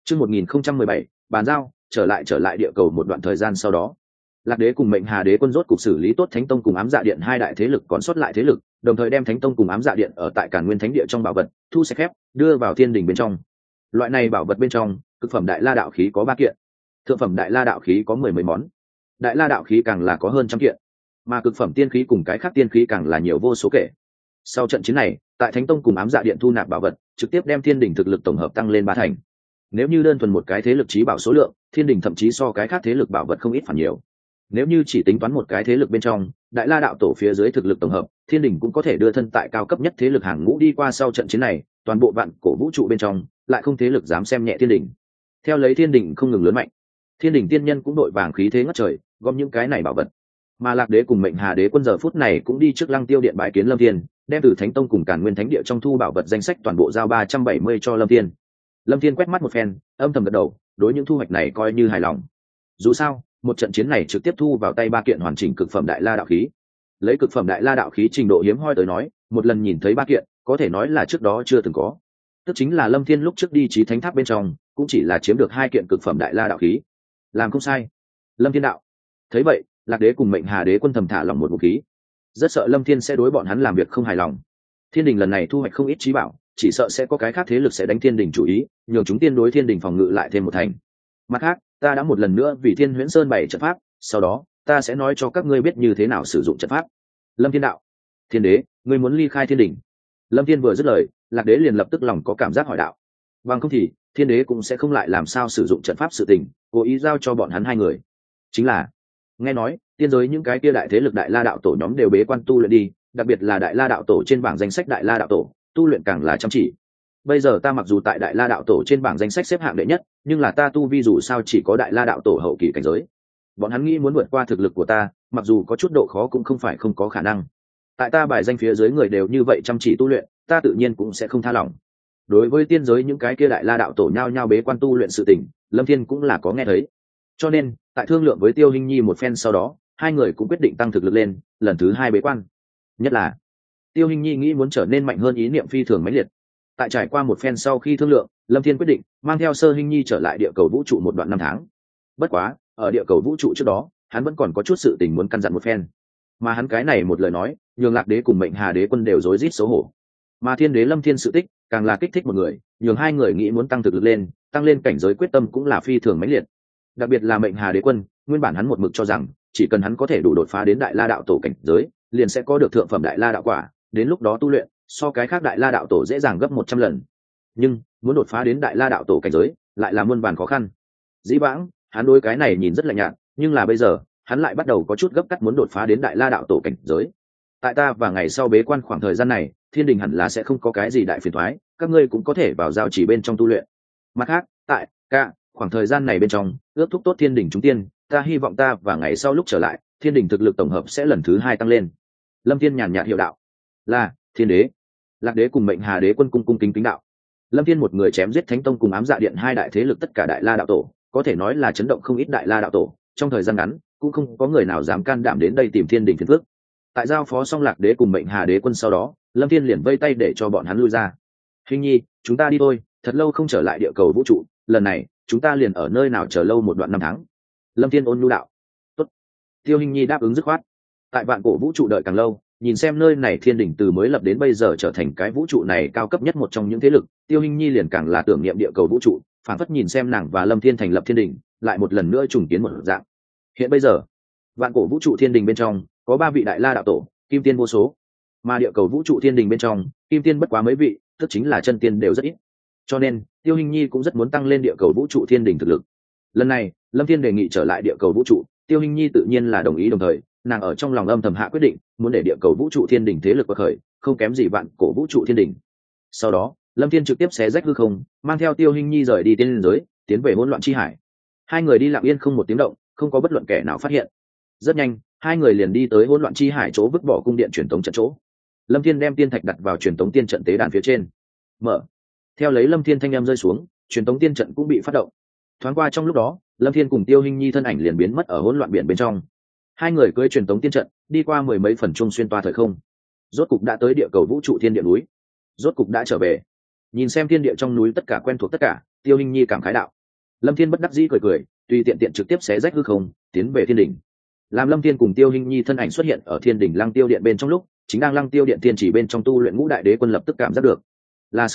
Chương 1017, bàn giao, trở lại địa cầu một đoạn thời gian sau đó. Lạc Đế cùng Mệnh Hà Đế quân rốt cục xử lý tốt Thánh Tông cùng Ám Dạ Điện hai đại thế lực còn sót lại thế lực, đồng thời đem Thánh Tông cùng Ám Dạ Điện ở tại Càn Nguyên Thánh Địa trong bảo vật, thu sạch phép, đưa vào thiên đình bên trong. Loại này bảo vật bên trong, cực phẩm Đại La đạo khí có 3 kiện, thượng phẩm Đại La đạo khí có 10 mấy món, Đại La đạo khí càng là có hơn trăm kiện, mà cực phẩm tiên khí cùng cái khác tiên khí càng là nhiều vô số kể. Sau trận chiến này, tại Thánh Tông cùng Ám Dạ Điện thu nạp bảo vật, trực tiếp đem thiên đình thực lực tổng hợp tăng lên 3 thành. Nếu như đơn thuần một cái thế lực chí bảo số lượng, thiên đình thậm chí so cái khác thế lực bảo vật không ít phản nhiều. Nếu như chỉ tính toán một cái thế lực bên trong, Đại La đạo tổ phía dưới thực lực tổng hợp, thiên đình cũng có thể đưa thân tại cao cấp nhất thế lực hàng ngũ đi qua. Sau trận chiến này, toàn bộ vạn cổ vũ trụ bên trong lại không thế lực dám xem nhẹ thiên đình. Theo lấy thiên đình không ngừng lớn mạnh, thiên đình tiên nhân cũng đội vàng khí thế ngất trời, gom những cái này bảo vật. Mà Lạc Đế cùng Mệnh Hà Đế quân giờ phút này cũng đi trước Lăng Tiêu Điện bái kiến Lâm Thiên, đem từ Thánh Tông cùng Càn Nguyên Thánh Địa trong thu bảo vật danh sách toàn bộ giao 370 cho Lâm Thiên. Lâm Thiên quét mắt một phen, âm thầm gật đầu, đối những thu hoạch này coi như hài lòng. Dù sao, một trận chiến này trực tiếp thu vào tay 3 kiện hoàn chỉnh cực phẩm Đại La đạo khí. Lấy cực phẩm Đại La đạo khí trình độ hiếm hoi tới nói, một lần nhìn thấy 3 kiện, có thể nói là trước đó chưa từng có. Tức chính là Lâm Thiên lúc trước đi Chí Thánh Tháp bên trong, cũng chỉ là chiếm được 2 kiện cực phẩm Đại La đạo khí. Làm không sai. Lâm Thiên đạo. Thấy vậy, Lạc Đế cùng Mệnh Hà Đế quân thầm thả lòng một vũ khí. Rất sợ Lâm Thiên sẽ đối bọn hắn làm việc không hài lòng. Thiên đình lần này thu hoạch không ít chí bảo, chỉ sợ sẽ có cái khác thế lực sẽ đánh thiên đình chủ ý, nhường chúng tiên đối thiên đình phòng ngự lại thêm một thành. Mặt khác, ta đã một lần nữa vì Thiên Huyễn Sơn bày trận pháp, sau đó ta sẽ nói cho các ngươi biết như thế nào sử dụng trận pháp. Lâm Thiên đạo. Thiên đế, ngươi muốn ly khai thiên đình? Lâm Thiên vừa dứt lời, Lạc Đế liền lập tức lòng có cảm giác hỏi đạo. Bằng không thì thiên đế cũng sẽ không lại làm sao sử dụng trận pháp sự tình, cố ý giao cho bọn hắn 2 người. Chính là, nghe nói tiên giới những cái kia đại thế lực Đại La đạo tổ nhóm đều bế quan tu luyện đi, đặc biệt là Đại La đạo tổ trên bảng danh sách Đại La đạo tổ tu luyện càng là chăm chỉ. Bây giờ ta mặc dù tại Đại La đạo tổ trên bảng danh sách xếp hạng đệ nhất, nhưng là ta tu vi dù sao chỉ có Đại La đạo tổ hậu kỳ cảnh giới. Bọn hắn nghĩ muốn vượt qua thực lực của ta, mặc dù có chút độ khó cũng không phải không có khả năng. Tại ta bài danh phía dưới người đều như vậy chăm chỉ tu luyện, ta tự nhiên cũng sẽ không tha lỏng. Đối với tiên giới những cái kia Đại La đạo tổ nhao nhao bế quan tu luyện sự tình, Lâm Thiên cũng là có nghe thấy. Cho nên, tại thương lượng với Tiêu Hinh Nhi một phen sau đó, 2 người cũng quyết định tăng thực lực lên, lần thứ 2 bế quan. Nhất là Tiêu Hinh Nhi nghĩ muốn trở nên mạnh hơn, ý niệm phi thường mãnh liệt. Tại trải qua một phen sau khi thương lượng, Lâm Thiên quyết định mang theo Sơ Hinh Nhi trở lại địa cầu vũ trụ một đoạn 5 tháng. Bất quá, ở địa cầu vũ trụ trước đó, hắn vẫn còn có chút sự tình muốn căn dặn một phen. Mà hắn cái này một lời nói, nhường Lạc Đế cùng Mệnh Hà Đế quân đều rối rít xấu hổ. Mà Thiên đế Lâm Thiên sự tích, càng là kích thích một người, nhường 2 người nghĩ muốn tăng thực lực lên, tăng lên cảnh giới quyết tâm cũng là phi thường mãnh liệt. Đặc biệt là Mệnh Hà Đế quân, nguyên bản hắn một mực cho rằng, chỉ cần hắn có thể đủ đột phá đến Đại La đạo tổ cảnh giới, liền sẽ có được thượng phẩm Đại La đạo quả, đến lúc đó tu luyện so cái khác Đại La đạo tổ dễ dàng gấp 100 lần. Nhưng muốn đột phá đến Đại La đạo tổ cảnh giới, lại là muôn vàn khó khăn. Dĩ vãng, hắn đối cái này nhìn rất lạnh nhạt, nhưng là bây giờ, hắn lại bắt đầu có chút gấp cắt muốn đột phá đến Đại La đạo tổ cảnh giới. Tại ta và ngày sau bế quan khoảng thời gian này, thiên đình hẳn là sẽ không có cái gì đại phiền toái, các ngươi cũng có thể vào giao chỉ bên trong tu luyện. Mặt khác, tại khoảng thời gian này bên trong, ước thúc tốt thiên đình chúng tiên, ta hy vọng ta và ngày sau lúc trở lại, thiên đình thực lực tổng hợp sẽ lần thứ 2 tăng lên. Lâm Thiên nhàn nhạt hiệu đạo. Là thiên đế. Lạc Đế cùng Mệnh Hà Đế quân cung cung kính kính đạo. Lâm Thiên một người chém giết Thánh Tông cùng Ám Dạ Điện 2 đại thế lực tất cả Đại La đạo tổ, có thể nói là chấn động không ít Đại La đạo tổ, trong thời gian ngắn cũng không có người nào dám can đảm đến đây tìm thiên đình phiền phức. Tại giao phó xong Lạc Đế cùng Mệnh Hà Đế quân sau đó, Lâm Thiên liền vây tay để cho bọn hắn lui ra. Hình nhi, chúng ta đi thôi, thật lâu không trở lại địa cầu vũ trụ, lần này chúng ta liền ở nơi nào chờ lâu một đoạn 5 tháng. Lâm Thiên ôn nhu đạo. Tốt. Tiêu Hình nhi đáp ứng dứt khoát. Tại vạn cổ vũ trụ đợi càng lâu, nhìn xem nơi này thiên đình từ mới lập đến bây giờ trở thành cái vũ trụ này cao cấp nhất một trong những thế lực, Tiêu Hình nhi liền càng là tưởng niệm địa cầu vũ trụ, phản phất nhìn xem nàng và Lâm Thiên thành lập thiên đình, lại một lần nữa trùng kiến một dạng. Hiện bây giờ, vạn cổ vũ trụ thiên đình bên trong có 3 vị Đại La đạo tổ, kim tiên vô số, mà địa cầu vũ trụ thiên đình bên trong kim tiên bất quá mấy vị, tức chính là chân tiên đều rất ít. Cho nên Tiêu Hình nhi cũng rất muốn tăng lên địa cầu vũ trụ thiên đình thực lực. Lần này Lâm Thiên đề nghị trở lại địa cầu vũ trụ, Tiêu Hình nhi tự nhiên là đồng ý, đồng thời nàng ở trong lòng âm thầm hạ quyết định muốn để địa cầu vũ trụ thiên đình thế lực bậc khởi, không kém gì vạn cổ vũ trụ thiên đình. Sau đó Lâm Thiên trực tiếp xé rách hư không, mang theo Tiêu Hình nhi rời đi tiên giới, tiến về hỗn loạn chi hải. 2 người đi lặng yên không một tiếng động, không có bất luận kẻ nào phát hiện. Rất nhanh 2 người liền đi tới hỗn loạn chi hải chỗ vứt bỏ cung điện truyền tống trận chỗ. Lâm Thiên đem tiên thạch đặt vào truyền tống tiên trận tế đàn phía trên. Mở. Theo lấy Lâm Thiên thanh âm rơi xuống, truyền tống tiên trận cũng bị phát động. Thoáng qua trong lúc đó, Lâm Thiên cùng Tiêu Hình nhi thân ảnh liền biến mất ở hỗn loạn biển bên trong. 2 người cưỡi truyền tống tiên trận, đi qua 10 mấy phần trung xuyên toa thời không. Rốt cục đã tới địa cầu vũ trụ thiên địa núi. Rốt cục đã trở về. Nhìn xem thiên địa trong núi tất cả quen thuộc tất cả, Tiêu Hình nhi cảm khái đạo. Lâm Thiên bất đắc dĩ cười cười, tùy tiện tiện trực tiếp xé rách hư không, tiến về thiên đỉnh. Làm Lâm Thiên cùng Tiêu Hinh Nhi thân ảnh xuất hiện ở thiên đỉnh Lăng Tiêu Điện bên trong lúc, chính đang Lăng Tiêu Điện thiên chỉ bên trong tu luyện Ngũ Đại Đế Quân lập tức cảm giác được, là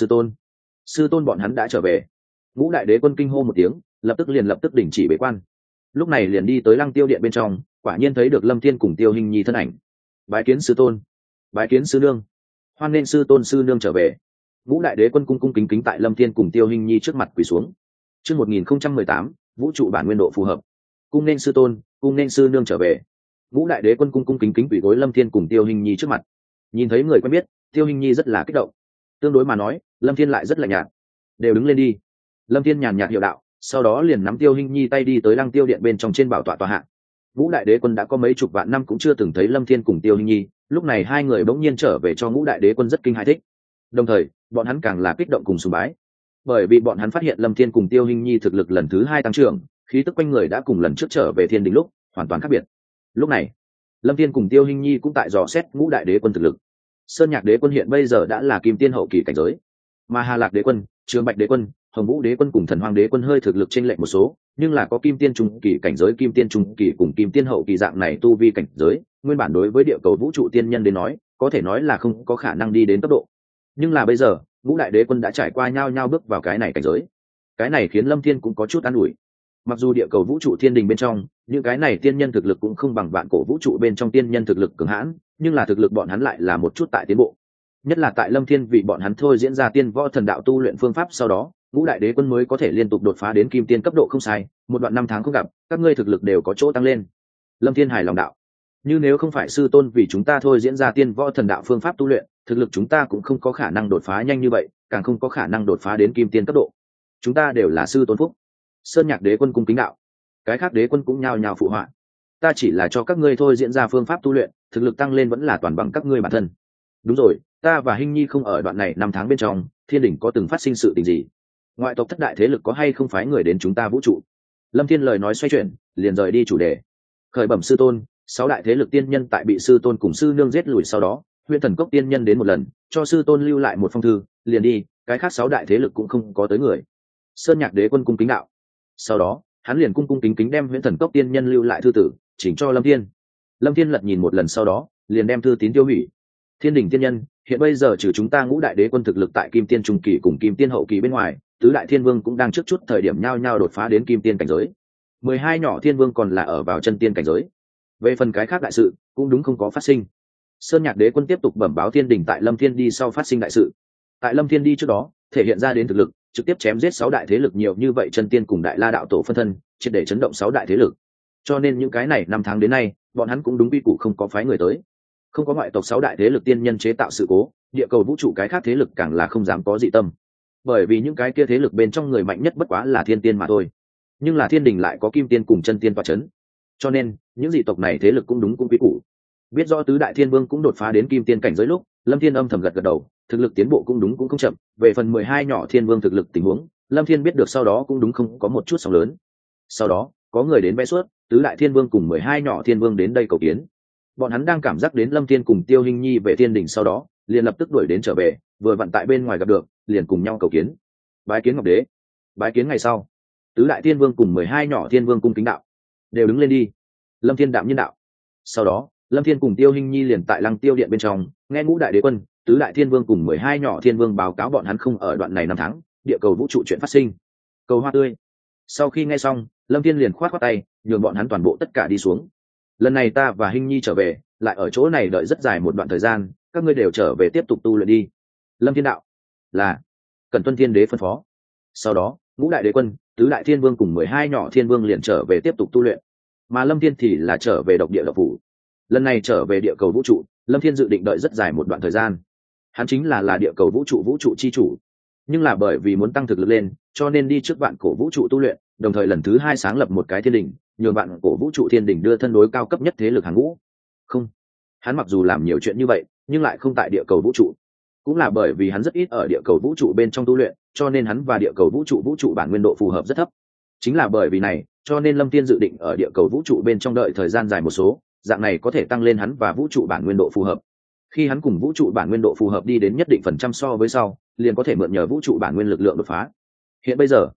sư tôn bọn hắn đã trở về. Ngũ Đại Đế Quân kinh hô một tiếng, lập tức đình chỉ bế quan. Lúc này liền đi tới Lăng Tiêu Điện bên trong, quả nhiên thấy được Lâm Thiên cùng Tiêu Hinh Nhi thân ảnh. Bái kiến sư tôn, bái kiến sư nương, hoan nên sư tôn sư nương trở về. Ngũ Đại Đế Quân cung cung kính kính tại Lâm Thiên cùng Tiêu Hinh Nhi trước mặt quỳ xuống. Chương 1018, vũ trụ bản nguyên độ phù hợp. Cung nên sư tôn, cung nên sư nương trở về. Ngũ Đại Đế Quân cung cung kính kính quỳ gối Lâm Thiên cùng Tiêu Hinh Nhi trước mặt. Nhìn thấy người quen biết, Tiêu Hinh Nhi rất là kích động. Tương đối mà nói, Lâm Thiên lại rất lạnh nhạt. Đều đứng lên đi. Lâm Thiên nhàn nhạt hiệu đạo, sau đó liền nắm Tiêu Hinh Nhi tay đi tới Lăng Tiêu Điện bên trong trên bảo tọa tọa hạ. Ngũ Đại Đế Quân đã có mấy chục vạn năm cũng chưa từng thấy Lâm Thiên cùng Tiêu Hinh Nhi, lúc này hai người bỗng nhiên trở về cho Ngũ Đại Đế Quân rất kinh hãi thích. Đồng thời, bọn hắn càng là kích động cùng sùng bái, bởi vì bọn hắn phát hiện Lâm Thiên cùng Tiêu Hinh Nhi thực lực lần thứ hai tăng trưởng, khí tức quanh người đã cùng lần trước trở về thiên đình lúc hoàn toàn khác biệt. Lúc này, Lâm Thiên cùng Tiêu Hinh Nhi cũng tại dò xét Ngũ Đại Đế Quân thực lực. Sơn Nhạc Đế Quân hiện bây giờ đã là Kim Tiên hậu kỳ cảnh giới, mà Hà Lạc Đế Quân, Trường Bạch Đế Quân, Hồng Vũ Đế Quân cùng Thần Hoang Đế Quân hơi thực lực chênh lệch một số, nhưng là có Kim Tiên trung kỳ cảnh giới, Kim Tiên trung kỳ cùng Kim Tiên hậu kỳ dạng này tu vi cảnh giới, nguyên bản đối với địa cầu vũ trụ tiên nhân đến nói, có thể nói là không có khả năng đi đến cấp độ. Nhưng là bây giờ, Ngũ Đại Đế Quân đã trải qua nhau nhau bước vào cái này cảnh giới. Cái này khiến Lâm Thiên cũng có chút an ủi. Mặc dù địa cầu vũ trụ thiên đình bên trong, những cái này tiên nhân thực lực cũng không bằng vạn cổ vũ trụ bên trong tiên nhân thực lực cường hãn, nhưng là thực lực bọn hắn lại là một chút tại tiến bộ. Nhất là tại Lâm Thiên vì bọn hắn thôi diễn ra tiên võ thần đạo tu luyện phương pháp sau đó, Ngũ Đại Đế Quân mới có thể liên tục đột phá đến Kim Tiên cấp độ không sai, một đoạn năm tháng không gặp, các ngươi thực lực đều có chỗ tăng lên. Lâm Thiên hài lòng đạo. Như nếu không phải sư tôn vì chúng ta thôi diễn ra tiên võ thần đạo phương pháp tu luyện, thực lực chúng ta cũng không có khả năng đột phá nhanh như vậy, càng không có khả năng đột phá đến Kim Tiên cấp độ. Chúng ta đều là sư tôn phúc. Sơn Nhạc Đế Quân cung kính đạo. Cái khác đế quân cũng nhao nhao phụ họa. Ta chỉ là cho các ngươi thôi diễn ra phương pháp tu luyện, thực lực tăng lên vẫn là toàn bằng các ngươi bản thân. Đúng rồi, ta và Hinh Nhi không ở đoạn này năm tháng bên trong, thiên đỉnh có từng phát sinh sự tình gì? Ngoại tộc thất đại thế lực có hay không phái người đến chúng ta vũ trụ? Lâm Thiên lời nói xoay chuyển, liền rời đi chủ đề. Khởi bẩm sư tôn, 6 đại thế lực tiên nhân tại bị sư tôn cùng sư nương giết lùi sau đó, Huyễn Thần Cốc tiên nhân đến một lần, cho sư tôn lưu lại một phong thư, liền đi, cái khác 6 đại thế lực cũng không có tới người. Sơn Nhạc Đế Quân cung kính đạo. Sau đó, hắn liền cung cung kính kính đem Huyễn Thần Cốc tiên nhân lưu lại thư tử, chỉnh cho Lâm Thiên. Lâm Thiên lật nhìn một lần sau đó, liền đem thư tín tiêu hủy. Thiên đỉnh tiên nhân, hiện bây giờ trừ chúng ta Ngũ Đại Đế Quân thực lực tại Kim Tiên trung kỳ cùng Kim Tiên hậu kỳ bên ngoài, tứ đại thiên vương cũng đang trước chút thời điểm nhao nhao đột phá đến Kim Tiên cảnh giới. 12 nhỏ thiên vương còn là ở vào chân tiên cảnh giới. Về phần cái khác đại sự, cũng đúng không có phát sinh. Sơn Nhạc Đế Quân tiếp tục bẩm báo thiên đỉnh tại Lâm Thiên đi sau phát sinh đại sự. Tại Lâm Thiên đi trước đó, thể hiện ra đến thực lực, trực tiếp chém giết 6 đại thế lực nhiều như vậy chân tiên cùng Đại La đạo tổ phân thân, triệt để chấn động 6 đại thế lực. Cho nên những cái này năm tháng đến nay, bọn hắn cũng đúng quy củ không có phái người tới. Không có ngoại tộc 6 đại thế lực tiên nhân chế tạo sự cố, địa cầu vũ trụ cái khác thế lực càng là không dám có dị tâm. Bởi vì những cái kia thế lực bên trong người mạnh nhất bất quá là thiên tiên mà thôi. Nhưng là thiên đình lại có kim tiên cùng chân tiên tọa chấn. Cho nên, những dị tộc này thế lực cũng đúng cũng quy củ. Biết rõ tứ đại thiên vương cũng đột phá đến kim tiên cảnh giới lúc, Lâm Thiên âm thầm gật gật đầu, thực lực tiến bộ cũng đúng cũng không chậm. Về phần 12 nhỏ thiên vương thực lực tình huống, Lâm Thiên biết được sau đó cũng đúng không có một chút sóng lớn. Sau đó, có người đến vẽ suốt, tứ đại thiên vương cùng 12 nhỏ thiên vương đến đây cầu kiến. Bọn hắn đang cảm giác đến Lâm Thiên cùng Tiêu Hinh Nhi về thiên đỉnh sau đó, liền lập tức đuổi đến trở về, vừa vặn tại bên ngoài gặp được, liền cùng nhau cầu kiến. Bái kiến Ngọc Đế. Bái kiến ngày sau, tứ đại thiên vương cùng 12 nhỏ thiên vương cung kính đạo. Đều đứng lên đi. Lâm Thiên đạm nhiên đạo. Sau đó, Lâm Thiên cùng Tiêu Hinh Nhi liền tại Lăng Tiêu Điện bên trong, nghe Ngũ Đại Đế Quân, tứ đại thiên vương cùng 12 nhỏ thiên vương báo cáo bọn hắn không ở đoạn này năm tháng, địa cầu vũ trụ chuyện phát sinh. Cầu hoa tươi. Sau khi nghe xong, Lâm Thiên liền khoát khoát tay, nhường bọn hắn toàn bộ tất cả đi xuống. Lần này ta và Hinh Nhi trở về, lại ở chỗ này đợi rất dài một đoạn thời gian, các ngươi đều trở về tiếp tục tu luyện đi. Lâm Thiên đạo. Là. Cần tuân thiên đế phân phó. Sau đó, Ngũ Đại Đế Quân, tứ đại thiên vương cùng 12 nhỏ thiên vương liền trở về tiếp tục tu luyện, mà Lâm Thiên thì là trở về độc địa độc phủ. Lần này trở về địa cầu vũ trụ, Lâm Thiên dự định đợi rất dài một đoạn thời gian. Hắn chính là địa cầu vũ trụ chi chủ, nhưng là bởi vì muốn tăng thực lực lên, cho nên đi trước vạn cổ vũ trụ tu luyện, đồng thời lần thứ 2 sáng lập một cái thiên đình, nhờ vạn cổ vũ trụ thiên đình đưa thân đối cao cấp nhất thế lực hàng ngũ. Không, hắn mặc dù làm nhiều chuyện như vậy, nhưng lại không tại địa cầu vũ trụ. Cũng là bởi vì hắn rất ít ở địa cầu vũ trụ bên trong tu luyện, cho nên hắn và địa cầu vũ trụ bản nguyên độ phù hợp rất thấp. Chính là bởi vì này, cho nên Lâm Thiên dự định ở địa cầu vũ trụ bên trong đợi thời gian dài một số, dạng này có thể tăng lên hắn và vũ trụ bản nguyên độ phù hợp. Khi hắn cùng vũ trụ bản nguyên độ phù hợp đi đến nhất định phần trăm so với sau, liền có thể mượn nhờ vũ trụ bản nguyên lực lượng đột phá. Hiện bây giờ,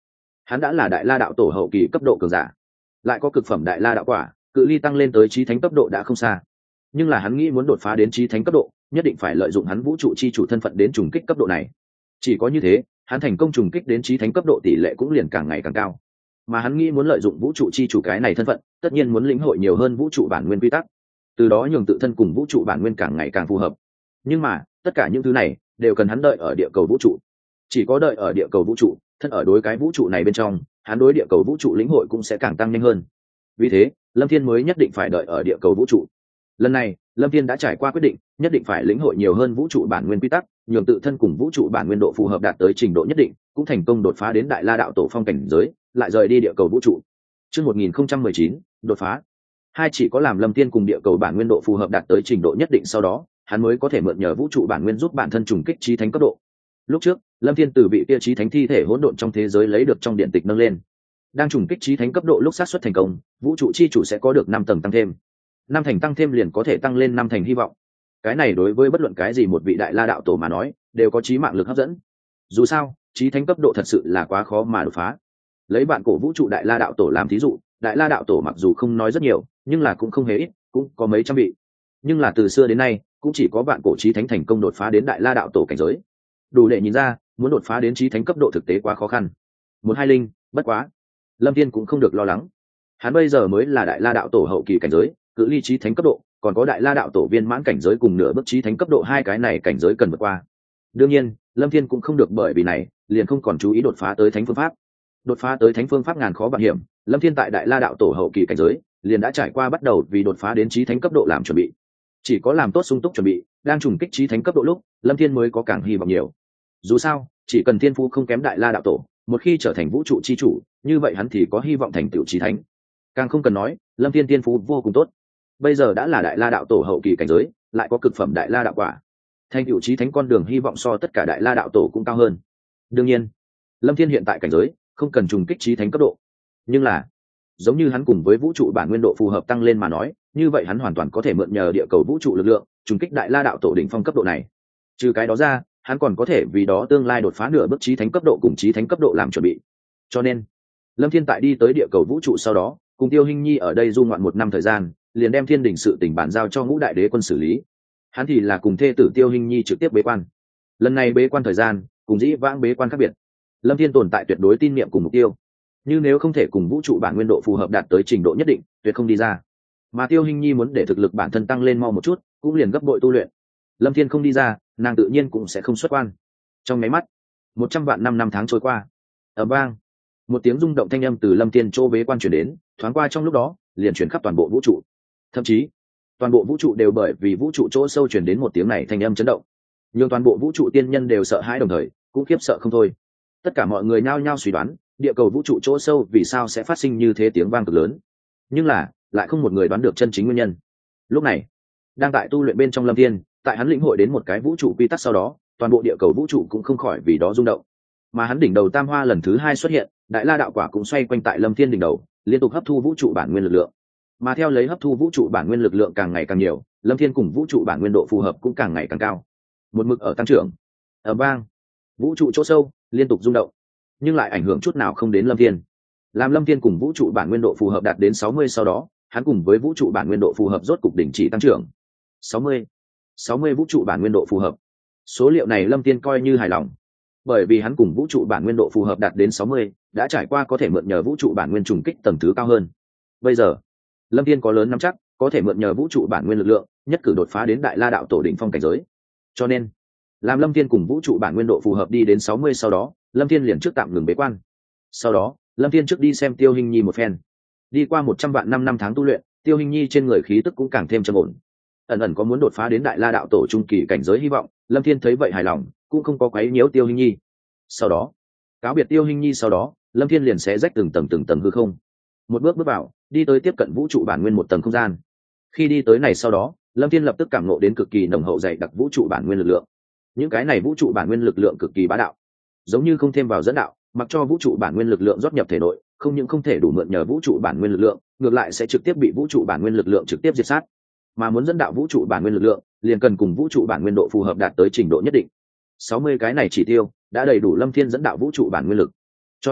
hắn đã là đại la đạo tổ hậu kỳ cấp độ cường giả, lại có cực phẩm đại la đạo quả, cự ly tăng lên tới chí thánh cấp độ đã không xa. Nhưng là hắn nghĩ muốn đột phá đến chí thánh cấp độ, nhất định phải lợi dụng hắn vũ trụ chi chủ thân phận đến trùng kích cấp độ này. Chỉ có như thế, hắn thành công trùng kích đến chí thánh cấp độ tỷ lệ cũng liền càng ngày càng cao. Mà hắn nghĩ muốn lợi dụng vũ trụ chi chủ cái này thân phận, tất nhiên muốn lĩnh hội nhiều hơn vũ trụ bản nguyên quy tắc, từ đó nhường tự thân cùng vũ trụ bản nguyên càng ngày càng phù hợp. Nhưng mà tất cả những thứ này đều cần hắn đợi ở địa cầu vũ trụ. Chỉ có đợi ở địa cầu vũ trụ, thân ở đối cái vũ trụ này bên trong, hắn đối địa cầu vũ trụ lĩnh hội cũng sẽ càng tăng nhanh hơn. Vì thế Lâm Thiên mới nhất định phải đợi ở địa cầu vũ trụ. Lần này Lâm Thiên đã trải qua quyết định, nhất định phải lĩnh hội nhiều hơn vũ trụ bản nguyên quy tắc, nhường tự thân cùng vũ trụ bản nguyên độ phù hợp đạt tới trình độ nhất định, cũng thành công đột phá đến đại la đạo tổ phong cảnh giới, lại rời đi địa cầu vũ trụ. Chương 1019, đột phá. Hai chỉ có làm Lâm Thiên cùng địa cầu bản nguyên độ phù hợp đạt tới trình độ nhất định, sau đó hắn mới có thể mượn nhờ vũ trụ bản nguyên giúp bản thân trùng kích chí thánh cấp độ. Lúc trước Lâm Thiên từ vị kia chí thánh thi thể hỗn độn trong thế giới lấy được trong điện tịch nâng lên, đang trùng kích chí thánh cấp độ lúc sát suất thành công, vũ trụ chi chủ sẽ có được 5 tầng tăng thêm. 5 thành tăng thêm liền có thể tăng lên 5 thành hy vọng. Cái này đối với bất luận cái gì một vị đại la đạo tổ mà nói, đều có chí mạng lực hấp dẫn. Dù sao, chí thánh cấp độ thật sự là quá khó mà đột phá. Lấy bạn cổ vũ trụ đại la đạo tổ làm thí dụ, đại la đạo tổ mặc dù không nói rất nhiều, nhưng là cũng không hề ít, cũng có mấy trăm vị. Nhưng là từ xưa đến nay, cũng chỉ có bạn cổ chí thánh thành công đột phá đến đại la đạo tổ cảnh giới. Đủ để nhìn ra, muốn đột phá đến chí thánh cấp độ thực tế quá khó khăn. 120, bất quá, Lâm Thiên cũng không được lo lắng. Hắn bây giờ mới là đại la đạo tổ hậu kỳ cảnh giới, cự ly chí thánh cấp độ, còn có đại la đạo tổ viên mãn cảnh giới cùng nửa bước chí thánh cấp độ, hai cái này cảnh giới cần vượt qua. Đương nhiên, Lâm Thiên cũng không được bởi vì này, liền không còn chú ý đột phá tới thánh phương pháp. Đột phá tới thánh phương pháp ngàn khó vạn hiểm, Lâm Thiên tại đại la đạo tổ hậu kỳ cảnh giới, liền đã trải qua bắt đầu vì đột phá đến chí thánh cấp độ làm chuẩn bị. Chỉ có làm tốt sung túc chuẩn bị, đang trùng kích chí thánh cấp độ lúc, Lâm Thiên mới có càng hy vọng nhiều. Dù sao, chỉ cần thiên phú không kém đại la đạo tổ, một khi trở thành vũ trụ chi chủ, như vậy hắn thì có hy vọng thành tựu chí thánh. Càng không cần nói, Lâm Thiên thiên phú vô cùng tốt. Bây giờ đã là đại la đạo tổ hậu kỳ cảnh giới, lại có cực phẩm đại la đạo quả, thành tựu chí thánh con đường hy vọng so tất cả đại la đạo tổ cũng cao hơn. Đương nhiên, Lâm Thiên hiện tại cảnh giới không cần trùng kích chí thánh cấp độ, nhưng là giống như hắn cùng với vũ trụ bản nguyên độ phù hợp tăng lên mà nói, như vậy hắn hoàn toàn có thể mượn nhờ địa cầu vũ trụ lực lượng trùng kích đại la đạo tổ đỉnh phong cấp độ này. Trừ cái đó ra, hắn còn có thể vì đó tương lai đột phá nửa bước chí thánh cấp độ cùng chí thánh cấp độ làm chuẩn bị. Cho nên Lâm Thiên tại đi tới địa cầu vũ trụ sau đó, cùng Tiêu Hinh Nhi ở đây du ngoạn 1 năm thời gian, liền đem thiên đình sự tình bàn giao cho Ngũ Đại Đế Quân xử lý. Hắn thì là cùng thê tử Tiêu Hinh Nhi trực tiếp bế quan. Lần này bế quan thời gian cùng dĩ vãng bế quan khác biệt, Lâm Thiên tồn tại tuyệt đối tin niệm cùng mục tiêu, nhưng nếu không thể cùng vũ trụ bản nguyên độ phù hợp đạt tới trình độ nhất định, tuyệt không đi ra. Mà Tiêu Hinh Nhi muốn để thực lực bản thân tăng lên mau một chút, cũng liền gấp bội tu luyện. Lâm Thiên không đi ra, nàng tự nhiên cũng sẽ không xuất quan. Trong máy mắt 100 vạn năm tháng trôi qua. Ầm vang, một tiếng rung động thanh âm từ Lâm Thiên chỗ bế quan truyền đến, thoáng qua trong lúc đó liền truyền khắp toàn bộ vũ trụ. Thậm chí toàn bộ vũ trụ đều bởi vì vũ trụ chỗ sâu truyền đến một tiếng này thanh âm chấn động, nhưng toàn bộ vũ trụ tiên nhân đều sợ hãi đồng thời cũng khiếp sợ không thôi. Tất cả mọi người nhao nhao suy đoán địa cầu vũ trụ chỗ sâu vì sao sẽ phát sinh như thế tiếng vang cực lớn, nhưng là lại không một người đoán được chân chính nguyên nhân. Lúc này đang tại tu luyện bên trong Lâm Thiên, tại hắn lĩnh hội đến một cái vũ trụ quy tắc sau đó, toàn bộ địa cầu vũ trụ cũng không khỏi vì đó rung động. Mà hắn đỉnh đầu tam hoa lần thứ 2 xuất hiện, đại la đạo quả cũng xoay quanh tại Lâm Thiên đỉnh đầu, liên tục hấp thu vũ trụ bản nguyên lực lượng. Mà theo lấy hấp thu vũ trụ bản nguyên lực lượng càng ngày càng nhiều, Lâm Thiên cùng vũ trụ bản nguyên độ phù hợp cũng càng ngày càng cao, một mực ở tăng trưởng. Ở bang vũ trụ chỗ sâu liên tục rung động, nhưng lại ảnh hưởng chút nào không đến Lâm Thiên. Làm Lâm Thiên cùng vũ trụ bản nguyên độ phù hợp đạt đến 60 sau đó, hắn cùng với vũ trụ bản nguyên độ phù hợp rốt cục đình chỉ tăng trưởng. 60 vũ trụ bản nguyên độ phù hợp. Số liệu này Lâm Thiên coi như hài lòng, bởi vì hắn cùng vũ trụ bản nguyên độ phù hợp đạt đến 60, đã trải qua có thể mượn nhờ vũ trụ bản nguyên trùng kích tầng thứ cao hơn. Bây giờ Lâm Thiên có lớn nắm chắc có thể mượn nhờ vũ trụ bản nguyên lực lượng nhất cử đột phá đến đại la đạo tổ đỉnh phong cảnh giới. Cho nên làm Lâm Thiên cùng vũ trụ bản nguyên độ phù hợp đi đến 60 sau đó, Lâm Thiên liền trước tạm ngừng bế quan. Sau đó Lâm Thiên trước đi xem Tiêu Hinh Nhi một phen. Đi qua 100 vạn năm tháng tu luyện, Tiêu Hinh Nhi trên người khí tức cũng càng thêm trầm ổn, ẩn ẩn có muốn đột phá đến đại la đạo tổ trung kỳ cảnh giới hy vọng. Lâm Thiên thấy vậy hài lòng, cũng không có quấy nhiễu Tiêu Hinh Nhi. Sau đó cáo biệt Tiêu Hinh Nhi sau đó, Lâm Thiên liền xé rách từng tầng hư không, một bước bước vào, đi tới tiếp cận vũ trụ bản nguyên một tầng không gian. Khi đi tới này sau đó, Lâm Thiên lập tức cảm ngộ đến cực kỳ nồng hậu dày đặc vũ trụ bản nguyên lực lượng. Những cái này vũ trụ bản nguyên lực lượng cực kỳ bá đạo, giống như không thêm vào dẫn đạo, mặc cho vũ trụ bản nguyên lực lượng rót nhập thể nội, không những không thể đủ mượn nhờ vũ trụ bản nguyên lực lượng, ngược lại sẽ trực tiếp bị vũ trụ bản nguyên lực lượng trực tiếp diệt sát. Mà muốn dẫn đạo vũ trụ bản nguyên lực lượng, liền cần cùng vũ trụ bản nguyên độ phù hợp đạt tới trình độ nhất định. 60 cái này chỉ tiêu đã đầy đủ Lâm Thiên dẫn đạo vũ trụ bản nguyên lực. Cho nên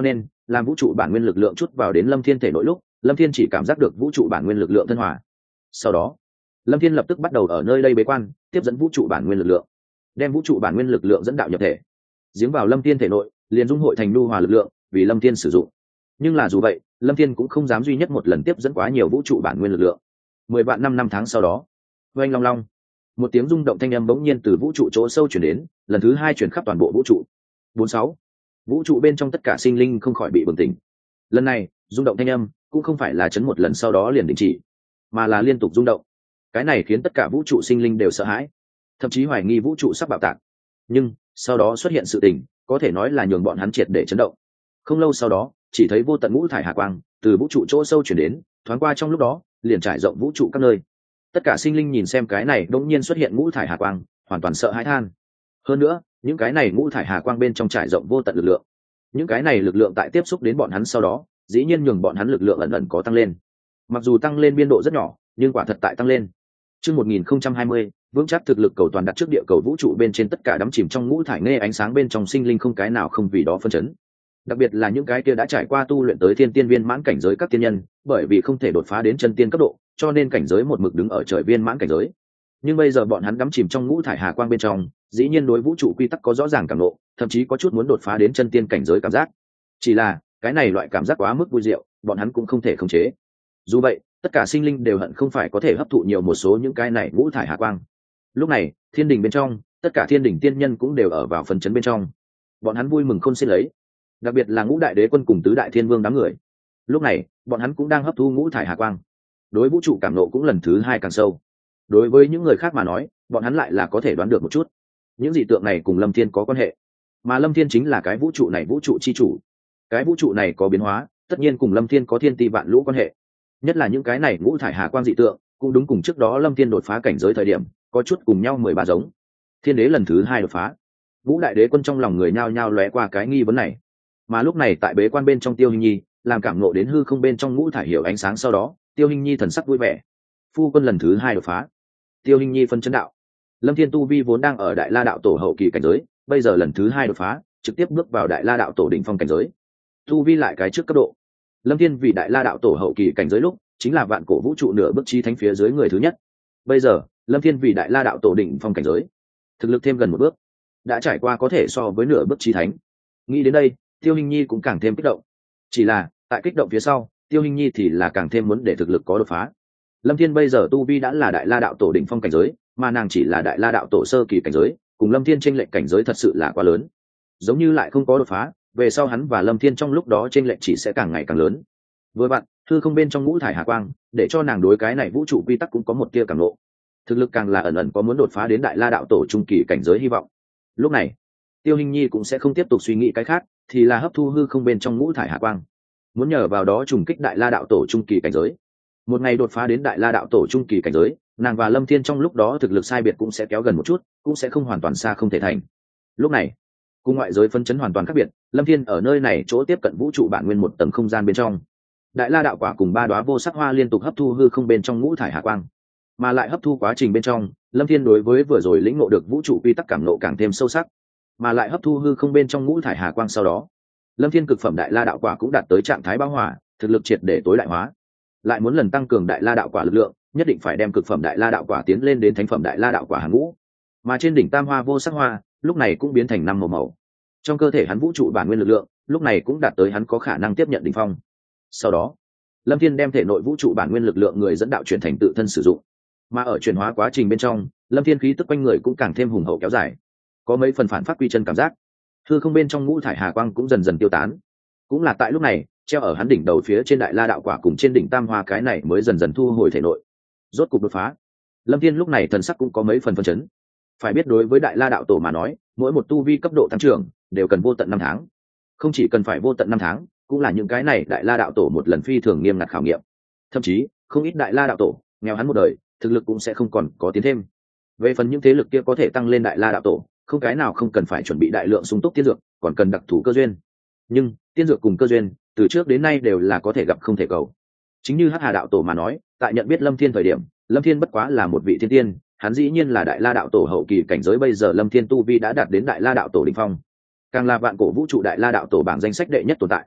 làm vũ trụ bản nguyên lực lượng chút vào đến lâm thiên thể nội lúc, lâm thiên chỉ cảm giác được vũ trụ bản nguyên lực lượng thân hòa. Sau đó lâm thiên lập tức bắt đầu ở nơi đây bế quan, tiếp dẫn vũ trụ bản nguyên lực lượng, đem vũ trụ bản nguyên lực lượng dẫn đạo nhập thể, giếng vào lâm thiên thể nội, liền dung hội thành nhu hòa lực lượng vì lâm thiên sử dụng. Nhưng là dù vậy, lâm thiên cũng không dám duy nhất một lần tiếp dẫn quá nhiều vũ trụ bản nguyên lực lượng. 10 vạn năm tháng sau đó, oanh long long, một tiếng rung động thanh âm bỗng nhiên từ vũ trụ chỗ sâu chuyển đến, lần thứ 2 chuyển khắp toàn bộ vũ trụ. 46. Vũ trụ bên trong tất cả sinh linh không khỏi bị bừng tỉnh. Lần này rung động thanh âm cũng không phải là chấn một lần sau đó liền đình chỉ, mà là liên tục rung động. Cái này khiến tất cả vũ trụ sinh linh đều sợ hãi, thậm chí hoài nghi vũ trụ sắp bạo tạc. Nhưng sau đó xuất hiện sự tình có thể nói là nhường bọn hắn triệt để chấn động. Không lâu sau đó, chỉ thấy vô tận ngũ thải hà quang từ vũ trụ chỗ sâu chuyển đến, thoáng qua trong lúc đó liền trải rộng vũ trụ các nơi. Tất cả sinh linh nhìn xem cái này đột nhiên xuất hiện ngũ thải hà quang, hoàn toàn sợ hãi than. Hơn nữa, những cái này ngũ thải hà quang bên trong trải rộng vô tận lực lượng. Những cái này lực lượng tại tiếp xúc đến bọn hắn sau đó, dĩ nhiên nhường bọn hắn lực lượng ẩn ẩn có tăng lên. Mặc dù tăng lên biên độ rất nhỏ, nhưng quả thật tại tăng lên. Chương 1020, vững chắc thực lực cầu toàn đặt trước địa cầu vũ trụ bên trên tất cả đắm chìm trong ngũ thải nghe ánh sáng bên trong sinh linh không cái nào không vì đó phân chấn. Đặc biệt là những cái kia đã trải qua tu luyện tới thiên tiên viên mãn cảnh giới các tiên nhân, bởi vì không thể đột phá đến chân tiên cấp độ, cho nên cảnh giới một mực đứng ở trời viên mãn cảnh giới. Nhưng bây giờ bọn hắn đắm chìm trong ngũ thải hà quang bên trong, dĩ nhiên đối vũ trụ quy tắc có rõ ràng cảm ngộ, thậm chí có chút muốn đột phá đến chân tiên cảnh giới cảm giác. Chỉ là cái này loại cảm giác quá mức vui diệu, bọn hắn cũng không thể khống chế. Dù vậy, tất cả sinh linh đều hận không phải có thể hấp thụ nhiều một số những cái này ngũ thải hà quang. Lúc này, thiên đình bên trong, tất cả thiên đình tiên nhân cũng đều ở vào phần chấn bên trong. Bọn hắn vui mừng khôn xiết lấy, đặc biệt là ngũ đại đế quân cùng tứ đại thiên vương đám người. Lúc này, bọn hắn cũng đang hấp thu ngũ thải hà quang. Đối vũ trụ cảm nộ cũng lần thứ 2 càng sâu. Đối với những người khác mà nói, bọn hắn lại là có thể đoán được một chút. Những dị tượng này cùng Lâm Thiên có quan hệ, mà Lâm Thiên chính là cái vũ trụ này vũ trụ chi chủ. Cái vũ trụ này có biến hóa, tất nhiên cùng Lâm Thiên có thiên ti vạn lũ quan hệ. Nhất là những cái này ngũ thải hà quang dị tượng, cũng đúng cùng trước đó Lâm Thiên đột phá cảnh giới thời điểm, có chút cùng nhau 13 giống. Thiên đế lần thứ 2 đột phá. Ngũ đại đế quân trong lòng người nhao nhao lóe qua cái nghi vấn này. Mà lúc này tại bế quan bên trong Tiêu Hình Nhi, làm cảm ngộ đến hư không bên trong ngũ thải hiểu ánh sáng sau đó, Tiêu Hình Nhi thần sắc vui vẻ. Phu quân lần thứ 2 đột phá. Tiêu Hình Nhi phân chấn đạo. Lâm Thiên tu vi vốn đang ở Đại La đạo tổ hậu kỳ cảnh giới, bây giờ lần thứ 2 đột phá, trực tiếp bước vào Đại La đạo tổ đỉnh phong cảnh giới. Tu vi lại cái trước cấp độ. Lâm Thiên vì Đại La đạo tổ hậu kỳ cảnh giới lúc, chính là vạn cổ vũ trụ nửa bước chí thánh phía dưới người thứ nhất. Bây giờ, Lâm Thiên vì Đại La đạo tổ đỉnh phong cảnh giới, thực lực thêm gần một bước, đã trải qua có thể so với nửa bước chí thánh. Nghĩ đến đây, Tiêu Hình Nhi cũng càng thêm kích động. Chỉ là, tại kích động phía sau, Tiêu Hình Nhi thì là càng thêm muốn để thực lực có đột phá. Lâm Thiên bây giờ tu vi đã là Đại La đạo tổ đỉnh phong cảnh giới, mà nàng chỉ là Đại La đạo tổ sơ kỳ cảnh giới, cùng Lâm Thiên chênh lệch cảnh giới thật sự là quá lớn. Giống như lại không có đột phá, về sau hắn và Lâm Thiên trong lúc đó chênh lệch chỉ sẽ càng ngày càng lớn. Vừa vặn, hư không bên trong ngũ thải hà quang, để cho nàng đối cái này vũ trụ quy tắc cũng có một tia cảm ngộ. Thực lực càng là ẩn ẩn có muốn đột phá đến Đại La đạo tổ trung kỳ cảnh giới hy vọng. Lúc này, Tiêu Hình Nhi cũng sẽ không tiếp tục suy nghĩ cái khác, thì là hấp thu hư không bên trong ngũ thải hà quang, muốn nhờ vào đó trùng kích Đại La đạo tổ trung kỳ cảnh giới. Một ngày đột phá đến Đại La đạo tổ trung kỳ cảnh giới, nàng và Lâm Thiên trong lúc đó thực lực sai biệt cũng sẽ kéo gần một chút, cũng sẽ không hoàn toàn xa không thể thành. Lúc này, cùng ngoại giới phân chấn hoàn toàn khác biệt, Lâm Thiên ở nơi này chỗ tiếp cận vũ trụ bản nguyên một tầng không gian bên trong. Đại La đạo quả cùng 3 đóa vô sắc hoa liên tục hấp thu hư không bên trong ngũ thải hà quang, mà lại hấp thu quá trình bên trong, Lâm Thiên đối với vừa rồi lĩnh ngộ được vũ trụ quy tắc cảm ngộ càng thêm sâu sắc, mà lại hấp thu hư không bên trong ngũ thải hà quang sau đó, Lâm Thiên cực phẩm Đại La đạo quả cũng đạt tới trạng thái bão hỏa, thực lực triệt để tối đại hóa. Lại muốn lần tăng cường Đại La đạo quả lực lượng, nhất định phải đem cực phẩm Đại La đạo quả tiến lên đến thánh phẩm Đại La đạo quả hàng ngũ. Mà trên đỉnh tam hoa vô sắc hoa, lúc này cũng biến thành 5 màu màu. Trong cơ thể hắn vũ trụ bản nguyên lực lượng, lúc này cũng đạt tới hắn có khả năng tiếp nhận đỉnh phong. Sau đó, Lâm Thiên đem thể nội vũ trụ bản nguyên lực lượng người dẫn đạo chuyển thành tự thân sử dụng. Mà ở chuyển hóa quá trình bên trong, Lâm Thiên khí tức quanh người cũng càng thêm hùng hậu kéo dài, có mấy phần phản phát quy chân cảm giác. Hư không bên trong ngũ thải hà quang cũng dần dần tiêu tán. Cũng là tại lúc này, treo ở hắn đỉnh đầu phía trên Đại La đạo quả cùng trên đỉnh tam hoa cái này mới dần dần thu hồi thể nội, rốt cục đột phá. Lâm Thiên lúc này thần sắc cũng có mấy phần phân chấn. Phải biết đối với Đại La đạo tổ mà nói, mỗi một tu vi cấp độ tăng trưởng đều cần vô tận 5 tháng. Không chỉ cần phải vô tận 5 tháng, cũng là những cái này Đại La đạo tổ một lần phi thường nghiêm ngặt khảo nghiệm. Thậm chí, không ít Đại La đạo tổ, nghèo hắn một đời, thực lực cũng sẽ không còn có tiến thêm. Về phần những thế lực kia có thể tăng lên Đại La đạo tổ, không cái nào không cần phải chuẩn bị đại lượng sung túc tiên dược, còn cần đặc thù cơ duyên. Nhưng tiên dược cùng cơ duyên, từ trước đến nay đều là có thể gặp không thể cầu. Chính như Hắc Hà đạo tổ mà nói, tại nhận biết Lâm Thiên thời điểm, Lâm Thiên bất quá là một vị thiên tiên, hắn dĩ nhiên là Đại La đạo tổ hậu kỳ cảnh giới, bây giờ Lâm Thiên tu vi đã đạt đến Đại La đạo tổ đỉnh phong, càng là vạn cổ vũ trụ Đại La đạo tổ bảng danh sách đệ nhất tồn tại.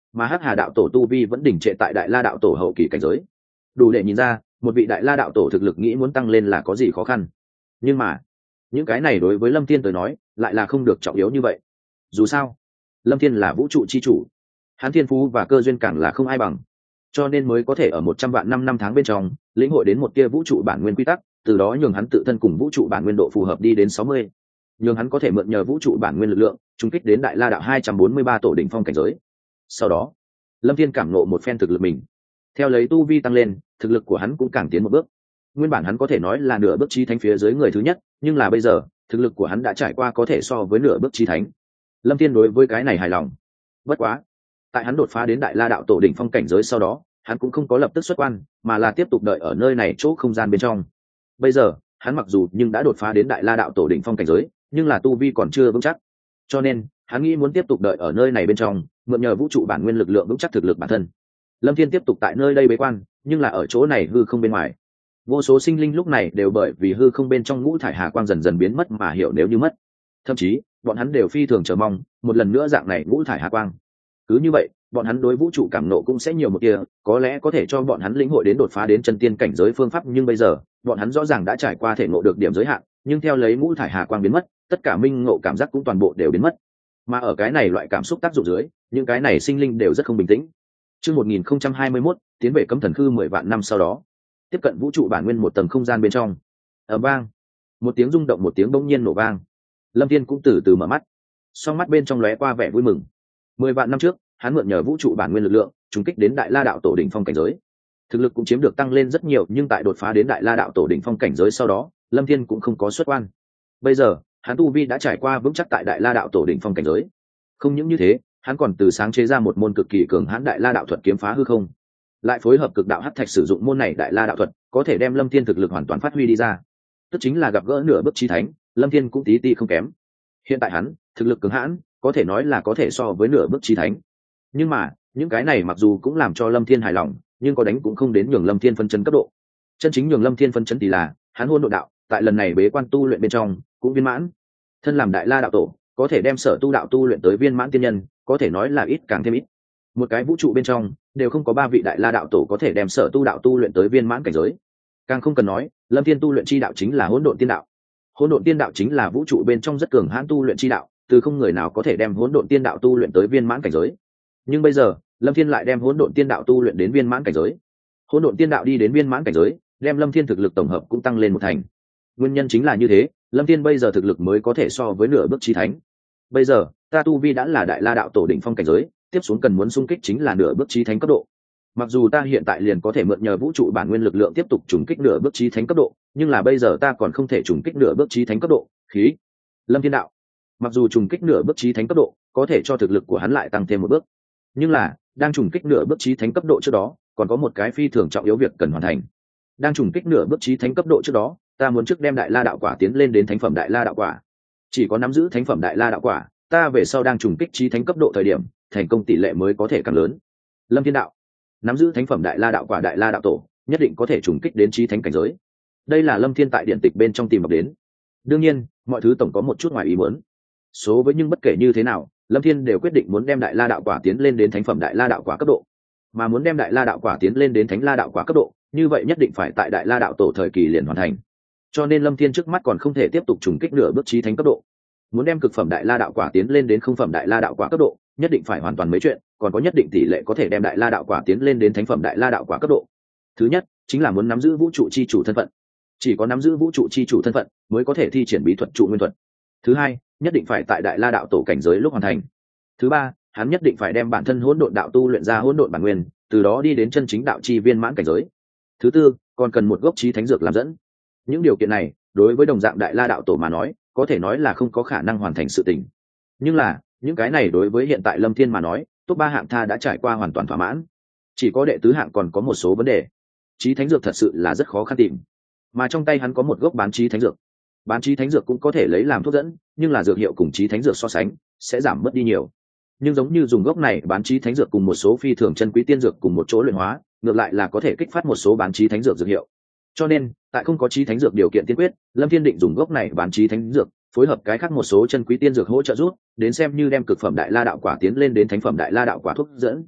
mà hắc hà đạo tổ tu vi vẫn đỉnh trệ tại đại la đạo tổ hậu kỳ cảnh giới. Đủ để nhìn ra một vị đại la đạo tổ thực lực nghĩ muốn tăng lên là có gì khó khăn. Nhưng mà những cái này đối với Lâm Thiên tới nói lại là không được trọng yếu như vậy. Dù sao Lâm Thiên là vũ trụ chi chủ, hắn thiên phú và cơ duyên càng là không ai bằng, cho nên mới có thể ở 100 vạn năm tháng bên trong lĩnh hội đến một tia vũ trụ bản nguyên quy tắc, từ đó nhường hắn tự thân cùng vũ trụ bản nguyên độ phù hợp đi đến 60, nhường hắn có thể mượn nhờ vũ trụ bản nguyên lực lượng trùng kích đến đại la đạo 243 tổ đỉnh phong cảnh giới. Sau đó Lâm Thiên cảm ngộ một phen thực lực mình, theo lấy tu vi tăng lên, thực lực của hắn cũng càng tiến một bước. Nguyên bản hắn có thể nói là nửa bước chí thánh phía dưới người thứ nhất, nhưng là bây giờ thực lực của hắn đã trải qua có thể so với nửa bước chí thánh. Lâm Thiên đối với cái này hài lòng. Bất quá tại hắn đột phá đến đại la đạo tổ đỉnh phong cảnh giới sau đó, hắn cũng không có lập tức xuất quan, mà là tiếp tục đợi ở nơi này chỗ không gian bên trong. Bây giờ hắn mặc dù nhưng đã đột phá đến đại la đạo tổ đỉnh phong cảnh giới, nhưng là tu vi còn chưa vững chắc, cho nên hắn nghĩ muốn tiếp tục đợi ở nơi này bên trong, mượn nhờ vũ trụ bản nguyên lực lượng vững chắc thực lực bản thân. Lâm Thiên tiếp tục tại nơi đây bế quan, nhưng là ở chỗ này hư không bên ngoài, vô số sinh linh lúc này đều bởi vì hư không bên trong ngũ thải hà quang dần dần biến mất mà hiểu nếu như mất. Thậm chí bọn hắn đều phi thường chờ mong một lần nữa dạng này ngũ thải hà quang. Cứ như vậy bọn hắn đối vũ trụ cảm nộ cũng sẽ nhiều một kia, có lẽ có thể cho bọn hắn lĩnh hội đến đột phá đến chân tiên cảnh giới phương pháp. Nhưng bây giờ bọn hắn rõ ràng đã trải qua thể ngộ được điểm giới hạn, nhưng theo lấy ngũ thải hà quang biến mất, tất cả minh ngộ cảm giác cũng toàn bộ đều biến mất. Mà ở cái này loại cảm xúc tác dụng dưới, những cái này sinh linh đều rất không bình tĩnh. Chương 1021, tiến về cấm thần khư 10 vạn năm sau đó, tiếp cận vũ trụ bản nguyên một tầng không gian bên trong. Ở vang, một tiếng rung động, một tiếng bỗng nhiên nổ vang. Lâm Thiên cũng từ từ mở mắt, song mắt bên trong lóe qua vẻ vui mừng. 10 vạn năm trước, hắn mượn nhờ vũ trụ bản nguyên lực lượng, trùng kích đến đại la đạo tổ đỉnh phong cảnh giới. Thực lực cũng chiếm được tăng lên rất nhiều, nhưng tại đột phá đến đại la đạo tổ đỉnh phong cảnh giới sau đó, Lâm Thiên cũng không có xuất quan. Bây giờ, hắn tu vi đã trải qua vững chắc tại đại la đạo tổ đỉnh phong cảnh giới. Không những như thế, hắn còn từ sáng chế ra một môn cực kỳ cường hãn đại la đạo thuật kiếm phá hư không, lại phối hợp cực đạo hắc thạch sử dụng môn này đại la đạo thuật, có thể đem Lâm Thiên thực lực hoàn toàn phát huy đi ra. Tức chính là gặp gỡ nửa bước chí thánh, Lâm Thiên cũng tí ti không kém. Hiện tại hắn thực lực cường hãn, có thể nói là có thể so với nửa bước chí thánh. Nhưng mà những cái này mặc dù cũng làm cho Lâm Thiên hài lòng, nhưng có đánh cũng không đến nhường Lâm Thiên phân chấn cấp độ. Chân chính nhường Lâm Thiên phân chấn thì là hắn hôn nội đạo tại lần này bế quan tu luyện bên trong cũng viên mãn. Thân làm đại la đạo tổ, có thể đem sở tu đạo tu luyện tới viên mãn tiên nhân, có thể nói là ít càng thêm ít. Một cái vũ trụ bên trong đều không có 3 vị đại la đạo tổ có thể đem sở tu đạo tu luyện tới viên mãn cảnh giới. Càng không cần nói Lâm Thiên tu luyện chi đạo chính là hỗn độn tiên đạo. Hỗn độn tiên đạo chính là vũ trụ bên trong rất cường hãn tu luyện chi đạo, từ không người nào có thể đem hỗn độn tiên đạo tu luyện tới viên mãn cảnh giới. Nhưng bây giờ Lâm Thiên lại đem hỗn độn tiên đạo tu luyện đến viên mãn cảnh giới. Hỗn độn tiên đạo đi đến viên mãn cảnh giới, đem Lâm Thiên thực lực tổng hợp cũng tăng lên một thành. Nguyên nhân chính là như thế, Lâm Thiên bây giờ thực lực mới có thể so với nửa bước chí thánh. Bây giờ ta tu vi đã là đại la đạo tổ đỉnh phong cảnh giới, tiếp xuống cần muốn xung kích chính là nửa bước chí thánh cấp độ. Mặc dù ta hiện tại liền có thể mượn nhờ vũ trụ bản nguyên lực lượng tiếp tục trùng kích nửa bước chí thánh cấp độ, nhưng là bây giờ ta còn không thể trùng kích nửa bước chí thánh cấp độ. Khí Lâm Thiên đạo, mặc dù trùng kích nửa bước chí thánh cấp độ có thể cho thực lực của hắn lại tăng thêm một bước, nhưng là đang trùng kích nửa bước chí thánh cấp độ trước đó, còn có một cái phi thường trọng yếu việc cần hoàn thành. Đang trùng kích nửa bước chí thánh cấp độ trước đó, ta muốn trước đem đại la đạo quả tiến lên đến thánh phẩm đại la đạo quả. Chỉ có nắm giữ thánh phẩm đại la đạo quả, ta về sau đang trùng kích chí thánh cấp độ thời điểm, thành công tỷ lệ mới có thể càng lớn. Lâm Thiên đạo, nắm giữ thánh phẩm đại la đạo quả đại la đạo tổ, nhất định có thể trùng kích đến chí thánh cảnh giới. Đây là Lâm Thiên tại điện tịch bên trong tìm đọc đến. Đương nhiên, mọi thứ tổng có một chút ngoài ý muốn. Số với nhưng bất kể như thế nào, Lâm Thiên đều quyết định muốn đem đại la đạo quả tiến lên đến thánh phẩm đại la đạo quả cấp độ. Mà muốn đem đại la đạo quả tiến lên đến thánh la đạo quả cấp độ, như vậy nhất định phải tại đại la đạo tổ thời kỳ liền hoàn thành. Cho nên Lâm Thiên trước mắt còn không thể tiếp tục trùng kích nửa bước chí thánh cấp độ. Muốn đem cực phẩm đại la đạo quả tiến lên đến không phẩm đại la đạo quả cấp độ, nhất định phải hoàn toàn mấy chuyện, còn có nhất định tỷ lệ có thể đem đại la đạo quả tiến lên đến thánh phẩm đại la đạo quả cấp độ. Thứ nhất chính là muốn nắm giữ vũ trụ chi chủ thân phận. Chỉ có nắm giữ vũ trụ chi chủ thân phận mới có thể thi triển bí thuật trụ nguyên thuật. Thứ hai, nhất định phải tại đại la đạo tổ cảnh giới lúc hoàn thành. Thứ ba, hắn nhất định phải đem bản thân hỗn độn đạo tu luyện ra hỗn độn bản nguyên, từ đó đi đến chân chính đạo chi viên mãn cảnh giới. Thứ tư, còn cần một gốc chí thánh dược làm dẫn. Những điều kiện này đối với đồng dạng đại la đạo tổ mà nói, có thể nói là không có khả năng hoàn thành sự tình. Nhưng là những cái này đối với hiện tại Lâm Thiên mà nói, top 3 hạng tha đã trải qua hoàn toàn thỏa mãn. Chỉ có đệ tứ hạng còn có một số vấn đề. Chí thánh dược thật sự là rất khó khăn tìm, mà trong tay hắn có một gốc bán chí thánh dược. Bán chí thánh dược cũng có thể lấy làm thuốc dẫn, nhưng là dược hiệu cùng chí thánh dược so sánh sẽ giảm mất đi nhiều. Nhưng giống như dùng gốc này bán chí thánh dược cùng một số phi thường chân quý tiên dược cùng một chỗ luyện hóa, ngược lại là có thể kích phát một số bán chí thánh dược dược hiệu. Cho nên tại không có chí thánh dược điều kiện tiên quyết, Lâm Thiên định dùng gốc này bán chí thánh dược phối hợp cái khác một số chân quý tiên dược hỗ trợ rút đến xem như đem cực phẩm đại la đạo quả tiến lên đến thánh phẩm đại la đạo quả thuốc dẫn.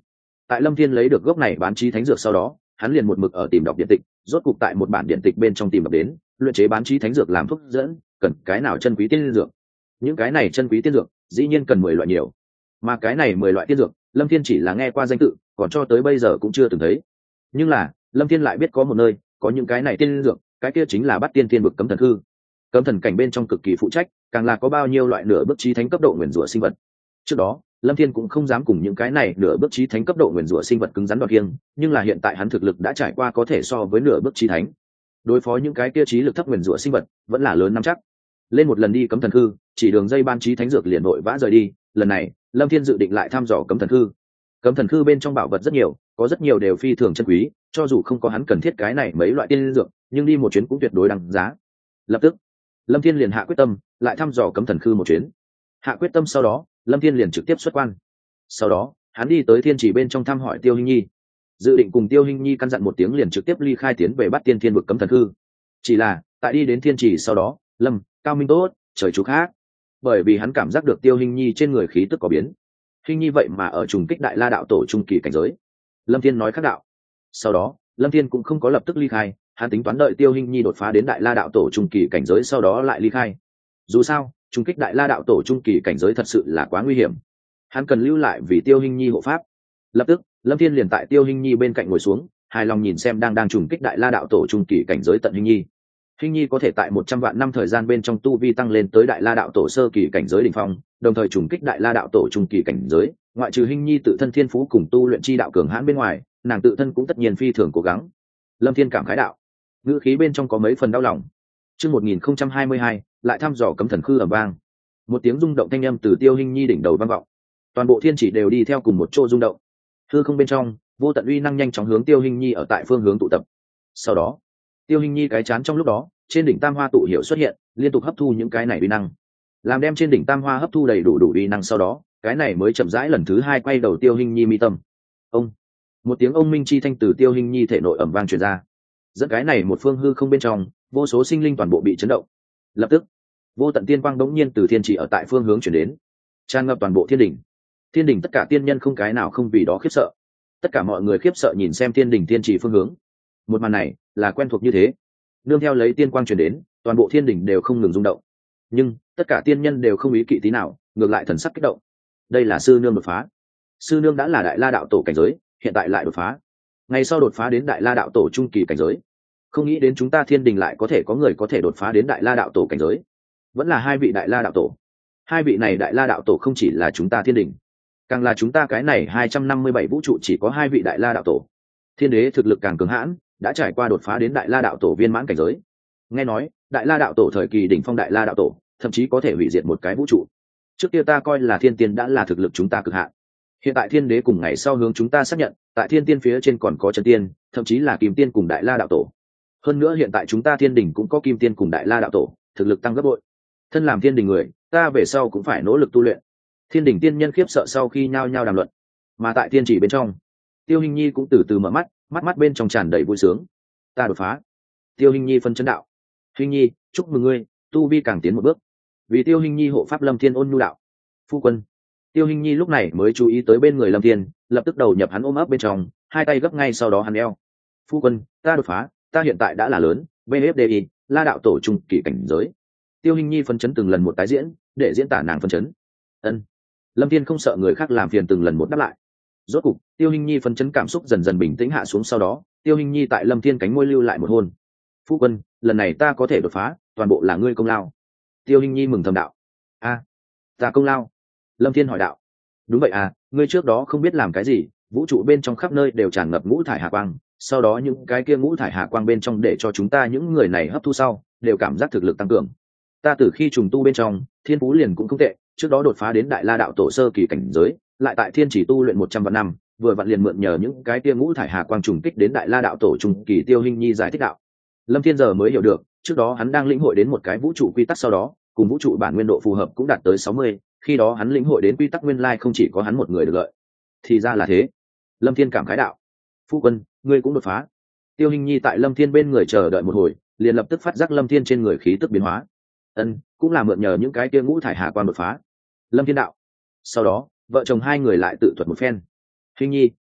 Tại Lâm Thiên lấy được gốc này bán trí thánh dược sau đó, hắn liền một mực ở tìm đọc điện tịch, rốt cục tại một bản điện tịch bên trong tìm đọc đến, luyện chế bán trí thánh dược làm thuốc dẫn, cần cái nào chân quý tiên dược. Những cái này chân quý tiên dược, dĩ nhiên cần 10 loại nhiều. Mà cái này 10 loại tiên dược, Lâm Thiên chỉ là nghe qua danh tự, còn cho tới bây giờ cũng chưa từng thấy. Nhưng là, Lâm Thiên lại biết có một nơi, có những cái này tiên dược, cái kia chính là Bát Tiên Thiên vực Cấm Thần Hư. Cấm thần cảnh bên trong cực kỳ phụ trách, càng là có bao nhiêu loại nửa bước chí thánh cấp độ nguyên rủa sinh vật. Trước đó, Lâm Thiên cũng không dám cùng những cái này nửa bước chí thánh cấp độ nguyên rủa sinh vật cứng rắn đoạt kiêng, nhưng là hiện tại hắn thực lực đã trải qua có thể so với nửa bước chí thánh. Đối phó những cái kia chí lực thấp nguyên rủa sinh vật, vẫn là lớn nắm chắc. Lên một lần đi Cấm Thần Hư, chỉ đường dây ban chí thánh dược liền vội vã rời đi, lần này, Lâm Thiên dự định lại thăm dò Cấm Thần Hư. Cấm Thần Hư bên trong bảo vật rất nhiều, có rất nhiều đều phi thường chân quý, cho dù không có hắn cần thiết cái này mấy loại tiên dược, nhưng đi một chuyến cũng tuyệt đối đáng giá. Lập tức, Lâm Thiên liền hạ quyết tâm, lại thăm dò Cấm Thần Hư một chuyến. Hạ quyết tâm sau đó, Lâm Thiên liền trực tiếp xuất quan. Sau đó, hắn đi tới Thiên Chỉ bên trong thăm hỏi Tiêu Hinh Nhi, dự định cùng Tiêu Hinh Nhi căn dặn một tiếng liền trực tiếp ly khai tiến về Bát Tiên Thiên vực Cấm Thần Hư. Chỉ là, tại đi đến Thiên Chỉ sau đó, Lâm, Cao Minh tốt, trời chú khác. Bởi vì hắn cảm giác được Tiêu Hinh Nhi trên người khí tức có biến. Hinh Nhi vậy mà ở trùng kích Đại La đạo tổ trung kỳ cảnh giới. Lâm Thiên nói khác đạo. Sau đó, Lâm Thiên cũng không có lập tức ly khai, hắn tính toán đợi Tiêu Hinh Nhi đột phá đến Đại La đạo tổ trung kỳ cảnh giới sau đó lại ly khai. Dù sao, trùng kích Đại La đạo tổ trung kỳ cảnh giới thật sự là quá nguy hiểm. Hắn cần lưu lại vì Tiêu Hinh Nhi hộ pháp. Lập tức, Lâm Thiên liền tại Tiêu Hinh Nhi bên cạnh ngồi xuống, hài lòng nhìn xem đang trùng kích Đại La đạo tổ trung kỳ cảnh giới tận Hinh Nhi. Hinh Nhi có thể tại 100 vạn năm thời gian bên trong tu vi tăng lên tới Đại La đạo tổ sơ kỳ cảnh giới đỉnh phong, đồng thời trùng kích Đại La đạo tổ trung kỳ cảnh giới, ngoại trừ Hinh Nhi tự thân thiên phú cùng tu luyện chi đạo cường hãn bên ngoài, nàng tự thân cũng tất nhiên phi thường cố gắng. Lâm Thiên cảm khái đạo, ngữ khí bên trong có mấy phần đau lòng. Chương 1022, lại thăm dò Cấm Thần Hư ầm vang. Một tiếng rung động thanh âm từ Tiêu Hinh Nhi đỉnh đầu vang vọng. Toàn bộ thiên chỉ đều đi theo cùng một chỗ rung động. Hư không bên trong, vô tận uy năng nhanh chóng hướng Tiêu Hinh Nhi ở tại phương hướng tụ tập. Sau đó, Tiêu Hinh Nhi cái chán trong lúc đó, trên đỉnh Tam Hoa tụ hiệu xuất hiện, liên tục hấp thu những cái này uy năng. Làm đem trên đỉnh Tam Hoa hấp thu đầy đủ uy năng sau đó, cái này mới chậm rãi lần thứ hai quay đầu Tiêu Hinh Nhi mi tâm. Ông, một tiếng ông minh chi thanh từ Tiêu Hinh Nhi thể nội ầm vang truyền ra. Dẫn cái này một phương hư không bên trong, vô số sinh linh toàn bộ bị chấn động. Lập tức, vô tận tiên quang đống nhiên từ thiên chỉ ở tại phương hướng chuyển đến, tràn ngập toàn bộ thiên đỉnh. Thiên đỉnh tất cả tiên nhân không cái nào không vì đó khiếp sợ. Tất cả mọi người khiếp sợ nhìn xem thiên đỉnh thiên chỉ phương hướng. Một màn này là quen thuộc như thế. Nương theo lấy tiên quang truyền đến, toàn bộ thiên đỉnh đều không ngừng rung động. Nhưng tất cả tiên nhân đều không ý kỵ tí nào, ngược lại thần sắc kích động. Đây là sư nương đột phá. Sư nương đã là Đại La đạo tổ cảnh giới, hiện tại lại đột phá. Ngày sau đột phá đến Đại La đạo tổ trung kỳ cảnh giới. Không nghĩ đến chúng ta thiên đình lại có thể có người có thể đột phá đến Đại La đạo tổ cảnh giới. Vẫn là hai vị Đại La đạo tổ. Hai vị này Đại La đạo tổ không chỉ là chúng ta thiên đình, càng là chúng ta cái này 257 vũ trụ chỉ có hai vị Đại La đạo tổ. Thiên đế thực lực càng cường hãn, đã trải qua đột phá đến Đại La đạo tổ viên mãn cảnh giới. Nghe nói, Đại La đạo tổ thời kỳ đỉnh phong Đại La đạo tổ, thậm chí có thể hủy diệt một cái vũ trụ. Trước kia ta coi là thiên tiên đã là thực lực chúng ta cực hạn. Hiện tại thiên đế cùng ngày sau hướng chúng ta xác nhận, tại thiên tiên phía trên còn có chân tiên, thậm chí là kim tiên cùng Đại La đạo tổ. Hơn nữa hiện tại chúng ta thiên đình cũng có kim tiên cùng Đại La đạo tổ, thực lực tăng gấp bội. Thân làm thiên đình người, ta về sau cũng phải nỗ lực tu luyện. Thiên đình tiên nhân khiếp sợ sau khi nhao nhao đàm luận. Mà tại thiên chỉ bên trong, Tiêu Hinh Nhi cũng từ từ mở mắt, mắt bên trong tràn đầy vui sướng. Ta đột phá. Tiêu Hinh Nhi phân chấn đạo. Hinh Nhi, chúc mừng ngươi, tu vi càng tiến một bước. Vì Tiêu Hinh Nhi hộ pháp Lâm Thiên ôn nhu đạo. Phu quân. Tiêu Hinh Nhi lúc này mới chú ý tới bên người Lâm Thiên, lập tức đầu nhập hắn ôm ấp bên trong, hai tay gấp ngay sau đó hắn eo. Phu quân, ta đột phá, ta hiện tại đã là lớn, BFDI, La đạo tổ trung kỳ cảnh giới. Tiêu Hinh Nhi phân chấn từng lần một tái diễn, để diễn tả nàng phân chấn. Ân. Lâm Thiên không sợ người khác làm phiền từng lần một đáp lại. Rốt cục, Tiêu Hinh Nhi phân chấn cảm xúc dần dần bình tĩnh hạ xuống sau đó, Tiêu Hinh Nhi tại Lâm Thiên cánh môi lưu lại một hôn. Phu quân, lần này ta có thể đột phá, toàn bộ là ngươi công lao. Tiêu Hinh Nhi mừng thầm đạo. A, ta công lao? Lâm Thiên hỏi đạo. Đúng vậy à, ngươi trước đó không biết làm cái gì, vũ trụ bên trong khắp nơi đều tràn ngập ngũ thải hà quang, sau đó những cái kia ngũ thải hà quang bên trong để cho chúng ta những người này hấp thu sau, đều cảm giác thực lực tăng cường. Ta từ khi trùng tu bên trong, thiên phú liền cũng không tệ, trước đó đột phá đến Đại La đạo tổ sơ kỳ cảnh giới, lại tại thiên chỉ tu luyện 100 vạn năm, vừa vặn liền mượn nhờ những cái kia ngũ thải hà quang trùng kích đến Đại La đạo tổ trung kỳ. Tiêu Hinh Nhi giải thích đạo. Lâm Thiên giờ mới hiểu được, trước đó hắn đang lĩnh hội đến một cái vũ trụ quy tắc sau đó, cùng vũ trụ bản nguyên độ phù hợp cũng đạt tới 60, khi đó hắn lĩnh hội đến quy tắc nguyên lai không chỉ có hắn một người được lợi. Thì ra là thế. Lâm Thiên cảm khái đạo. Phu quân, ngươi cũng đột phá. Tiêu Hinh Nhi tại Lâm Thiên bên người chờ đợi một hồi, liền lập tức phát giác Lâm Thiên trên người khí tức biến hóa. Ân, cũng là mượn nhờ những cái kia ngũ thải hà quang đột phá. Lâm Thiên đạo. Sau đó, vợ chồng hai người lại tự thuật một phen. Hinh Nhi,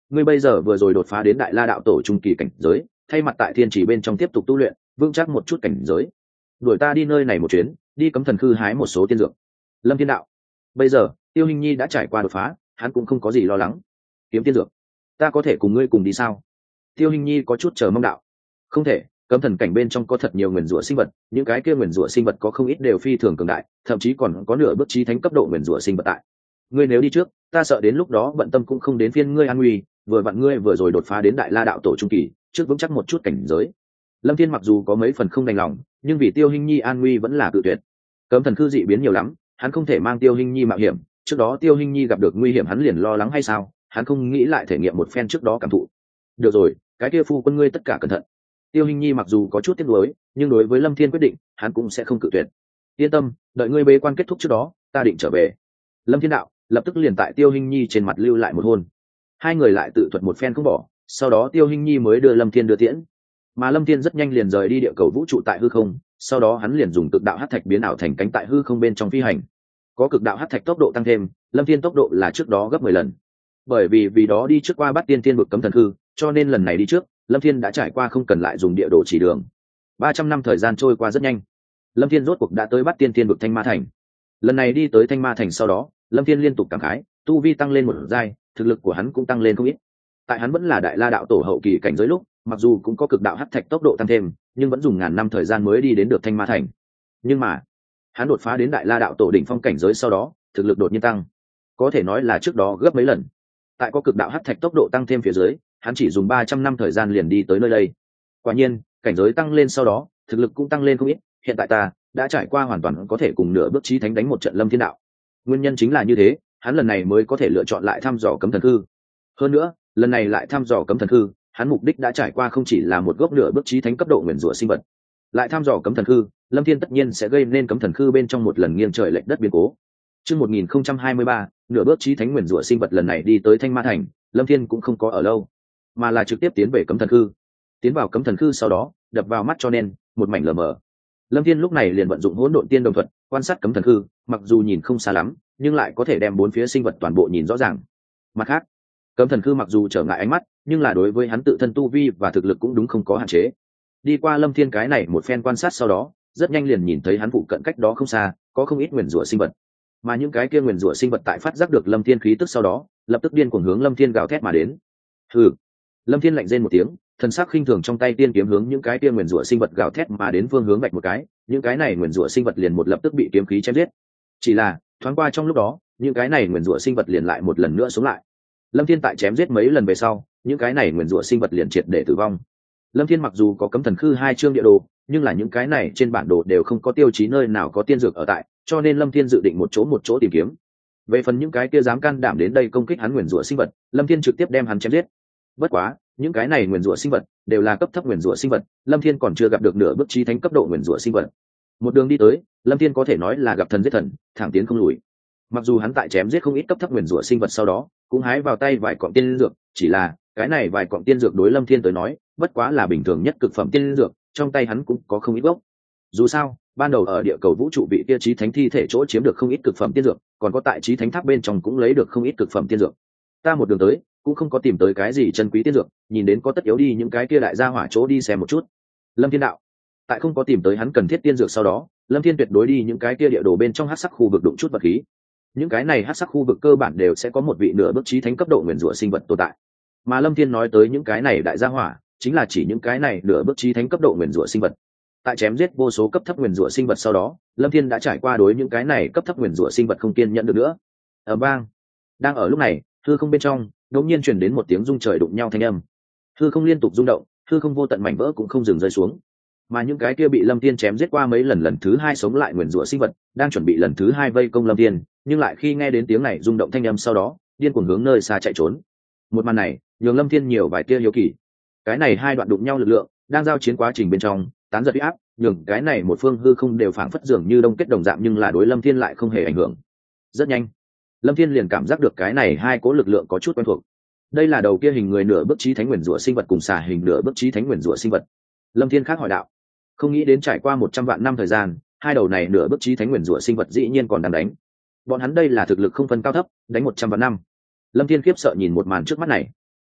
ngươi bây giờ vừa rồi đột phá đến đại la đạo tổ trung kỳ cảnh giới, thay mặt tại thiên chỉ bên trong tiếp tục tu luyện, vững chắc một chút cảnh giới. Đuổi ta đi nơi này một chuyến, đi cấm thần khư hái một số tiên dược. Lâm Thiên đạo. Bây giờ Tiêu Hinh Nhi đã trải qua đột phá, hắn cũng không có gì lo lắng. Kiếm tiên dược, ta có thể cùng ngươi cùng đi sao? Tiêu Hinh Nhi có chút chờ mong đạo. Không thể, cấm thần cảnh bên trong có thật nhiều nguyền rủa sinh vật, những cái kia nguyền rủa sinh vật có không ít đều phi thường cường đại, thậm chí còn có nửa bước chí thánh cấp độ nguyền rủa sinh vật tại. Ngươi nếu đi trước, ta sợ đến lúc đó bận tâm cũng không đến phiên ngươi an nguy, vừa vặn ngươi vừa rồi đột phá đến đại la đạo tổ trung kỳ, trước vững chắc một chút cảnh giới. Lâm Thiên mặc dù có mấy phần không đành lòng, nhưng vì Tiêu Hinh Nhi an nguy vẫn là cự tuyệt. Cấm thần khư dị biến nhiều lắm, hắn không thể mang Tiêu Hinh Nhi mạo hiểm, trước đó Tiêu Hinh Nhi gặp được nguy hiểm hắn liền lo lắng hay sao, hắn không nghĩ lại thể nghiệm một phen trước đó cảm thụ. Được rồi, cái kia phu quân ngươi tất cả cẩn thận. Tiêu Hinh Nhi mặc dù có chút tiếc nuối, nhưng đối với Lâm Thiên quyết định, hắn cũng sẽ không cự tuyệt. Yên tâm, đợi ngươi bế quan kết thúc trước đó, ta định trở về. Lâm Thiên đạo lập tức liền tại Tiêu Hinh Nhi trên mặt lưu lại một hôn. Hai người lại tự thuật một phen không bỏ, sau đó Tiêu Hinh Nhi mới đưa Lâm Thiên đưa tiễn. Mà Lâm Thiên rất nhanh liền rời đi địa cầu vũ trụ tại hư không, sau đó hắn liền dùng cực đạo hắc thạch biến ảo thành cánh tại hư không bên trong phi hành. Có cực đạo hắc thạch tốc độ tăng thêm, Lâm Thiên tốc độ là trước đó gấp 10 lần. Bởi vì đó đi trước qua Bát Tiên Thiên vực cấm thần hư, cho nên lần này đi trước, Lâm Thiên đã trải qua không cần lại dùng địa đồ chỉ đường. 300 năm thời gian trôi qua rất nhanh. Lâm Thiên rốt cuộc đã tới Bát Tiên Thiên vực Thanh Ma Thành. Lần này đi tới Thanh Ma Thành sau đó, Lâm Thiên liên tục cảm khái, tu vi tăng lên một giai, thực lực của hắn cũng tăng lên không ít. Tại hắn vẫn là đại la đạo tổ hậu kỳ cảnh giới lúc, mặc dù cũng có cực đạo hắc thạch tốc độ tăng thêm, nhưng vẫn dùng ngàn năm thời gian mới đi đến được Thanh Ma Thành. Nhưng mà, hắn đột phá đến đại la đạo tổ đỉnh phong cảnh giới sau đó, thực lực đột nhiên tăng, có thể nói là trước đó gấp mấy lần. Tại có cực đạo hắc thạch tốc độ tăng thêm phía dưới, hắn chỉ dùng 300 năm thời gian liền đi tới nơi đây. Quả nhiên, cảnh giới tăng lên sau đó, thực lực cũng tăng lên không ít, hiện tại ta đã trải qua hoàn toàn có thể cùng nửa bước chí thánh đánh một trận Lâm Thiên đạo. Nguyên nhân chính là như thế, hắn lần này mới có thể lựa chọn lại thăm dò cấm thần hư. Hơn nữa, lần này lại thăm dò cấm thần hư, hắn mục đích đã trải qua không chỉ là một gốc nửa bước chí thánh cấp độ nguyền rủa sinh vật. Lại thăm dò cấm thần hư, Lâm Thiên tất nhiên sẽ gây nên cấm thần hư bên trong một lần nghiêng trời lệch đất biến cố. Chương 1023, nửa bước chí thánh nguyền rủa sinh vật lần này đi tới Thanh Ma Thành, Lâm Thiên cũng không có ở lâu, mà là trực tiếp tiến về cấm thần hư. Tiến vào cấm thần hư sau đó, đập vào mắt cho nên một mảnh lờ mờ. Lâm Thiên lúc này liền vận dụng hỗn độn tiên đồng thuật, quan sát cấm thần hư, mặc dù nhìn không xa lắm, nhưng lại có thể đem bốn phía sinh vật toàn bộ nhìn rõ ràng. Mặt khác, cấm thần hư mặc dù trở ngại ánh mắt, nhưng là đối với hắn tự thân tu vi và thực lực cũng đúng không có hạn chế. Đi qua Lâm Thiên cái này một phen quan sát sau đó, rất nhanh liền nhìn thấy hắn phụ cận cách đó không xa, có không ít nguyền rủa sinh vật. Mà những cái kia nguyền rủa sinh vật tại phát giác được Lâm Thiên khí tức sau đó, lập tức điên cuồng hướng Lâm Thiên gào thét mà đến. Hừ. Lâm Thiên lạnh rên một tiếng, thần sắc khinh thường trong tay tiên kiếm hướng những cái kia nguyền rủa sinh vật gào thét mà đến phương hướng vạch một cái, những cái này nguyền rủa sinh vật liền một lập tức bị kiếm khí chém giết. Chỉ là, thoáng qua trong lúc đó, những cái này nguyền rủa sinh vật liền lại một lần nữa sống lại. Lâm Thiên tại chém giết mấy lần về sau, những cái này nguyền rủa sinh vật liền triệt để tử vong. Lâm Thiên mặc dù có cấm thần khư 2 chương địa đồ, nhưng là những cái này trên bản đồ đều không có tiêu chí nơi nào có tiên dược ở tại, cho nên Lâm Thiên dự định một chỗ tìm kiếm. Về phần những cái kia dám can đảm đến đây công kích hắn nguyền rủa sinh vật, Lâm Thiên trực tiếp đem hắn chém giết. Bất quá, những cái này nguyền rủa sinh vật đều là cấp thấp nguyền rủa sinh vật, Lâm Thiên còn chưa gặp được nửa bước chí thánh cấp độ nguyền rủa sinh vật. Một đường đi tới, Lâm Thiên có thể nói là gặp thần giết thần, thẳng tiến không lùi. Mặc dù hắn tại chém giết không ít cấp thấp nguyền rủa sinh vật sau đó, cũng hái vào tay vài cọng tiên dược, chỉ là cái này vài cọng tiên dược đối Lâm Thiên tới nói, bất quá là bình thường nhất cực phẩm tiên dược, trong tay hắn cũng có không ít gốc. Dù sao, ban đầu ở địa cầu vũ trụ vị kia chí thánh thi thể chỗ chiếm được không ít cực phẩm tiên dược, còn có tại chí thánh tháp bên trong cũng lấy được không ít cực phẩm tiên dược. Ta một đường tới, cũng không có tìm tới cái gì chân quý tiên dược, nhìn đến có tất yếu đi những cái kia đại gia hỏa chỗ đi xem một chút. Lâm Thiên đạo. Tại không có tìm tới hắn cần thiết tiên dược sau đó, Lâm Thiên tuyệt đối đi những cái kia địa đồ bên trong hắc sắc khu vực đụng chút vật khí. Những cái này hắc sắc khu vực cơ bản đều sẽ có một vị nửa bước chí thánh cấp độ nguyền rủa sinh vật tồn tại. Mà Lâm Thiên nói tới những cái này đại gia hỏa, chính là chỉ những cái này nửa bước chí thánh cấp độ nguyền rủa sinh vật. Tại chém giết vô số cấp thấp nguyền rủa sinh vật sau đó, Lâm Thiên đã trải qua đối những cái này cấp thấp nguyền rủa sinh vật không kiên nhẫn được nữa. Ở bang, đang ở lúc này, hư không bên trong đột nhiên truyền đến một tiếng rung trời đụng nhau thanh âm. Hư không liên tục rung động, hư không vô tận mảnh vỡ cũng không dừng rơi xuống. Mà những cái kia bị Lâm Thiên chém giết qua mấy lần lần thứ 2 sống lại nguyền rủa sinh vật, đang chuẩn bị lần thứ 2 vây công Lâm Thiên, nhưng lại khi nghe đến tiếng này rung động thanh âm sau đó, điên cuồng hướng nơi xa chạy trốn. Một màn này, nhường Lâm Thiên nhiều vài tia hiếu kỳ. Cái này hai đoạn đụng nhau lực lượng, đang giao chiến quá trình bên trong, tán giật uy áp, nhường cái này một phương hư không đều phảng phất dường như đông kết đồng dạng, nhưng là đối Lâm Thiên lại không hề ảnh hưởng. Rất nhanh, Lâm Thiên liền cảm giác được cái này hai cố lực lượng có chút quen thuộc. Đây là đầu kia hình người nửa bước chí thánh nguyền rủa sinh vật cùng xà hình nửa bước chí thánh nguyền rủa sinh vật. Lâm Thiên khác hỏi đạo. Không nghĩ đến trải qua 100 vạn năm thời gian, hai đầu này nửa bước chí thánh nguyền rủa sinh vật dĩ nhiên còn đang đánh. Bọn hắn đây là thực lực không phân cao thấp, đánh 100 vạn năm. Lâm Thiên khiếp sợ nhìn một màn trước mắt này.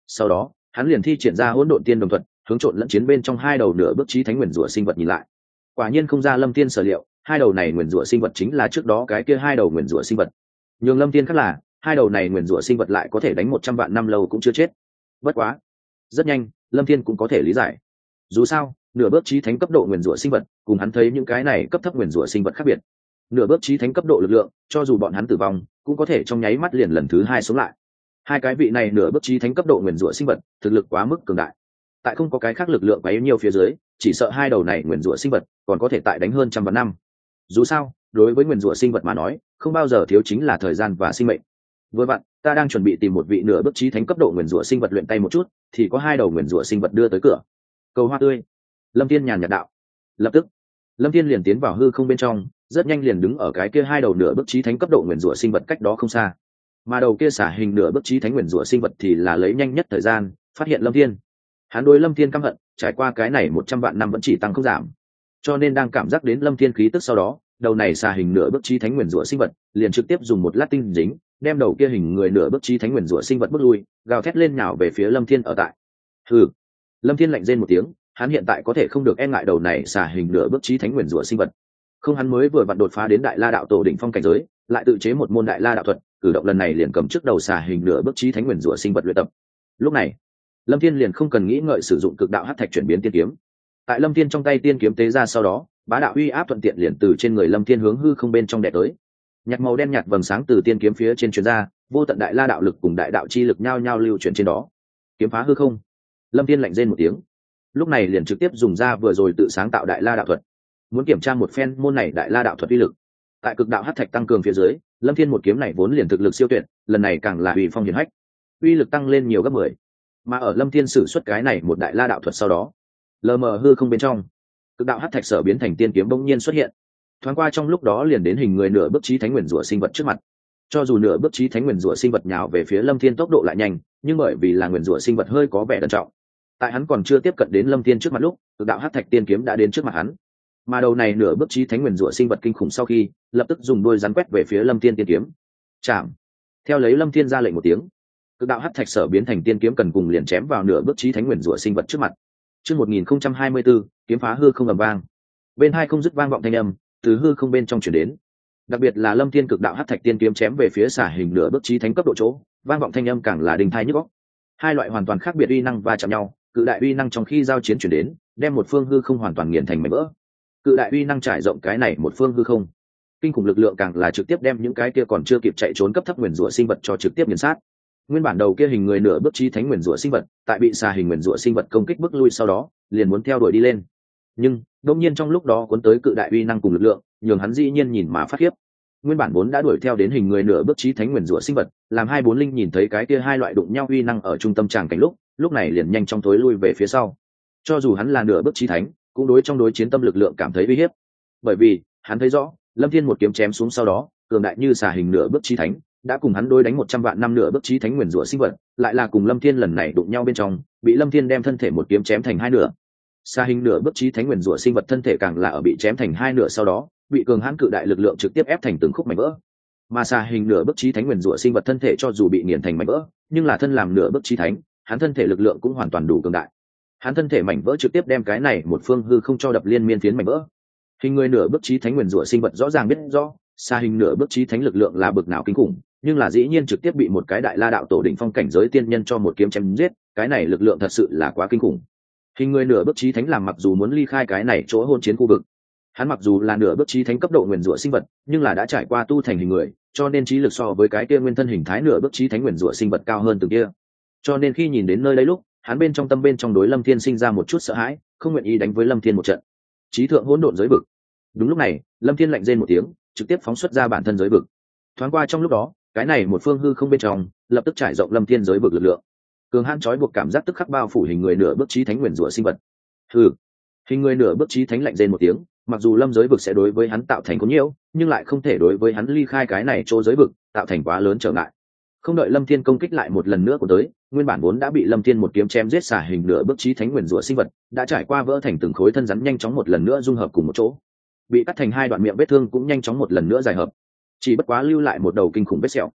Sau đó hắn liền thi triển ra hỗn độn tiên đồng thuật, hướng trộn lẫn chiến bên trong hai đầu nửa bước chí thánh nguyền rủa sinh vật nhìn lại. Quả nhiên không ra Lâm Thiên sở liệu, hai đầu này nguyền rủa sinh vật chính là trước đó cái kia hai đầu nguyền rủa sinh vật. Nhưng Lâm Thiên khác là hai đầu này nguyền rủa sinh vật lại có thể đánh 100 vạn năm lâu cũng chưa chết. Bất quá, rất nhanh Lâm Thiên cũng có thể lý giải. Dù sao nửa bước chí thánh cấp độ nguyền rủa sinh vật cùng hắn thấy những cái này cấp thấp nguyền rủa sinh vật khác biệt. Nửa bước chí thánh cấp độ lực lượng, cho dù bọn hắn tử vong cũng có thể trong nháy mắt liền lần thứ hai sống lại. Hai cái vị này nửa bước chí thánh cấp độ nguyền rủa sinh vật thực lực quá mức cường đại, tại không có cái khác lực lượng bấy nhiêu phía dưới, chỉ sợ hai đầu này nguyền rủa sinh vật còn có thể tại đánh hơn trăm vạn năm. Dù sao đối với nguyền rủa sinh vật mà nói, không bao giờ thiếu chính là thời gian và sinh mệnh. Vừa vặn ta đang chuẩn bị tìm một vị nửa bước chí thánh cấp độ nguyền rủa sinh vật luyện tay một chút, thì có hai đầu nguyền rủa sinh vật đưa tới cửa. Cầu hoa tươi. Lâm Thiên nhàn nhạt đạo. Lập tức Lâm Thiên liền tiến vào hư không bên trong, rất nhanh liền đứng ở cái kia hai đầu nửa bước chí thánh cấp độ nguyền rủa sinh vật cách đó không xa. Mà đầu kia xả hình nửa bước chí thánh nguyền rủa sinh vật thì là lấy nhanh nhất thời gian phát hiện Lâm Thiên. Hắn đối Lâm Thiên căm hận trải qua cái này 100 vạn năm vẫn chỉ tăng không giảm, cho nên đang cảm giác đến Lâm Thiên khí tức sau đó, đầu này xả hình nửa bước chí thánh nguyền rủa sinh vật liền trực tiếp dùng một lát tinh dính đem đầu kia hình người nửa bước chí thánh nguyền rủa sinh vật bước lui, gào thét lên nhào về phía Lâm Thiên ở tại. Hừ. Lâm Thiên lạnh rên một tiếng, hắn hiện tại có thể không được e ngại đầu này xả hình nửa bước chí thánh nguyền rủa sinh vật. Không, hắn mới vừa vặn đột phá đến đại la đạo tổ đỉnh phong cảnh giới, lại tự chế một môn đại la đạo thuật, cử động lần này liền cầm trước đầu xả hình nửa bước chí thánh nguyền rủa sinh vật luyện tập. Lúc này Lâm Thiên liền không cần nghĩ ngợi sử dụng cực đạo hắc thạch chuyển biến tiên kiếm. Tại Lâm Thiên trong tay tiên kiếm tế ra sau đó, bá đạo uy áp thuận tiện liền từ trên người Lâm Thiên hướng hư không bên trong đè tới. Nhạt màu đen nhạt vầng sáng từ tiên kiếm phía trên truyền ra, vô tận đại la đạo lực cùng đại đạo chi lực nhao nhao lưu chuyển trên đó. Kiếm phá hư không. Lâm Thiên lạnh rên một tiếng, lúc này liền trực tiếp dùng ra vừa rồi tự sáng tạo đại la đạo thuật, muốn kiểm tra một phen môn này đại la đạo thuật uy lực. Tại cực đạo hắc thạch tăng cường phía dưới, Lâm Thiên một kiếm này vốn liền thực lực siêu tuyệt, lần này càng là uy phong hiển hách, uy lực tăng lên nhiều gấp 10. Mà ở Lâm Thiên sử xuất cái này một đại la đạo thuật sau đó, lờ mờ hư không bên trong, cực đạo hắc thạch sở biến thành tiên kiếm bỗng nhiên xuất hiện, thoáng qua trong lúc đó liền đến hình người nửa bước chí thánh nguyền rủa sinh vật trước mặt. Cho dù nửa bước chí thánh nguyền rủa sinh vật nhào về phía Lâm Thiên tốc độ lại nhanh, nhưng bởi vì là nguyền rủa sinh vật hơi có vẻ cẩn trọng, tại hắn còn chưa tiếp cận đến Lâm Thiên trước mặt lúc, cực đạo hắc thạch tiên kiếm đã đến trước mặt hắn. Mà đầu này nửa bước chí thánh nguyền rủa sinh vật kinh khủng sau khi lập tức dùng đuôi rắn quét về phía Lâm Thiên tiên kiếm. Chạm. Theo lấy Lâm Thiên ra lệnh một tiếng, cực đạo hắc thạch sở biến thành tiên kiếm cần cùng liền chém vào nửa bước chí thánh nguyền rủa sinh vật trước mặt. Chương 1024, kiếm phá hư không ầm vang. Bên hai không dứt vang vọng thanh âm từ hư không bên trong truyền đến. Đặc biệt là Lâm Thiên cực đạo hắc thạch tiên kiếm chém về phía xả hình nửa bước chí thánh cấp độ chỗ, vang vọng thanh âm càng là đình thai nhức óc. Hai loại hoàn toàn khác biệt uy năng va chạm nhau, cự đại uy năng trong khi giao chiến truyền đến, đem một phương hư không hoàn toàn nghiền thành mảnh vỡ. Cự đại uy năng trải rộng cái này một phương hư không, kinh khủng lực lượng càng là trực tiếp đem những cái kia còn chưa kịp chạy trốn cấp thấp nguyền rủa sinh vật cho trực tiếp nghiền sát. Nguyên bản đầu kia hình người nửa bước chí thánh nguyền rủa sinh vật, tại bị xà hình nguyền rủa sinh vật công kích bước lui sau đó, liền muốn theo đuổi đi lên. Nhưng đột nhiên trong lúc đó cuốn tới cự đại uy năng cùng lực lượng, nhường hắn dĩ nhiên nhìn mà phát khiếp. Nguyên bản vốn đã đuổi theo đến hình người nửa bước chí thánh nguyền rủa sinh vật, làm hai bốn linh nhìn thấy cái kia hai loại đụng nhau uy năng ở trung tâm tràng cảnh lúc này liền nhanh chóng thối lui về phía sau. Cho dù hắn là nửa bước chí thánh, cũng trong đối chiến tâm lực lượng cảm thấy uy hiếp, bởi vì hắn thấy rõ Lâm Thiên một kiếm chém xuống sau đó, cường đại như xà hình nửa bước chí thánh đã cùng hắn đối đánh 100 vạn năm nửa bước chí thánh nguyền rủa sinh vật, lại là cùng Lâm Thiên lần này đụng nhau bên trong, bị Lâm Thiên đem thân thể một kiếm chém thành hai nửa. Xà hình nửa bước chí thánh nguyền rủa sinh vật thân thể càng là ở bị chém thành hai nửa sau đó, bị cường hãn cự đại lực lượng trực tiếp ép thành từng khúc mảnh vỡ. Mà xà hình nửa bước chí thánh nguyền rủa sinh vật thân thể cho dù bị nghiền thành mảnh vỡ, nhưng là thân làm nửa bước chí thánh, hắn thân thể lực lượng cũng hoàn toàn đủ cường đại. Hắn thân thể mảnh vỡ trực tiếp đem cái này một phương hư không cho đập liên miên phiến mảnh vỡ. Hình người nửa bước chí thánh nguyền rủa sinh vật rõ ràng biết rõ, xà hình nửa bước chí thánh lực lượng là bực nào kinh khủng, nhưng là dĩ nhiên trực tiếp bị một cái đại la đạo tổ đỉnh phong cảnh giới tiên nhân cho một kiếm chém giết, cái này lực lượng thật sự là quá kinh khủng. Hình người nửa bước chí thánh làm mặc dù muốn ly khai cái này chỗ hôn chiến khu vực, hắn mặc dù là nửa bước chí thánh cấp độ nguyền rủa sinh vật, nhưng là đã trải qua tu thành hình người, cho nên trí lực so với cái kia nguyên thân hình thái nửa bước chí thánh nguyền rủa sinh vật cao hơn từng kia. Cho nên khi nhìn đến nơi đây lúc, hắn bên trong tâm bên trong đối Lâm Thiên sinh ra một chút sợ hãi, không nguyện ý đánh với Lâm Thiên một trận. Chí thượng hỗn độn giới vực. Đúng lúc này, Lâm Thiên lạnh rên một tiếng, trực tiếp phóng xuất ra bản thân giới vực. Thoáng qua trong lúc đó, cái này một phương hư không bên trong, lập tức trải rộng Lâm Thiên giới vực lực lượng. Cường hãn chói buộc cảm giác tức khắc bao phủ hình người nửa bước chí thánh nguyền rủa sinh vật. Hừ. Hình người nửa bước chí thánh lạnh rên một tiếng, mặc dù Lâm giới vực sẽ đối với hắn tạo thành có nhiễu, nhưng lại không thể đối với hắn ly khai cái này chỗ giới vực tạo thành quá lớn trở ngại. Không đợi Lâm Thiên công kích lại một lần nữa của tới, nguyên bản vốn đã bị Lâm Thiên một kiếm chém giết xả hình nửa bước chí thánh nguyền rủa sinh vật, đã trải qua vỡ thành từng khối thân rắn nhanh chóng một lần nữa dung hợp cùng một chỗ. Bị cắt thành hai đoạn miệng vết thương cũng nhanh chóng một lần nữa dài hợp, chỉ bất quá lưu lại một đầu kinh khủng vết sẹo.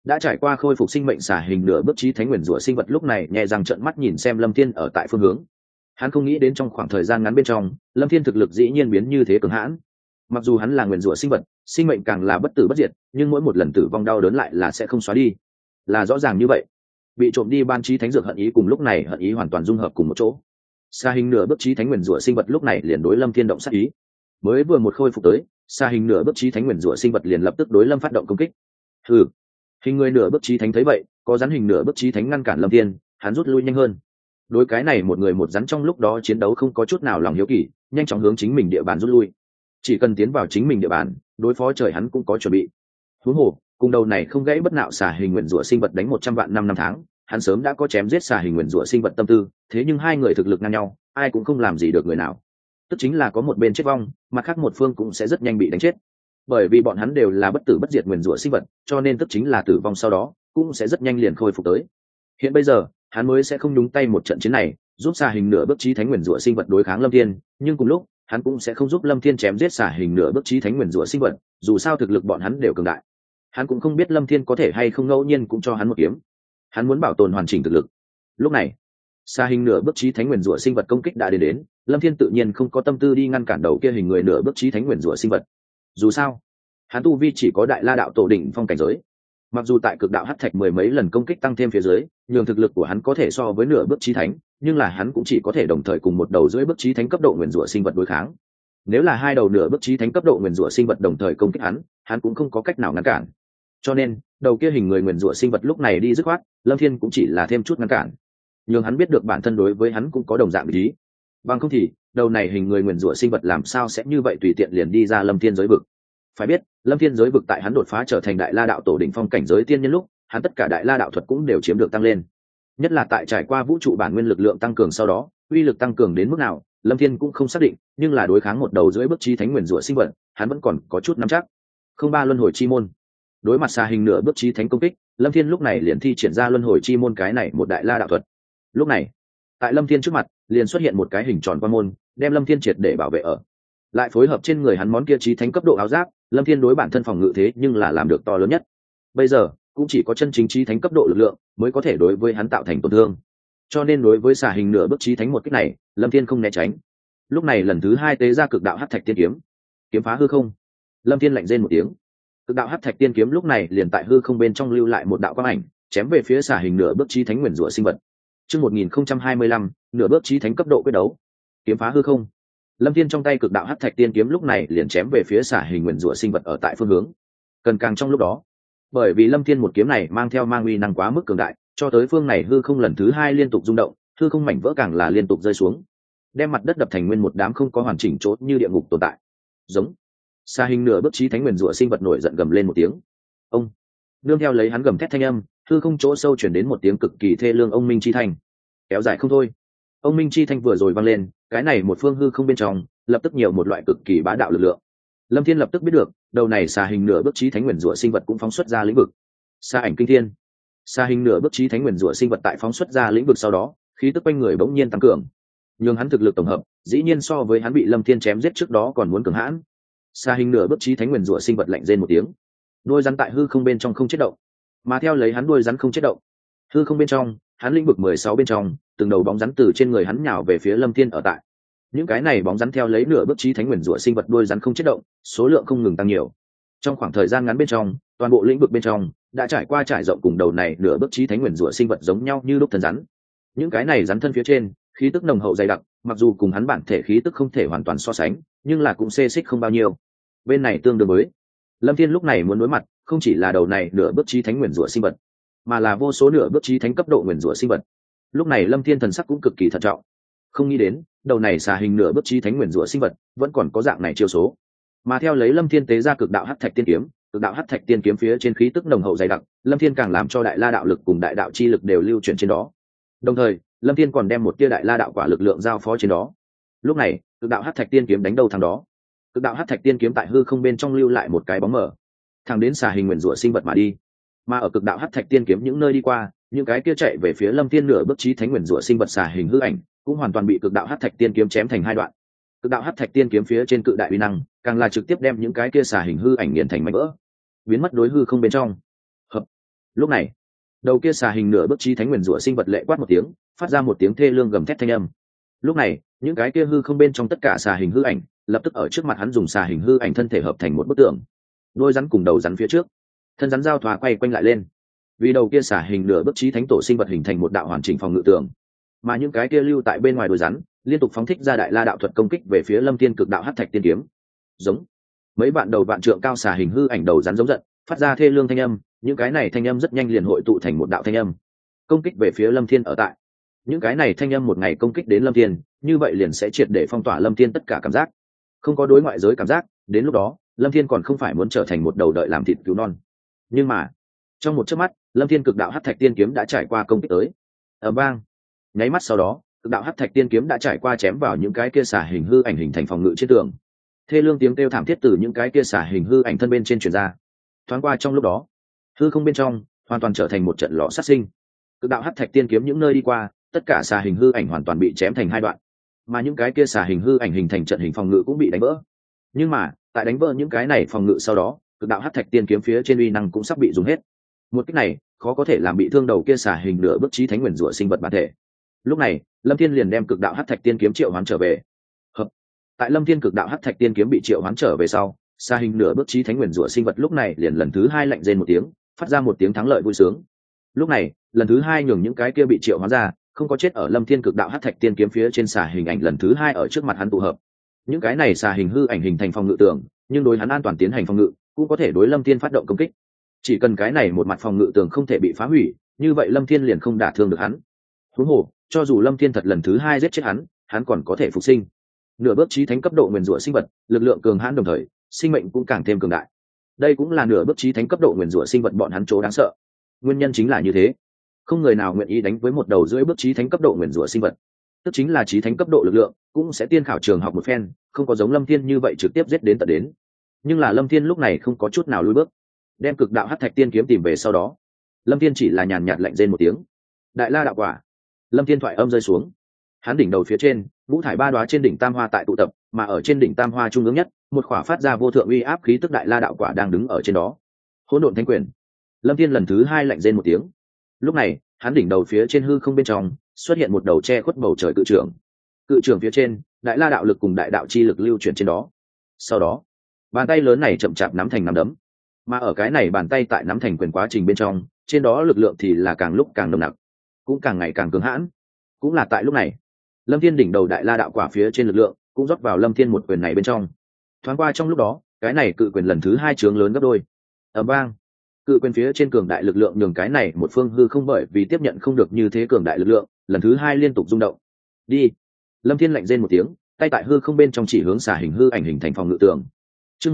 đã trải qua khôi phục sinh mệnh xả hình nửa bước chí thánh nguyền rủa sinh vật lúc này nhẹ răng trợn mắt nhìn xem Lâm Thiên ở tại phương hướng. Hắn không nghĩ đến trong khoảng thời gian ngắn bên trong, Lâm Thiên thực lực dĩ nhiên biến như thế cường hãn. Mặc dù hắn là nguyền rủa sinh vật, sinh mệnh càng là bất tử bất diệt, nhưng mỗi một lần tử vong đau đớn lại là sẽ không xóa đi. Là rõ ràng như vậy. Bị trộm đi ban chí thánh dược hận ý cùng lúc này hận ý hoàn toàn dung hợp cùng một chỗ. Xa hình nửa bước chí thánh nguyền rủa sinh vật lúc này liền đối Lâm Thiên động sát ý. Mới vừa một khôi phục tới, xa hình nửa bước chí thánh nguyền rủa sinh vật liền lập tức đối Lâm phát động công kích. Hừ. Hình người nửa bước chí thánh thấy vậy, có rắn hình nửa bước chí thánh ngăn cản Lâm Thiên, hắn rút lui nhanh hơn. Đối cái này một người một rắn trong lúc đó chiến đấu không có chút nào lòng hiếu kỳ, nhanh chóng hướng chính mình địa bàn rút lui. Chỉ cần tiến vào chính mình địa bàn, đối phó trời hắn cũng có chuẩn bị. Huống hồ, cùng đầu này không gãy bất nạo xà hình nguyên rủa sinh vật đánh 100 vạn năm tháng, hắn sớm đã có chém giết xà hình nguyên rủa sinh vật tâm tư, thế nhưng hai người thực lực ngang nhau, ai cũng không làm gì được người nào. Tức chính là có một bên chết vong, mặt khác một phương cũng sẽ rất nhanh bị đánh chết. Bởi vì bọn hắn đều là bất tử bất diệt nguyên rủa sinh vật, cho nên tức chính là tử vong sau đó cũng sẽ rất nhanh liền khôi phục tới. Hiện bây giờ, hắn mới sẽ không nhúng tay một trận chiến này, giúp xà hình nửa bước chí thánh nguyên rủa sinh vật đối kháng Lâm Thiên, nhưng cùng lúc, hắn cũng sẽ không giúp Lâm Thiên chém giết xà hình nửa bước chí thánh nguyên rủa sinh vật, dù sao thực lực bọn hắn đều cường đại. Hắn cũng không biết Lâm Thiên có thể hay không ngẫu nhiên cũng cho hắn một kiếm. Hắn muốn bảo tồn hoàn chỉnh thực lực. Lúc này, xà hình nửa bước chí thánh nguyên rủa sinh vật công kích đã đến, Lâm Thiên tự nhiên không có tâm tư đi ngăn cản đầu kia hình người nửa bước chí thánh nguyên rủa sinh vật. Dù sao, hắn tu vi chỉ có đại la đạo tổ đỉnh phong cảnh giới. Mặc dù tại cực đạo hắc thạch mười mấy lần công kích tăng thêm phía dưới, nhường thực lực của hắn có thể so với nửa bước chí thánh, nhưng là hắn cũng chỉ có thể đồng thời cùng một đầu dưới bước chí thánh cấp độ nguyên rủa sinh vật đối kháng. Nếu là hai đầu nửa bước chí thánh cấp độ nguyên rủa sinh vật đồng thời công kích hắn cũng không có cách nào ngăn cản. Cho nên, đầu kia hình người nguyên rủa sinh vật lúc này đi dứt khoát, Lâm Thiên cũng chỉ là thêm chút ngăn cản. Nhưng hắn biết được bản thân đối với hắn cũng có đồng dạng ý. Bằng không thì, đầu này hình người nguyên rủa sinh vật làm sao sẽ như vậy tùy tiện liền đi ra Lâm Thiên giới vực. Phải biết, Lâm Thiên giới vực tại hắn đột phá trở thành đại la đạo tổ đỉnh phong cảnh giới tiên nhân lúc, hắn tất cả đại la đạo thuật cũng đều chiếm được tăng lên. Nhất là tại trải qua vũ trụ bản nguyên lực lượng tăng cường sau đó, uy lực tăng cường đến mức nào, Lâm Thiên cũng không xác định, nhưng là đối kháng một đầu dưới bước chí thánh nguyên rủa sinh vật, hắn vẫn còn có chút nắm chắc. Không ba luân hồi chi môn. Đối mặt xà hình nửa bước chí thánh công kích, Lâm Thiên lúc này liền thi triển ra luân hồi chi môn cái này một đại la đạo thuật. Lúc này, tại Lâm Thiên trước mặt, liền xuất hiện một cái hình tròn quan môn, đem Lâm Thiên triệt để bảo vệ ở. Lại phối hợp trên người hắn món kia chí thánh cấp độ áo giáp, Lâm Thiên đối bản thân phòng ngự thế nhưng là làm được to lớn nhất. Bây giờ, cũng chỉ có chân chính chí thánh cấp độ lực lượng mới có thể đối với hắn tạo thành tổn thương. Cho nên đối với xà hình nửa bước chí thánh một kích này, Lâm Thiên không né tránh. Lúc này lần thứ hai tế ra cực đạo hắc thạch tiên kiếm, kiếm phá hư không. Lâm Thiên lạnh rên một tiếng, cực đạo hắc thạch tiên kiếm lúc này liền tại hư không bên trong lưu lại một đạo quang ảnh, chém về phía xà hình nửa bước chí thánh nguyên rủa sinh vật. Chương 1025, nửa bước chí thánh cấp độ quyết đấu, kiếm phá hư không. Lâm Thiên trong tay cực đạo hắc thạch tiên kiếm lúc này liền chém về phía xà hình nguyên rủa sinh vật ở tại phương hướng. Cần càng trong lúc đó, bởi vì Lâm Thiên một kiếm này mang uy năng quá mức cường đại, cho tới phương này hư không lần thứ hai liên tục rung động, hư không mảnh vỡ càng là liên tục rơi xuống, đem mặt đất đập thành nguyên một đám không có hoàn chỉnh chốt như địa ngục tồn tại. Giống. Xà hình nửa bước chí thánh nguyên rủa sinh vật nổi giận gầm lên một tiếng. Ông. Nương theo lấy hắn gầm thét thanh âm, hư không chỗ sâu truyền đến một tiếng cực kỳ thê lương ông minh chi thanh. Kéo dài không thôi. Ông minh chi thanh vừa rồi vang lên, cái này một phương hư không bên trong lập tức nhiều một loại cực kỳ bá đạo lực lượng. Lâm Thiên lập tức biết được, đầu này xà hình nửa bước chí thánh nguyên rủa sinh vật cũng phóng xuất ra lĩnh vực. Xà ảnh kinh thiên. Xà hình nửa bước chí thánh nguyên rủa sinh vật tại phóng xuất ra lĩnh vực sau đó, khí tức quanh người bỗng nhiên tăng cường. Nhưng hắn thực lực tổng hợp, dĩ nhiên so với hắn bị Lâm Thiên chém giết trước đó còn muốn cường hãn. Xà hình nửa bước chí thánh nguyên rủa sinh vật lạnh rên một tiếng. Đuôi rắn tại hư không bên trong không chết động, mà theo lấy hắn đuôi rắn không chết động. Hư không bên trong, hắn lĩnh vực 16 bên trong, từng đầu bóng rắn từ trên người hắn nhào về phía Lâm Thiên ở tại. Những cái này bóng rắn theo lấy nửa bước chí thánh nguyên rủa sinh vật đuôi rắn không chết động, số lượng không ngừng tăng nhiều. Trong khoảng thời gian ngắn bên trong, toàn bộ lĩnh vực bên trong đã trải rộng cùng đầu này nửa bước chí thánh nguyên rủa sinh vật giống nhau như lúc thân rắn. Những cái này rắn thân phía trên, khí tức nồng hậu dày đặc, mặc dù cùng hắn bản thể khí tức không thể hoàn toàn so sánh, nhưng là cũng xê xích không bao nhiêu. Bên này tương đương với Lâm Thiên lúc này muốn đối mặt, không chỉ là đầu này nửa bước chí thánh nguyên rủa sinh vật, mà là vô số nửa bước chí thánh cấp độ nguyên rủa sinh vật. Lúc này Lâm Thiên thần sắc cũng cực kỳ thận trọng, không nghĩ đến đầu này xà hình nửa bước chí thánh nguyên rủa sinh vật vẫn còn có dạng này chiêu số. Mà theo lấy Lâm Thiên tế ra cực đạo hắc thạch tiên kiếm, cực đạo hắc thạch tiên kiếm phía trên khí tức nồng hậu dày đặc, Lâm Thiên càng làm cho đại la đạo lực cùng đại đạo chi lực đều lưu chuyển trên đó. Đồng thời, Lâm Thiên còn đem một tia đại la đạo quả lực lượng giao phó trên đó. Lúc này, cực đạo hắc thạch tiên kiếm đánh đâu thằng đó. Cực đạo hắc thạch tiên kiếm tại hư không bên trong lưu lại một cái bóng mờ, thẳng đến xà hình nguyên rủa sinh vật mà đi. Mà ở cực đạo hắc thạch tiên kiếm những nơi đi qua, những cái kia chạy về phía Lâm Thiên nửa bước chí thánh nguyên rủa sinh vật xà hình hư ảnh, cũng hoàn toàn bị cực đạo hắc thạch tiên kiếm chém thành hai đoạn. Cực đạo hắc thạch tiên kiếm phía trên cự đại uy năng, càng là trực tiếp đem những cái kia xà hình hư ảnh nghiền thành mảnh vỡ, biến mất đối hư không bên trong. Hợp. Lúc này, đầu kia xà hình nửa bước chí thánh nguyền rủa sinh vật lệ quát một tiếng, phát ra một tiếng thê lương gầm thét thanh âm. Lúc này, những cái kia hư không bên trong tất cả xà hình hư ảnh lập tức ở trước mặt hắn dùng xà hình hư ảnh thân thể hợp thành một bức tượng, đôi rắn cùng đầu rắn phía trước, thân rắn giao thoa quay quanh lại lên, vì đầu kia xà hình nửa bước chí thánh tổ sinh vật hình thành một đạo hoàn chỉnh phòng ngự tường, mà những cái kia lưu tại bên ngoài đôi rắn liên tục phóng thích ra đại la đạo thuật công kích về phía Lâm Thiên cực đạo hắc thạch tiên kiếm. Giống mấy bạn đầu vạn trượng cao xà hình hư ảnh đầu rắn giống giận, phát ra thê lương thanh âm, những cái này thanh âm rất nhanh liền hội tụ thành một đạo thanh âm công kích về phía Lâm Thiên ở tại. Những cái này thanh âm một ngày công kích đến Lâm Thiên, như vậy liền sẽ triệt để phong tỏa Lâm Thiên tất cả cảm giác, không có đối ngoại giới cảm giác, đến lúc đó Lâm Thiên còn không phải muốn trở thành một đầu đợi làm thịt cứu non. Nhưng mà trong một chớp mắt, Lâm Thiên cực đạo hắc thạch tiên kiếm đã trải qua công kích tới. Ở bang, nháy mắt sau đó, cực đạo hắc thạch tiên kiếm đã trải qua chém vào những cái kia xà hình hư ảnh hình thành phòng ngự trên tường. Thê lương tiếng kêu thảm thiết từ những cái kia xà hình hư ảnh thân bên trên truyền ra. Thoáng qua trong lúc đó, hư không bên trong hoàn toàn trở thành một trận lò sát sinh. Cực đạo hắc thạch tiên kiếm những nơi đi qua, tất cả xà hình hư ảnh hoàn toàn bị chém thành hai đoạn, mà những cái kia xà hình hư ảnh hình thành trận hình phòng ngự cũng bị đánh vỡ. Nhưng mà tại đánh vỡ những cái này phòng ngự sau đó, cực đạo hắc thạch tiên kiếm phía trên uy năng cũng sắp bị dùng hết. Một cách này khó có thể làm bị thương đầu kia xà hình nửa bước chí thánh nguyền rủa sinh vật bản thể. Lúc này Lâm Thiên liền đem cực đạo hắc thạch tiên kiếm triệu hoán trở về. Tại Lâm Thiên cực đạo hắc thạch tiên kiếm bị triệu hoán trở về sau, xà hình nửa bước chí thánh nguyền rủa sinh vật lúc này liền lần thứ hai lạnh rên một tiếng, phát ra một tiếng thắng lợi vui sướng. Lúc này lần thứ hai nhường những cái kia bị triệu hoán ra không có chết ở Lâm Thiên cực đạo hắc thạch tiên kiếm phía trên xà hình ảnh lần thứ hai ở trước mặt hắn tụ hợp. Những cái này xà hình hư ảnh hình thành phòng ngự tường, nhưng đối hắn an toàn tiến hành phòng ngự, cũng có thể đối Lâm Thiên phát động công kích. Chỉ cần cái này một mặt phòng ngự tường không thể bị phá hủy, như vậy Lâm Thiên liền không đả thương được hắn. Huống hồ, cho dù Lâm Thiên thật lần thứ hai giết chết hắn, hắn còn có thể phục sinh. Nửa bước chí thánh cấp độ nguyền rủa sinh vật, lực lượng cường hãn đồng thời, sinh mệnh cũng càng thêm cường đại. Đây cũng là nửa bước chí thánh cấp độ nguyền rủa sinh vật bọn hắn chỗ đáng sợ. Nguyên nhân chính là như thế, không người nào nguyện ý đánh với một đầu rưỡi bước chí thánh cấp độ nguyền rủa sinh vật. Tức chính là chí thánh cấp độ lực lượng, cũng sẽ tiên khảo trường học một phen, không có giống Lâm Thiên như vậy trực tiếp giết đến tận đến. Nhưng là Lâm Thiên lúc này không có chút nào lùi bước, đem cực đạo hắc thạch tiên kiếm tìm về sau đó, Lâm Thiên chỉ là nhàn nhạt lạnh rên một tiếng. Đại la đạo quả. Lâm Thiên thoại âm rơi xuống, hắn đỉnh đầu phía trên ngũ thải ba đóa trên đỉnh tam hoa tại tụ tập, mà ở trên đỉnh tam hoa trung ương nhất, một khỏa phát ra vô thượng uy áp khí tức đại la đạo quả đang đứng ở trên đó. Hỗn độn thánh quyền. Lâm Thiên lần thứ hai lạnh rên một tiếng. Lúc này hắn đỉnh đầu phía trên hư không bên trong xuất hiện một đầu che khuất bầu trời cự trưởng. Cự trưởng phía trên đại la đạo lực cùng đại đạo chi lực lưu chuyển trên đó. Sau đó bàn tay lớn này chậm chạp nắm thành nắm đấm, mà ở cái này bàn tay tại nắm thành quyền quá trình bên trong, trên đó lực lượng thì là càng lúc càng nồng nặc, cũng càng ngày càng cứng hãn. Cũng là tại lúc này, Lâm Thiên đỉnh đầu đại la đạo quả phía trên lực lượng cũng rót vào Lâm Thiên một quyền này bên trong. Thoáng qua trong lúc đó, cái này cự quyền lần thứ hai trướng lớn gấp đôi. Ầm vang, cự quyền phía trên cường đại lực lượng nhường cái này một phương hư không bởi vì tiếp nhận không được như thế cường đại lực lượng, lần thứ hai liên tục rung động. Đi. Lâm Thiên lạnh rên một tiếng, tay tại hư không bên trong chỉ hướng xả hình hư ảnh hình thành phòng ngự tường. Chương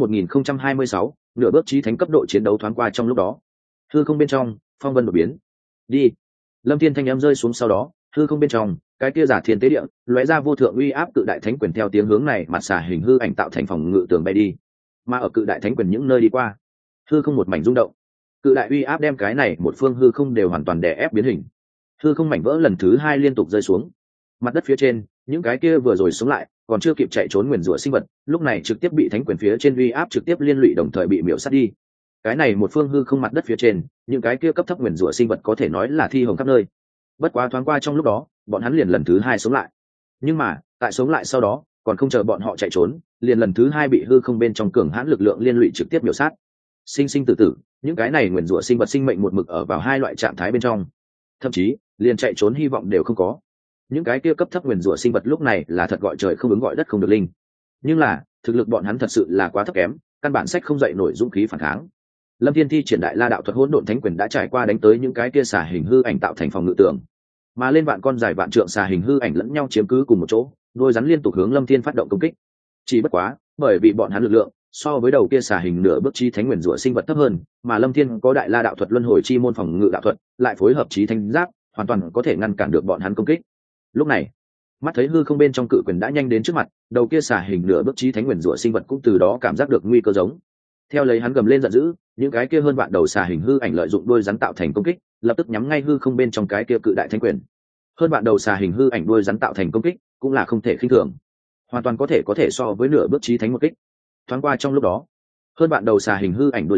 1026, nửa bước chí thánh cấp độ chiến đấu thoáng qua trong lúc đó. Hư không bên trong, phong vân đột biến. Đi. Lâm Thiên thanh âm rơi xuống sau đó, hư không bên trong, cái kia giả thiên tế địa, lóe ra vô thượng uy áp cự đại thánh quyền theo tiếng hướng này mặt xả hình hư ảnh tạo thành phòng ngự tường bay đi. Mà ở cự đại thánh quyền những nơi đi qua, hư không một mảnh rung động. Cự đại uy áp đem cái này một phương hư không đều hoàn toàn đè ép biến hình. Hư không mảnh vỡ lần thứ hai liên tục rơi xuống. Mặt đất phía trên, những cái kia vừa rồi sống lại, còn chưa kịp chạy trốn nguyền rủa sinh vật, lúc này trực tiếp bị thánh quyền phía trên uy áp trực tiếp liên lụy đồng thời bị miểu sát đi. Cái này một phương hư không mặt đất phía trên, những cái kia cấp thấp nguyền rủa sinh vật có thể nói là thi hồng khắp nơi. Bất quá thoáng qua trong lúc đó, bọn hắn liền lần thứ hai sống lại. Nhưng mà, tại sống lại sau đó, còn không chờ bọn họ chạy trốn, liền lần thứ hai bị hư không bên trong cường hãn lực lượng liên lụy trực tiếp miểu sát. Sinh sinh tử tử, những cái này nguyền rủa sinh vật sinh mệnh một mực ở vào hai loại trạng thái bên trong, thậm chí liền chạy trốn hy vọng đều không có. Những cái kia cấp thấp nguyền rủa sinh vật lúc này là thật gọi trời không ứng gọi đất không được linh. Nhưng là thực lực bọn hắn thật sự là quá thấp kém, căn bản sách không dậy nổi dũng khí phản kháng. Lâm Thiên thi triển đại la đạo thuật hỗn độn thánh quyền đã trải qua đánh tới những cái kia xà hình hư ảnh tạo thành phòng ngự tường, mà lên vạn con dài vạn trượng xà hình hư ảnh lẫn nhau chiếm cứ cùng một chỗ, đôi rắn liên tục hướng Lâm Thiên phát động công kích. Chỉ bất quá, bởi vì bọn hắn lực lượng so với đầu kia xà hình nửa bước chí thánh nguyền rủa sinh vật thấp hơn, mà Lâm Thiên có đại la đạo thuật luân hồi chi môn phòng ngự đạo thuật, lại phối hợp chí thánh giáp, hoàn toàn có thể ngăn cản được bọn hắn công kích. Lúc này, mắt thấy hư không bên trong cự quyền đã nhanh đến trước mặt, đầu kia xà hình nửa bước chí thánh nguyền rủa sinh vật cũng từ đó cảm giác được nguy cơ giống. Theo lấy hắn gầm lên giận dữ, những cái kia hơn vạn đầu xà hình hư ảnh lợi dụng đuôi rắn tạo thành công kích, lập tức nhắm ngay hư không bên trong cái kia cự đại thánh quyền. Hơn vạn đầu xà hình hư ảnh đuôi rắn tạo thành công kích, cũng là không thể khinh thường, hoàn toàn có thể so với nửa bước chí thánh một kích. Thoáng qua trong lúc đó, hơn vạn đầu xà hình hư ảnh đuôi rắn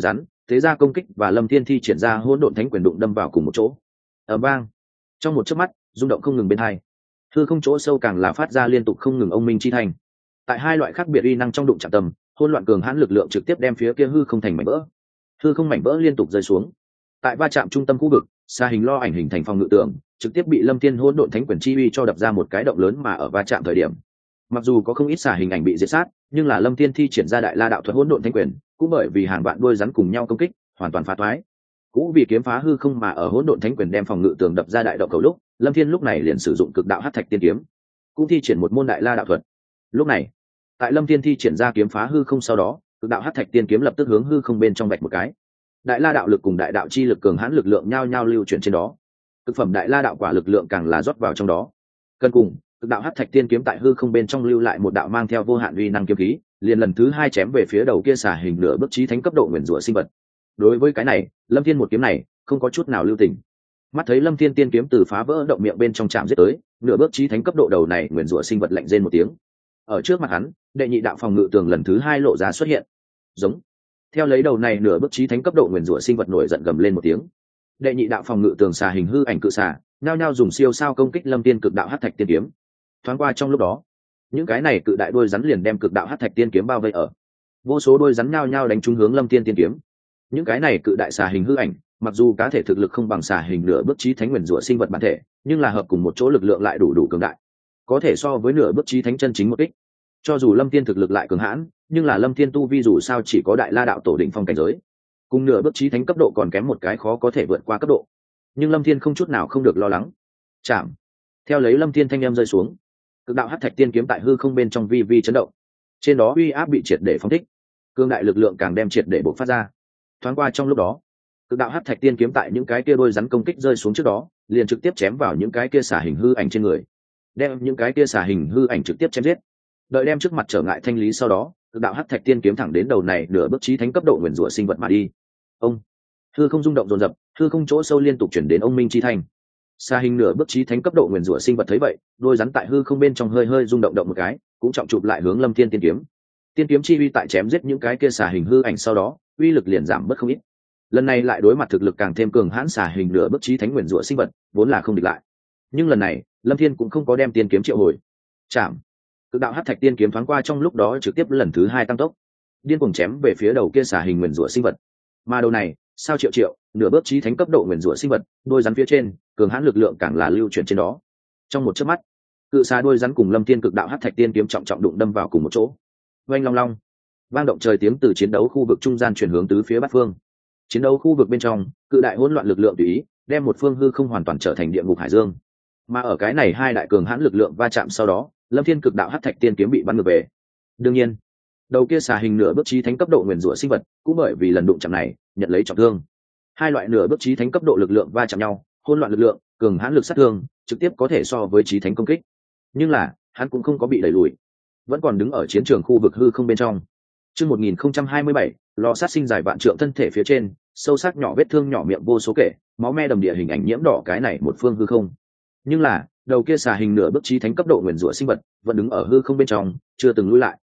thế ra công kích và lâm thiên thi triển ra hỗn độn thánh quyền đụng đâm vào cùng một chỗ. Ở bang, trong một chớp mắt rung động không ngừng bên hai, hư không chỗ sâu càng là phát ra liên tục không ngừng ông minh chi thành. Tại hai loại khác biệt uy năng trong đụng chạm tầm, hỗn loạn cường hãn lực lượng trực tiếp đem phía kia hư không thành mảnh vỡ. Hư không mảnh vỡ liên tục rơi xuống. Tại va chạm trung tâm khu vực, xa hình lo ảnh hình thành phòng ngự tường, trực tiếp bị lâm thiên hỗn độn thánh quyền chi uy cho đập ra một cái động lớn, mà ở va chạm thời điểm, mặc dù có không ít xà hình ảnh bị diệt sát, nhưng là lâm thiên thi triển ra đại la đạo thuật hỗn độn thánh quyền cũng bởi vì hàng vạn đuôi rắn cùng nhau công kích hoàn toàn phá thoái. Cũng vì kiếm phá hư không mà ở hỗn độn thánh quyền đem phòng ngự tường đập ra đại động cầu lúc, lâm thiên lúc này liền sử dụng cực đạo hắc thạch tiên kiếm, cũng thi triển một môn đại la đạo thuật. Lúc này, tại lâm thiên thi triển ra kiếm phá hư không sau đó, cực đạo hắc thạch tiên kiếm lập tức hướng hư không bên trong vạch một cái. Đại la đạo lực cùng đại đạo chi lực cường hãn lực lượng nhau nhau lưu chuyển trên đó. Cực phẩm đại la đạo quả lực lượng càng là rót vào trong đó. Cần cùng, cực đạo hắc thạch tiên kiếm tại hư không bên trong lưu lại một đạo mang theo vô hạn uy năng kiếm khí, liền lần thứ hai chém về phía đầu kia xả hình nửa bước chí thánh cấp độ nguyền rủa sinh vật. Đối với cái này, lâm thiên một kiếm này không có chút nào lưu tình. Mắt thấy lâm thiên tiên kiếm từ phá vỡ động miệng bên trong chạm giết tới, nửa bước chí thánh cấp độ đầu này nguyền rủa sinh vật lạnh rên một tiếng. Ở trước mặt hắn, đệ nhị đạo phòng ngự tường lần thứ hai lộ ra xuất hiện. Giống. Theo lấy đầu này nửa bước chí thánh cấp độ nguyền rủa sinh vật nổi giận gầm lên một tiếng. Đệ nhị đạo phòng ngự tường xà hình hư ảnh cự xà, nhao nhao dùng siêu sao công kích lâm tiên cực đạo hắc thạch tiên kiếm. Thoáng qua trong lúc đó, những cái này cự đại đuôi rắn liền đem cực đạo hắc thạch tiên kiếm bao vây ở. Vô số đuôi rắn nhao nhao đánh trúng hướng lâm tiên tiên kiếm. Những cái này cự đại xà hình hư ảnh, mặc dù cá thể thực lực không bằng xà hình nửa bước chí thánh nguyền rủa sinh vật bản thể, nhưng là hợp cùng một chỗ lực lượng lại đủ cường đại, có thể so với nửa bước chí thánh chân chính một kích. Cho dù lâm tiên thực lực lại cường hãn, nhưng là lâm tiên tu vi dù sao chỉ có đại la đạo tổ đỉnh phong cảnh giới, cùng nửa bước chí thánh cấp độ còn kém một cái, khó có thể vượt qua cấp độ. Nhưng lâm thiên không chút nào không được lo lắng. Chạm. Theo lấy lâm thiên thanh em rơi xuống, cực đạo hắc thạch tiên kiếm tại hư không bên trong vi vi chấn động, trên đó uy áp bị triệt để phóng thích, cương đại lực lượng càng đem triệt để bộc phát ra. Thoáng qua trong lúc đó, cực đạo hắc thạch tiên kiếm tại những cái kia đôi rắn công kích rơi xuống trước đó, liền trực tiếp chém vào những cái kia xả hình hư ảnh trên người, đem những cái kia xả hình hư ảnh trực tiếp chém giết. Đợi đem trước mặt trở ngại thanh lý sau đó, cực đạo hắc thạch tiên kiếm thẳng đến đầu này nửa bước chí thánh cấp độ nguyền rủa sinh vật mà đi. Ông. Hư không rung động dồn dập, hư không chỗ sâu liên tục chuyển đến ông minh chi thanh. Xa hình nửa bước chí thánh cấp độ nguyền rủa sinh vật thấy vậy, đôi rắn tại hư không bên trong hơi hơi rung động động một cái, cũng trọng chụp lại hướng lâm thiên tiên kiếm. Tiên kiếm chi uy tại chém giết những cái kia xà hình hư ảnh sau đó, uy lực liền giảm bớt không ít. Lần này lại đối mặt thực lực càng thêm cường hãn xà hình nửa bước chí thánh nguyền rủa sinh vật, vốn là không địch lại. Nhưng lần này, lâm thiên cũng không có đem tiên kiếm triệu hồi. Chạm. Cực đạo hắc thạch tiên kiếm thoáng qua trong lúc đó trực tiếp lần thứ hai tăng tốc, điên cuồng chém về phía đầu kia xà hình nguyền rủa sinh vật. Mà đầu này, sao triệu nửa bước chí thánh cấp độ nguyền rủa sinh vật, đôi rắn phía trên, cường hãn lực lượng càng là lưu chuyển trên đó. Trong một chớp mắt, cự xà đôi rắn cùng lâm thiên cực đạo hắc thạch tiên kiếm trọng trọng đụng đâm vào cùng một chỗ. Oanh long long, vang động trời tiếng từ chiến đấu khu vực trung gian chuyển hướng tứ phía bát phương. Chiến đấu khu vực bên trong, cự đại hỗn loạn lực lượng tùy ý, đem một phương hư không hoàn toàn trở thành địa ngục hải dương. Mà ở cái này hai đại cường hãn lực lượng va chạm sau đó, lâm thiên cực đạo hắc thạch tiên kiếm bị bắn ngược về. Đương nhiên, đầu kia xà hình nửa bước chí thánh cấp độ nguyền rủa sinh vật cũng bởi vì lần đụng chạm này nhận lấy trọng thương. Hai loại nửa bước chí thánh cấp độ lực lượng va chạm nhau, hỗn loạn lực lượng, cường hãn lực sát thương, trực tiếp có thể so với chí thánh công kích. Nhưng là, hắn cũng không có bị đẩy lùi, vẫn còn đứng ở chiến trường khu vực hư không bên trong. Chương 1027, lò sát sinh dài vạn trượng thân thể phía trên, sâu sắc nhỏ vết thương nhỏ miệng vô số kể, máu me đầm địa hình ảnh nhiễm đỏ cái này một phương hư không. Nhưng là, đầu kia xà hình nửa bước chí thánh cấp độ nguyền rủa sinh vật vẫn đứng ở hư không bên trong, chưa từng lùi lại.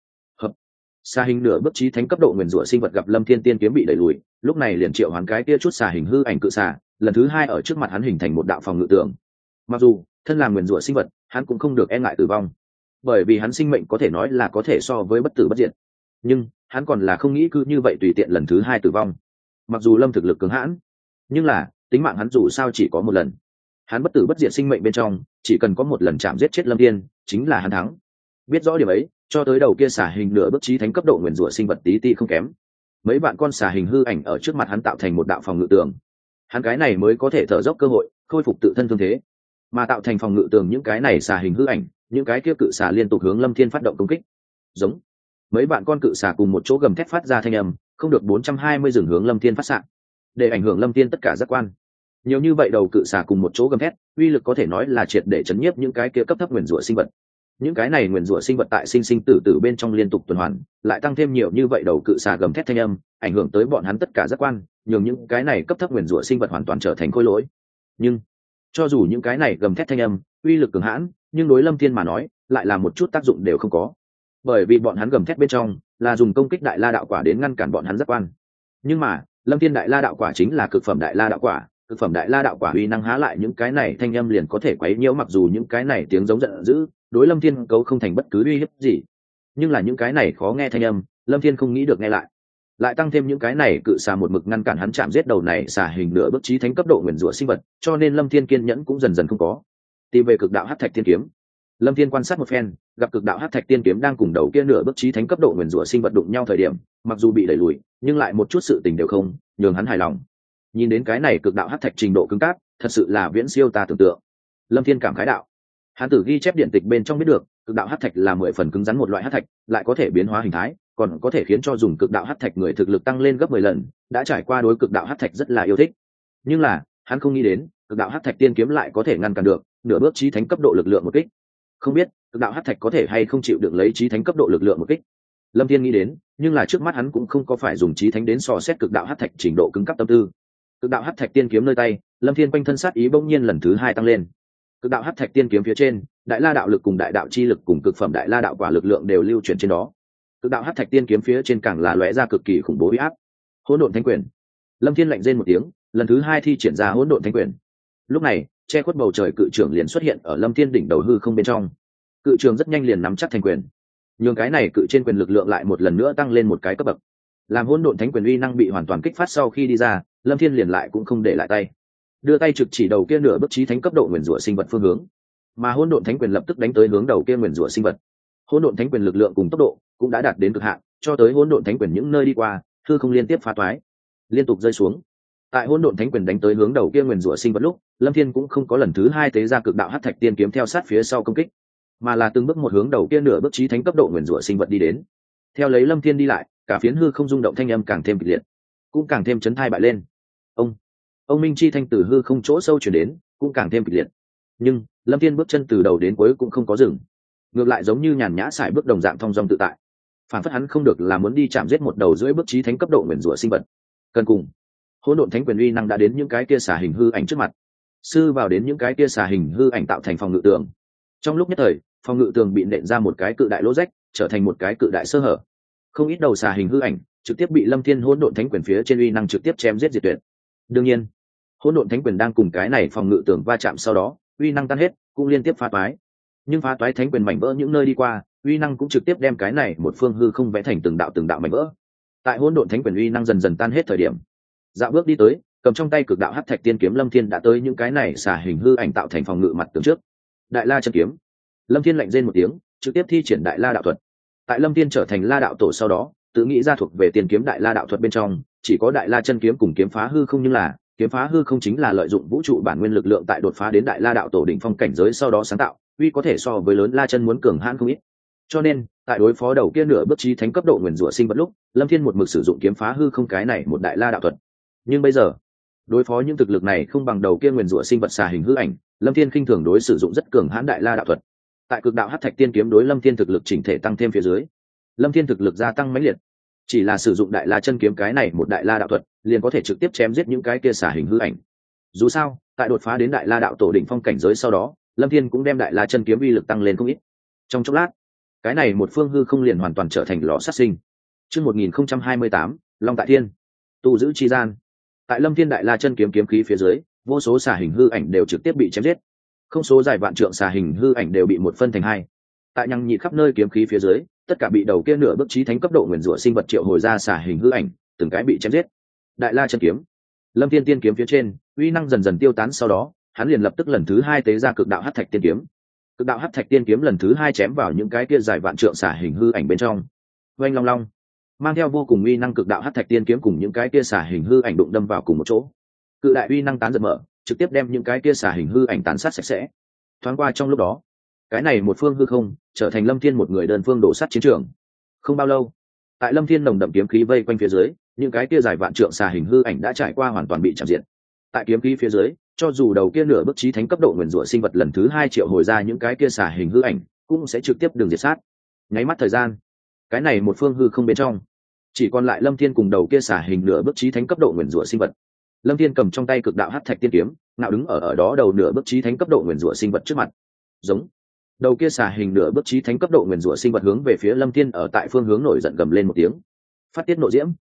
Xà hình nửa bước chí thánh cấp độ nguyền rủa sinh vật gặp lâm thiên tiên kiếm bị đẩy lùi, lúc này liền triệu hoán cái kia chút xà hình hư ảnh cự xà, lần thứ hai ở trước mặt hắn hình thành một đạo phòng ngự tường. Mặc dù thân là nguyền rủa sinh vật, hắn cũng không được e ngại tử vong, bởi vì hắn sinh mệnh có thể nói là có thể so với bất tử bất diệt. Nhưng hắn còn là không nghĩ cứ như vậy tùy tiện lần thứ hai tử vong. Mặc dù lâm thực lực cường hãn, nhưng là tính mạng hắn dù sao chỉ có một lần. Hắn bất tử bất diệt sinh mệnh bên trong, chỉ cần có một lần chạm giết chết lâm thiên, chính là hắn thắng. Biết rõ điểm ấy, cho tới đầu kia xà hình nửa bước chí thánh cấp độ nguyền rủa sinh vật tí ti không kém. Mấy bạn con xà hình hư ảnh ở trước mặt hắn tạo thành một đạo phòng ngự tường, hắn cái này mới có thể thở dốc cơ hội khôi phục tự thân thương thế. Mà tạo thành phòng ngự tường những cái này xà hình hư ảnh, những cái kia cự xà liên tục hướng lâm thiên phát động công kích. Giống. Mấy bạn con cự xà cùng một chỗ gầm thét phát ra thanh âm, không được 420 dừng hướng lâm thiên phát xạ, để ảnh hưởng lâm thiên tất cả giác quan. Nhiều như vậy đầu cự xà cùng một chỗ gầm thét, uy lực có thể nói là triệt để chấn nhiếp những cái kia cấp thấp nguyền rủa sinh vật. Những cái này nguyền rủa sinh vật tại sinh sinh tử tử bên trong liên tục tuần hoàn, lại tăng thêm nhiều như vậy đầu cự xà gầm thét thanh âm, ảnh hưởng tới bọn hắn tất cả giác quan, nhường những cái này cấp thấp nguyền rủa sinh vật hoàn toàn trở thành khối lỗi. Nhưng cho dù những cái này gầm thét thanh âm uy lực cường hãn, nhưng đối lâm thiên mà nói lại là một chút tác dụng đều không có, bởi vì bọn hắn gầm thét bên trong là dùng công kích đại la đạo quả đến ngăn cản bọn hắn giác quan. Nhưng mà Lâm Thiên Đại La đạo quả chính là cực phẩm Đại La đạo quả, cực phẩm Đại La đạo quả uy năng há lại những cái này thanh âm liền có thể quấy nhiễu, mặc dù những cái này tiếng giống giận dữ đối Lâm Thiên cấu không thành bất cứ uy hiếp gì, nhưng là những cái này khó nghe thanh âm, Lâm Thiên không nghĩ được nghe lại tăng thêm những cái này cự xà một mực ngăn cản hắn chạm giết đầu này xà hình nửa bước chí thánh cấp độ nguyền rủa sinh vật, cho nên Lâm Thiên kiên nhẫn cũng dần dần không có. Tìm về cực đạo hắc thạch tiên kiếm, Lâm Thiên quan sát một phen, gặp cực đạo hắc thạch tiên kiếm đang cùng đầu kia nửa bước chí thánh cấp độ nguyền rủa sinh vật đụng nhau thời điểm, mặc dù bị đẩy lùi, nhưng lại một chút sự tình đều không, nhường hắn hài lòng. Nhìn đến cái này cực đạo hắc thạch trình độ cứng cáp, thật sự là viễn siêu ta tưởng tượng. Lâm Thiên cảm khái đạo. Hắn từ ghi chép điện tịch bên trong biết được, cực đạo hắc thạch là 10 phần cứng rắn một loại hắc thạch, lại có thể biến hóa hình thái, còn có thể khiến cho dùng cực đạo hắc thạch người thực lực tăng lên gấp 10 lần, đã trải qua đối cực đạo hắc thạch rất là yêu thích. Nhưng là, hắn không nghĩ đến, cực đạo hắc thạch tiên kiếm lại có thể ngăn cản được nửa bước chí thánh cấp độ lực lượng một kích. Không biết, cực đạo hắc thạch có thể hay không chịu đựng lấy chí thánh cấp độ lực lượng một kích. Lâm Thiên nghĩ đến, nhưng là trước mắt hắn cũng không có phải dùng chí thánh đến so xét cực đạo hắc thạch trình độ cứng cấp tâm tư. Cực đạo hắc thạch tiên kiếm nơi tay, Lâm Thiên quanh thân sát ý bỗng nhiên lần thứ 2 tăng lên. Cực đạo hắc thạch tiên kiếm phía trên, đại la đạo lực cùng đại đạo chi lực cùng cực phẩm đại la đạo quả lực lượng đều lưu chuyển trên đó. Cực đạo hắc thạch tiên kiếm phía trên càng là lóe ra cực kỳ khủng bố uy áp. Hỗn độn thánh quyền. Lâm Thiên lạnh rên một tiếng, lần thứ 2 thi triển ra hỗn độn thánh quyền. Lúc này, che khuất bầu trời cự trưởng liền xuất hiện ở Lâm Thiên đỉnh đầu hư không bên trong. Cự trưởng rất nhanh liền nắm chắc thành quyền. Nhưng cái này cự trên quyền lực lượng lại một lần nữa tăng lên một cái cấp bậc. Làm hỗn độn thánh quyền uy năng bị hoàn toàn kích phát sau khi đi ra, Lâm Thiên liền lại cũng không để lại tay, đưa tay trực chỉ đầu kia nửa bước chí thánh cấp độ nguyền rủa sinh vật phương hướng, mà hỗn độn thánh quyền lập tức đánh tới hướng đầu kia nguyền rủa sinh vật. Hỗn độn thánh quyền lực lượng cùng tốc độ cũng đã đạt đến cực hạn, cho tới hỗn độn thánh quyền những nơi đi qua, hư không liên tiếp phá toái, liên tục rơi xuống. Tại hỗn độn thánh quyền đánh tới hướng đầu kia nguyền rủa sinh vật lúc, Lâm Thiên cũng không có lần thứ 2 tế ra cực đạo hắc thạch tiên kiếm theo sát phía sau công kích, mà là từng bước một hướng đầu kia nửa bước chí thánh cấp độ nguyền rủa sinh vật đi đến. Theo lấy Lâm Thiên đi lại, cả phiến hư không rung động thanh âm càng thêm kịch liệt, cũng càng thêm chấn thai bại lên. Ông minh chi thanh từ hư không chỗ sâu chuyển đến, cũng càng thêm kịch liệt. Nhưng Lâm Thiên bước chân từ đầu đến cuối cũng không có dừng, ngược lại giống như nhàn nhã sải bước đồng dạng thong dong tự tại, phản phất hắn không được là muốn đi chạm giết một đầu dưới bước chí thánh cấp độ nguyền rủa sinh vật. Cần cùng hỗn độn thánh quyền uy năng đã đến những cái kia xà hình hư ảnh trước mặt, sư vào đến những cái kia xà hình hư ảnh tạo thành phòng ngự tường. Trong lúc nhất thời, phòng ngự tường bị nện ra một cái cự đại lỗ rách, trở thành một cái cự đại sơ hở. Không ít đầu xà hình hư ảnh trực tiếp bị Lâm Thiên hỗn độn thánh quyền phía trên uy năng trực tiếp chém giết diệt tuyệt. Đương nhiên, hỗn độn thánh quyền đang cùng cái này phòng ngự tường va chạm sau đó, uy năng tan hết, cũng liên tiếp phá toái. Nhưng phá toái thánh quyền mảnh vỡ những nơi đi qua, uy năng cũng trực tiếp đem cái này một phương hư không vẽ thành từng đạo mảnh vỡ. Tại hỗn độn thánh quyền uy năng dần dần tan hết thời điểm, dạo bước đi tới, cầm trong tay cực đạo hắc thạch tiên kiếm Lâm Thiên đã tới những cái này xả hình hư ảnh tạo thành phòng ngự mặt tường trước. Đại La chân kiếm. Lâm Thiên lạnh rên một tiếng, trực tiếp thi triển Đại La đạo thuật. Tại Lâm Thiên trở thành La đạo tổ sau đó, tự nghĩ ra thuộc về tiên kiếm Đại La đạo thuật bên trong, chỉ có Đại La chân kiếm cùng kiếm phá hư không, nhưng là kiếm phá hư không chính là lợi dụng vũ trụ bản nguyên lực lượng tại đột phá đến Đại La đạo tổ đỉnh phong cảnh giới sau đó sáng tạo, uy có thể so với lớn La chân muốn cường hãn không ít. Cho nên, tại đối phó đầu kia nửa bước chí thánh cấp độ nguyên rủa sinh vật lúc, Lâm Thiên một mực sử dụng kiếm phá hư không cái này một Đại La đạo thuật. Nhưng bây giờ, đối phó những thực lực này không bằng đầu kia nguyên rủa sinh vật xà hình hư ảnh, Lâm Thiên khinh thường đối sử dụng rất cường hãn Đại La đạo thuật. Tại cực đạo hắc thạch tiên kiếm đối Lâm Thiên thực lực chỉnh thể tăng thêm phía dưới, Lâm Thiên thực lực gia tăng mãnh liệt. Chỉ là sử dụng Đại La chân kiếm cái này một Đại La đạo thuật, liền có thể trực tiếp chém giết những cái kia xà hình hư ảnh. Dù sao, tại đột phá đến Đại La đạo tổ đỉnh phong cảnh giới sau đó, Lâm Thiên cũng đem Đại La chân kiếm uy lực tăng lên không ít. Trong chốc lát, cái này một phương hư không liền hoàn toàn trở thành lò sát sinh. Chương 1028, Long tại thiên, tu giữ chi gian. Tại Lâm Thiên Đại La chân kiếm kiếm khí phía dưới, vô số xà hình hư ảnh đều trực tiếp bị chém giết. Không số dài vạn trượng xà hình hư ảnh đều bị một phân thành hai. Tại nhằng nhị khắp nơi kiếm khí phía dưới, tất cả bị đầu kia nửa bước chí thánh cấp độ nguyên rủa sinh vật triệu hồi ra xà hình hư ảnh, từng cái bị chém giết. Đại La chân kiếm, Lâm Thiên tiên kiếm phía trên, uy năng dần dần tiêu tán sau đó, hắn liền lập tức lần thứ hai tế ra cực đạo hắc thạch tiên kiếm. Cực đạo hắc thạch tiên kiếm lần thứ hai chém vào những cái kia dài vạn trượng xà hình hư ảnh bên trong. Oanh long long, mang theo vô cùng uy năng cực đạo hắc thạch tiên kiếm cùng những cái kia xà hình hư ảnh đụng đâm vào cùng một chỗ. Cự đại uy năng tán giật mở, trực tiếp đem những cái kia xà hình hư ảnh tán sát sạch sẽ. Thoáng qua trong lúc đó, cái này một phương hư không trở thành Lâm Thiên một người đơn phương đổ sát chiến trường. Không bao lâu, tại Lâm Thiên nồng đậm kiếm khí vây quanh phía dưới, những cái kia dài vạn trượng xà hình hư ảnh đã trải qua hoàn toàn bị chạm diện. Tại kiếm khí phía dưới, cho dù đầu kia nửa bước chí thánh cấp độ nguyên rủa sinh vật lần thứ hai triệu hồi ra những cái kia xà hình hư ảnh, cũng sẽ trực tiếp đường diệt sát. Nháy mắt thời gian, cái này một phương hư không bên trong, chỉ còn lại Lâm Thiên cùng đầu kia xà hình nửa bước chí thánh cấp độ nguyên rủa sinh vật. Lâm Thiên cầm trong tay cực đạo hắc thạch tiên kiếm, ngạo đứng ở đó đầu nửa bước chí thánh cấp độ nguyên rủa sinh vật trước mặt. Giống. Đầu kia xà hình nửa bước chí thánh cấp độ nguyên rủa sinh vật hướng về phía Lâm Thiên ở tại phương hướng nổi giận gầm lên một tiếng, phát tiết nội diễm.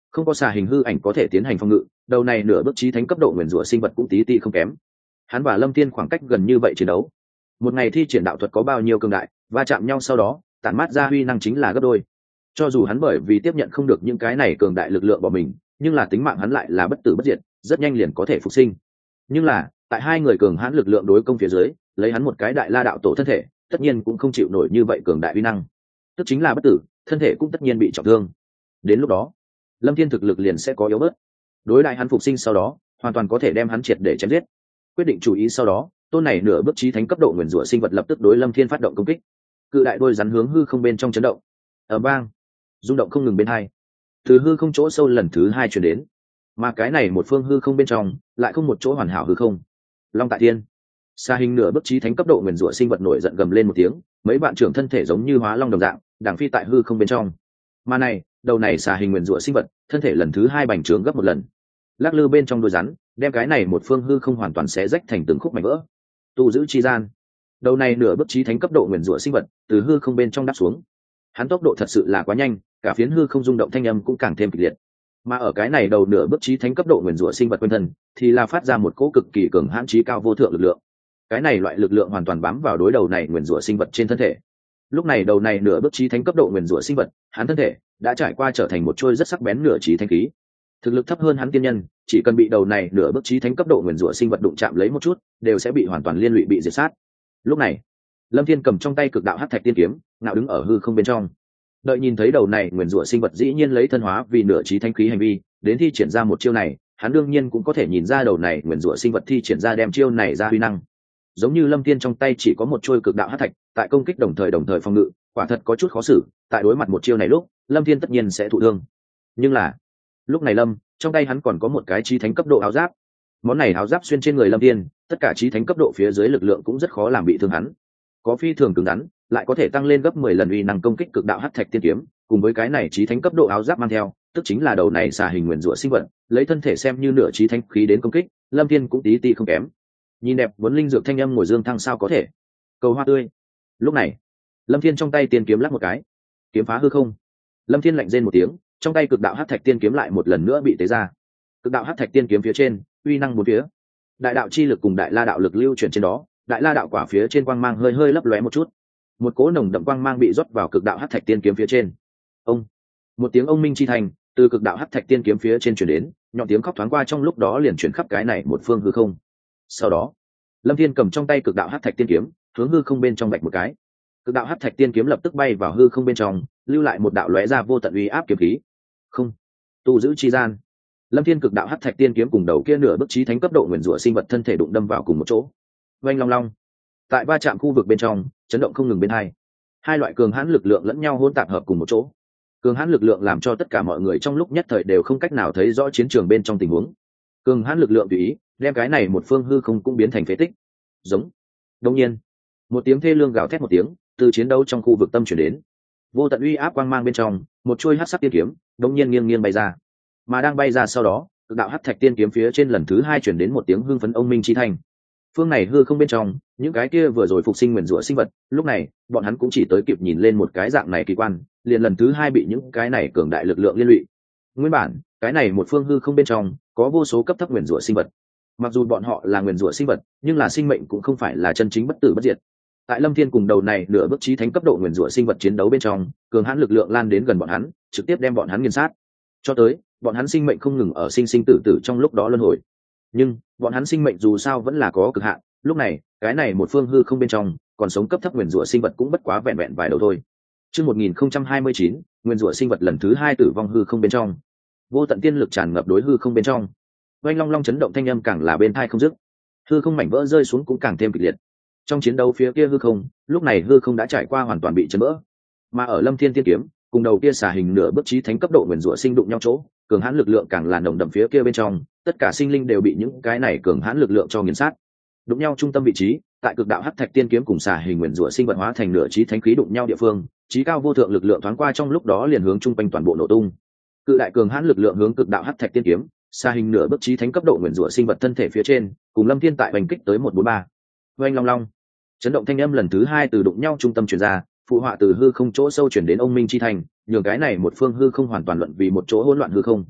không có xà hình hư ảnh có thể tiến hành phòng ngự, đầu này nửa bước chí thánh cấp độ nguyền rủa sinh vật cũng tí ti không kém. Hắn và Lâm Thiên khoảng cách gần như vậy chiến đấu, một ngày thi triển đạo thuật có bao nhiêu cường đại, va chạm nhau sau đó tản mát ra huy năng chính là gấp đôi. Cho dù hắn bởi vì tiếp nhận không được những cái này cường đại lực lượng của mình, nhưng là tính mạng hắn lại là bất tử bất diệt, rất nhanh liền có thể phục sinh. Nhưng là tại hai người cường hãn lực lượng đối công phía dưới, lấy hắn một cái đại la đạo tổ thân thể, tất nhiên cũng không chịu nổi như vậy cường đại uy năng, tức chính là bất tử, thân thể cũng tất nhiên bị trọng thương. Đến lúc đó Lâm Thiên thực lực liền sẽ có yếu bớt, đối đại hắn phục sinh sau đó hoàn toàn có thể đem hắn triệt để chém giết. Quyết định chủ ý sau đó, tôn này nửa bước chí thánh cấp độ nguyền rủa sinh vật lập tức đối Lâm Thiên phát động công kích. Cự đại đôi rắn hướng hư không bên trong chấn động, ở bang rung động không ngừng bên hai, từ hư không chỗ sâu lần thứ hai truyền đến. Mà cái này một phương hư không bên trong lại không một chỗ hoàn hảo hư không. Long tại thiên, xa hình nửa bước chí thánh cấp độ nguyền rủa sinh vật nổi giận gầm lên một tiếng, mấy bạn trưởng thân thể giống như hóa long đồng dạng đằng phi tại hư không bên trong. Mà này đầu này xà hình nguyền rủa sinh vật thân thể lần thứ hai bành trướng gấp một lần, lắc lư bên trong đôi rắn, đem cái này một phương hư không hoàn toàn xé rách thành từng khúc mảnh vỡ. Tu giữ chi gian, đầu này nửa bước chí thánh cấp độ nguyền rủa sinh vật từ hư không bên trong đáp xuống. Hắn tốc độ thật sự là quá nhanh, cả phiến hư không rung động thanh âm cũng càng thêm kịch liệt. Mà ở cái này đầu nửa bước chí thánh cấp độ nguyền rủa sinh vật quanh thân thì là phát ra một cỗ cực kỳ cường hãn chí cao vô thượng lực lượng. Cái này loại lực lượng hoàn toàn bám vào đối đầu này nguyền rủa sinh vật trên thân thể. Lúc này đầu này nửa bước chí thánh cấp độ nguyền rủa sinh vật, hắn thân thể đã trải qua trở thành một trôi rất sắc bén nửa chí thánh khí. Thực lực thấp hơn hắn tiên nhân, chỉ cần bị đầu này nửa bước chí thánh cấp độ nguyền rủa sinh vật đụng chạm lấy một chút, đều sẽ bị hoàn toàn liên lụy bị diệt sát. Lúc này, Lâm Thiên cầm trong tay cực đạo hắc thạch tiên kiếm, ngạo đứng ở hư không bên trong. Đợi nhìn thấy đầu này nguyền rủa sinh vật dĩ nhiên lấy thân hóa vì nửa chí thánh khí hành vi, đến thi triển ra một chiêu này, hắn đương nhiên cũng có thể nhìn ra đầu này nguyền rủa sinh vật thi triển ra đem chiêu này ra huy năng. Giống như Lâm Thiên trong tay chỉ có một chuôi cực đạo hắc thạch, tại công kích đồng thời phòng ngự, quả thật có chút khó xử, tại đối mặt một chiêu này lúc, Lâm Thiên tất nhiên sẽ thụ thương. Nhưng là, lúc này trong tay hắn còn có một cái chí thánh cấp độ áo giáp. Món này áo giáp xuyên trên người Lâm Thiên, tất cả chí thánh cấp độ phía dưới lực lượng cũng rất khó làm bị thương hắn. Có phi thường cứng rắn, lại có thể tăng lên gấp 10 lần uy năng công kích cực đạo hắc thạch tiên kiếm, cùng với cái này chí thánh cấp độ áo giáp mang theo, tức chính là đầu này xà hình nguyền rủa sinh vật, lấy thân thể xem như nửa chí thánh khí đến công kích, Lâm Thiên cũng tí ti không kém. Nhìn đẹp vốn linh dược thanh âm ngồi dương thăng sao có thể. Cầu hoa tươi. Lúc này, Lâm Thiên trong tay tiên kiếm lắc một cái, kiếm phá hư không. Lâm Thiên lạnh rên một tiếng, trong tay cực đạo hắc thạch tiên kiếm lại một lần nữa bị tế ra. Cực đạo hắc thạch tiên kiếm phía trên, uy năng bốn phía. Đại đạo chi lực cùng đại la đạo lực lưu chuyển trên đó, đại la đạo quả phía trên quang mang hơi hơi lấp lóe một chút. Một cỗ nồng đậm quang mang bị rót vào cực đạo hắc thạch tiên kiếm phía trên. Ông, một tiếng ông minh chi thành từ cực đạo hắc thạch tiên kiếm phía trên truyền đến, nhọn tiếng khóc thoáng qua trong lúc đó liền chuyển khắp cái này một phương hư không. Sau đó, Lâm Thiên cầm trong tay cực đạo hắc thạch tiên kiếm, hướng hư không bên trong vạch một cái. Cực đạo hắc thạch tiên kiếm lập tức bay vào hư không bên trong, lưu lại một đạo lóe ra vô tận uy áp kiếm khí. Không, tu giữ chi gian, Lâm Thiên cực đạo hắc thạch tiên kiếm cùng đầu kia nửa bức chí thánh cấp độ nguyền rủa sinh vật thân thể đụng đâm vào cùng một chỗ. Oanh long long. Tại va chạm khu vực bên trong, chấn động không ngừng bên hai loại cường hãn lực lượng lẫn nhau hỗn tạp hợp cùng một chỗ. Cường hãn lực lượng làm cho tất cả mọi người trong lúc nhất thời đều không cách nào thấy rõ chiến trường bên trong tình huống. Cường hãn lực lượng tùy ý, đem cái này một phương hư không cũng biến thành phế tích. Giống. Đột nhiên, một tiếng thê lương gào thét một tiếng, từ chiến đấu trong khu vực tâm chuyển đến. Vô tận uy áp quang mang bên trong, một chuôi hắc sắc tiên kiếm, đột nhiên nghiêng nghiêng bay ra. Mà đang bay ra sau đó, cực đạo hắc thạch tiên kiếm phía trên lần thứ hai chuyển đến một tiếng hưng phấn ông minh chi thanh. Phương này hư không bên trong, những cái kia vừa rồi phục sinh nguyền rủa sinh vật, lúc này bọn hắn cũng chỉ tới kịp nhìn lên một cái dạng này kỳ quan, liền lần thứ hai bị những cái này cường đại lực lượng liên lụy. Nguyên bản cái này một phương hư không bên trong có vô số cấp thấp nguyền rủa sinh vật, mặc dù bọn họ là nguyền rủa sinh vật, nhưng là sinh mệnh cũng không phải là chân chính bất tử bất diệt. Tại Lâm Thiên cùng đầu này nửa bước chí thánh cấp độ nguyền rủa sinh vật chiến đấu bên trong, cường hãn lực lượng lan đến gần bọn hắn, trực tiếp đem bọn hắn nghiền sát. Cho tới bọn hắn sinh mệnh không ngừng ở sinh sinh tử tử trong lúc đó luân hồi. Nhưng bọn hắn sinh mệnh dù sao vẫn là có cực hạn, lúc này cái này một phương hư không bên trong còn sống cấp thấp nguyền rủa sinh vật cũng bất quá vẹn vẹn vài đầu thôi. Chương 1029, nguyên rủa sinh vật lần thứ hai tử vong hư không bên trong. Vô tận tiên lực tràn ngập đối hư không bên trong. Oanh long long chấn động thanh âm càng là bên tai không dứt. Hư không mảnh vỡ rơi xuống cũng càng thêm kịch liệt. Trong chiến đấu phía kia hư không, lúc này hư không đã trải qua hoàn toàn bị chấn vỡ. Mà ở Lâm Thiên tiên kiếm, cùng đầu kia xà hình nửa bước chí thánh cấp độ nguyên rủa sinh đụng nhau chỗ, cường hãn lực lượng càng là nồng đậm phía kia bên trong, tất cả sinh linh đều bị những cái này cường hãn lực lượng cho nghiền sát. Đụng nhau trung tâm vị trí, tại cực đạo hắc thạch tiên kiếm cùng xà hình nguyên rủa sinh vật hóa thành nửa chí thánh khí đụng nhau địa phương, chí cao vô thượng lực lượng thoáng qua trong lúc đó liền hướng trung quanh toàn bộ nổ tung. Cự đại cường hãn lực lượng hướng cực đạo hắc thạch tiên kiếm, xà hình nửa bước chí thánh cấp độ nguyên rủa sinh vật thân thể phía trên, cùng Lâm Thiên tại bành kích tới 143. Oanh long long. Chấn động thanh âm lần thứ hai từ đụng nhau trung tâm truyền ra, phụ họa từ hư không chỗ sâu chuyển đến ông minh chi thành, nhường cái này một phương hư không hoàn toàn luận vì một chỗ hỗn loạn hư không.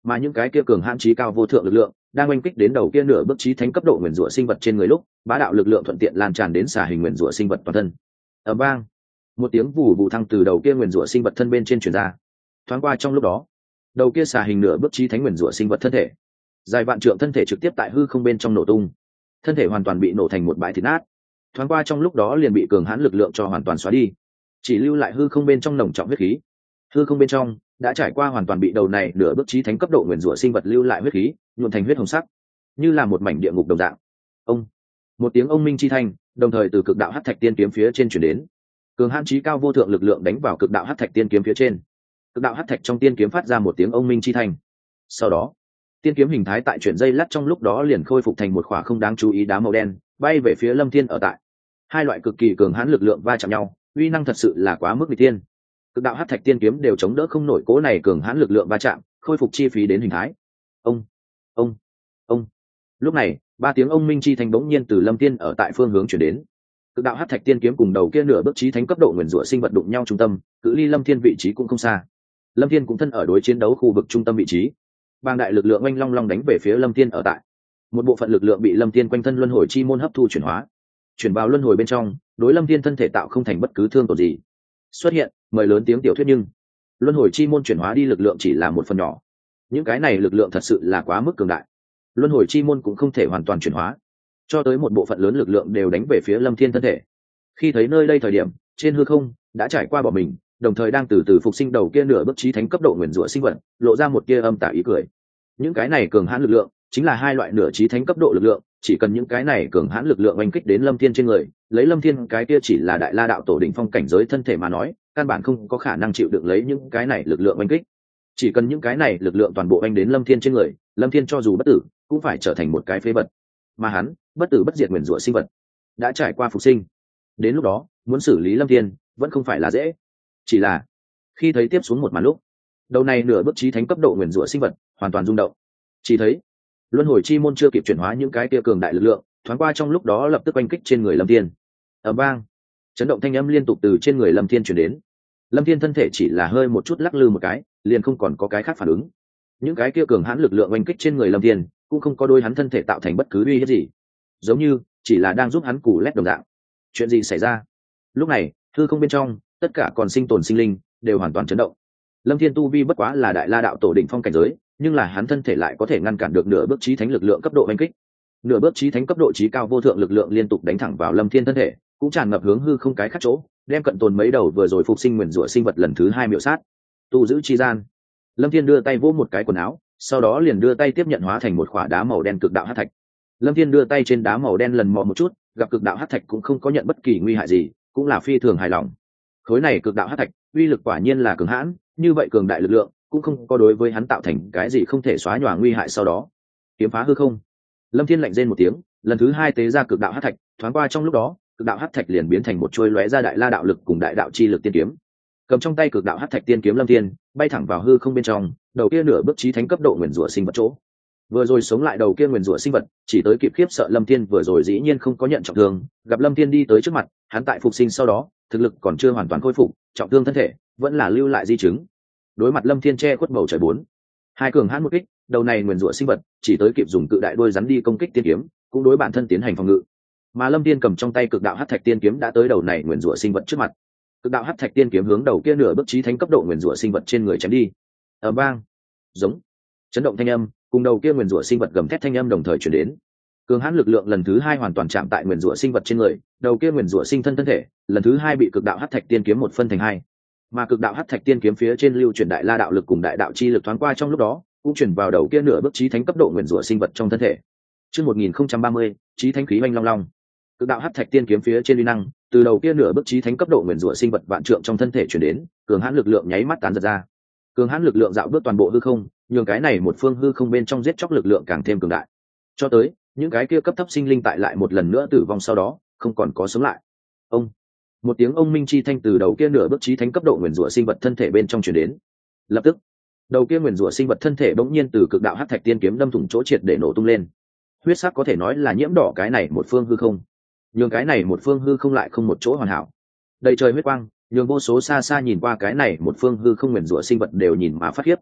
mà những cái kia cường hãn trí cao vô thượng lực lượng đang oanh kích đến đầu kia nửa bước chí thánh cấp độ nguyền rủa sinh vật trên người lúc bá đạo lực lượng thuận tiện lan tràn đến xà hình nguyền rủa sinh vật toàn thân. Ầm vang, một tiếng vù vù thăng từ đầu kia nguyền rủa sinh vật thân bên trên truyền ra. Thoáng qua trong lúc đó, đầu kia xà hình nửa bước chí thánh nguyền rủa sinh vật thân thể dài vạn trượng thân thể trực tiếp tại hư không bên trong nổ tung, thân thể hoàn toàn bị nổ thành một bãi thịt nát. Thoáng qua trong lúc đó liền bị cường hãn lực lượng cho hoàn toàn xóa đi, chỉ lưu lại hư không bên trong nồng trọng huyết khí. Hư không bên trong đã trải qua hoàn toàn bị đầu này nửa bước chí thánh cấp độ nguyền rủa sinh vật lưu lại huyết khí nhuộm thành huyết hồng sắc, như là một mảnh địa ngục đồng dạng. Ông, một tiếng ông minh chi thanh đồng thời từ cực đạo hắc thạch tiên kiếm phía trên truyền đến. Cường hãn chí cao vô thượng lực lượng đánh vào cực đạo hắc thạch tiên kiếm phía trên. Cực đạo hắc thạch trong tiên kiếm phát ra một tiếng ông minh chi thanh. Sau đó, tiên kiếm hình thái tại chuyển dây lát trong lúc đó liền khôi phục thành một khỏa không đáng chú ý đá màu đen, bay về phía Lâm Thiên ở tại. Hai loại cực kỳ cường hãn lực lượng va chạm nhau, uy năng thật sự là quá mức nghịch thiên. Cực đạo hắc thạch tiên kiếm đều chống đỡ không nổi cố này cường hãn lực lượng va chạm, khôi phục chi phí đến hình thái. Ông, ông, ông. Lúc này, ba tiếng ông minh chi thanh bỗng nhiên từ Lâm Thiên ở tại phương hướng chuyển đến. Cực đạo hắc thạch tiên kiếm cùng đầu kia nửa bước chí thánh cấp độ nguyền rủa sinh vật đụng nhau trung tâm, cự ly Lâm Thiên vị trí cũng không xa. Lâm Thiên cũng thân ở đối chiến đấu khu vực trung tâm vị trí. Bàng đại lực lượng oanh long long đánh về phía Lâm Thiên ở tại. Một bộ phận lực lượng bị Lâm Thiên quanh thân luân hồi chi môn hấp thu chuyển hóa, chuyển vào luân hồi bên trong, đối Lâm Thiên thân thể tạo không thành bất cứ thương tổn gì. Xuất hiện, mời lớn tiếng tiểu thuyết nhưng luân hồi chi môn chuyển hóa đi lực lượng chỉ là một phần nhỏ. Những cái này lực lượng thật sự là quá mức cường đại. Luân hồi chi môn cũng không thể hoàn toàn chuyển hóa, cho tới một bộ phận lớn lực lượng đều đánh về phía Lâm Thiên thân thể. Khi thấy nơi đây thời điểm, trên hư không đã trải qua bỏ mình, đồng thời đang từ từ phục sinh đầu kia nửa bước chí thánh cấp độ nguyền rủa sinh vật, lộ ra một tia âm tà ý cười. Những cái này cường hãn lực lượng chính là hai loại nửa chí thánh cấp độ lực lượng, chỉ cần những cái này cường hãn lực lượng oanh kích đến Lâm Thiên trên người, lấy Lâm Thiên cái kia chỉ là đại la đạo tổ đỉnh phong cảnh giới thân thể mà nói, căn bản không có khả năng chịu đựng lấy những cái này lực lượng oanh kích. Chỉ cần những cái này lực lượng toàn bộ oanh đến Lâm Thiên trên người, Lâm Thiên cho dù bất tử, cũng phải trở thành một cái phế vật. Mà hắn, bất tử bất diệt nguyền rủa sinh vật, đã trải qua phục sinh. Đến lúc đó, muốn xử lý Lâm Thiên vẫn không phải là dễ. Chỉ là khi thấy tiếp xuống một màn lúc, đầu này nửa bước chí thánh cấp độ nguyền rủa sinh vật hoàn toàn rung động. Chỉ thấy luân hồi chi môn chưa kịp chuyển hóa những cái kia cường đại lực lượng, thoáng qua trong lúc đó lập tức oanh kích trên người Lâm Thiên. Ầm vang, chấn động thanh âm liên tục từ trên người Lâm Thiên truyền đến. Lâm Thiên thân thể chỉ là hơi một chút lắc lư một cái, liền không còn có cái khác phản ứng. Những cái kia cường hãn lực lượng oanh kích trên người Lâm Thiên cũng không có đôi hắn thân thể tạo thành bất cứ uy hiếp gì, giống như chỉ là đang giúp hắn cù lét đồng dạng. Chuyện gì xảy ra? Lúc này, hư không bên trong, tất cả còn sinh tồn sinh linh đều hoàn toàn chấn động. Lâm Thiên tu vi bất quá là đại la đạo tổ đỉnh phong cảnh giới, nhưng là hắn thân thể lại có thể ngăn cản được nửa bước chí thánh lực lượng cấp độ oanh kích. Nửa bước chí thánh cấp độ chí cao vô thượng lực lượng liên tục đánh thẳng vào Lâm Thiên thân thể, cũng tràn ngập hướng hư không cái khác chỗ, đem cận tồn mấy đầu vừa rồi phục sinh nguyền rủa sinh vật lần thứ hai miểu sát. Tu giữ chi gian, Lâm Thiên đưa tay vỗ một cái quần áo, sau đó liền đưa tay tiếp nhận hóa thành một khỏa đá màu đen cực đạo hắc thạch. Lâm Thiên đưa tay trên đá màu đen lần mò một chút, gặp cực đạo hắc thạch cũng không có nhận bất kỳ nguy hại gì, cũng là phi thường hài lòng. Khối này cực đạo hắc thạch, uy lực quả nhiên là cường hãn, như vậy cường đại lực lượng cũng không có đối với hắn tạo thành cái gì không thể xóa nhòa nguy hại. Sau đó, kiếm phá hư không. Lâm Thiên lạnh rên một tiếng, lần thứ hai tế ra cực đạo hắc thạch, thoáng qua trong lúc đó, cực đạo hắc thạch liền biến thành một chuôi lóe ra đại la đạo lực cùng đại đạo chi lực tiên kiếm. Cầm trong tay cực đạo hắc thạch tiên kiếm Lâm Thiên bay thẳng vào hư không bên trong, đầu kia nửa bước chí thánh cấp độ nguyền rủa sinh vật chỗ. Vừa rồi sống lại đầu kia nguyền rủa sinh vật, chỉ tới kịp khiếp sợ Lâm Thiên vừa rồi dĩ nhiên không có nhận trọng thương, gặp Lâm Thiên đi tới trước mặt, hắn tại phục sinh sau đó, thực lực còn chưa hoàn toàn khôi phục, trọng thương thân thể vẫn là lưu lại di chứng. Đối mặt Lâm Thiên che khuất bầu trời bốn, hai cường hãn một kích, đầu này nguyền rủa sinh vật chỉ tới kịp dùng cự đại đuôi rắn đi công kích tiên kiếm, cũng đối bản thân tiến hành phòng ngự. Mà Lâm Thiên cầm trong tay cực đạo hắc thạch tiên kiếm đã tới đầu này nguyền rủa sinh vật trước mặt. Cực đạo hắc thạch tiên kiếm hướng đầu kia nửa bước chí thánh cấp độ nguyền rủa sinh vật trên người chém đi. Ầm vang, giống, chấn động thanh âm, cùng đầu kia nguyền rủa sinh vật gầm thét thanh âm đồng thời truyền đến. Cường hãn lực lượng lần thứ hai hoàn toàn chạm tại nguyền rủa sinh vật trên người, đầu kia nguyền rủa sinh thân thể lần thứ hai bị cực đạo hắc thạch tiên kiếm một phân thành hai. Mà cực đạo hắc thạch tiên kiếm phía trên lưu truyền đại la đạo lực cùng đại đạo chi lực thoáng qua trong lúc đó, cũng chuyển vào đầu kia nửa bước chí thánh cấp độ nguyền rủa sinh vật trong thân thể. Chương 1030, chí thánh khí oanh long long. Cực đạo hắc thạch tiên kiếm phía trên uy năng, từ đầu kia nửa bước chí thánh cấp độ nguyền rủa sinh vật vạn trượng trong thân thể truyền đến, cường hãn lực lượng nháy mắt tán giật ra. Cường hãn lực lượng dạo bước toàn bộ hư không, nhường cái này một phương hư không bên trong giết chóc lực lượng càng thêm cường đại. Cho tới, những cái kia cấp thấp sinh linh tại lại một lần nữa tử vong sau đó, không còn có sống lại. Ông, một tiếng ông minh chi thanh từ đầu kia nửa bước chí thánh cấp độ nguyền rủa sinh vật thân thể bên trong truyền đến. Lập tức, đầu kia nguyền rủa sinh vật thân thể bỗng nhiên từ cực đạo hắc thạch tiên kiếm đâm thủng chỗ triệt để nổ tung lên. Huyết sắc có thể nói là nhiễm đỏ cái này một phương hư không, nhường cái này một phương hư không lại không một chỗ hoàn hảo. Đầy trời huyết quang, nhường vô số xa xa nhìn qua cái này một phương hư không nguyền rủa sinh vật đều nhìn mà phát khiếp.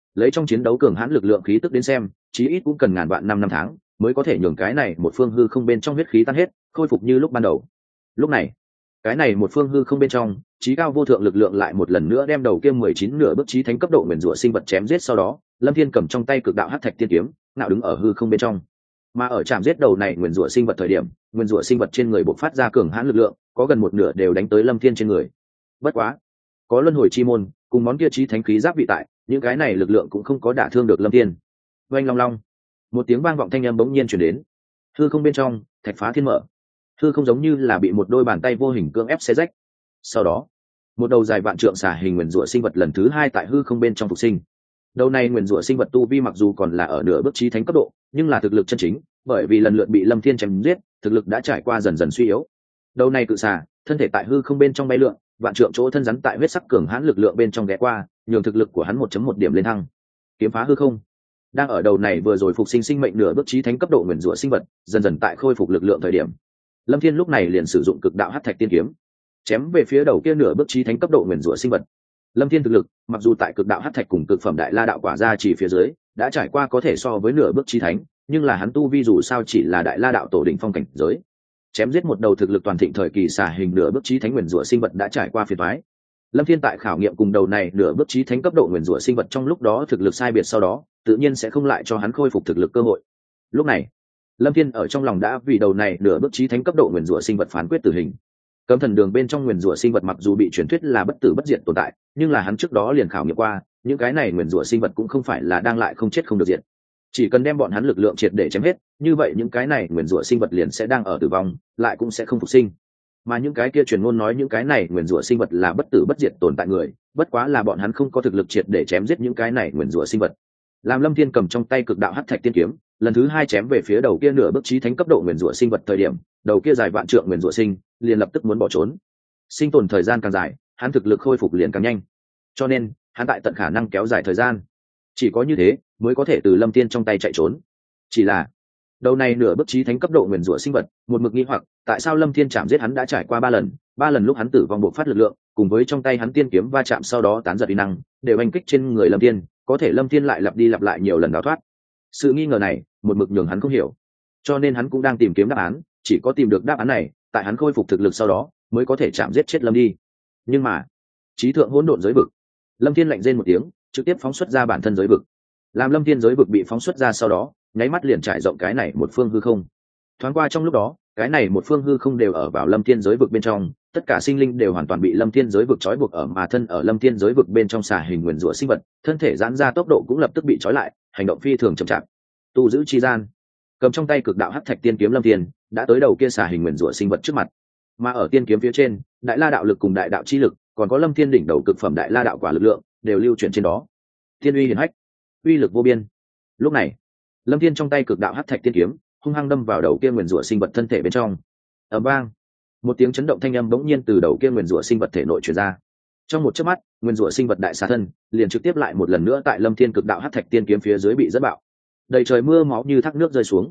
lấy trong chiến đấu cường hãn lực lượng khí tức đến xem, chí ít cũng cần ngàn vạn năm tháng mới có thể nhường cái này một phương hư không bên trong huyết khí tan hết, khôi phục như lúc ban đầu. Lúc này, cái này một phương hư không bên trong, chí cao vô thượng lực lượng lại một lần nữa đem đầu kia 19 nửa bước chí thánh cấp độ nguyên rủa sinh vật chém giết, sau đó Lâm Thiên cầm trong tay cực đạo hắc thạch tiên kiếm, ngạo đứng ở hư không bên trong. Mà ở chạm giết đầu này nguyên rủa sinh vật thời điểm, nguyên rủa sinh vật trên người bộc phát ra cường hãn lực lượng, có gần một nửa đều đánh tới Lâm Thiên trên người. Bất quá, có luân hồi chi môn cùng món kia chí thánh khí giáp vị tại, những cái này lực lượng cũng không có đả thương được Lâm Thiên. Oanh long long, một tiếng vang vọng thanh âm bỗng nhiên truyền đến. Hư không bên trong, thạch phá thiên mở. Hư không giống như là bị một đôi bàn tay vô hình cưỡng ép xé rách. Sau đó, một đầu dài vạn trượng xà hình nguyên rủa sinh vật lần thứ hai tại hư không bên trong phục sinh. Đầu này nguyên rủa sinh vật tu vi mặc dù còn là ở nửa bước chí thánh cấp độ, nhưng là thực lực chân chính, bởi vì lần lượt bị Lâm Thiên chém giết, thực lực đã trải qua dần dần suy yếu. Đầu này cự xà, thân thể tại hư không bên trong bay lượn, vạn trượng chỗ thân rắn tại huyết sắc cường hãn lực lượng bên trong ghé qua, nhường thực lực của hắn 1.1 điểm lên thăng. Kiếm phá hư không. Đang ở đầu này vừa rồi phục sinh sinh mệnh nửa bước chí thánh cấp độ nguyên rủa sinh vật, dần dần tại khôi phục lực lượng thời điểm, Lâm Thiên lúc này liền sử dụng cực đạo hắc thạch tiên kiếm, chém về phía đầu kia nửa bước chí thánh cấp độ nguyên rủa sinh vật. Lâm Thiên thực lực, mặc dù tại cực đạo hắc thạch cùng cực phẩm đại la đạo quả ra chỉ phía dưới, đã trải qua có thể so với nửa bước chí thánh, nhưng là hắn tu vi dù sao chỉ là đại la đạo tổ đỉnh phong cảnh giới. Chém giết một đầu thực lực toàn thịnh thời kỳ xà hình nửa bước chí thánh nguyên rủa sinh vật đã trải qua phiền toái. Lâm Thiên tại khảo nghiệm cùng đầu này nửa bước chí thánh cấp độ nguyên rủa sinh vật trong lúc đó thực lực sai biệt sau đó, tự nhiên sẽ không lại cho hắn khôi phục thực lực cơ hội. Lúc này, Lâm Thiên ở trong lòng đã vì đầu này nửa bước chí thánh cấp độ nguyên rủa sinh vật phán quyết tử hình. Cấm thần đường bên trong nguyên rủa sinh vật mặc dù bị truyền thuyết là bất tử bất diệt tồn tại, nhưng là hắn trước đó liền khảo nghiệm qua, những cái này nguyên rủa sinh vật cũng không phải là đang lại không chết không được diệt. Chỉ cần đem bọn hắn lực lượng triệt để chém hết, như vậy những cái này nguyên rủa sinh vật liền sẽ đang ở tử vong, lại cũng sẽ không phục sinh. Mà những cái kia truyền ngôn nói những cái này nguyên rủa sinh vật là bất tử bất diệt tồn tại người, bất quá là bọn hắn không có thực lực triệt để chém giết những cái này nguyên rủa sinh vật. Làm Lâm Thiên cầm trong tay cực đạo hắc thạch tiên kiếm, lần thứ hai chém về phía đầu kia nửa bước chí thánh cấp độ nguyên rủa sinh vật thời điểm, đầu kia dài vạn trượng nguyên rủa sinh liền lập tức muốn bỏ trốn. Sinh tồn thời gian càng dài, hắn thực lực khôi phục liền càng nhanh, cho nên hắn tại tận khả năng kéo dài thời gian, chỉ có như thế mới có thể từ Lâm Thiên trong tay chạy trốn. Chỉ là đầu này nửa bước chí thánh cấp độ nguyên rủa sinh vật một mực nghi hoặc, tại sao Lâm Thiên chạm giết hắn đã trải qua 3 lần lúc hắn tử vong bộc phát lực lượng, cùng với trong tay hắn tiên kiếm va chạm sau đó tán giật uy năng, đều anh kích trên người Lâm Thiên, có thể Lâm Thiên lại lặp đi lặp lại nhiều lần đào thoát. Sự nghi ngờ này một mực nhường hắn không hiểu, cho nên hắn cũng đang tìm kiếm đáp án, chỉ có tìm được đáp án này, tại hắn khôi phục thực lực sau đó mới có thể chạm giết chết Lâm đi. Nhưng mà chí thượng hỗn độn giới vực, Lâm Thiên lạnh rên một tiếng, trực tiếp phóng xuất ra bản thân giới vực. Làm Lâm Thiên giới vực bị phóng xuất ra sau đó, nháy mắt liền trải rộng cái này một phương hư không. Thoáng qua trong lúc đó, cái này một phương hư không đều ở vào Lâm Thiên giới vực bên trong, tất cả sinh linh đều hoàn toàn bị Lâm Thiên giới vực trói buộc ở, mà thân ở Lâm Thiên giới vực bên trong xà hình nguyên rủa sinh vật, thân thể giãn ra tốc độ cũng lập tức bị trói lại, hành động phi thường chậm chạp. Tu giữ chi gian, cầm trong tay cực đạo hắc thạch tiên kiếm Lâm Thiên đã tới đầu kia xà hình nguyên rủa sinh vật trước mặt. Mà ở tiên kiếm phía trên, đại la đạo lực cùng đại đạo chi lực, còn có Lâm Thiên đỉnh đầu cực phẩm đại la đạo quả lực lượng, đều lưu chuyển trên đó. Thiên uy hiển hách, uy lực vô biên. Lúc này, Lâm Thiên trong tay cực đạo hắc thạch tiên kiếm hung hăng đâm vào đầu kia nguyên rủa sinh vật thân thể bên trong. Ầm vang, một tiếng chấn động thanh âm bỗng nhiên từ đầu kia nguyên rủa sinh vật thể nội truyền ra. Trong một chớp mắt, nguyên rủa sinh vật đại xà thân liền trực tiếp lại một lần nữa tại Lâm Thiên cực đạo hắc thạch tiên kiếm phía dưới bị dẫn bạo. Đầy trời mưa máu như thác nước rơi xuống.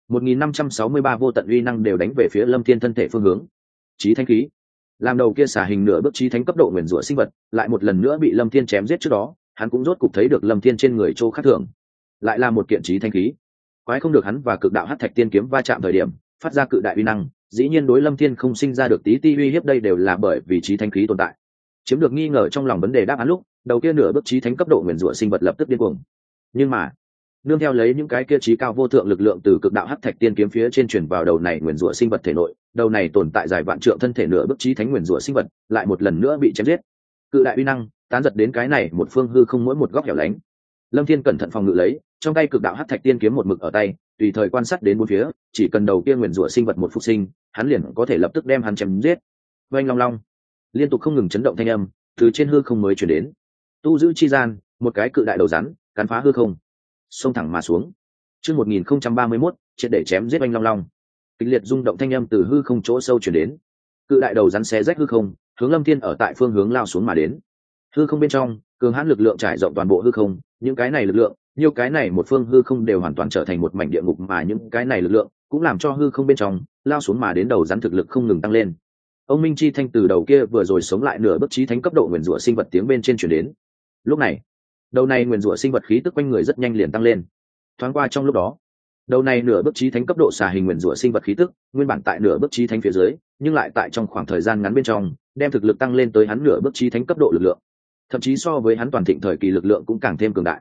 1563 vô tận uy năng đều đánh về phía Lâm Thiên thân thể phương hướng. Chí thánh khí, làm đầu kia xà hình nửa bước chí thánh cấp độ nguyên rủa sinh vật lại một lần nữa bị Lâm Thiên chém giết trước đó, hắn cũng rốt cục thấy được Lâm Thiên trên người chỗ khác thường, lại là một kiện chí thánh khí. Quái không được hắn và cực đạo hắc thạch tiên kiếm va chạm thời điểm phát ra cự đại uy năng, dĩ nhiên đối Lâm Thiên không sinh ra được tí ti uy hiếp, đây đều là bởi vì chí thánh khí tồn tại. Chiếm được nghi ngờ trong lòng vấn đề đáp án lúc, đầu kia nửa bước chí thánh cấp độ nguyên rủa sinh vật lập tức điên cuồng. Nhưng mà nương theo lấy những cái kia chí cao vô thượng lực lượng từ cực đạo hắc thạch tiên kiếm phía trên truyền vào đầu này nguyên rủa sinh vật thể nội, đầu này tồn tại dài vạn trượng thân thể nửa bước chí thánh nguyên rủa sinh vật lại một lần nữa bị chém giết. Cự đại uy năng tán giật đến cái này một phương hư không mỗi một góc hẻo lánh. Lâm Thiên cẩn thận phòng ngự lấy, trong tay cực đạo hắc thạch tiên kiếm một mực ở tay, tùy thời quan sát đến bốn phía, chỉ cần đầu kia nguyên rủa sinh vật một phục sinh, hắn liền có thể lập tức đem hắn chém giết. Oanh long long, liên tục không ngừng chấn động thanh âm từ trên hư không mới truyền đến. Tu giữ chi gian, một cái cự đại đầu rắn cắn phá hư không, xông thẳng mà xuống. Chương 1031, triệt để chém giết oanh long long. Kịch liệt rung động thanh âm từ hư không chỗ sâu truyền đến. Cự đại đầu rắn xé rách hư không, hướng Lâm Thiên ở tại phương hướng lao xuống mà đến. Hư không bên trong, cường hãn lực lượng trải rộng toàn bộ hư không, những cái này lực lượng, nhiều cái này một phương hư không đều hoàn toàn trở thành một mảnh địa ngục, mà những cái này lực lượng cũng làm cho hư không bên trong lao xuống mà đến đầu rắn thực lực không ngừng tăng lên. Ông minh chi thanh từ đầu kia vừa rồi sống lại nửa bước chí thánh cấp độ nguyên rủa sinh vật tiếng bên trên truyền đến. Lúc này, đầu này nguyền rủa sinh vật khí tức quanh người rất nhanh liền tăng lên. Thoáng qua trong lúc đó, đầu này nửa bước chí thánh cấp độ xà hình nguyền rủa sinh vật khí tức nguyên bản tại nửa bước chí thánh phía dưới, nhưng lại tại trong khoảng thời gian ngắn bên trong đem thực lực tăng lên tới hắn nửa bước chí thánh cấp độ lực lượng, thậm chí so với hắn toàn thịnh thời kỳ lực lượng cũng càng thêm cường đại.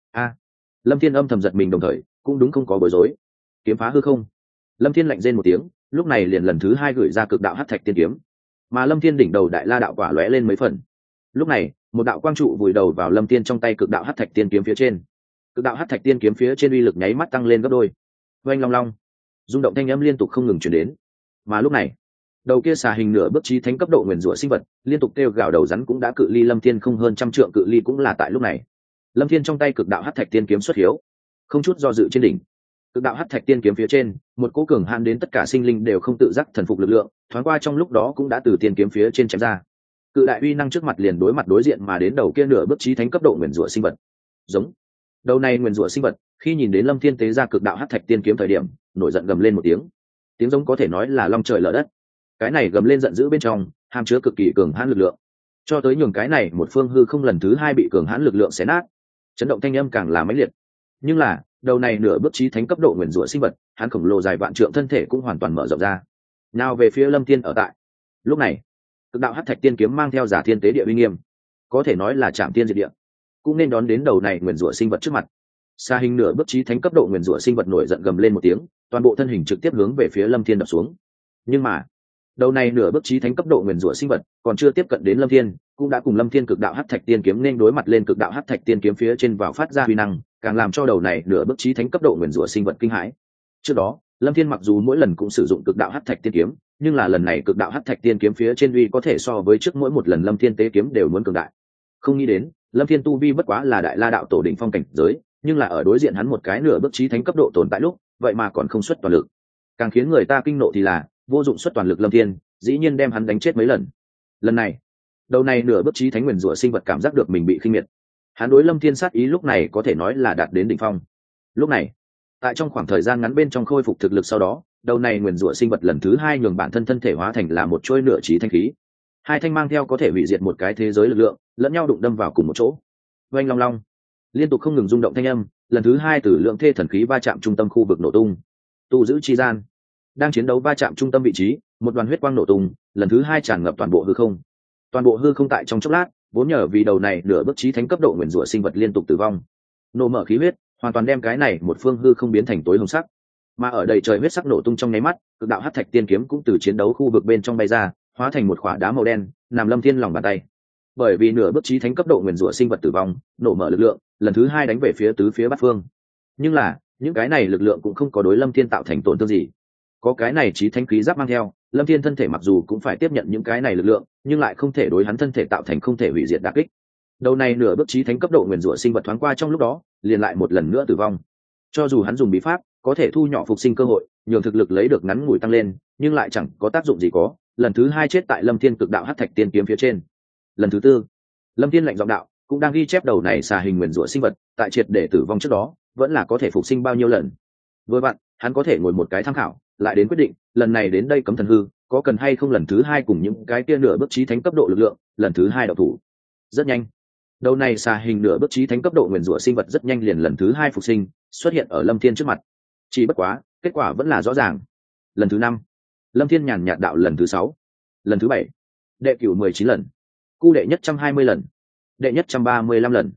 Lâm Thiên âm thầm giật mình, đồng thời cũng đúng không có bối rối. Kiếm phá hư không. Lâm Thiên lạnh rên một tiếng, lúc này liền lần thứ hai gửi ra cực đạo hắc thạch tiên kiếm, mà Lâm Thiên đỉnh đầu đại la đạo quả lóe lên mấy phần. Lúc này một đạo quang trụ vùi đầu vào Lâm Thiên trong tay cực đạo hắc thạch tiên kiếm phía trên. Cực đạo hắc thạch tiên kiếm phía trên uy lực nháy mắt tăng lên gấp đôi. Oanh long long, rung động thanh âm liên tục không ngừng truyền đến. Mà lúc này, đầu kia xà hình nửa bước chí thánh cấp độ nguyền rủa sinh vật liên tục kêu gào đầu rắn cũng đã cự ly Lâm Thiên không hơn trăm trượng cự ly. Cũng là tại lúc này, Lâm Thiên trong tay cực đạo hắc thạch tiên kiếm xuất hiếu, không chút do dự trên đỉnh cực đạo hắc thạch tiên kiếm phía trên, một cỗ cường hãn đến tất cả sinh linh đều không tự giác thần phục lực lượng thoáng qua trong lúc đó cũng đã từ tiên kiếm phía trên chém ra. Cự đại uy năng trước mặt liền đối mặt đối diện mà đến đầu kia nửa bước chí thánh cấp độ nguyền rủa sinh vật. Giống. Đầu này nguyền rủa sinh vật khi nhìn đến Lâm Thiên tế ra cực đạo hắc thạch tiên kiếm thời điểm, nổi giận gầm lên một tiếng. Tiếng giống có thể nói là long trời lở đất. Cái này gầm lên giận dữ bên trong hàm chứa cực kỳ cường hãn lực lượng, cho tới nhường cái này một phương hư không lần thứ hai bị cường hãn lực lượng xé nát, chấn động thanh âm càng là mãnh liệt. Nhưng là đầu này nửa bước chí thánh cấp độ nguyền rủa sinh vật, hắn khổng lồ dài vạn trượng thân thể cũng hoàn toàn mở rộng ra, nào về phía Lâm Thiên ở tại. Lúc này cực đạo hắc thạch tiên kiếm mang theo giả thiên tế địa uy nghiêm, có thể nói là chạm tiên diệt địa, cũng nên đón đến đầu này nguyền rủa sinh vật trước mặt. Xa hình nửa bước chí thánh cấp độ nguyền rủa sinh vật nổi giận gầm lên một tiếng, toàn bộ thân hình trực tiếp hướng về phía Lâm Thiên đập xuống. Nhưng mà đầu này nửa bước chí thánh cấp độ nguyền rủa sinh vật còn chưa tiếp cận đến Lâm Thiên, cũng đã cùng Lâm Thiên cực đạo hắc thạch tiên kiếm nên đối mặt lên. Cực đạo hắc thạch tiên kiếm phía trên vào phát ra uy năng, càng làm cho đầu này nửa bước chí thánh cấp độ nguyền rủa sinh vật kinh hãi. Trước đó Lâm Thiên mặc dù mỗi lần cũng sử dụng cực đạo hắc thạch tiên kiếm, nhưng là lần này cực đạo hắc thạch tiên kiếm phía trên uy có thể so với trước mỗi một lần Lâm Thiên tế kiếm đều muốn cường đại. Không nghĩ đến Lâm Thiên tu vi bất quá là đại la đạo tổ đỉnh phong cảnh giới, nhưng là ở đối diện hắn một cái nửa bước chí thánh cấp độ tồn tại lúc, vậy mà còn không xuất toàn lực. Càng khiến người ta kinh nộ thì là vô dụng xuất toàn lực Lâm Thiên dĩ nhiên đem hắn đánh chết mấy lần. Lần này đầu này nửa bước chí thánh nguyền rủa sinh vật cảm giác được mình bị khinh miệt, hắn đối Lâm Thiên sát ý lúc này có thể nói là đạt đến đỉnh phong. Lúc này tại trong khoảng thời gian ngắn bên trong khôi phục thực lực sau đó, đầu này nguyền rủa sinh vật lần thứ hai nhường bản thân thân thể hóa thành là một trôi nửa chí thanh khí, hai thanh mang theo có thể hủy diệt một cái thế giới lực lượng lẫn nhau đụng đâm vào cùng một chỗ. Oanh long long, liên tục không ngừng rung động thanh âm lần thứ hai từ lượng thê thần khí va chạm trung tâm khu vực nổ tung. Tu giữ chi gian, đang chiến đấu va chạm trung tâm vị trí, một đoàn huyết quang nổ tung lần thứ hai tràn ngập toàn bộ hư không. Toàn bộ hư không tại trong chốc lát vốn nhờ vì đầu này nửa bước chí thánh cấp độ nguyền rủa sinh vật liên tục tử vong, nổ mở khí huyết hoàn toàn đem cái này một phương hư không biến thành tối hồng sắc. Mà ở đầy trời huyết sắc nổ tung trong nháy mắt, cực đạo hắc thạch tiên kiếm cũng từ chiến đấu khu vực bên trong bay ra, hóa thành một khỏa đá màu đen nằm Lâm Thiên lòng bàn tay. Bởi vì nửa bước chí thánh cấp độ nguyền rủa sinh vật tử vong, nổ mở lực lượng lần thứ hai đánh về phía tứ phía bát phương. Nhưng là những cái này lực lượng cũng không có đối Lâm Thiên tạo thành tổn thương gì. Có cái này chí thánh khí giáp mang theo, Lâm Thiên thân thể mặc dù cũng phải tiếp nhận những cái này lực lượng, nhưng lại không thể đối hắn thân thể tạo thành không thể hủy diệt đả kích. Đầu này nửa bước chí thánh cấp độ nguyền rủa sinh vật thoáng qua trong lúc đó, liền lại một lần nữa tử vong. Cho dù hắn dùng bí pháp có thể thu nhỏ phục sinh cơ hội, nhường thực lực lấy được ngắn ngủi tăng lên, nhưng lại chẳng có tác dụng gì có, lần thứ hai chết tại Lâm Thiên cực đạo hắc thạch tiên kiếm phía trên. Lần thứ tư, Lâm Thiên lạnh giọng đạo, cũng đang ghi chép đầu này xà hình nguyền rủa sinh vật, tại triệt để tử vong trước đó, vẫn là có thể phục sinh bao nhiêu lần. Vừa vặn, hắn có thể ngồi một cái tham khảo, lại đến quyết định, lần này đến đây cấm thần hư, có cần hay không lần thứ hai cùng những cái kia nửa bước chí thánh cấp độ lực lượng, lần thứ hai độc thủ. Rất nhanh, đầu này xà hình nửa bước chí thánh cấp độ nguyền rủa sinh vật rất nhanh liền lần thứ hai phục sinh, xuất hiện ở Lâm Thiên trước mặt. Chỉ bất quá, kết quả vẫn là rõ ràng. Lần thứ 5, Lâm Thiên nhàn nhạt đạo lần thứ 6, lần thứ 7, đệ cửu 19 lần, cu đệ nhất 120 lần, đệ nhất 135 lần,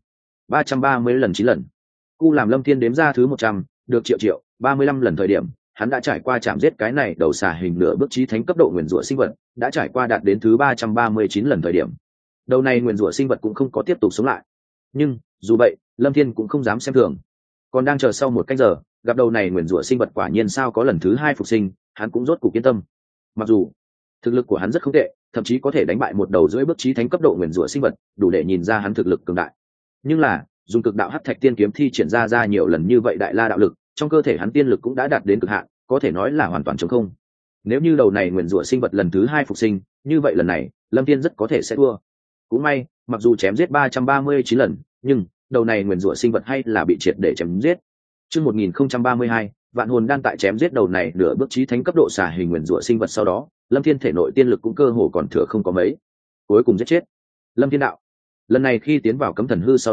330 lần 9 lần. Cu làm Lâm Thiên đếm ra thứ 100, được triệu 35 lần thời điểm, hắn đã trải qua chạm giết cái này đầu xà hình nửa bước chí thánh cấp độ nguyền rủa sinh vật, đã trải qua đạt đến thứ 339 lần thời điểm. Đầu này nguyền rủa sinh vật cũng không có tiếp tục sống lại. Nhưng, dù vậy, Lâm Thiên cũng không dám xem thường. Còn đang chờ sau một canh giờ, gặp đầu này nguyền rủa sinh vật quả nhiên sao có lần thứ 2 phục sinh, hắn cũng rốt cục yên tâm. Mặc dù thực lực của hắn rất không tệ, thậm chí có thể đánh bại một đầu rưỡi bước chí thánh cấp độ nguyền rủa sinh vật, đủ để nhìn ra hắn thực lực cường đại. Nhưng là, dùng cực đạo hắc thạch tiên kiếm thi triển ra nhiều lần như vậy đại la đạo lực, trong cơ thể hắn tiên lực cũng đã đạt đến cực hạn, có thể nói là hoàn toàn trống không. Nếu như đầu này nguyền rủa sinh vật lần thứ 2 phục sinh, như vậy lần này, Lâm Thiên rất có thể sẽ thua. Cũng may, mặc dù chém giết 339 lần, nhưng đầu này nguyền rủa sinh vật hay là bị triệt để chém giết. Chương 1032, vạn hồn đan tại chém giết đầu này nửa bước chí thánh cấp độ xà hình nguyền rủa sinh vật sau đó, Lâm Thiên thể nội tiên lực cũng cơ hồ còn thừa không có mấy. Cuối cùng giết chết Lâm Thiên đạo. Lần này khi tiến vào cấm thần hư sau đó,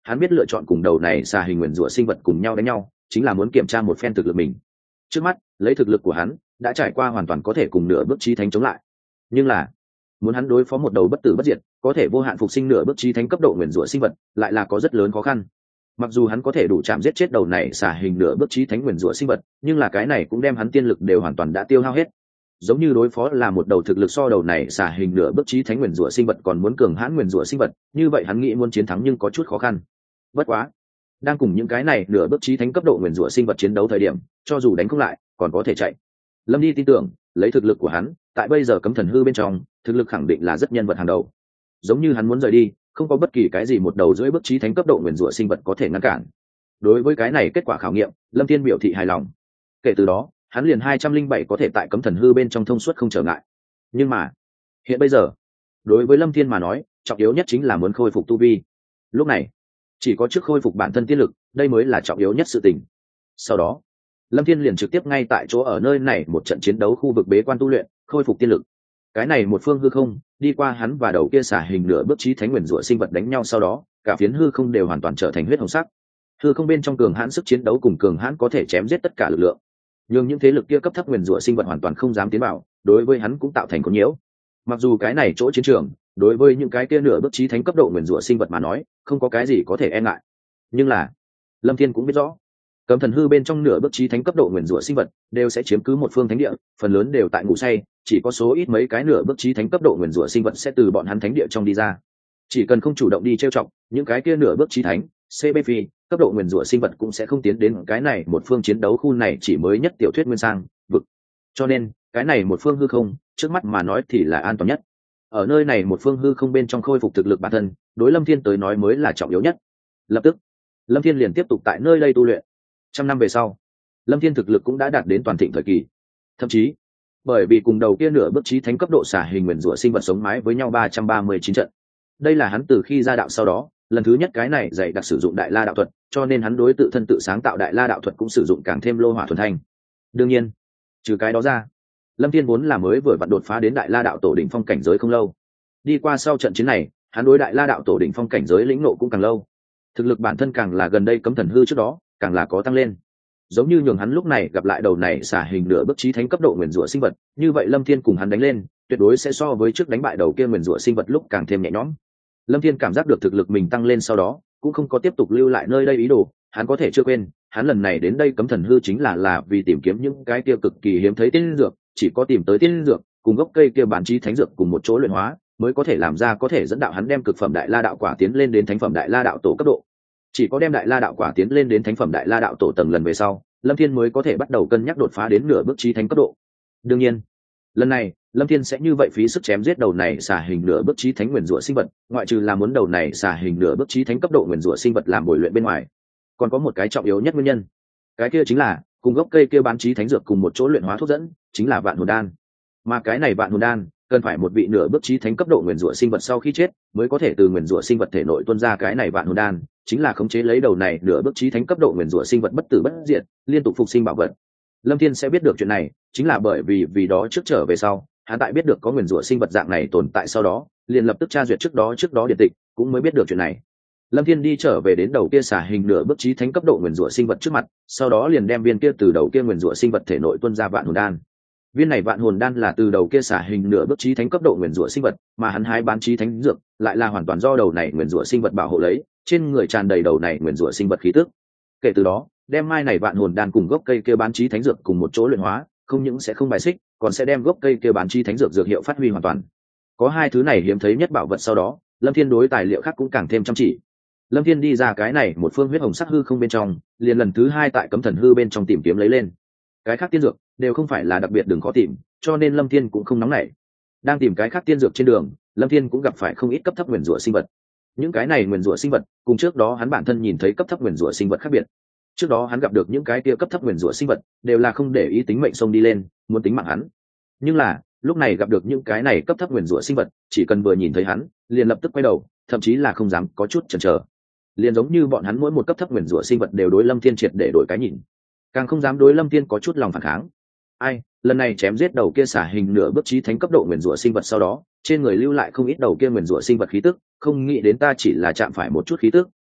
hắn biết lựa chọn cùng đầu này xà hình nguyền rủa sinh vật cùng nhau đánh nhau chính là muốn kiểm tra một phen thực lực mình. Trước mắt lấy thực lực của hắn đã trải qua hoàn toàn có thể cùng nửa bước chí thánh chống lại, nhưng là muốn hắn đối phó một đầu bất tử bất diệt có thể vô hạn phục sinh nửa bước chí thánh cấp độ nguyền rủa sinh vật lại là có rất lớn khó khăn. Mặc dù hắn có thể đủ chạm giết chết đầu này xả hình nửa bước chí thánh nguyền rủa sinh vật, nhưng là cái này cũng đem hắn tiên lực đều hoàn toàn đã tiêu hao hết. Giống như đối phó là một đầu thực lực so đầu này xả hình nửa bước chí thánh nguyền rủa sinh vật còn muốn cường hãn nguyền rủa sinh vật, như vậy hắn nghĩ muốn chiến thắng nhưng có chút khó khăn. Bất quá, đang cùng những cái này nửa bước chí thánh cấp độ nguyền rủa sinh vật chiến đấu thời điểm, cho dù đánh không lại, còn có thể chạy. Lâm Đi tin tưởng, lấy thực lực của hắn, tại bây giờ cấm thần hư bên trong, thực lực khẳng định là rất nhân vật hàng đầu. Giống như hắn muốn rời đi, không có bất kỳ cái gì một đầu dưới bước chí thánh cấp độ nguyền rủa sinh vật có thể ngăn cản. Đối với cái này kết quả khảo nghiệm, Lâm Thiên biểu thị hài lòng. Kể từ đó, hắn liền 207 có thể tại cấm thần hư bên trong thông suốt không trở ngại. Nhưng mà, hiện bây giờ, đối với Lâm Thiên mà nói, trọng yếu nhất chính là muốn khôi phục tu vi. Lúc này, chỉ có trước khôi phục bản thân tiên lực, đây mới là trọng yếu nhất sự tình. Sau đó, Lâm Thiên liền trực tiếp ngay tại chỗ ở nơi này một trận chiến đấu khu vực bế quan tu luyện, khôi phục tiên lực. Cái này một phương hư không, đi qua hắn và đầu kia xả hình nửa bước chí thánh nguyền rủa sinh vật đánh nhau sau đó, cả phiến hư không đều hoàn toàn trở thành huyết hồng sắc. Hư không bên trong cường hãn sức chiến đấu cùng cường hãn có thể chém giết tất cả lực lượng. Nhưng những thế lực kia cấp thấp nguyền rủa sinh vật hoàn toàn không dám tiến vào, đối với hắn cũng tạo thành khốn nhiễu. Mặc dù cái này chỗ chiến trường, đối với những cái kia nửa bước chí thánh cấp độ nguyền rủa sinh vật mà nói, không có cái gì có thể e ngại. Nhưng là, Lâm Thiên cũng biết rõ, cấm thần hư bên trong nửa bước chí thánh cấp độ nguyền rủa sinh vật đều sẽ chiếm cứ một phương thánh địa, phần lớn đều tại ngủ say, chỉ có số ít mấy cái nửa bước chí thánh cấp độ nguyền rủa sinh vật sẽ từ bọn hắn thánh địa trong đi ra. Chỉ cần không chủ động đi trêu chọc, những cái kia nửa bước chí thánh, CB phi, cấp độ nguyền rủa sinh vật cũng sẽ không tiến đến cái này một phương chiến đấu khu này chỉ mới nhất tiểu thuyết nguyên sang vực. Cho nên, cái này một phương hư không, trước mắt mà nói thì là an toàn nhất. Ở nơi này một phương hư không bên trong khôi phục thực lực bản thân, đối Lâm Thiên tới nói mới là trọng yếu nhất. Lập tức, Lâm Thiên liền tiếp tục tại nơi đây tu luyện. 100 năm về sau, Lâm Thiên thực lực cũng đã đạt đến toàn thịnh thời kỳ. Thậm chí, bởi vì cùng đầu kia nửa bước chí thánh cấp độ xả hình nguyền rủa sinh vật sống mái với nhau 339 trận. Đây là hắn từ khi ra đạo sau đó, lần thứ nhất cái này dạy đặc sử dụng đại la đạo thuật, cho nên hắn đối tự thân tự sáng tạo đại la đạo thuật cũng sử dụng càng thêm lô hỏa thuần thanh. Đương nhiên, trừ cái đó ra, Lâm Thiên vốn là mới vừa vặn đột phá đến đại la đạo tổ đỉnh phong cảnh giới không lâu. Đi qua sau trận chiến này, hắn đối đại la đạo tổ đỉnh phong cảnh giới lĩnh ngộ cũng càng lâu. Thực lực bản thân càng là gần đây cấm thần hư trước đó, càng là có tăng lên. Giống như nhường hắn lúc này gặp lại đầu này xả hình nửa bước chí thánh cấp độ nguyền rủa sinh vật, như vậy Lâm Thiên cùng hắn đánh lên, tuyệt đối sẽ so với trước đánh bại đầu kia nguyền rủa sinh vật lúc càng thêm nhẹ nhõm. Lâm Thiên cảm giác được thực lực mình tăng lên sau đó, cũng không có tiếp tục lưu lại nơi đây ý đồ, hắn có thể chưa quên, hắn lần này đến đây cấm thần hư chính là vì tìm kiếm những cái kia cực kỳ hiếm thấy tiên dược, chỉ có tìm tới tiên dược, cùng gốc cây kia bản chí thánh dược cùng một chỗ luyện hóa, mới có thể làm ra có thể dẫn đạo hắn đem cực phẩm đại la đạo quả tiến lên đến thánh phẩm đại la đạo tổ cấp độ. Chỉ có đem đại la đạo quả tiến lên đến thánh phẩm đại la đạo tổ tầng lần về sau, Lâm Thiên mới có thể bắt đầu cân nhắc đột phá đến nửa bước chí thánh cấp độ. Đương nhiên, lần này Lâm Thiên sẽ như vậy phí sức chém giết đầu này xả hình nửa bước chí thánh nguyền rủa sinh vật, ngoại trừ là muốn đầu này xả hình nửa bước chí thánh cấp độ nguyền rủa sinh vật làm bồi luyện bên ngoài, còn có một cái trọng yếu nhất nguyên nhân, cái kia chính là cùng gốc cây kia bán chí thánh dược cùng một chỗ luyện hóa thuốc dẫn, chính là vạn hồn đan. Mà cái này vạn hồn đan cần phải một vị nửa bước chí thánh cấp độ nguyền rủa sinh vật sau khi chết mới có thể từ nguyền rủa sinh vật thể nội tuôn ra, cái này vạn hồn đan chính là khống chế lấy đầu này nửa bước chí thánh cấp độ nguyền rủa sinh vật bất tử bất diệt, liên tục phục sinh bảo vật. Lâm Thiên sẽ biết được chuyện này, chính là bởi vì đó trước trở về sau, hắn tại biết được có nguyền rủa sinh vật dạng này tồn tại sau đó, liền lập tức tra duyệt trước đó điện tịch, cũng mới biết được chuyện này. Lâm Thiên đi trở về đến đầu kia xả hình nửa bước chí thánh cấp độ nguyền rủa sinh vật trước mặt, sau đó liền đem viên kia từ đầu kia nguyền rủa sinh vật thể nội tuôn ra vạn hồn đan. Viên này vạn hồn đan là từ đầu kia xả hình nửa bước chí thánh cấp độ nguyền rủa sinh vật, mà hắn hái bán chí thánh dược lại là hoàn toàn do đầu này nguyền rủa sinh vật bảo hộ lấy, trên người tràn đầy đầu này nguyền rủa sinh vật khí tức. Kể từ đó, đem mai này vạn hồn đan cùng gốc cây kia bán chí thánh dược cùng một chỗ luyện hóa, không những sẽ không bài xích, còn sẽ đem gốc cây kia bán chí thánh dược dược hiệu phát huy hoàn toàn. Có hai thứ này hiếm thấy nhất bảo vật sau đó, Lâm Thiên đối tài liệu khác cũng càng thêm chăm chỉ. Lâm Thiên đi ra cái này một phương huyết hồng sắc hư không bên trong, liền lần thứ hai tại cấm thần hư bên trong tìm kiếm lấy lên. Cái khác tiên dược đều không phải là đặc biệt đừng khó tìm, cho nên Lâm Thiên cũng không nóng nảy. Đang tìm cái khác tiên dược trên đường, Lâm Thiên cũng gặp phải không ít cấp thấp nguyền rủa sinh vật. Những cái này nguyền rủa sinh vật, cùng trước đó hắn bản thân nhìn thấy cấp thấp nguyền rủa sinh vật khác biệt. Trước đó hắn gặp được những cái kia cấp thấp nguyền rủa sinh vật, đều là không để ý tính mệnh xông đi lên, muốn tính mạng hắn. Nhưng là, lúc này gặp được những cái này cấp thấp nguyền rủa sinh vật, chỉ cần vừa nhìn thấy hắn, liền lập tức quay đầu, thậm chí là không dám có chút chần chờ. Liền giống như bọn hắn mỗi một cấp thấp nguyền rủa sinh vật đều đối Lâm Thiên triệt để đổi cái nhìn, càng không dám đối Lâm Thiên có chút lòng phản kháng. Ai, lần này chém giết đầu kia xả hình nửa bước chí thánh cấp độ nguyền rủa sinh vật sau đó, trên người lưu lại không ít đầu kia nguyền rủa sinh vật khí tức, không nghĩ đến ta chỉ là chạm phải một chút khí tức,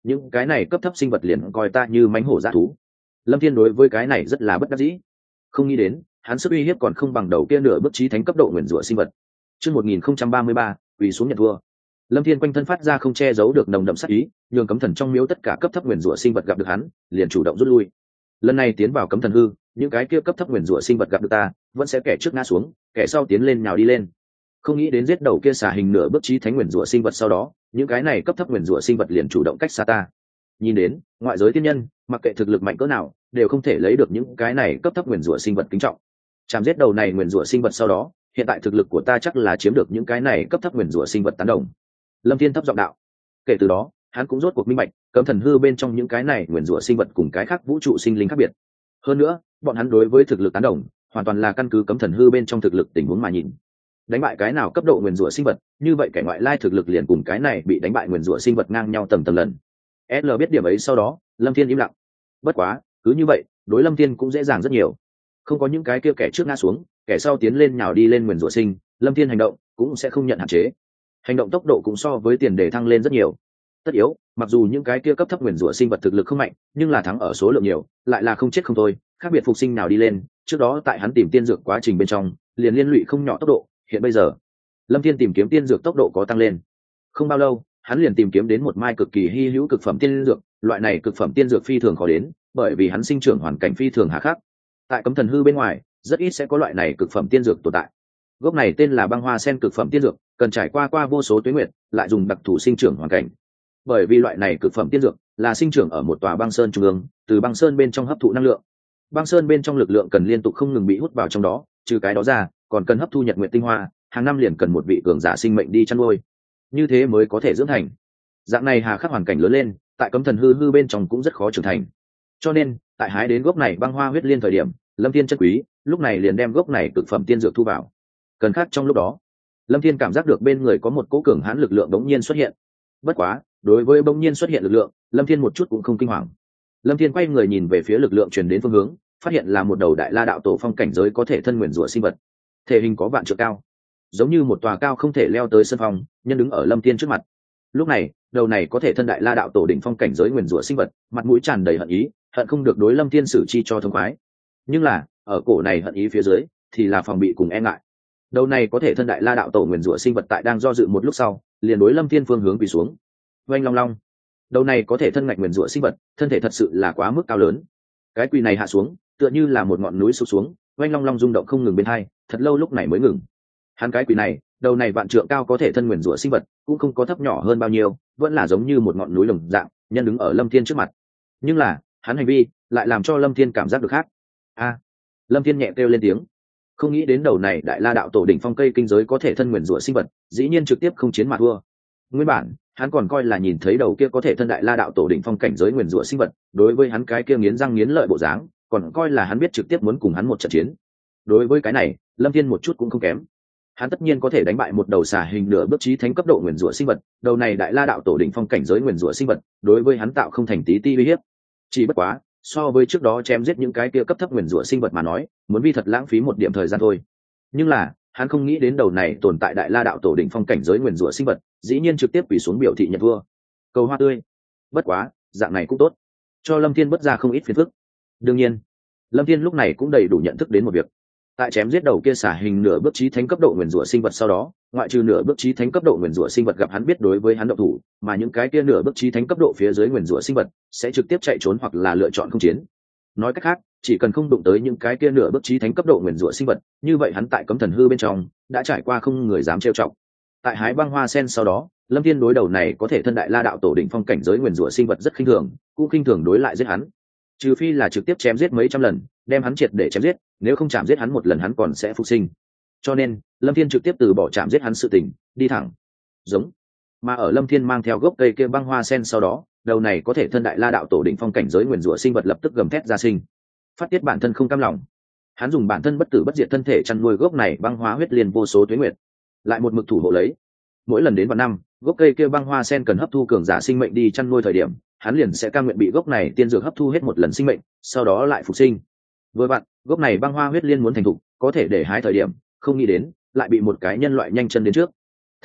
những cái này cấp thấp sinh vật liền coi ta như mánh hổ dã thú. Lâm Thiên đối với cái này rất là bất đắc dĩ, không nghĩ đến hắn sức uy hiếp còn không bằng đầu kia nửa bước chí thánh cấp độ nguyền rủa sinh vật. Chương 1033, quỳ xuống nhận thua. Lâm Thiên quanh thân phát ra không che giấu được nồng đậm sát ý, nhường cấm thần trong miếu tất cả cấp thấp nguyền rủa sinh vật gặp được hắn, liền chủ động rút lui. Lần này tiến vào cấm thần hư, những cái kia cấp thấp nguyền rủa sinh vật gặp được ta, vẫn sẽ kẻ trước ngã xuống, kẻ sau tiến lên nhào đi lên. Không nghĩ đến giết đầu kia xả hình nửa bước chí thánh nguyền rủa sinh vật sau đó, những cái này cấp thấp nguyền rủa sinh vật liền chủ động cách xa ta. Nhìn đến, ngoại giới tiên nhân, mặc kệ thực lực mạnh cỡ nào, đều không thể lấy được những cái này cấp thấp nguyền rủa sinh vật kính trọng. Chạm giết đầu này nguyền rủa sinh vật sau đó, hiện tại thực lực của ta chắc là chiếm được những cái này cấp thấp nguyền rủa sinh vật tán đồng. Lâm Thiên thấp giọng đạo. Kể từ đó, hắn cũng rốt cuộc minh bạch, cấm thần hư bên trong những cái này nguyền rủa sinh vật cùng cái khác vũ trụ sinh linh khác biệt. Hơn nữa, bọn hắn đối với thực lực tán đồng, hoàn toàn là căn cứ cấm thần hư bên trong thực lực tình huống mà nhìn. Đánh bại cái nào cấp độ nguyền rủa sinh vật, như vậy kẻ ngoại lai thực lực liền cùng cái này bị đánh bại nguyền rủa sinh vật ngang nhau tầng tầng lần. SL biết điểm ấy sau đó, Lâm Thiên im lặng. Bất quá, cứ như vậy, đối Lâm Thiên cũng dễ dàng rất nhiều. Không có những cái kia kẻ trước ngã xuống, kẻ sau tiến lên nhào đi lên nguyền rủa sinh, Lâm Thiên hành động cũng sẽ không nhận hạn chế. Hành động tốc độ cũng so với tiền đề thăng lên rất nhiều. Tất yếu, mặc dù những cái kia cấp thấp nguyền rủa sinh vật thực lực không mạnh, nhưng là thắng ở số lượng nhiều, lại là không chết không thôi, khác biệt phục sinh nào đi lên, trước đó tại hắn tìm tiên dược quá trình bên trong, liền liên lụy không nhỏ tốc độ, hiện bây giờ, Lâm Thiên tìm kiếm tiên dược tốc độ có tăng lên. Không bao lâu, hắn liền tìm kiếm đến một mai cực kỳ hy hữu cực phẩm tiên dược, loại này cực phẩm tiên dược phi thường khó đến, bởi vì hắn sinh trưởng hoàn cảnh phi thường hà khắc. Tại cấm thần hư bên ngoài, rất ít sẽ có loại này cực phẩm tiên dược tồn tại. Gốc này tên là băng hoa sen cực phẩm tiên dược, cần trải qua vô số tuế nguyệt, lại dùng đặc thù sinh trưởng hoàn cảnh. Bởi vì loại này cực phẩm tiên dược là sinh trưởng ở một tòa băng sơn trung ương, từ băng sơn bên trong hấp thụ năng lượng. Băng sơn bên trong lực lượng cần liên tục không ngừng bị hút vào trong đó, trừ cái đó ra, còn cần hấp thu nhật nguyệt tinh hoa, hàng năm liền cần một vị cường giả sinh mệnh đi chăn nuôi, như thế mới có thể dưỡng thành. Dạng này hà khắc hoàn cảnh lớn lên, tại cấm thần hư bên trong cũng rất khó trưởng thành. Cho nên, tại hái đến gốc này băng hoa huyết liên thời điểm, Lâm Thiên chân quý, lúc này liền đem gốc này cực phẩm tiên dược thu vào. Cần khắc trong lúc đó, Lâm Thiên cảm giác được bên người có một cỗ cường hãn lực lượng bỗng nhiên xuất hiện. Bất quá, đối với bỗng nhiên xuất hiện lực lượng, Lâm Thiên một chút cũng không kinh hoàng. Lâm Thiên quay người nhìn về phía lực lượng truyền đến phương hướng, phát hiện là một đầu đại la đạo tổ phong cảnh giới có thể thân nguyền rủa sinh vật, thể hình có vạn trượng cao, giống như một tòa cao không thể leo tới sân phong, nhân đứng ở Lâm Thiên trước mặt. Lúc này, đầu này có thể thân đại la đạo tổ đỉnh phong cảnh giới nguyền rủa sinh vật, mặt mũi tràn đầy hận ý, hận không được đối Lâm Thiên xử chi cho thông khoái. Nhưng là, ở cổ này hận ý phía dưới, thì là phòng bị cùng e ngại. Đầu này có thể thân đại la đạo tổ nguyền rủa sinh vật tại đang do dự một lúc sau, liền đối Lâm Thiên phương hướng quỳ xuống. Oanh long long. Đầu này có thể thân ngạch nguyền rủa sinh vật, thân thể thật sự là quá mức cao lớn. Cái quỳ này hạ xuống, tựa như là một ngọn núi sụp xuống, oanh long long rung động không ngừng bên hai, thật lâu lúc này mới ngừng. Hắn cái quỳ này, đầu này vạn trượng cao có thể thân nguyền rủa sinh vật, cũng không có thấp nhỏ hơn bao nhiêu, vẫn là giống như một ngọn núi lồng dạng, nhân đứng ở Lâm Thiên trước mặt. Nhưng là, hắn hành vi lại làm cho Lâm Thiên cảm giác được khác. A! Lâm Thiên nhẹ kêu lên tiếng. Không nghĩ đến đầu này đại la đạo tổ đỉnh phong cây kinh giới có thể thân nguyền rủa sinh vật, dĩ nhiên trực tiếp không chiến mà thua. Nguyên bản, hắn còn coi là nhìn thấy đầu kia có thể thân đại la đạo tổ đỉnh phong cảnh giới nguyền rủa sinh vật, đối với hắn cái kia nghiến răng nghiến lợi bộ dáng, còn coi là hắn biết trực tiếp muốn cùng hắn một trận chiến. Đối với cái này, Lâm Thiên một chút cũng không kém. Hắn tất nhiên có thể đánh bại một đầu xả hình nửa bước chí thánh cấp độ nguyền rủa sinh vật, đầu này đại la đạo tổ đỉnh phong cảnh giới nguyền rủa sinh vật, đối với hắn tạo không thành tí ti uy hiếp. Chỉ bất quá, so với trước đó chém giết những cái kia cấp thấp nguyền rủa sinh vật mà nói, muốn vi thật lãng phí một điểm thời gian thôi. Nhưng là, hắn không nghĩ đến đầu này tồn tại đại la đạo tổ đỉnh phong cảnh giới nguyền rủa sinh vật, dĩ nhiên trực tiếp quỳ xuống biểu thị nhận thua. Cầu hoa tươi. Bất quá, dạng này cũng tốt, cho Lâm Thiên bất ra không ít phiền phức. Đương nhiên, Lâm Thiên lúc này cũng đầy đủ nhận thức đến một việc. Tại chém giết đầu kia xả hình nửa bước chí thánh cấp độ nguyền rủa sinh vật sau đó, ngoại trừ nửa bước chí thánh cấp độ nguyền rủa sinh vật gặp hắn biết đối với hắn động thủ, mà những cái kia nửa bước chí thánh cấp độ phía dưới nguyền rủa sinh vật sẽ trực tiếp chạy trốn hoặc là lựa chọn không chiến. Nói cách khác, chỉ cần không đụng tới những cái kia nửa bước chí thánh cấp độ nguyền rủa sinh vật, như vậy hắn tại cấm thần hư bên trong đã trải qua không người dám trêu chọc. Tại hái băng hoa sen sau đó, Lâm Thiên đối đầu này có thể thân đại la đạo tổ đỉnh phong cảnh giới nguyền rủa sinh vật rất khinh thường, cũng khinh thường đối lại giết hắn. Trừ phi là trực tiếp chém giết mấy trăm lần, đem hắn triệt để chém giết, nếu không chạm giết hắn một lần hắn còn sẽ phục sinh. Cho nên, Lâm Thiên trực tiếp từ bỏ chạm giết hắn sự tình, đi thẳng. Giống. Mà ở Lâm Thiên mang theo gốc cây kia băng hoa sen sau đó, đầu này có thể thân đại la đạo tổ đỉnh phong cảnh giới nguyền rủa sinh vật lập tức gầm thét ra sinh, phát tiết bản thân không cam lòng. Hắn dùng bản thân bất tử bất diệt thân thể chăn nuôi gốc này băng hóa huyết liên vô số tuế nguyệt, lại một mực thủ hộ lấy. Mỗi lần đến vào năm, gốc cây kia băng hoa sen cần hấp thu cường giả sinh mệnh đi chăn nuôi thời điểm, hắn liền sẽ cam nguyện bị gốc này tiên dược hấp thu hết một lần sinh mệnh, sau đó lại phục sinh. Vừa vặn, gốc này băng hoa huyết liên muốn thành thục, có thể để hái thời điểm, không nghĩ đến lại bị một cái nhân loại nhanh chân đến trước. Thậm chí,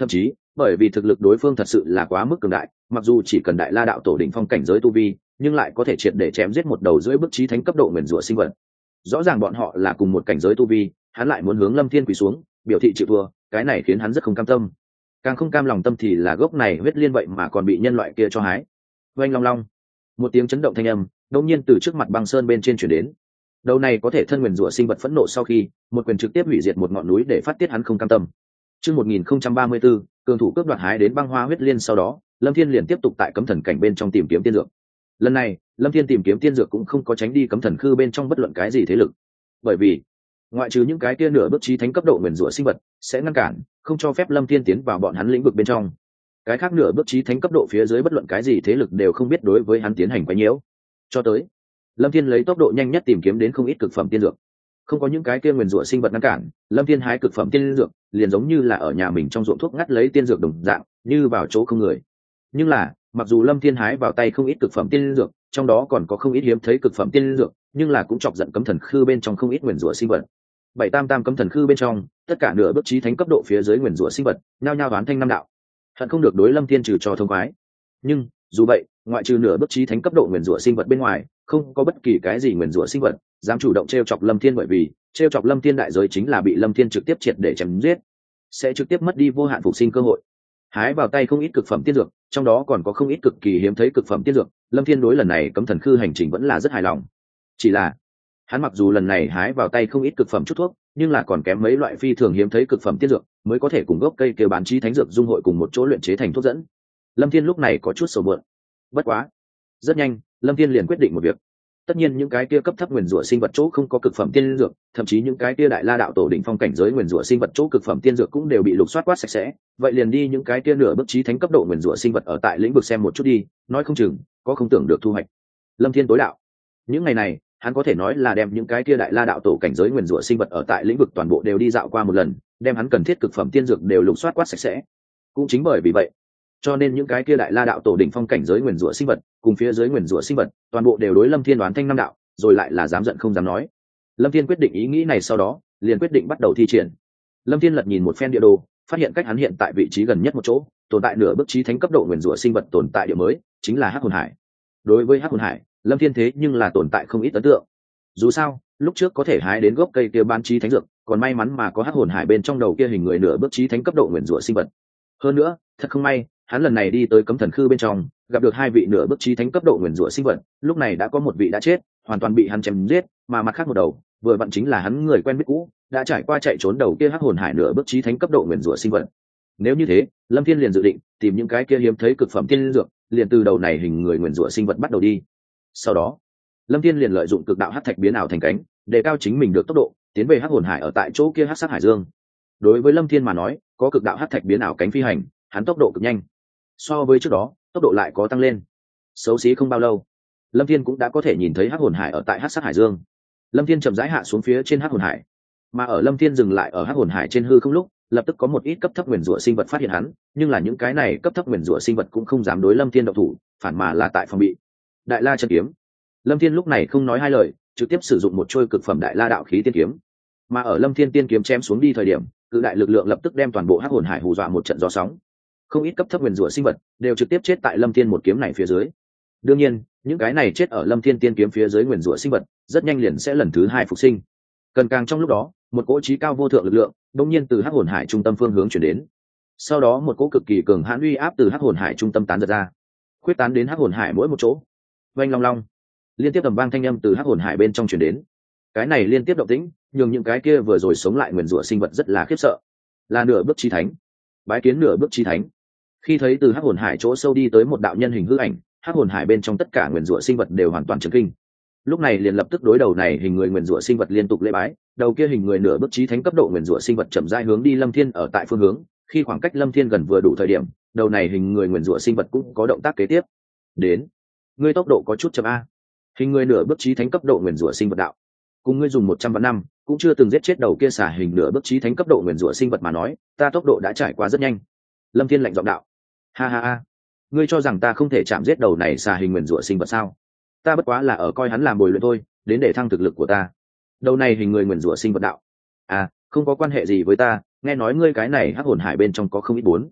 bởi vì thực lực đối phương thật sự là quá mức cường đại, mặc dù chỉ cần đại la đạo tổ đỉnh phong cảnh giới tu vi, nhưng lại có thể triệt để chém giết một đầu rưỡi bức chí thánh cấp độ nguyền rủa sinh vật. Rõ ràng bọn họ là cùng một cảnh giới tu vi, hắn lại muốn hướng Lâm Thiên quỳ xuống, biểu thị chịu thua, cái này khiến hắn rất không cam tâm. Càng không cam lòng tâm thì là gốc này huyết liên vậy mà còn bị nhân loại kia cho hái. Oanh long long, một tiếng chấn động thanh âm đột nhiên từ trước mặt băng sơn bên trên truyền đến. Đầu này có thể thân nguyền rủa sinh vật phẫn nộ sau khi một quyền trực tiếp hủy diệt một ngọn núi để phát tiết hắn không cam tâm. Chương 1034, cường thủ cướp đoạt hái đến băng hoa huyết liên sau đó, Lâm Thiên liền tiếp tục tại cấm thần cảnh bên trong tìm kiếm tiên dược. Lần này, Lâm Thiên tìm kiếm tiên dược cũng không có tránh đi cấm thần khư bên trong bất luận cái gì thế lực. Bởi vì, ngoại trừ những cái kia nửa bước chí thánh cấp độ nguyền rủa sinh vật sẽ ngăn cản, không cho phép Lâm Thiên tiến vào bọn hắn lĩnh vực bên trong. Cái khác nửa bước chí thánh cấp độ phía dưới bất luận cái gì thế lực đều không biết đối với hắn tiến hành quấy nhiễu. Cho tới, Lâm Thiên lấy tốc độ nhanh nhất tìm kiếm đến không ít cực phẩm tiên dược. Không có những cái kia nguyền rủa sinh vật ngăn cản, Lâm Thiên hái cực phẩm tiên dược liền giống như là ở nhà mình trong ruộng thuốc ngắt lấy tiên dược đồng dạng, như vào chỗ không người. Nhưng là, mặc dù Lâm Thiên hái vào tay không ít cực phẩm tiên dược, trong đó còn có không ít hiếm thấy cực phẩm tiên dược, nhưng là cũng chọc giận cấm thần khư bên trong không ít nguyền rủa sinh vật. Bảy tam tam cấm thần khư bên trong, tất cả nửa bước chí thánh cấp độ phía dưới nguyền rủa sinh vật, nhao nhao đoán thanh năm đạo, hận không được đối Lâm Thiên trừ cho thông khoái. Nhưng, dù vậy, ngoại trừ nửa bước chí thánh cấp độ nguyền rủa sinh vật bên ngoài, không có bất kỳ cái gì nguyền rủa sinh vật dám chủ động trêu chọc Lâm Thiên, bởi vì trêu chọc Lâm Thiên đại giới chính là bị Lâm Thiên trực tiếp triệt để chém giết, sẽ trực tiếp mất đi vô hạn phục sinh cơ hội. Hái vào tay không ít cực phẩm tiên dược, trong đó còn có không ít cực kỳ hiếm thấy cực phẩm tiên dược, Lâm Thiên đối lần này cấm thần khư hành trình vẫn là rất hài lòng. Chỉ là, hắn mặc dù lần này hái vào tay không ít cực phẩm chút thuốc, nhưng là còn kém mấy loại phi thường hiếm thấy cực phẩm tiên dược mới có thể cùng gốc cây kêu bán chí thánh dược dung hội cùng một chỗ luyện chế thành thuốc dẫn. Lâm Thiên lúc này có chút sầu muộn. Bất quá, rất nhanh, Lâm Thiên liền quyết định một việc. Tất nhiên những cái kia cấp thấp nguyền rủa sinh vật chỗ không có cực phẩm tiên dược, thậm chí những cái kia đại la đạo tổ đỉnh phong cảnh giới nguyền rủa sinh vật chỗ cực phẩm tiên dược cũng đều bị lục soát quát sạch sẽ, vậy liền đi những cái kia nửa bước chí thánh cấp độ nguyền rủa sinh vật ở tại lĩnh vực xem một chút đi, nói không chừng có không tưởng được thu hoạch. Lâm Thiên tối đạo. Những ngày này, hắn có thể nói là đem những cái kia đại la đạo tổ cảnh giới nguyền rủa sinh vật ở tại lĩnh vực toàn bộ đều đi dạo qua một lần, đem hắn cần thiết cực phẩm tiên dược đều lục soát quát sạch sẽ. Cũng chính bởi vì vậy, cho nên những cái kia đại la đạo tổ đỉnh phong cảnh giới nguyền rủa sinh vật cùng phía dưới nguyền rủa sinh vật toàn bộ đều đối Lâm Thiên đoán thanh năm đạo, rồi lại là dám giận không dám nói. Lâm Thiên quyết định ý nghĩ này sau đó, liền quyết định bắt đầu thi triển. Lâm Thiên lật nhìn một phen địa đồ, phát hiện cách hắn hiện tại vị trí gần nhất một chỗ tồn tại nửa bước chí thánh cấp độ nguyền rủa sinh vật tồn tại địa mới, chính là Hắc Hồn Hải. Đối với Hắc Hồn Hải, Lâm Thiên thế nhưng là tồn tại không ít ấn tượng. Dù sao, lúc trước có thể hái đến gốc cây kia bán chí thánh dược, còn may mắn mà có Hắc Hồn Hải bên trong đầu kia hình người nửa bước chí thánh cấp độ nguyền rủa sinh vật. Hơn nữa, thật không may, hắn lần này đi tới cấm thần khư bên trong, gặp được hai vị nửa bước chí thánh cấp độ nguyền rủa sinh vật, lúc này đã có một vị đã chết, hoàn toàn bị hắn chém giết, mà mặt khác một đầu, vừa vặn chính là hắn người quen biết cũ, đã trải qua chạy trốn đầu kia Hắc Hồn Hải nửa bước chí thánh cấp độ nguyền rủa sinh vật. Nếu như thế, Lâm Thiên liền dự định tìm những cái kia hiếm thấy cực phẩm tiên dược, liền từ đầu này hình người nguyền rủa sinh vật bắt đầu đi. Sau đó, Lâm Thiên liền lợi dụng cực đạo hắc thạch biến ảo thành cánh, để cao chính mình được tốc độ, tiến về Hắc Hồn Hải ở tại chỗ kia Hắc Sát Hải Dương. Đối với Lâm Thiên mà nói, có cực đạo hắc thạch biến ảo cánh phi hành, hắn tốc độ cực nhanh. So với trước đó, tốc độ lại có tăng lên. Xấu xí không bao lâu, Lâm Thiên cũng đã có thể nhìn thấy Hắc Hồn Hải ở tại Hắc Sát Hải Dương. Lâm Thiên chậm rãi hạ xuống phía trên Hắc Hồn Hải, mà ở Lâm Thiên dừng lại ở Hắc Hồn Hải trên hư không lúc, lập tức có một ít cấp thấp nguyền rủa sinh vật phát hiện hắn, nhưng là những cái này cấp thấp nguyền rủa sinh vật cũng không dám đối Lâm Thiên động thủ, phản mà là tại phòng bị. Đại La chân kiếm. Lâm Thiên lúc này không nói hai lời, trực tiếp sử dụng một trôi cực phẩm đại la đạo khí tiên kiếm. Mà ở Lâm Thiên tiên kiếm chém xuống đi thời điểm, cự đại lực lượng lập tức đem toàn bộ Hắc Hồn Hải hù dọa một trận gió sóng. Không ít cấp thấp nguyền rủa sinh vật đều trực tiếp chết tại Lâm Thiên một kiếm này phía dưới. Đương nhiên, những cái này chết ở Lâm Thiên tiên kiếm phía dưới nguyền rủa sinh vật, rất nhanh liền sẽ lần thứ hai phục sinh. Cần càng trong lúc đó, một cỗ chí cao vô thượng lực lượng, đột nhiên từ Hắc Hồn Hải trung tâm phương hướng chuyển đến. Sau đó một cỗ cực kỳ cường hãn uy áp từ Hắc Hồn Hải trung tâm tán giật ra, khuyết tán đến Hắc Hồn Hải mỗi một chỗ. Vang long long, liên tiếp tầm vang thanh âm từ Hắc Hồn Hải bên trong chuyển đến. Cái này liên tiếp động tĩnh, nhường những cái kia vừa rồi sống lại nguyền rủa sinh vật rất là khiếp sợ. Là nửa bước chí thánh. Bái kiến nửa bước chí thánh. Khi thấy từ Hắc Hồn Hải chỗ sâu đi tới một đạo nhân hình hư ảnh, Hắc Hồn Hải bên trong tất cả nguyền rủa sinh vật đều hoàn toàn chấn kinh. Lúc này liền lập tức đối đầu này hình người nguyền rủa sinh vật liên tục lễ bái, đầu kia hình người nửa bước chí thánh cấp độ nguyền rủa sinh vật chậm rãi hướng đi Lâm Thiên ở tại phương hướng, khi khoảng cách Lâm Thiên gần vừa đủ thời điểm, đầu này hình người nguyền rủa sinh vật cũng có động tác kế tiếp. Đến, ngươi tốc độ có chút chậm a. Hình người nửa bước chí thánh cấp độ nguyền rủa sinh vật đạo. Cùng ngươi dùng 100 vạn năm, cũng chưa từng giết chết đầu kia xả hình nửa bước chí thánh cấp độ nguyền rủa sinh vật mà nói, ta tốc độ đã trải qua rất nhanh. Lâm Thiên lạnh giọng đạo. Ha ha ha, ngươi cho rằng ta không thể chạm giết đầu này xả hình nguyền rủa sinh vật sao? Ta bất quá là ở coi hắn làm bồi luyện thôi, đến để thăng thực lực của ta. Đầu này hình người nguyền rủa sinh vật đạo. À, không có quan hệ gì với ta, nghe nói ngươi cái này Hắc Hồn Hải bên trong có không ít bốn.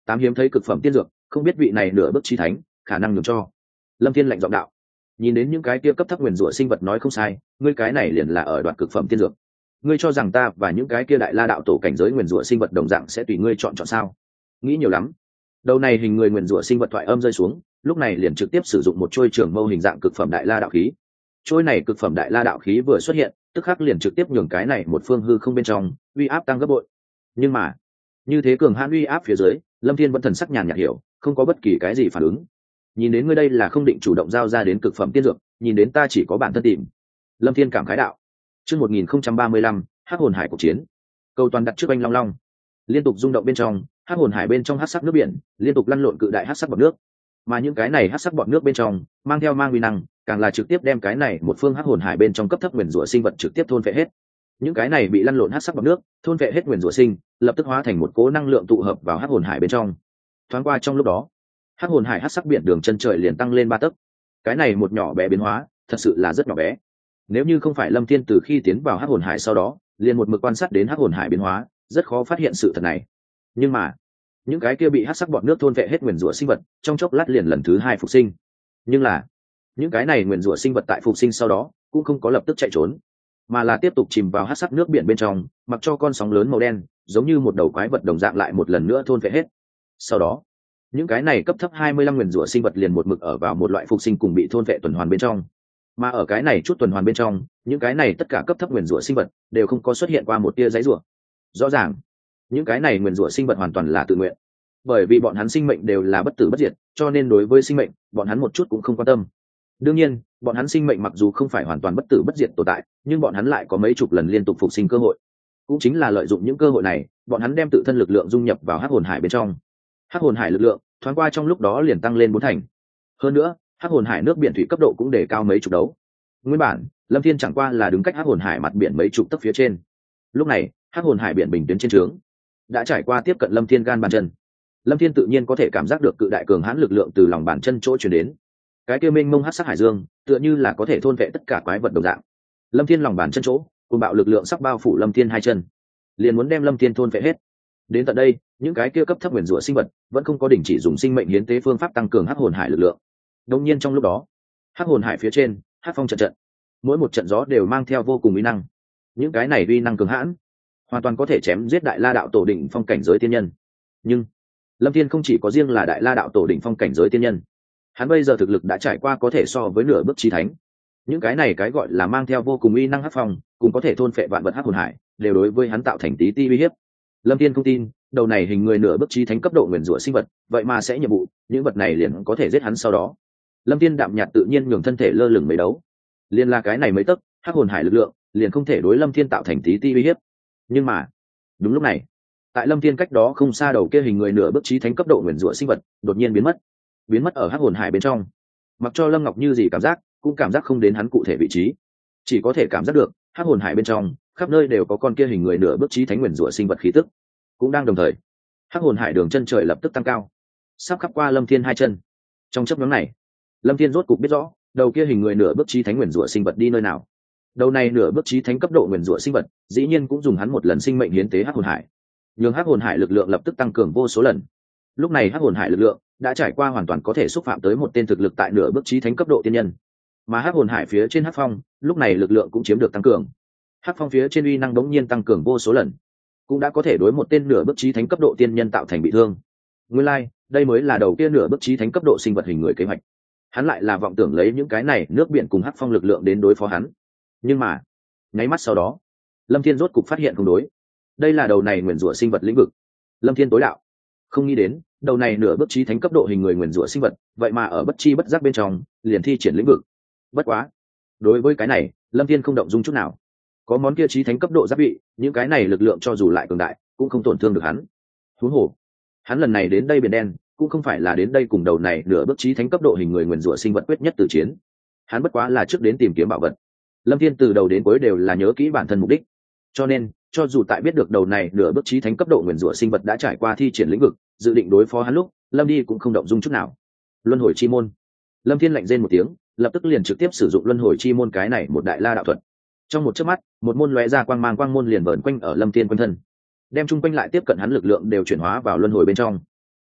8 hiếm thấy cực phẩm tiên dược, không biết vị này nửa bước chí thánh khả năng nhường cho. Lâm Thiên lạnh giọng đạo. Nhìn đến những cái kia cấp thấp nguyên rủa sinh vật nói không sai, ngươi cái này liền là ở đoạn cực phẩm tiên dược. Ngươi cho rằng ta và những cái kia đại la đạo tổ cảnh giới nguyên rủa sinh vật đồng dạng sẽ tùy ngươi chọn sao? Nghĩ nhiều lắm. Đầu này hình người nguyên rủa sinh vật thoại âm rơi xuống, lúc này liền trực tiếp sử dụng một trôi trường mâu hình dạng cực phẩm đại la đạo khí. Trôi này cực phẩm đại la đạo khí vừa xuất hiện, tức khắc liền trực tiếp nhường cái này một phương hư không bên trong uy áp tăng gấp bội. Nhưng mà, như thế cường hãn uy áp phía dưới, Lâm Thiên vẫn thần sắc nhàn nhạt hiểu, không có bất kỳ cái gì phản ứng. Nhìn đến ngươi đây là không định chủ động giao ra đến cực phẩm tiên dược, nhìn đến ta chỉ có bản thân tìm. Lâm Thiên cảm khái đạo. Chương 1035, Hắc hồn hải cuộc chiến. Câu toàn đặt trước anh long long, liên tục rung động bên trong, Hắc hồn hải bên trong hắc sắc nước biển liên tục lăn lộn cự đại hắc sắc bọt nước, mà những cái này hắc sắc bọt nước bên trong mang theo mang uy năng, càng là trực tiếp đem cái này một phương hắc hồn hải bên trong cấp thấp nguyên rủa sinh vật trực tiếp thôn phệ hết. Những cái này bị lăn lộn hắc sắc bọt nước thôn phệ hết nguyên rủa sinh, lập tức hóa thành một cỗ năng lượng tụ hợp vào hắc hồn hải bên trong. Thoáng qua trong lúc đó, hắc hồn hải hắc sắc biển đường chân trời liền tăng lên 3 tấc. Cái này một nhỏ bé biến hóa, thật sự là rất nhỏ bé. Nếu như không phải Lâm Thiên từ khi tiến vào hắc hồn hải sau đó, liền một mực quan sát đến hắc hồn hải biến hóa, rất khó phát hiện sự thật này. Nhưng mà, những cái kia bị hắc sắc bọt nước thôn vệ hết nguyên rủa sinh vật, trong chốc lát liền lần thứ 2 phục sinh. Nhưng là, những cái này nguyên rủa sinh vật tại phục sinh sau đó, cũng không có lập tức chạy trốn, mà là tiếp tục chìm vào hắc sắc nước biển bên trong, mặc cho con sóng lớn màu đen, giống như một đầu quái vật đồng dạng lại một lần nữa thôn vệ hết. Sau đó, những cái này cấp thấp 25 nguyên rủa sinh vật liền một mực ở vào một loại phục sinh cùng bị thôn vệ tuần hoàn bên trong. Mà ở cái này chút tuần hoàn bên trong, những cái này tất cả cấp thấp nguyên rủa sinh vật đều không có xuất hiện qua một tia giấy rủa. Rõ ràng, những cái này nguyên rủa sinh vật hoàn toàn là tự nguyện, bởi vì bọn hắn sinh mệnh đều là bất tử bất diệt, cho nên đối với sinh mệnh, bọn hắn một chút cũng không quan tâm. Đương nhiên, bọn hắn sinh mệnh mặc dù không phải hoàn toàn bất tử bất diệt tồn tại, nhưng bọn hắn lại có mấy chục lần liên tục phục sinh cơ hội. Cũng chính là lợi dụng những cơ hội này, bọn hắn đem tự thân lực lượng dung nhập vào hắc hồn hải bên trong. Hắc hồn hải lực lượng thoáng qua trong lúc đó liền tăng lên 4 thành. Hơn nữa, hắc hồn hải nước biển thủy cấp độ cũng đề cao mấy chục đấu. Nguyên bản, Lâm Thiên chẳng qua là đứng cách hắc hồn hải mặt biển mấy chục tấc phía trên. Lúc này, hắc hồn hải biển bình tuyến trên trướng đã trải qua tiếp cận Lâm Thiên gan bàn chân. Lâm Thiên tự nhiên có thể cảm giác được cự đại cường hãn lực lượng từ lòng bàn chân chỗ truyền đến. Cái kia mênh mông hắc sắc hải dương, tựa như là có thể thôn vệ tất cả quái vật đồng dạng. Lâm Thiên lòng bàn chân chỗ, cuồng bạo lực lượng sắp bao phủ Lâm Thiên hai chân, liền muốn đem Lâm Thiên thôn vệ hết. Đến tận đây, những cái kia cấp thấp nguyên rủa sinh vật vẫn không có đình chỉ dùng sinh mệnh hiến tế phương pháp tăng cường hắc hồn hải lực lượng. Đương nhiên trong lúc đó, hắc hồn hải phía trên, hắc phong trận trận, mỗi một trận gió đều mang theo vô cùng uy năng. Những cái này uy năng cường hãn, hoàn toàn có thể chém giết đại la đạo tổ đỉnh phong cảnh giới tiên nhân. Nhưng Lâm Thiên không chỉ có riêng là đại la đạo tổ đỉnh phong cảnh giới tiên nhân, hắn bây giờ thực lực đã trải qua có thể so với nửa bước chí thánh. Những cái này cái gọi là mang theo vô cùng uy năng hắc phong, cùng có thể thôn phệ vạn vật hắc hồn hải, đều đối với hắn tạo thành tí ti uy hiếp. Lâm Thiên không tin, đầu này hình người nửa bước chí thánh cấp độ nguyên rủa sinh vật, vậy mà sẽ nhiệm vụ, những vật này liền có thể giết hắn sau đó. Lâm Thiên đạm nhạt tự nhiên nhường thân thể lơ lửng mấy đấu, liền là cái này mấy tấc, hắc hồn hải lực lượng, liền không thể đối Lâm Thiên tạo thành tí ti uy hiếp. Nhưng mà, đúng lúc này, tại Lâm Thiên cách đó không xa đầu kia hình người nửa bước chí thánh cấp độ nguyên rủa sinh vật, đột nhiên biến mất ở hắc hồn hải bên trong. Mặc cho Lâm Ngọc Như gì cảm giác, cũng cảm giác không đến hắn cụ thể vị trí, chỉ có thể cảm giác được hắc hồn hải bên trong khắp nơi đều có con kia hình người nửa bước chí thánh nguyên rủa sinh vật khí tức. Cũng đang đồng thời, hắc hồn hải đường chân trời lập tức tăng cao, sắp khắp qua Lâm Thiên hai chân. Trong chớp nhoáng này, Lâm Thiên rốt cục biết rõ đầu kia hình người nửa bước chí thánh nguyên rủa sinh vật đi nơi nào. Đầu này nửa bước chí thánh cấp độ nguyên rủa sinh vật, dĩ nhiên cũng dùng hắn một lần sinh mệnh hiến tế hắc hồn hải, nhường hắc hồn hải lực lượng lập tức tăng cường vô số lần. Lúc này hắc hồn hải lực lượng đã trải qua hoàn toàn có thể xúc phạm tới một tên thực lực tại nửa bước chí thánh cấp độ tiên nhân. Mà hắc hồn hải phía trên hắc phong, lúc này lực lượng cũng chiếm được tăng cường. Hắc phong phía trên uy năng đống nhiên tăng cường vô số lần, cũng đã có thể đối một tên nửa bước chí thánh cấp độ tiên nhân tạo thành bị thương. Nguyên lai, đây mới là đầu tiên nửa bước chí thánh cấp độ sinh vật hình người kế hoạch. Hắn lại là vọng tưởng lấy những cái này nước biển cùng hắc phong lực lượng đến đối phó hắn. Nhưng mà, nháy mắt sau đó, Lâm Thiên rốt cục phát hiện không đối. Đây là đầu này nguyên rủa sinh vật lĩnh vực. Lâm Thiên tối đạo, không nghĩ đến, đầu này nửa bước chí thánh cấp độ hình người nguyên rủa sinh vật, vậy mà ở bất chi bất giác bên trong, liền thi triển lĩnh vực. Bất quá, đối với cái này, Lâm Thiên không động dung chút nào. Có món kia chí thánh cấp độ giáp vị, những cái này lực lượng cho dù lại cường đại, cũng không tổn thương được hắn. Huống hồ, hắn lần này đến đây biển đen, cũng không phải là đến đây cùng đầu này nửa bước chí thánh cấp độ hình người nguyên rủa sinh vật quyết nhất từ chiến. Hắn bất quá là trước đến tìm kiếm bảo vật. Lâm Thiên từ đầu đến cuối đều là nhớ kỹ bản thân mục đích. Cho nên, cho dù tại biết được đầu này nửa bước chí thánh cấp độ nguyên rủa sinh vật đã trải qua thi triển lĩnh vực, dự định đối phó hắn lúc, Lâm đi cũng không động dung chút nào. Luân hồi chi môn. Lâm Thiên lạnh rên một tiếng, lập tức liền trực tiếp sử dụng luân hồi chi môn cái này một đại la đạo thuật. Trong một chớp mắt, một môn lóe ra quang mang quang môn liền vờn quanh ở Lâm Thiên quanh thân, đem chung quanh lại tiếp cận hắn lực lượng đều chuyển hóa vào luân hồi bên trong.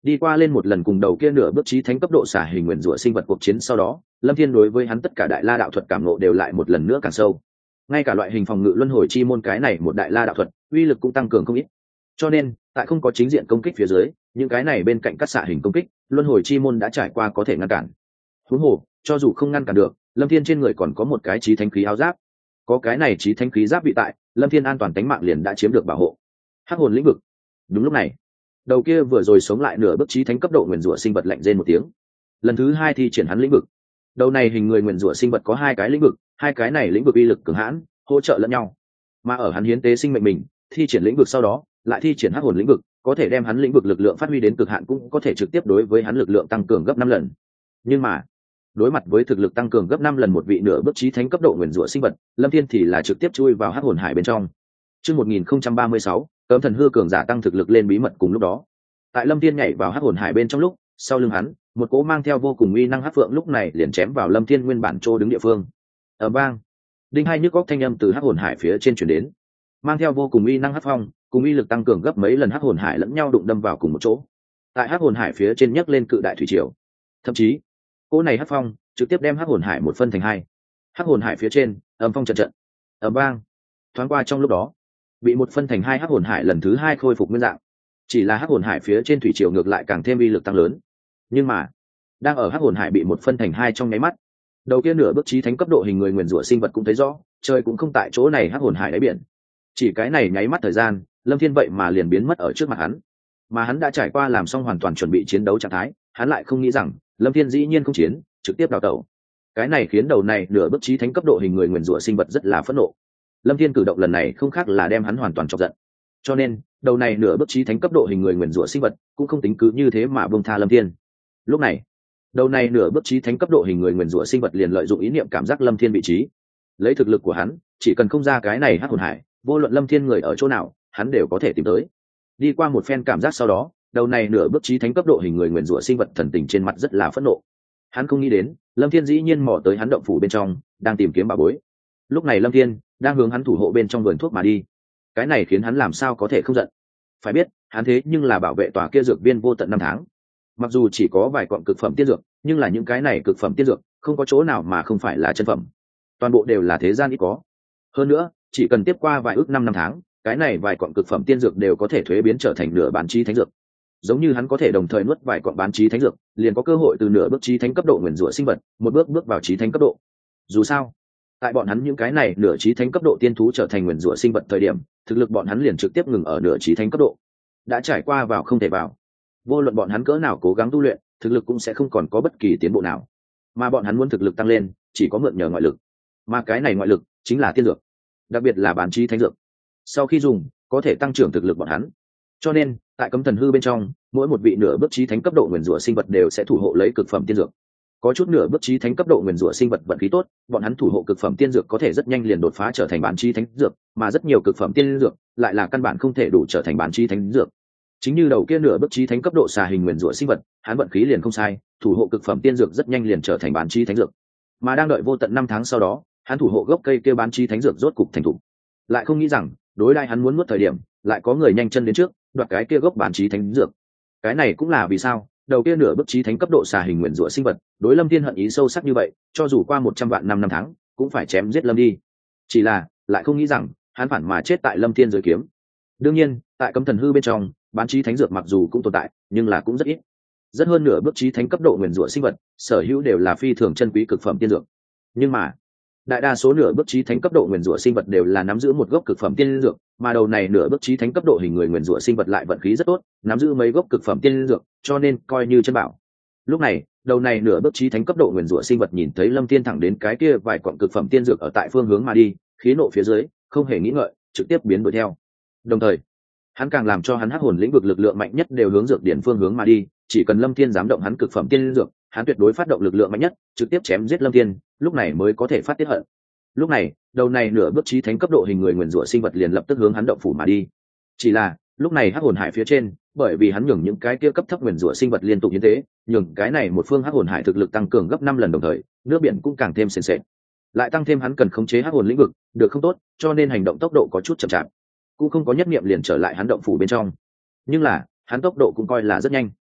Đi qua lên một lần cùng đầu kia nửa bước chí thánh cấp độ xả hình nguyên rủa sinh vật cuộc chiến sau đó, Lâm Thiên đối với hắn tất cả đại la đạo thuật cảm ngộ đều lại một lần nữa càng sâu. Ngay cả loại hình phòng ngự luân hồi chi môn cái này một đại la đạo thuật, uy lực cũng tăng cường không ít. Cho nên, tại không có chính diện công kích phía dưới, những cái này bên cạnh các xạ hình công kích, luân hồi chi môn đã trải qua có thể ngăn cản. Huống hồ, cho dù không ngăn cản được, Lâm Thiên trên người còn có một cái chí thánh khí áo giáp. Có cái này chí thánh khí giáp bị tại, Lâm Thiên an toàn tính mạng liền đã chiếm được bảo hộ. Hắc hồn lĩnh vực. Đúng lúc này, đầu kia vừa rồi sống lại nửa bước chí thánh cấp độ nguyên rủa sinh vật lạnh rên một tiếng. Lần thứ hai thi triển hắn lĩnh vực. Đầu này hình người nguyên rủa sinh vật có hai cái lĩnh vực, hai cái này lĩnh vực uy lực cường hãn, hỗ trợ lẫn nhau. Mà ở hắn hiến tế sinh mệnh mình, thi triển lĩnh vực sau đó, lại thi triển hắc hồn lĩnh vực, có thể đem hắn lĩnh vực lực lượng phát huy đến cực hạn, cũng có thể trực tiếp đối với hắn lực lượng tăng cường gấp 5 lần. Nhưng mà, đối mặt với thực lực tăng cường gấp 5 lần một vị nửa bước chí thánh cấp độ nguyên rủa sinh vật, Lâm Thiên thì là trực tiếp chui vào hắc hồn hải bên trong. Chương 1036, cấm thần hư cường giả tăng thực lực lên bí mật cùng lúc đó. Tại Lâm Thiên nhảy vào hắc hồn hải bên trong lúc, sau lưng hắn, một cỗ mang theo vô cùng uy năng hắc phượng lúc này liền chém vào Lâm Thiên nguyên bản chỗ đứng địa phương. Ở bang, đinh hai nhức góc thanh âm từ hắc hồn hải phía trên truyền đến, mang theo vô cùng uy năng hắc phong, cùng uy lực tăng cường gấp mấy lần hắc hồn hải lẫn nhau đụng đâm vào cùng một chỗ. Tại hắc hồn hải phía trên nhấc lên cự đại thủy triều, thậm chí cỗ này hắc phong trực tiếp đem hắc hồn hải một phân thành hai. Hắc hồn hải phía trên âm phong trận trận, ở bang, thoáng qua trong lúc đó, bị một phân thành hai hắc hồn hải lần thứ hai khôi phục nguyên dạng. Chỉ là hắc hồn hải phía trên thủy triều ngược lại càng thêm uy lực tăng lớn. Nhưng mà, đang ở hắc hồn hải bị một phân thành hai trong nháy mắt, đầu kia nửa bước chí thánh cấp độ hình người nguyền rủa sinh vật cũng thấy rõ, trời cũng không tại chỗ này hắc hồn hải đáy biển. Chỉ cái này nháy mắt thời gian, Lâm Thiên vậy mà liền biến mất ở trước mặt hắn. Mà hắn đã trải qua làm xong hoàn toàn chuẩn bị chiến đấu trạng thái, hắn lại không nghĩ rằng Lâm Thiên dĩ nhiên không chiến, trực tiếp đào tẩu. Cái này khiến đầu này nửa bước chí thánh cấp độ hình người nguyền rủa sinh vật rất là phẫn nộ. Lâm Thiên cử động lần này không khác là đem hắn hoàn toàn chọc giận. Cho nên, đầu này nửa bước chí thánh cấp độ hình người nguyền rủa sinh vật cũng không tính cứ như thế mà buông tha Lâm Thiên. Lúc này, đầu này nửa bước chí thánh cấp độ hình người nguyền rủa sinh vật liền lợi dụng ý niệm cảm giác Lâm Thiên vị trí. Lấy thực lực của hắn, chỉ cần không ra cái này hắc hồn hải, vô luận Lâm Thiên người ở chỗ nào, hắn đều có thể tìm tới. Đi qua một phen cảm giác sau đó, đầu này nửa bước chí thánh cấp độ hình người nguyền rủa sinh vật thần tình trên mặt rất là phẫn nộ. Hắn không nghĩ đến, Lâm Thiên dĩ nhiên mò tới hắn động phủ bên trong, đang tìm kiếm bảo bối. Lúc này Lâm Thiên đang hướng hắn thủ hộ bên trong vườn thuốc mà đi. Cái này khiến hắn làm sao có thể không giận. Phải biết, hắn thế nhưng là bảo vệ tòa kia dược viên vô tận 5 tháng. Mặc dù chỉ có vài quặng cực phẩm tiên dược, nhưng là những cái này cực phẩm tiên dược, không có chỗ nào mà không phải là chân phẩm. Toàn bộ đều là thế gian ít có. Hơn nữa, chỉ cần tiếp qua vài ước 5 năm tháng, cái này vài quặng cực phẩm tiên dược đều có thể thuế biến trở thành nửa bán chí thánh dược. Giống như hắn có thể đồng thời nuốt vài quặng bán chí thánh dược, liền có cơ hội từ nửa bước chí thánh cấp độ nguyên rủa sinh vật, một bước bước vào chí thánh cấp độ. Dù sao, tại bọn hắn những cái này nửa chí thánh cấp độ tiên thú trở thành nguyên rủa sinh vật thời điểm, thực lực bọn hắn liền trực tiếp ngừng ở nửa chí thánh cấp độ. Đã trải qua vào không thể vào. Vô luận bọn hắn cỡ nào cố gắng tu luyện, thực lực cũng sẽ không còn có bất kỳ tiến bộ nào. Mà bọn hắn muốn thực lực tăng lên, chỉ có mượn nhờ ngoại lực. Mà cái này ngoại lực chính là tiên dược, đặc biệt là bán chí thánh dược. Sau khi dùng, có thể tăng trưởng thực lực bọn hắn. Cho nên, tại cấm thần hư bên trong, mỗi một vị nửa bước chí thánh cấp độ nguyên rủa sinh vật đều sẽ thủ hộ lấy cực phẩm tiên dược. Có chút nửa bước chí thánh cấp độ nguyên rủa sinh vật vận khí tốt, bọn hắn thủ hộ cực phẩm tiên dược có thể rất nhanh liền đột phá trở thành bán chí thánh dược, mà rất nhiều cực phẩm tiên dược lại là căn bản không thể đủ trở thành bán chí thánh dược. Chính như đầu kia nửa bước chí thánh cấp độ xà hình nguyên rủa sinh vật, hắn vận khí liền không sai, thủ hộ cực phẩm tiên dược rất nhanh liền trở thành bán chí thánh dược. Mà đang đợi vô tận 5 tháng sau đó, hắn thủ hộ gốc cây kia bán chí thánh dược rốt cục thành thủ. Lại không nghĩ rằng, đối đãi hắn muốn nuốt thời điểm, lại có người nhanh chân đến trước, đoạt cái kia gốc bán chí thánh dược. Cái này cũng là vì sao, đầu kia nửa bước chí thánh cấp độ xà hình nguyên rủa sinh vật, đối Lâm Thiên hận ý sâu sắc như vậy, cho dù qua 100 vạn năm tháng, cũng phải chém giết Lâm đi. Chỉ là, lại không nghĩ rằng, hắn phản mà chết tại Lâm Thiên dưới kiếm. Đương nhiên, tại cấm thần hư bên trong, bán chí thánh dược mặc dù cũng tồn tại, nhưng là cũng rất ít. Rất hơn nửa bước chí thánh cấp độ nguyên rủa sinh vật, sở hữu đều là phi thường chân quý cực phẩm tiên dược. Nhưng mà, đại đa số nửa bước chí thánh cấp độ nguyên rủa sinh vật đều là nắm giữ một gốc cực phẩm tiên dược, mà đầu này nửa bước chí thánh cấp độ hình người nguyên rủa sinh vật lại vận khí rất tốt, nắm giữ mấy gốc cực phẩm tiên dược, cho nên coi như chân bảo. Lúc này, đầu này nửa bước chí thánh cấp độ nguyên rủa sinh vật nhìn thấy Lâm Thiên thẳng đến cái kia vài quặng cực phẩm tiên dược ở tại phương hướng mà đi, khí nộ phía dưới, không hề nghĩ ngợi, trực tiếp biến đuổi theo. Đồng thời, hắn càng làm cho hắn hắc hồn lĩnh vực lực lượng mạnh nhất đều hướng dược điển phương hướng mà đi, chỉ cần Lâm Thiên dám động hắn cực phẩm tiên dược, hắn tuyệt đối phát động lực lượng mạnh nhất, trực tiếp chém giết Lâm Thiên, lúc này mới có thể phát tiết hận. Lúc này, đầu này nửa bước chí thánh cấp độ hình người nguyên rủa sinh vật liền lập tức hướng hắn động phủ mà đi. Chỉ là, lúc này hắc hồn hải phía trên, bởi vì hắn nhường những cái kia cấp thấp nguyên rủa sinh vật liên tục như thế, nhường cái này một phương hắc hồn hải thực lực tăng cường gấp 5 lần đồng thời, nước biển cũng càng thêm sền sệt. Lại tăng thêm hắn cần khống chế hắc hồn lĩnh vực, được không tốt, cho nên hành động tốc độ có chút chậm chạp. Cũng không có nhất niệm liền trở lại hắn động phủ bên trong. Nhưng là, hắn tốc độ cũng coi là rất nhanh.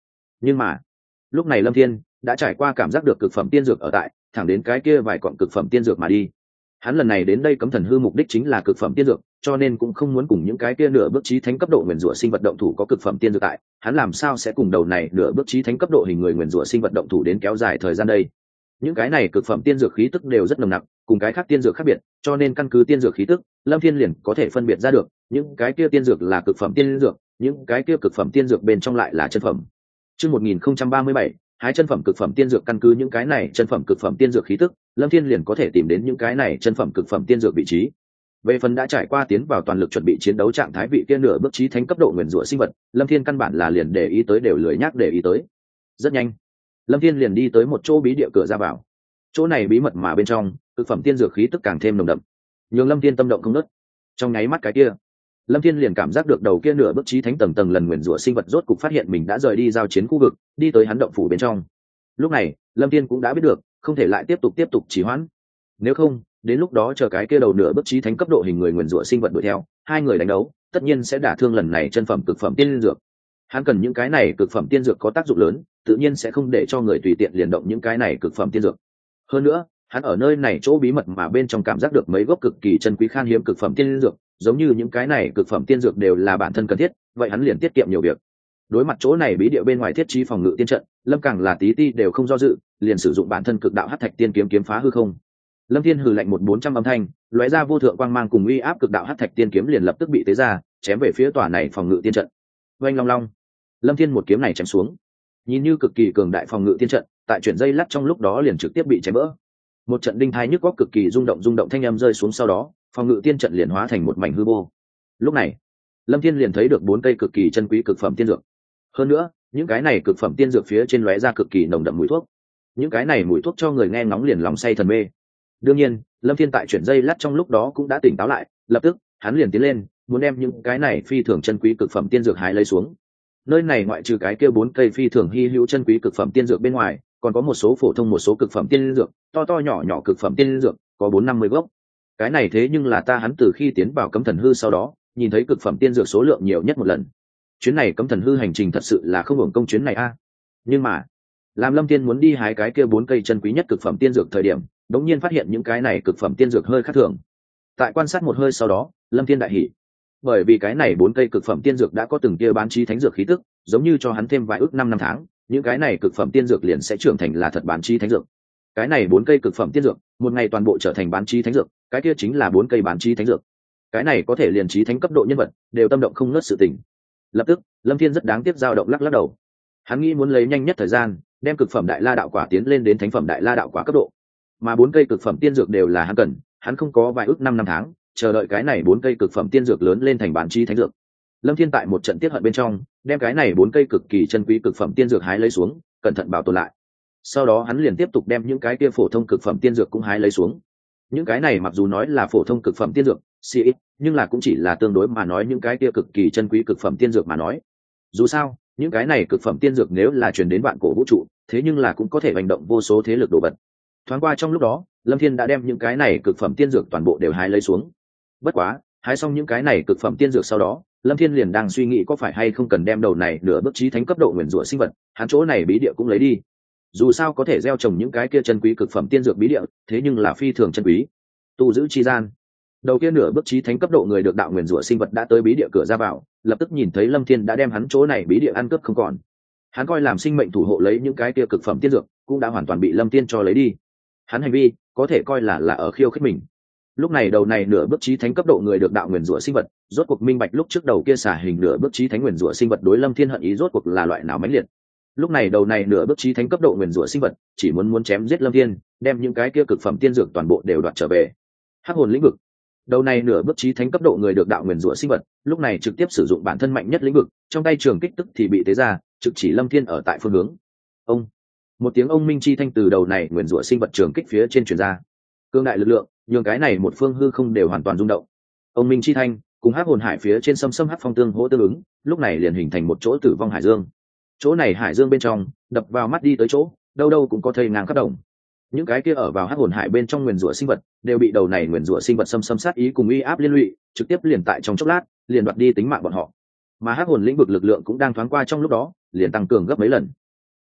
Nhưng mà lúc này Lâm Thiên đã trải qua cảm giác được cực phẩm tiên dược ở tại, thẳng đến cái kia vài cọng cực phẩm tiên dược mà đi. Hắn lần này đến đây cấm thần hư mục đích chính là cực phẩm tiên dược, cho nên cũng không muốn cùng những cái kia nửa bước chí thánh cấp độ nguyền rủa sinh vật động thủ có cực phẩm tiên dược tại, hắn làm sao sẽ cùng đầu này nửa bước chí thánh cấp độ hình người nguyền rủa sinh vật động thủ đến kéo dài thời gian đây. Những cái này cực phẩm tiên dược khí tức đều rất nồng nặc, cùng cái khác tiên dược khác biệt, cho nên căn cứ tiên dược khí tức, Lâm Thiên liền có thể phân biệt ra được, những cái kia tiên dược là cực phẩm tiên dược, những cái kia cực phẩm tiên dược bên trong lại là chân phẩm. Chương 1037, hái chân phẩm cực phẩm tiên dược, căn cứ những cái này chân phẩm cực phẩm tiên dược khí tức, Lâm Thiên liền có thể tìm đến những cái này chân phẩm cực phẩm tiên dược vị trí. Về phần đã trải qua tiến vào toàn lực chuẩn bị chiến đấu trạng thái vị kia nửa bước chí thánh cấp độ nguyên rủa sinh vật, Lâm Thiên căn bản là liền để ý tới đều lười nhác để ý tới. Rất nhanh, Lâm Thiên liền đi tới một chỗ bí địa cửa ra vào. Chỗ này bí mật mà bên trong, cực phẩm tiên dược khí tức càng thêm nồng đậm. Nhưng Lâm Thiên tâm động không ngớt. Trong nháy mắt cái kia, Lâm Thiên liền cảm giác được đầu kia nửa bước chí thánh tầng tầng lần nguyên rủa sinh vật rốt cục phát hiện mình đã rời đi giao chiến khu vực, đi tới hắn động phủ bên trong. Lúc này, Lâm Thiên cũng đã biết được, không thể lại tiếp tục trì hoãn. Nếu không, đến lúc đó chờ cái kia đầu nửa bước chí thánh cấp độ hình người nguyên rủa sinh vật đuổi theo, hai người đánh đấu, tất nhiên sẽ đả thương lần này chân phẩm cực phẩm tiên dược. Hắn cần những cái này cực phẩm tiên dược có tác dụng lớn, tự nhiên sẽ không để cho người tùy tiện liền động những cái này cực phẩm tiên dược. Hơn nữa, hắn ở nơi này chỗ bí mật mà bên trong cảm giác được mấy gốc cực kỳ chân quý khan hiếm cực phẩm tiên dược, giống như những cái này cực phẩm tiên dược đều là bản thân cần thiết, vậy hắn liền tiết kiệm nhiều việc. Đối mặt chỗ này bí địa bên ngoài thiết trí phòng ngự tiên trận, Lâm càng là tí ti đều không do dự, liền sử dụng bản thân cực đạo hắc thạch tiên kiếm kiếm phá hư không. Lâm Thiên hừ lạnh một 400 âm thanh, lóe ra vô thượng quang mang cùng uy áp cực đạo hắc thạch tiên kiếm liền lập tức bị tế ra, chém về phía tòa này phòng ngự tiên trận. Oanh long long, Lâm Thiên một kiếm này chém xuống, nhìn như cực kỳ cường đại phòng ngự tiên trận, tại chuyển dây lắc trong lúc đó liền trực tiếp bị chém vỡ. Một trận đinh thai nhức góc cực kỳ rung động thanh âm rơi xuống, sau đó phòng ngự tiên trận liền hóa thành một mảnh hư vô. Lúc này, Lâm Thiên liền thấy được 4 cây cực kỳ chân quý cực phẩm tiên dược. Hơn nữa, những cái này cực phẩm tiên dược phía trên lóe ra cực kỳ nồng đậm mùi thuốc. Những cái này mùi thuốc cho người nghe ngóng liền lòng say thần mê. Đương nhiên, Lâm Thiên tại chuyển dây lát trong lúc đó cũng đã tỉnh táo lại, lập tức hắn liền tiến lên, muốn đem những cái này phi thường chân quý cực phẩm tiên dược hái lấy xuống. Nơi này ngoại trừ cái kia 4 cây phi thường hi hữu chân quý cực phẩm tiên dược bên ngoài, còn có một số phổ thông một số cực phẩm tiên dược, to nhỏ cực phẩm tiên dược, có 450 gốc. Cái này thế nhưng là hắn từ khi tiến vào cấm thần hư sau đó, nhìn thấy cực phẩm tiên dược số lượng nhiều nhất một lần. Chuyến này cấm thần hư hành trình thật sự là không hưởng công chuyến này a. Nhưng mà, làm Lâm Thiên muốn đi hái cái kia 4 cây chân quý nhất cực phẩm tiên dược thời điểm, đống nhiên phát hiện những cái này cực phẩm tiên dược hơi khác thường. Tại quan sát một hơi sau đó, Lâm Thiên đại hỉ, bởi vì cái này 4 cây cực phẩm tiên dược đã có từng tia bán chí thánh dược khí tức, giống như cho hắn thêm vài ước 5 năm tháng, những cái này cực phẩm tiên dược liền sẽ trưởng thành là thật bán chí thánh dược. Cái này 4 cây cực phẩm tiên dược, một ngày toàn bộ trở thành bán chí thánh dược, cái kia chính là 4 cây bán chí thánh dược. Cái này có thể liền chí thánh cấp độ nhân vật, đều tâm động không ngớt sự tình. Lập tức, Lâm Thiên rất đáng tiếc dao động lắc đầu. Hắn nghĩ muốn lấy nhanh nhất thời gian, đem cực phẩm đại la đạo quả tiến lên đến thánh phẩm đại la đạo quả cấp độ. Mà 4 cây cực phẩm tiên dược đều là hắn cần, hắn không có vài ước 5 năm tháng, chờ đợi cái này 4 cây cực phẩm tiên dược lớn lên thành bán chí thánh dược. Lâm Thiên tại một trận tiết hận bên trong, đem cái này 4 cây cực kỳ chân quý cực phẩm tiên dược hái lấy xuống, cẩn thận bảo tồn lại. Sau đó hắn liền tiếp tục đem những cái kia phổ thông cực phẩm tiên dược cũng hái lấy xuống. Những cái này mặc dù nói là phổ thông cực phẩm tiên dược, ít, nhưng là cũng chỉ là tương đối mà nói những cái kia cực kỳ chân quý cực phẩm tiên dược mà nói. Dù sao, những cái này cực phẩm tiên dược nếu là truyền đến vạn cổ vũ trụ, thế nhưng là cũng có thể hành động vô số thế lực đồ vật. Thoáng qua trong lúc đó, Lâm Thiên đã đem những cái này cực phẩm tiên dược toàn bộ đều hái lấy xuống. Bất quá, hái xong những cái này cực phẩm tiên dược sau đó, Lâm Thiên liền đang suy nghĩ có phải hay không cần đem đầu này nửa bước chí thánh cấp độ nguyên rủa sinh vật, hắn chỗ này bí địa cũng lấy đi. Dù sao có thể gieo trồng những cái kia chân quý cực phẩm tiên dược bí địa, thế nhưng là phi thường chân quý. Tu giữ chi gian, đầu kia nửa bước chí thánh cấp độ người được đạo nguyên rủa sinh vật đã tới bí địa cửa ra vào, lập tức nhìn thấy Lâm Thiên đã đem hắn chỗ này bí địa ăn cướp không còn. Hắn coi làm sinh mệnh thủ hộ lấy những cái kia cực phẩm tiên dược, cũng đã hoàn toàn bị Lâm Thiên cho lấy đi. Hắn hành vi có thể coi là ở khiêu khích mình. Lúc này đầu này nửa bước chí thánh cấp độ người được đạo nguyên rủa sinh vật, rốt cuộc minh bạch lúc trước đầu kia xả hình nửa bước chí thánh nguyên rủa sinh vật đối Lâm Thiên hận ý rốt cuộc là loại nào mãnh liệt. Lúc này đầu này nửa bước chí thánh cấp độ nguyên rủa sinh vật, chỉ muốn chém giết Lâm Thiên, đem những cái kia cực phẩm tiên dược toàn bộ đều đoạt trở về. Hắc hồn lĩnh vực, đầu này nửa bước chí thánh cấp độ người được đạo nguyên rủa sinh vật, lúc này trực tiếp sử dụng bản thân mạnh nhất lĩnh vực, trong tay trường kích tức thì bị tế ra, trực chỉ Lâm Thiên ở tại phương hướng. Ông, một tiếng ông minh chi thanh từ đầu này nguyên rủa sinh vật trường kích phía trên truyền ra, cương đại lực lượng nhường cái này một phương hư không đều hoàn toàn rung động. Ông minh chi thanh cùng hắc hồn hải phía trên xâm hắc phong tương hỗ tương ứng, lúc này liền hình thành một chỗ tử vong hải dương. Chỗ này hải dương bên trong, đập vào mắt đi tới chỗ, đâu đâu cũng có thây ngang khắp đồng. Những cái kia ở vào hắc hồn hải bên trong nguyên rủa sinh vật, đều bị đầu này nguyên rủa sinh vật xâm sát ý cùng uy áp liên lụy, trực tiếp liền tại trong chốc lát, liền đoạt đi tính mạng bọn họ. Mà hắc hồn lĩnh vực lực lượng cũng đang thoáng qua trong lúc đó, liền tăng cường gấp mấy lần.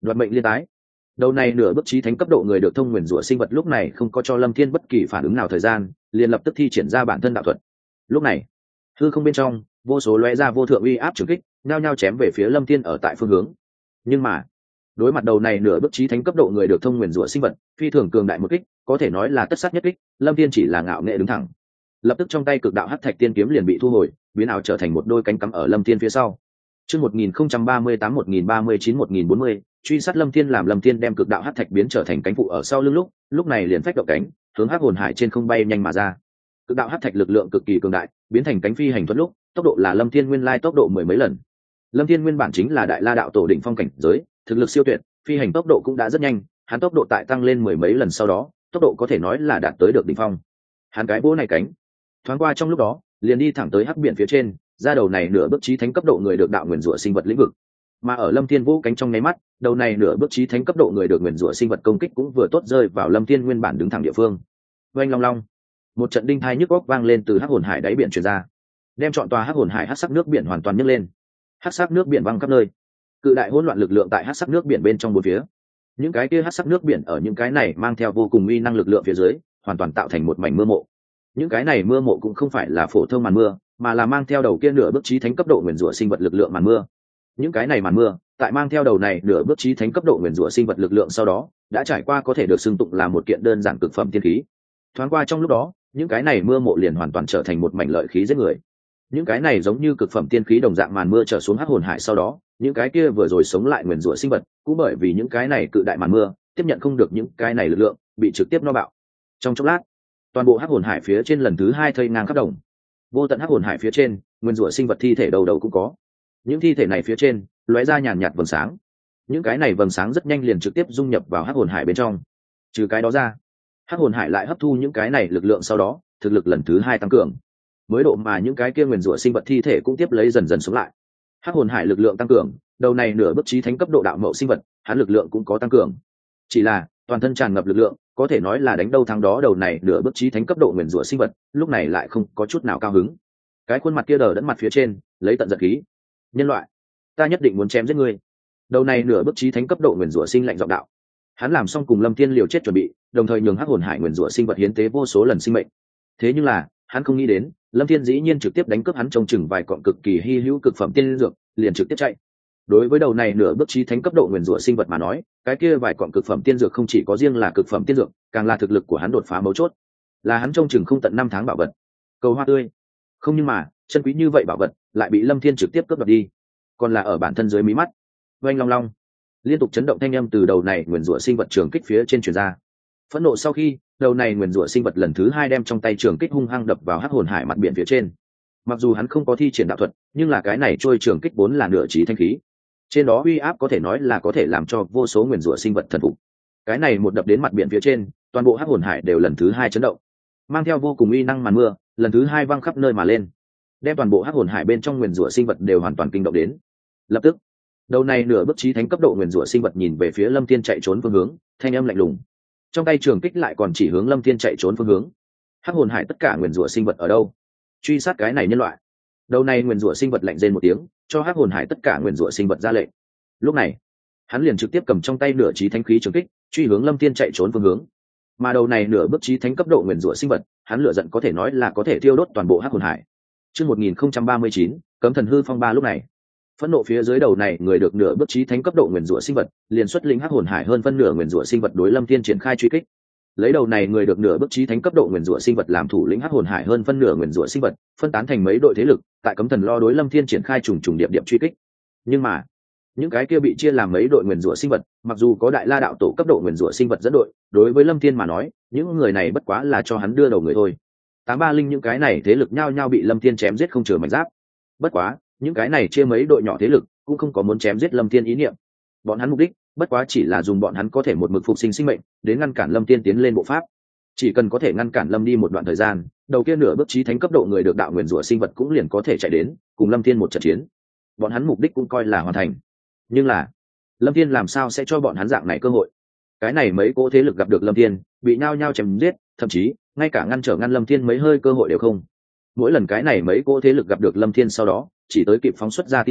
Đoạt mệnh liên tái. Đầu này nửa bước chí thánh cấp độ người được thông nguyền rủa sinh vật lúc này không có cho Lâm Thiên bất kỳ phản ứng nào thời gian, liền lập tức thi triển ra bản thân đạo thuật. Lúc này, hư không bên trong, vô số lóe ra vô thượng uy áp trường kích, nhao nhao chém về phía Lâm Thiên ở tại phương hướng. Nhưng mà, đối mặt đầu này nửa bước chí thánh cấp độ người được thông nguyền rủa sinh vật, phi thường cường đại một kích, có thể nói là tất sát nhất kích, Lâm Thiên chỉ là ngạo nghệ đứng thẳng. Lập tức trong tay cực đạo hắc thạch tiên kiếm liền bị thu hồi, biến ảo trở thành một đôi cánh cắm ở Lâm Thiên phía sau. Chương 1038 1039 1040, truy sát Lâm Thiên làm Lâm Thiên đem cực đạo hắc thạch biến trở thành cánh phụ ở sau lưng lúc này liền phách động cánh, hướng hắc hồn hải trên không bay nhanh mà ra. Cực đạo hắc thạch lực lượng cực kỳ cường đại, biến thành cánh phi hành thuận lúc, tốc độ là Lâm Thiên nguyên lai tốc độ mười mấy lần. Lâm Thiên nguyên bản chính là đại la đạo tổ đỉnh phong cảnh giới, thực lực siêu tuyệt, phi hành tốc độ cũng đã rất nhanh, hắn tốc độ tại tăng lên mười mấy lần sau đó, tốc độ có thể nói là đạt tới được đỉnh phong. Hắn cái vỗ này cánh, thoáng qua trong lúc đó, liền đi thẳng tới hắc biển phía trên, ra đầu này nửa bước chí thánh cấp độ người được đạo nguyền rủa sinh vật lĩnh vực. Mà ở Lâm Thiên vỗ cánh trong nháy mắt, đầu này nửa bước chí thánh cấp độ người được nguyền rủa sinh vật công kích cũng vừa tốt rơi vào Lâm Thiên nguyên bản đứng thẳng địa phương. Oanh long long, một trận đinh thai nhức óc vang lên từ hắc hồn hải đáy biển truyền ra, đem trọn tòa hắc hồn hải hắc sắc nước biển hoàn toàn nhấc lên. Hắc sắc nước biển văng khắp nơi, cự đại hỗn loạn lực lượng tại hắc sắc nước biển bên trong bốn phía. Những cái kia hắc sắc nước biển ở những cái này mang theo vô cùng uy năng lực lượng phía dưới, hoàn toàn tạo thành một mảnh mưa mộ. Những cái này mưa mộ cũng không phải là phổ thông màn mưa, mà là mang theo đầu kia nửa bước chí thánh cấp độ nguyền rủa sinh vật lực lượng màn mưa. Những cái này màn mưa, tại mang theo đầu này nửa bước chí thánh cấp độ nguyền rủa sinh vật lực lượng sau đó, đã trải qua có thể được xưng tụng là một kiện đơn giản cực phẩm tiên khí. Thoáng qua trong lúc đó, những cái này mưa mộ liền hoàn toàn trở thành một mảnh lợi khí giết người. Những cái này giống như cực phẩm tiên khí đồng dạng màn mưa trở xuống hắc hồn hải sau đó, những cái kia vừa rồi sống lại nguyền rủa sinh vật, cũng bởi vì những cái này cự đại màn mưa, tiếp nhận không được những cái này lực lượng, bị trực tiếp no bạo. Trong chốc lát, toàn bộ hắc hồn hải phía trên lần thứ hai thây ngang khắp đồng. Vô tận hắc hồn hải phía trên, nguyên rủa sinh vật thi thể đầu đầu cũng có. Những thi thể này phía trên lóe ra nhàn nhạt vầng sáng. Những cái này vầng sáng rất nhanh liền trực tiếp dung nhập vào hắc hồn hải bên trong. Trừ cái đó ra, hắc hồn hải lại hấp thu những cái này lực lượng sau đó, thực lực lần thứ hai tăng cường. Mới độ mà những cái kia nguyên rủa sinh vật thi thể cũng tiếp lấy dần dần sống lại. Hắc hồn hải lực lượng tăng cường, đầu này nửa bước chí thánh cấp độ đạo mậu sinh vật, hắn lực lượng cũng có tăng cường. Chỉ là toàn thân tràn ngập lực lượng, có thể nói là đánh đâu thắng đó. Đầu này nửa bước chí thánh cấp độ nguyền rủa sinh vật lúc này lại không có chút nào cao hứng. Cái khuôn mặt kia đờ đẫn mặt phía trên lấy tận giật khí. Nhân loại, ta nhất định muốn chém giết ngươi. Đầu này nửa bước chí thánh cấp độ nguyền rủa sinh lạnh giọng đạo. Hắn làm xong cùng Lâm Thiên liều chết chuẩn bị, đồng thời nhường hắc hồn hải nguyền rủa sinh vật hiến tế vô số lần sinh mệnh. Thế nhưng là hắn không nghĩ đến, Lâm Thiên dĩ nhiên trực tiếp đánh cướp hắn trông chừng vài cọng cực kỳ hy hữu cực phẩm tiên dược, liền trực tiếp chạy. Đối với đầu này nửa bước chí thánh cấp độ nguyền rủa sinh vật mà nói, cái kia vài cọng cực phẩm tiên dược không chỉ có riêng là cực phẩm tiên dược, càng là thực lực của hắn đột phá mấu chốt, là hắn trông chừng không tận 5 tháng bảo vật. Cầu hoa tươi. Không, nhưng mà chân quý như vậy bảo vật lại bị Lâm Thiên trực tiếp cướp đoạt đi, còn là ở bản thân dưới mí mắt. Oanh long long, liên tục chấn động thanh âm từ đầu này nguyền rủa sinh vật trường kích phía trên truyền ra. Phẫn nộ sau khi, đầu này nguyền rủa sinh vật lần thứ hai đem trong tay trường kích hung hăng đập vào hắc hồn hải mặt biển phía trên. Mặc dù hắn không có thi triển đạo thuật, nhưng là cái này trôi trường kích vốn là nửa chí thanh khí, trên đó uy áp có thể nói là có thể làm cho vô số nguyền rủa sinh vật thần phục. Cái này một đập đến mặt biển phía trên, toàn bộ hắc hồn hải đều lần thứ hai chấn động, mang theo vô cùng uy năng màn mưa lần thứ hai văng khắp nơi mà lên, đem toàn bộ hắc hồn hải bên trong nguyền rủa sinh vật đều hoàn toàn kinh động đến. Lập tức, đầu này nửa bước chí thánh cấp độ nguyền rủa sinh vật nhìn về phía Lâm Thiên chạy trốn phương hướng, thanh âm lạnh lùng, trong tay trường kích lại còn chỉ hướng Lâm Thiên chạy trốn phương hướng. Hắc hồn hải tất cả nguyền rủa sinh vật ở đâu? Truy sát cái này nhân loại. Đầu này nguyền rủa sinh vật lạnh rên một tiếng, cho hắc hồn hải tất cả nguyền rủa sinh vật ra lệnh. Lúc này, hắn liền trực tiếp cầm trong tay nửa chí thánh khí trường kích, truy hướng Lâm Thiên chạy trốn phương hướng. Mà đầu này nửa bước chí thánh cấp độ nguyền rủa sinh vật, hắn lửa giận có thể nói là có thể thiêu đốt toàn bộ hắc hồn hải. Chương 1039, cấm thần hư phong ba. Lúc này, phẫn nộ phía dưới đầu này người được nửa bước chí thánh cấp độ nguyền rủa sinh vật, liền xuất lĩnh hắc hồn hải hơn phân nửa nguyền rủa sinh vật đối Lâm Thiên triển khai truy kích. Lấy đầu này người được nửa bước chí thánh cấp độ nguyền rủa sinh vật làm thủ lĩnh hắc hồn hải hơn phân nửa nguyền rủa sinh vật, phân tán thành mấy đội thế lực, tại cấm thần lo đối Lâm Thiên triển khai trùng trùng điệp điệp truy kích. Nhưng mà, những cái kia bị chia làm mấy đội nguyền rủa sinh vật, mặc dù có đại la đạo tổ cấp độ nguyền rủa sinh vật dẫn đội, đối với Lâm Thiên mà nói, những người này bất quá là cho hắn đưa đầu người thôi. 830 những cái này thế lực nhao nhao bị Lâm Thiên chém giết không chừa mảnh giáp. Bất quá, những cái này chia mấy đội nhỏ thế lực, cũng không có muốn chém giết Lâm Thiên ý niệm. Bọn hắn mục đích, bất quá chỉ là dùng bọn hắn có thể một mực phục sinh sinh mệnh, đến ngăn cản Lâm Thiên tiến lên bộ pháp. Chỉ cần có thể ngăn cản Lâm đi một đoạn thời gian, đầu kia nửa bước chí thánh cấp độ người được đạo nguyền rủa sinh vật cũng liền có thể chạy đến, cùng Lâm Thiên một trận chiến. Bọn hắn mục đích cũng coi là hoàn thành. Nhưng là, Lâm Thiên làm sao sẽ cho bọn hắn dạng này cơ hội? Cái này mấy cỗ thế lực gặp được Lâm Thiên, bị nhao nhao chém giết, thậm chí ngay cả ngăn Lâm Thiên mấy hơi cơ hội đều không. Mỗi lần cái này mấy cỗ thế lực gặp được Lâm Thiên sau đó, chỉ tới kịp phóng xuất ra tin hào,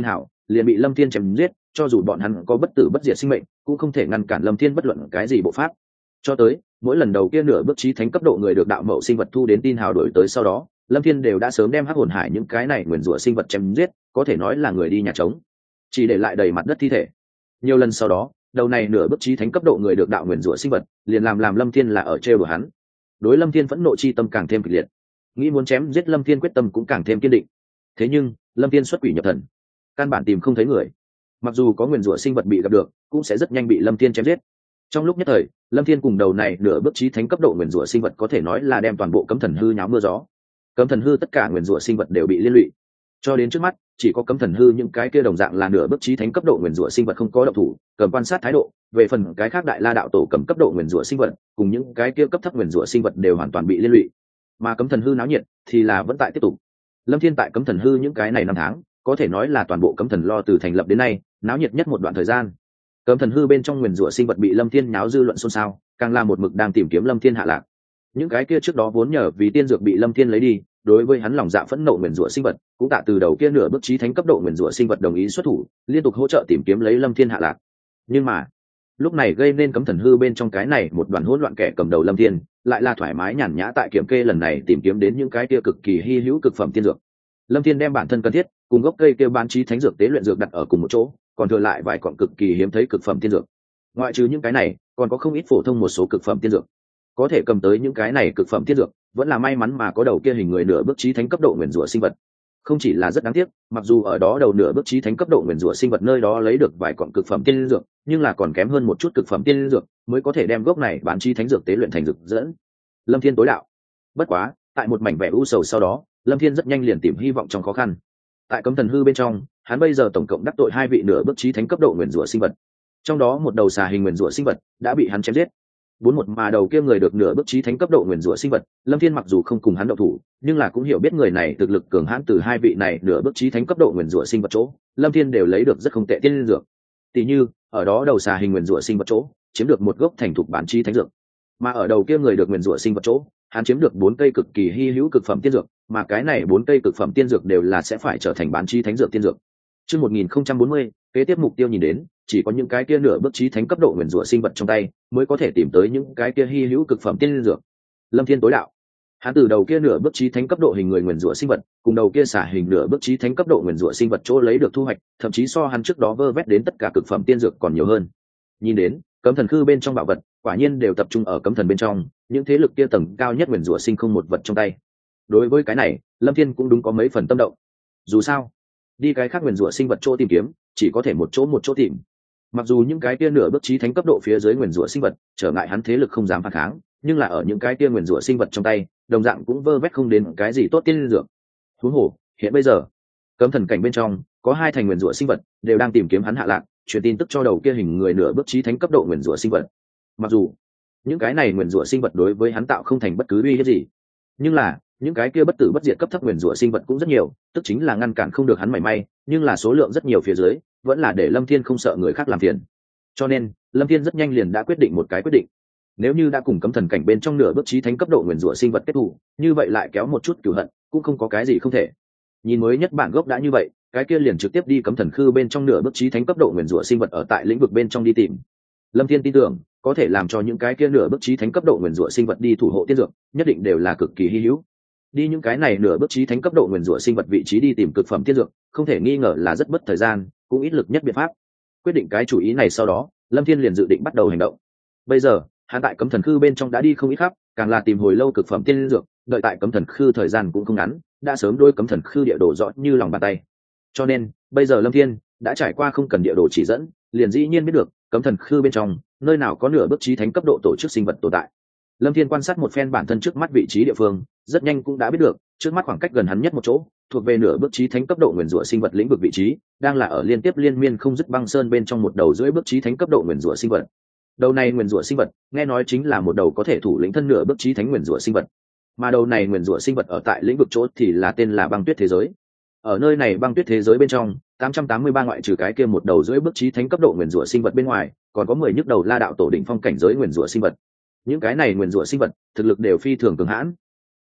liền bị Lâm Thiên chém giết, cho dù bọn hắn có bất tử bất diệt sinh mệnh cũng không thể ngăn cản Lâm Thiên bất luận cái gì bộ pháp. Cho tới mỗi lần đầu kia nửa bước chí thánh cấp độ người được đạo mậu sinh vật thu đến tin hào đổi tới sau đó, Lâm Thiên đều đã sớm đem hắc hồn hải những cái này nguyền rủa sinh vật chém giết, có thể nói là người đi nhà trống, chỉ để lại đầy mặt đất thi thể. Nhiều lần sau đó, đầu này nửa bước chí thánh cấp độ người được đạo nguyền rủa sinh vật liền làm Lâm Thiên là ở trêu đùa hắn. Đối Lâm Thiên phẫn nộ chi tâm càng thêm kịch liệt, nghĩ muốn chém giết Lâm Thiên quyết tâm cũng càng thêm kiên định. Thế nhưng Lâm Thiên xuất quỷ nhập thần, căn bản tìm không thấy người. Mặc dù có nguyền rủa sinh vật bị gặp được, cũng sẽ rất nhanh bị Lâm Thiên chém giết. Trong lúc nhất thời, Lâm Thiên cùng đầu này nửa bước chí thánh cấp độ nguyền rủa sinh vật có thể nói là đem toàn bộ cấm thần hư nháo mưa gió. Cấm thần hư tất cả nguyền rủa sinh vật đều bị liên lụy. Cho đến trước mắt, chỉ có cấm thần hư những cái kia đồng dạng là nửa bước chí thánh cấp độ nguyền rủa sinh vật không có động thủ, cầm quan sát thái độ. Về phần cái khác đại la đạo tổ cầm cấp độ nguyền rủa sinh vật, cùng những cái kia cấp thấp nguyền rủa sinh vật đều hoàn toàn bị liên lụy. Mà cấm thần hư náo nhiệt thì là vẫn tại tiếp tục. Lâm Thiên tại cấm thần hư những cái này năm tháng, có thể nói là toàn bộ cấm thần lo từ thành lập đến nay náo nhiệt nhất một đoạn thời gian. Cấm thần hư bên trong nguyền rủa sinh vật bị Lâm Thiên nháo dư luận xôn xao, càng là một mực đang tìm kiếm Lâm Thiên hạ lạc. Những cái kia trước đó vốn nhờ vì tiên dược bị Lâm Thiên lấy đi, đối với hắn lòng dạ phẫn nộ nguyền rủa sinh vật, cũng tạ từ đầu kia nửa bước chí thánh cấp độ nguyền rủa sinh vật đồng ý xuất thủ, liên tục hỗ trợ tìm kiếm lấy Lâm Thiên hạ lạc. Nhưng mà, lúc này gây nên cấm thần hư bên trong cái này một đoàn hỗn loạn kẻ cầm đầu Lâm Thiên, lại là thoải mái nhàn nhã tại kiểm kê lần này tìm kiếm đến những cái kia cực kỳ hi hữu cực phẩm tiên dược. Lâm Thiên đem bản thân cần thiết cùng gốc cây kia bán chí thánh dược tế luyện dược đặt ở cùng một chỗ, còn thừa lại vài cọng cực kỳ hiếm thấy cực phẩm tiên dược. Ngoại trừ những cái này, còn có không ít phổ thông một số cực phẩm tiên dược. Có thể cầm tới những cái này cực phẩm tiên dược, vẫn là may mắn mà có đầu kia hình người nửa bước chí thánh cấp độ nguyền rủa sinh vật. Không chỉ là rất đáng tiếc, mặc dù ở đó đầu nửa bước chí thánh cấp độ nguyền rủa sinh vật nơi đó lấy được vài cọng cực phẩm tiên dược, nhưng là còn kém hơn một chút cực phẩm tiên dược mới có thể đem gốc này bán chí thánh dược tế luyện thành dược dẫn. Lâm Thiên tối đạo. Bất quá, tại một mảnh vẻ u sầu sau đó, Lâm Thiên rất nhanh liền tìm hy vọng trong khó khăn. Tại cấm thần hư bên trong, hắn bây giờ tổng cộng đắc tội 2 vị nửa bước chí thánh cấp độ nguyền rủa sinh vật. Trong đó một đầu xà hình nguyền rủa sinh vật đã bị hắn chém giết. 41 mà đầu kia người được nửa bước chí thánh cấp độ nguyền rủa sinh vật, Lâm Thiên mặc dù không cùng hắn động thủ, nhưng là cũng hiểu biết người này thực lực cường hãn, từ 2 vị này nửa bước chí thánh cấp độ nguyền rủa sinh vật chỗ, Lâm Thiên đều lấy được rất không tệ tiên dược. Tỷ như, ở đó đầu xà hình nguyền rủa sinh vật chỗ, chiếm được một gốc thành thục bán chí thánh dược. Mà ở đầu kia người được nguyền rủa sinh vật chỗ, hắn chiếm được 4 cây cực kỳ hi hữu cực phẩm tiên dược, mà cái này 4 cây cực phẩm tiên dược đều là sẽ phải trở thành bán chí thánh dược tiên dược. Chương 1040, kế tiếp mục tiêu nhìn đến, chỉ có những cái kia nửa bước chí thánh cấp độ nguyền rủa sinh vật trong tay mới có thể tìm tới những cái kia hi hữu cực phẩm tiên dược. Lâm Thiên tối đạo. Hắn từ đầu kia nửa bước chí thánh cấp độ hình người nguyền rủa sinh vật, cùng đầu kia xả hình nửa bước chí thánh cấp độ nguyền rủa sinh vật chỗ lấy được thu hoạch, thậm chí so hắn trước đó vơ vét đến tất cả cực phẩm tiên dược còn nhiều hơn. Nhìn đến, cấm thần khư bên trong bảo vật, quả nhiên đều tập trung ở cấm thần bên trong, những thế lực kia tầng cao nhất nguyền rủa sinh không một vật trong tay. Đối với cái này, Lâm Thiên cũng đúng có mấy phần tâm động. Dù sao, đi cái khác nguyền rủa sinh vật chỗ tìm kiếm, chỉ có thể một chỗ tìm. Mặc dù những cái kia nửa bước chí thánh cấp độ phía dưới nguyền rủa sinh vật trở ngại hắn thế lực không dám phản kháng, nhưng là ở những cái kia nguyền rủa sinh vật trong tay, đồng dạng cũng vơ vét không đến cái gì tốt tiên dược. Huống hồ, hiện bây giờ, cấm thần cảnh bên trong có 2 thành nguyền rủa sinh vật đều đang tìm kiếm hắn hạ lạc, truyền tin tức cho đầu kia hình người nửa bước chí thánh cấp độ nguyền rủa sinh vật. Mặc dù những cái này nguyền rủa sinh vật đối với hắn tạo không thành bất cứ uy hiếp gì, nhưng là những cái kia bất tử bất diệt cấp thấp nguyền rủa sinh vật cũng rất nhiều, tức chính là ngăn cản không được hắn mảy may, nhưng là số lượng rất nhiều phía dưới, vẫn là để Lâm Thiên không sợ người khác làm phiền. Cho nên, Lâm Thiên rất nhanh liền đã quyết định một cái quyết định. Nếu như đã cùng cấm thần cảnh bên trong nửa bước chí thánh cấp độ nguyền rủa sinh vật kết thù, như vậy lại kéo một chút cửu hận, cũng không có cái gì không thể. Nhìn mới nhất bản gốc đã như vậy, cái kia liền trực tiếp đi cấm thần khư bên trong nửa bước chí thánh cấp độ nguyền rủa sinh vật ở tại lĩnh vực bên trong đi tìm. Lâm Thiên tin tưởng, có thể làm cho những cái kia nửa bước chí thánh cấp độ nguyền rủa sinh vật đi thủ hộ tiên dược, nhất định đều là cực kỳ hi hữu. Đi những cái này nửa bước chí thánh cấp độ nguyền rủa sinh vật vị trí đi tìm cực phẩm tiên dược, không thể nghi ngờ là rất mất thời gian, cũng ít lực nhất biện pháp. Quyết định cái chủ ý này sau đó, Lâm Thiên liền dự định bắt đầu hành động. Bây giờ, hắn tại cấm thần khư bên trong đã đi không ít khắp, càng là tìm hồi lâu cực phẩm tiên dược, đợi tại cấm thần khư thời gian cũng không ngắn, đã sớm đôi cấm thần khư địa đồ rõ như lòng bàn tay. Cho nên, bây giờ Lâm Thiên đã trải qua không cần địa đồ chỉ dẫn, liền dĩ nhiên biết được cấm thần khư bên trong nơi nào có nửa bước chí thánh cấp độ tổ chức sinh vật tồn tại. Lâm Thiên quan sát một phen bản thân trước mắt vị trí địa phương, rất nhanh cũng đã biết được, trước mắt khoảng cách gần hắn nhất một chỗ, thuộc về nửa bước chí thánh cấp độ nguyền rủa sinh vật lĩnh vực vị trí, đang là ở liên tiếp liên miên không dứt băng sơn bên trong một đầu rưỡi bước chí thánh cấp độ nguyền rủa sinh vật. Đầu này nguyền rủa sinh vật, nghe nói chính là một đầu có thể thủ lĩnh thân nửa bước chí thánh nguyền rủa sinh vật. Mà đầu này nguyền rủa sinh vật ở tại lĩnh vực chỗ thì là tên là băng tuyết thế giới. Ở nơi này băng tuyết thế giới bên trong, 883 ngoại trừ cái kia một đầu rưỡi bước chí thánh cấp độ nguyền rủa sinh vật bên ngoài, còn có 10 nhức đầu la đạo tổ đỉnh phong cảnh giới nguyền rủa sinh vật. Những cái này nguyền rủa sinh vật, thực lực đều phi thường cường hãn.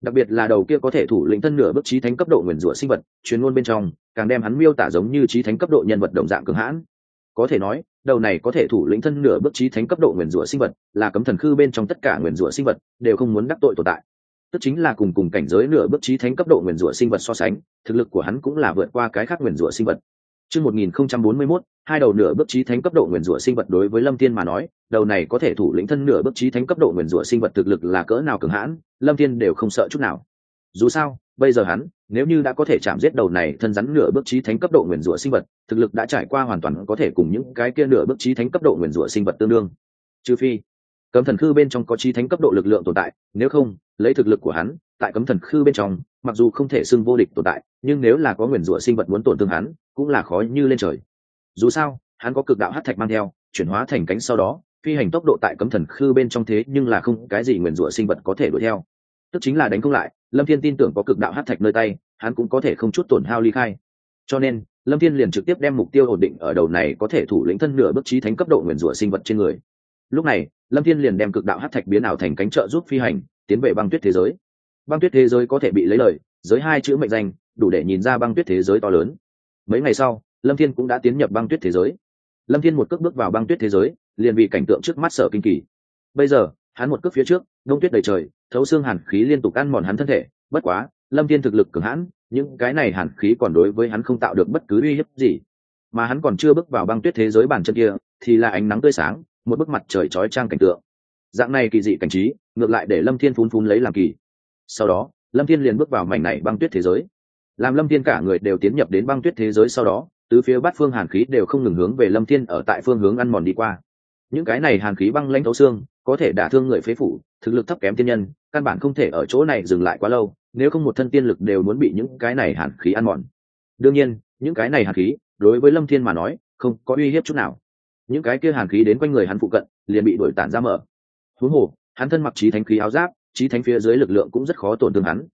đặc biệt là đầu kia có thể thủ lĩnh thân nửa bước chí thánh cấp độ nguyền rủa sinh vật, truyền ngôn bên trong càng đem hắn miêu tả giống như chí thánh cấp độ nhân vật đồng dạng cường hãn. Có thể nói, đầu này có thể thủ lĩnh thân nửa bước chí thánh cấp độ nguyền rủa sinh vật, là cấm thần khư bên trong tất cả nguyền rủa sinh vật đều không muốn đắc tội tồn tại. Tức chính là cùng cảnh giới nửa bước chí thánh cấp độ nguyền rủa sinh vật so sánh, thực lực của hắn cũng là vượt qua cái khác nguyền rủa sinh vật. Chương 1041, hai đầu nửa bước chí thánh cấp độ nguyền rủa sinh vật đối với Lâm Thiên mà nói, đầu này có thể thủ lĩnh thân nửa bước chí thánh cấp độ nguyền rủa sinh vật thực lực là cỡ nào cường hãn, Lâm Thiên đều không sợ chút nào. Dù sao, bây giờ hắn, nếu như đã có thể chạm giết đầu này thân rắn nửa bước chí thánh cấp độ nguyền rủa sinh vật, thực lực đã trải qua hoàn toàn có thể cùng những cái kia nửa bước chí thánh cấp độ nguyền rủa sinh vật tương đương. Trừ phi, cấm thần khư bên trong có chí thánh cấp độ lực lượng tồn tại, nếu không, lấy thực lực của hắn, tại cấm thần khư bên trong, mặc dù không thể xưng vô địch tồn tại, nhưng nếu là có nguyền rủa sinh vật muốn tổn thương hắn, cũng là khó như lên trời. Dù sao, hắn có cực đạo hắc thạch mang theo, chuyển hóa thành cánh sau đó, phi hành tốc độ tại cấm thần khư bên trong thế nhưng là không cái gì nguyền rủa sinh vật có thể đuổi theo. Tức chính là đánh không lại, Lâm Thiên tin tưởng có cực đạo hắc thạch nơi tay, hắn cũng có thể không chút tổn hao ly khai. Cho nên, Lâm Thiên liền trực tiếp đem mục tiêu ổn định ở đầu này có thể thủ lĩnh thân nửa bước chí thánh cấp độ nguyền rủa sinh vật trên người. Lúc này, Lâm Thiên liền đem cực đạo hắc thạch biến ảo thành cánh trợ giúp phi hành, tiến về băng tuyết thế giới. Băng tuyết thế giới có thể bị lấy lời, giới hai chữ mệnh danh, đủ để nhìn ra băng tuyết thế giới to lớn. Mấy ngày sau, Lâm Thiên cũng đã tiến nhập băng tuyết thế giới. Lâm Thiên một cước bước vào băng tuyết thế giới, liền vì cảnh tượng trước mắt sợ kinh kỳ. Bây giờ, hắn một cước phía trước, đông tuyết đầy trời, thấu xương hàn khí liên tục ăn mòn hắn thân thể. Bất quá, Lâm Thiên thực lực cường hãn, những cái này hàn khí còn đối với hắn không tạo được bất cứ uy hiếp gì. Mà hắn còn chưa bước vào băng tuyết thế giới bàn chân kia, thì là ánh nắng tươi sáng, một bức mặt trời chói chang cảnh tượng. Dạng này kỳ dị cảnh trí, ngược lại để Lâm Thiên phún lấy làm kỳ. Sau đó, Lâm Thiên liền bước vào mảnh này băng tuyết thế giới. Làm Lâm Thiên cả người đều tiến nhập đến băng tuyết thế giới sau đó, tứ phía bát phương hàn khí đều không ngừng hướng về Lâm Thiên ở tại phương hướng ăn mòn đi qua. Những cái này hàn khí băng lãnh thấu xương, có thể đả thương người phế phủ, thực lực thấp kém tiên nhân, căn bản không thể ở chỗ này dừng lại quá lâu, nếu không một thân tiên lực đều muốn bị những cái này hàn khí ăn mòn. Đương nhiên, những cái này hàn khí, đối với Lâm Thiên mà nói, không có uy hiếp chút nào. Những cái kia hàn khí đến quanh người hắn phụ cận, liền bị đuổi tản ra mở. Huống hồ, hắn thân mặc chí thánh khí áo giáp, chí thánh phía dưới lực lượng cũng rất khó tổn thương hắn.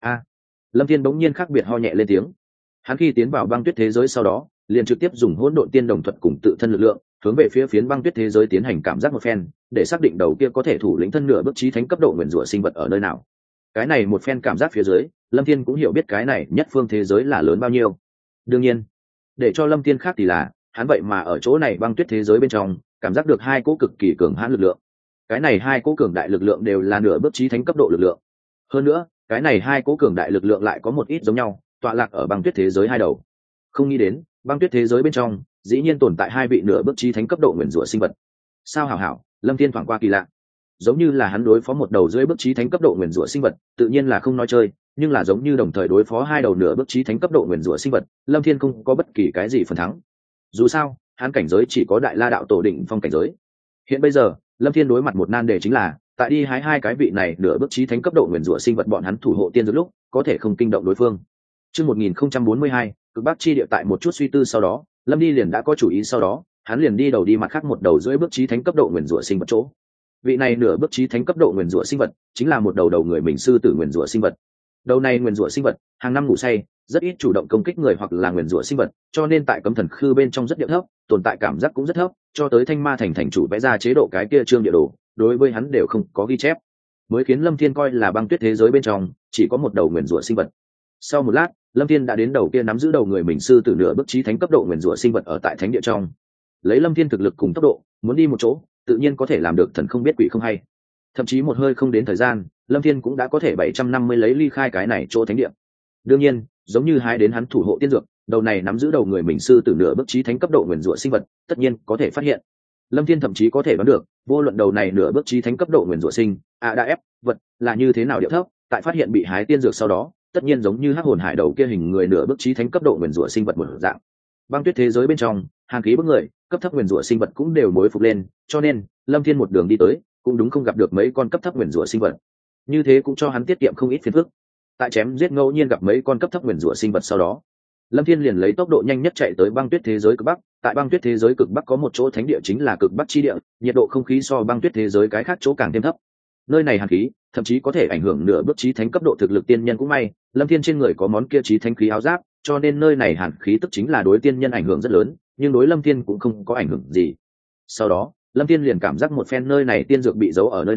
Lâm Thiên bỗng nhiên khác biệt ho nhẹ lên tiếng. Hắn khi tiến vào băng tuyết thế giới sau đó, liền trực tiếp dùng hỗn độn tiên đồng thuật cùng tự thân lực lượng, hướng về phía phiến băng tuyết thế giới tiến hành cảm giác một phen, để xác định đầu kia có thể thủ lĩnh thân nửa bước chí thánh cấp độ nguyền rủa sinh vật ở nơi nào. Cái này một phen cảm giác phía dưới, Lâm Thiên cũng hiểu biết cái này nhất phương thế giới là lớn bao nhiêu. Đương nhiên, để cho Lâm Thiên khác thì là, hắn vậy mà ở chỗ này băng tuyết thế giới bên trong, cảm giác được hai cỗ cực kỳ cường hãn lực lượng. Cái này hai cỗ cường đại lực lượng đều là nửa bước chí thánh cấp độ lực lượng. Hơn nữa, cái này hai cỗ cường đại lực lượng lại có một ít giống nhau, tọa lạc ở băng tuyết thế giới hai đầu. Không nghĩ đến, băng tuyết thế giới bên trong, dĩ nhiên tồn tại hai vị nửa bước chí thánh cấp độ nguyền rủa sinh vật. Sao hảo, Lâm Thiên thoáng qua kỳ lạ. Giống như là hắn đối phó một đầu dưới bước chí thánh cấp độ nguyền rủa sinh vật, tự nhiên là không nói chơi, nhưng là giống như đồng thời đối phó hai đầu nửa bước chí thánh cấp độ nguyền rủa sinh vật, Lâm Thiên không có bất kỳ cái gì phần thắng. Dù sao, hắn cảnh giới chỉ có đại la đạo tổ định phong cảnh giới. Hiện bây giờ, Lâm Thiên đối mặt một nan đề chính là, tại đi hái hai cái vị này nửa bước chí thánh cấp độ nguyền rủa sinh vật bọn hắn thủ hộ tiên dược lúc, có thể không kinh động đối phương. Chương 1042, cực bắc chi địa tại một chút suy tư sau đó, Lâm đi liền đã có chủ ý sau đó, hắn liền đi đầu đi mặt khác một đầu dưới bước chí thánh cấp độ nguyền rủa sinh vật chỗ. Vị này nửa bước chí thánh cấp độ nguyền rủa sinh vật, chính là một đầu người mình sư tử nguyền rủa sinh vật. Đầu này nguyền rủa sinh vật, hàng năm ngủ say, rất ít chủ động công kích người hoặc là nguyền rủa sinh vật, cho nên tại cấm thần khư bên trong rất điệu thấp, tồn tại cảm giác cũng rất thấp, cho tới Thanh Ma thành chủ vẽ ra chế độ cái kia trương địa đồ, đối với hắn đều không có ghi chép, mới khiến Lâm Thiên coi là băng tuyết thế giới bên trong chỉ có một đầu nguyền rủa sinh vật. Sau một lát, Lâm Thiên đã đến đầu kia nắm giữ đầu người mình sư tử nửa bước chí thánh cấp độ nguyền rủa sinh vật ở tại thánh địa trong. Lấy Lâm Thiên thực lực cùng tốc độ, muốn đi một chỗ, tự nhiên có thể làm được thần không biết quỷ không hay. Thậm chí một hơi không đến thời gian, Lâm Thiên cũng đã có thể 750 lấy ly khai cái này chỗ thánh địa. Đương nhiên, giống như hái đến hắn thủ hộ tiên dược, đầu này nắm giữ đầu người mình sư tử nửa bước chí thánh cấp độ nguyền rủa sinh vật, tất nhiên có thể phát hiện. Lâm Thiên thậm chí có thể đoán được, vô luận đầu này nửa bước chí thánh cấp độ nguyền rủa sinh, đã ép vật là như thế nào điệu thấp, tại phát hiện bị hái tiên dược sau đó, tất nhiên giống như hắc hồn hải đầu kia hình người nửa bước chí thánh cấp độ nguyền rủa sinh vật một dạng. Băng tuyết thế giới bên trong, hàn khí bức người, cấp thấp nguyền rủa sinh vật cũng đều mối phục lên, cho nên Lâm Thiên một đường đi tới, cũng đúng không gặp được mấy con cấp thấp nguyền rủa sinh vật. Như thế cũng cho hắn tiết kiệm không ít phiền phức. Tại chém giết ngẫu nhiên gặp mấy con cấp thấp nguyền rủa sinh vật sau đó, Lâm Thiên liền lấy tốc độ nhanh nhất chạy tới băng tuyết thế giới cực bắc. Tại băng tuyết thế giới cực bắc có một chỗ thánh địa chính là cực bắc chi địa, nhiệt độ không khí so băng tuyết thế giới cái khác chỗ càng thêm thấp. Nơi này hàn khí, thậm chí có thể ảnh hưởng nửa bước chí thánh cấp độ thực lực tiên nhân cũng may, Lâm Thiên trên người có món kia chí thánh khí áo giáp, cho nên nơi này hàn khí tức chính là đối tiên nhân ảnh hưởng rất lớn, nhưng đối Lâm Thiên cũng không có ảnh hưởng gì. Sau đó, Lâm Thiên liền cảm giác một phen nơi này tiên dược bị giấu ở nơi nào,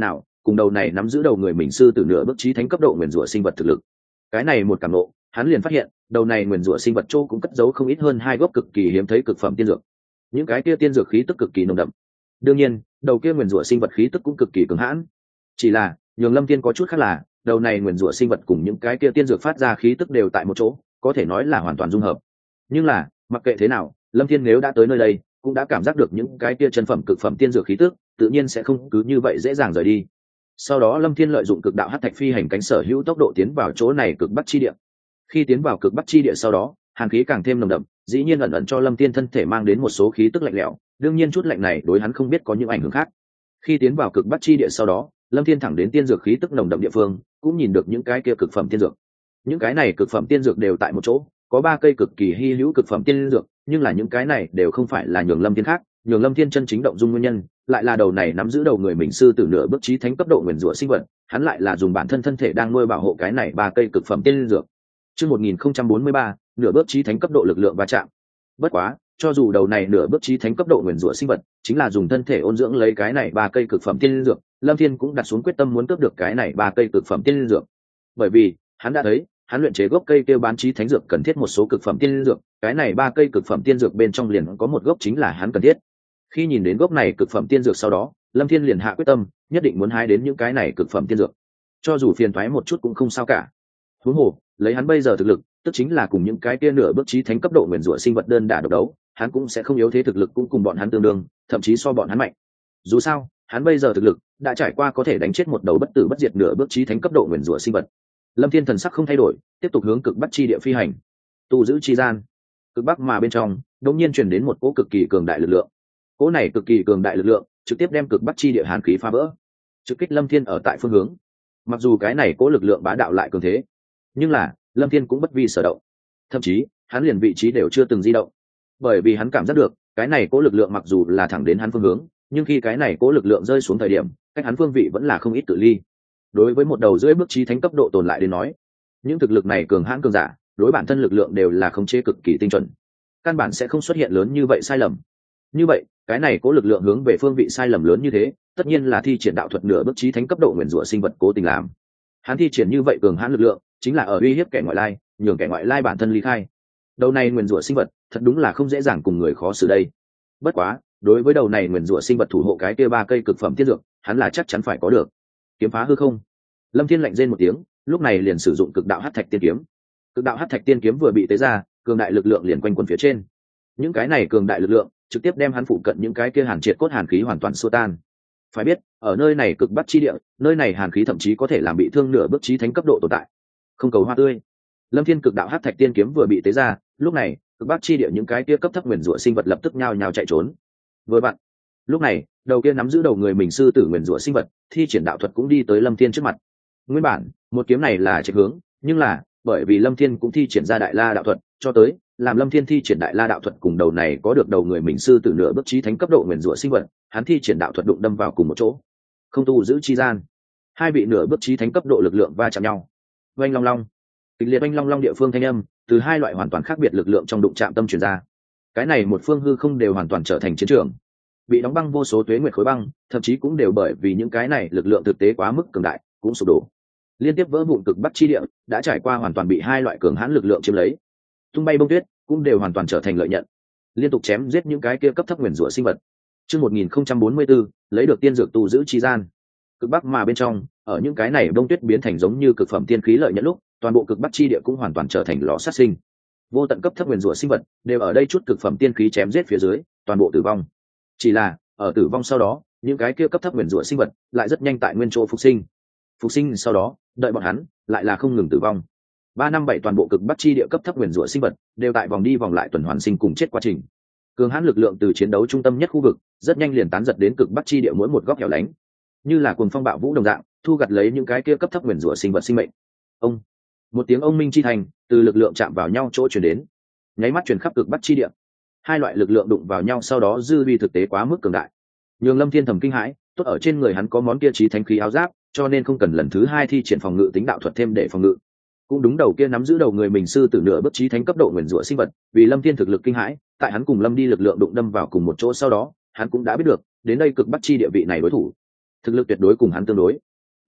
cùng đầu này nắm giữ đầu người mình sư tử nửa bước chí thánh cấp độ nguyền rủa sinh vật thực lực. Cái này một cảm nộ, hắn liền phát hiện đầu này nguyền rủa sinh vật châu cũng cất giấu không ít hơn 2 gốc cực kỳ hiếm thấy cực phẩm tiên dược. Những cái kia tiên dược khí tức cực kỳ nồng đậm. Đương nhiên, đầu kia nguyền rủa sinh vật khí tức cũng cực kỳ cứng hãn. Chỉ là, nhường Lâm Thiên có chút khác là, đầu này nguyền rủa sinh vật cùng những cái kia tiên dược phát ra khí tức đều tại một chỗ, có thể nói là hoàn toàn dung hợp. Nhưng là, mặc kệ thế nào, Lâm Thiên nếu đã tới nơi đây, cũng đã cảm giác được những cái kia chân phẩm cực phẩm tiên dược khí tức, tự nhiên sẽ không cứ như vậy dễ dàng rời đi. Sau đó Lâm Thiên lợi dụng cực đạo hắc thạch phi hành cánh sở hữu tốc độ tiến vào chỗ này cực bắc chi địa. Khi tiến vào cực bắc chi địa sau đó, hàn khí càng thêm nồng đậm, dĩ nhiên ẩn ẩn cho Lâm Thiên thân thể mang đến một số khí tức lạnh lẽo, đương nhiên chút lạnh này đối hắn không biết có những ảnh hưởng khác. Khi tiến vào cực bắc chi địa sau đó, Lâm Thiên thẳng đến tiên dược khí tức nồng đậm địa phương, cũng nhìn được những cái kia cực phẩm tiên dược. Những cái này cực phẩm tiên dược đều tại một chỗ, có 3 cây cực kỳ hy hữu cực phẩm tiên dược, nhưng là những cái này đều không phải là nhường Lâm Thiên khác, nhường Lâm Thiên chân chính động dung nguyên nhân, lại là đầu này nắm giữ đầu người mình sư tử nửa bước chí thánh cấp độ nguyền rủa sinh vật, hắn lại là dùng bản thân thân thể đang nuôi bảo hộ cái này 3 cây cực phẩm tiên dược. Chương 1043, nửa bước chí thánh cấp độ lực lượng va chạm. Bất quá, cho dù đầu này nửa bước chí thánh cấp độ nguyền rủa sinh vật, chính là dùng thân thể ôn dưỡng lấy cái này 3 cây cực phẩm tiên dược, Lâm Thiên cũng đặt xuống quyết tâm muốn cướp được cái này 3 cây cực phẩm tiên dược. Bởi vì, hắn đã thấy, hắn luyện chế gốc cây kêu bán chí thánh dược cần thiết một số cực phẩm tiên dược, cái này 3 cây cực phẩm tiên dược bên trong liền có một gốc chính là hắn cần thiết. Khi nhìn đến gốc này cực phẩm tiên dược sau đó, Lâm Thiên liền hạ quyết tâm, nhất định muốn hái đến những cái này cực phẩm tiên dược. Cho dù phiền toái một chút cũng không sao cả. Huống hồ, lấy hắn bây giờ thực lực, tức chính là cùng những cái kia nửa bước chí thánh cấp độ nguyên rủa sinh vật đơn đả độc đấu, hắn cũng sẽ không yếu thế, thực lực cũng cùng bọn hắn tương đương, thậm chí so bọn hắn mạnh. Dù sao, hắn bây giờ thực lực đã trải qua có thể đánh chết một đầu bất tử bất diệt nửa bước chí thánh cấp độ nguyên rủa sinh vật. Lâm Thiên thần sắc không thay đổi, tiếp tục hướng cực bắc chi địa phi hành. Tu giữ chi gian, cực bắc mà bên trong, đột nhiên truyền đến một cỗ cực kỳ cường đại lực lượng. Cỗ này cực kỳ cường đại lực lượng, trực tiếp đem cực bắc chi địa hàn khí phá vỡ, trực kích Lâm Thiên ở tại phương hướng. Mặc dù cái này cỗ lực lượng bá đạo lại cường thế, nhưng là Lâm Thiên cũng bất vi sở động, thậm chí hắn liền vị trí đều chưa từng di động, bởi vì hắn cảm giác được cái này cỗ lực lượng mặc dù là thẳng đến hắn phương hướng, nhưng khi cái này cỗ lực lượng rơi xuống thời điểm, cách hắn phương vị vẫn là không ít cự ly. Đối với một đầu rưỡi bước chí thánh cấp độ tồn lại đến nói, những thực lực này cường hãn cường giả, đối bản thân lực lượng đều là khống chế cực kỳ tinh chuẩn, căn bản sẽ không xuất hiện lớn như vậy sai lầm. Như vậy, cái này cố lực lượng hướng về phương vị sai lầm lớn như thế, tất nhiên là thi triển đạo thuật nửa bước chí thánh cấp độ nguyên rủa sinh vật cố tình làm. Hắn thi triển như vậy cường hãn lực lượng, chính là ở uy hiếp kẻ ngoại lai, nhường kẻ ngoại lai bản thân ly khai. Đầu này nguyên rủa sinh vật, thật đúng là không dễ dàng cùng người khó xử đây. Bất quá, đối với đầu này nguyên rủa sinh vật thủ hộ cái kia 3 cây cực phẩm tiên dược, hắn là chắc chắn phải có được. Kiếm phá hư không. Lâm Thiên lạnh rên một tiếng, lúc này liền sử dụng cực đạo hắc thạch tiên kiếm. Cực đạo hắc thạch tiên kiếm vừa bị tế ra, cường đại lực lượng liền quanh quẩn phía trên. Những cái này cường đại lực lượng trực tiếp đem hắn phụ cận những cái kia hàn triệt cốt hàn khí hoàn toàn xua tan. Phải biết, ở nơi này cực bắc chi địa, nơi này hàn khí thậm chí có thể làm bị thương nửa bước chí thánh cấp độ tồn tại. Không cầu hoa tươi. Lâm Thiên cực đạo hắc thạch tiên kiếm vừa bị tế ra, lúc này, cực bắc chi địa những cái kia cấp thấp nguyên rủa sinh vật lập tức nhao nhao chạy trốn. Vừa vặn, lúc này, đầu kia nắm giữ đầu người mình sư tử nguyên rủa sinh vật, thi triển đạo thuật cũng đi tới Lâm Thiên trước mặt. Nguyên bản, một kiếm này là chạy hướng, nhưng là, bởi vì Lâm Thiên cũng thi triển ra đại la đạo thuật, cho tới làm Lâm Thiên thi triển đại la đạo thuật cùng đầu này có được đầu người mình sư tử nửa bước chí thánh cấp độ nguyên rủa sinh vật, hắn thi triển đạo thuật đụng đâm vào cùng một chỗ. Không tu giữ chi gian, hai vị nửa bước chí thánh cấp độ lực lượng va chạm nhau. Oanh long long, kịch liệt oanh long long địa phương thanh âm, từ hai loại hoàn toàn khác biệt lực lượng trong đụng chạm tâm truyền ra. Cái này một phương hư không đều hoàn toàn trở thành chiến trường, bị đóng băng vô số tuế nguyệt khối băng, thậm chí cũng đều bởi vì những cái này lực lượng thực tế quá mức cường đại, cũng sụp đổ. Liên tiếp vỡ vụn cực bắc chi địa, đã trải qua hoàn toàn bị hai loại cường hãn lực lượng chiếm lấy. Tung bay bông tuyết cũng đều hoàn toàn trở thành lợi nhận, liên tục chém giết những cái kia cấp thấp nguyên rủa sinh vật. Chương 1044, lấy được tiên dược tu giữ chi gian. Cực bắc mà bên trong, ở những cái này bông tuyết biến thành giống như cực phẩm tiên khí lợi nhận lúc, toàn bộ cực bắc chi địa cũng hoàn toàn trở thành lò sát sinh. Vô tận cấp thấp nguyên rủa sinh vật đều ở đây chút cực phẩm tiên khí chém giết phía dưới, toàn bộ tử vong. Chỉ là, ở tử vong sau đó, những cái kia cấp thấp nguyên rủa sinh vật lại rất nhanh tại nguyên chỗ phục sinh. Phục sinh sau đó, đợi bọn hắn lại là không ngừng tử vong. 357 toàn bộ cực bắc chi địa cấp thấp nguyên rủa sinh vật đều tại vòng đi vòng lại tuần hoàn sinh cùng chết quá trình. Cường hãn lực lượng từ chiến đấu trung tâm nhất khu vực, rất nhanh liền tán giật đến cực bắc chi địa mỗi một góc hẻo lánh, như là cuồng phong bạo vũ đồng dạng, thu gặt lấy những cái kia cấp thấp nguyên rủa sinh vật sinh mệnh. Ông, một tiếng ông minh chi thành từ lực lượng chạm vào nhau chỗ truyền đến, nháy mắt truyền khắp cực bắc chi địa. Hai loại lực lượng đụng vào nhau sau đó dư vi thực tế quá mức cường đại, nhường Lâm Thiên thầm kinh hãi, tốt ở trên người hắn có món kia chí thánh khí áo giáp, cho nên không cần lần thứ hai thi triển phòng ngự tính đạo thuật thêm để phòng ngự. Cũng đúng, đầu kia nắm giữ đầu người mình sư tử nửa bước chí thánh cấp độ nguyên rủa sinh vật, vì Lâm Thiên thực lực kinh hãi, tại hắn cùng Lâm đi lực lượng đụng đâm vào cùng một chỗ sau đó, hắn cũng đã biết được, đến đây cực bắc chi địa vị này đối thủ, thực lực tuyệt đối cùng hắn tương đối.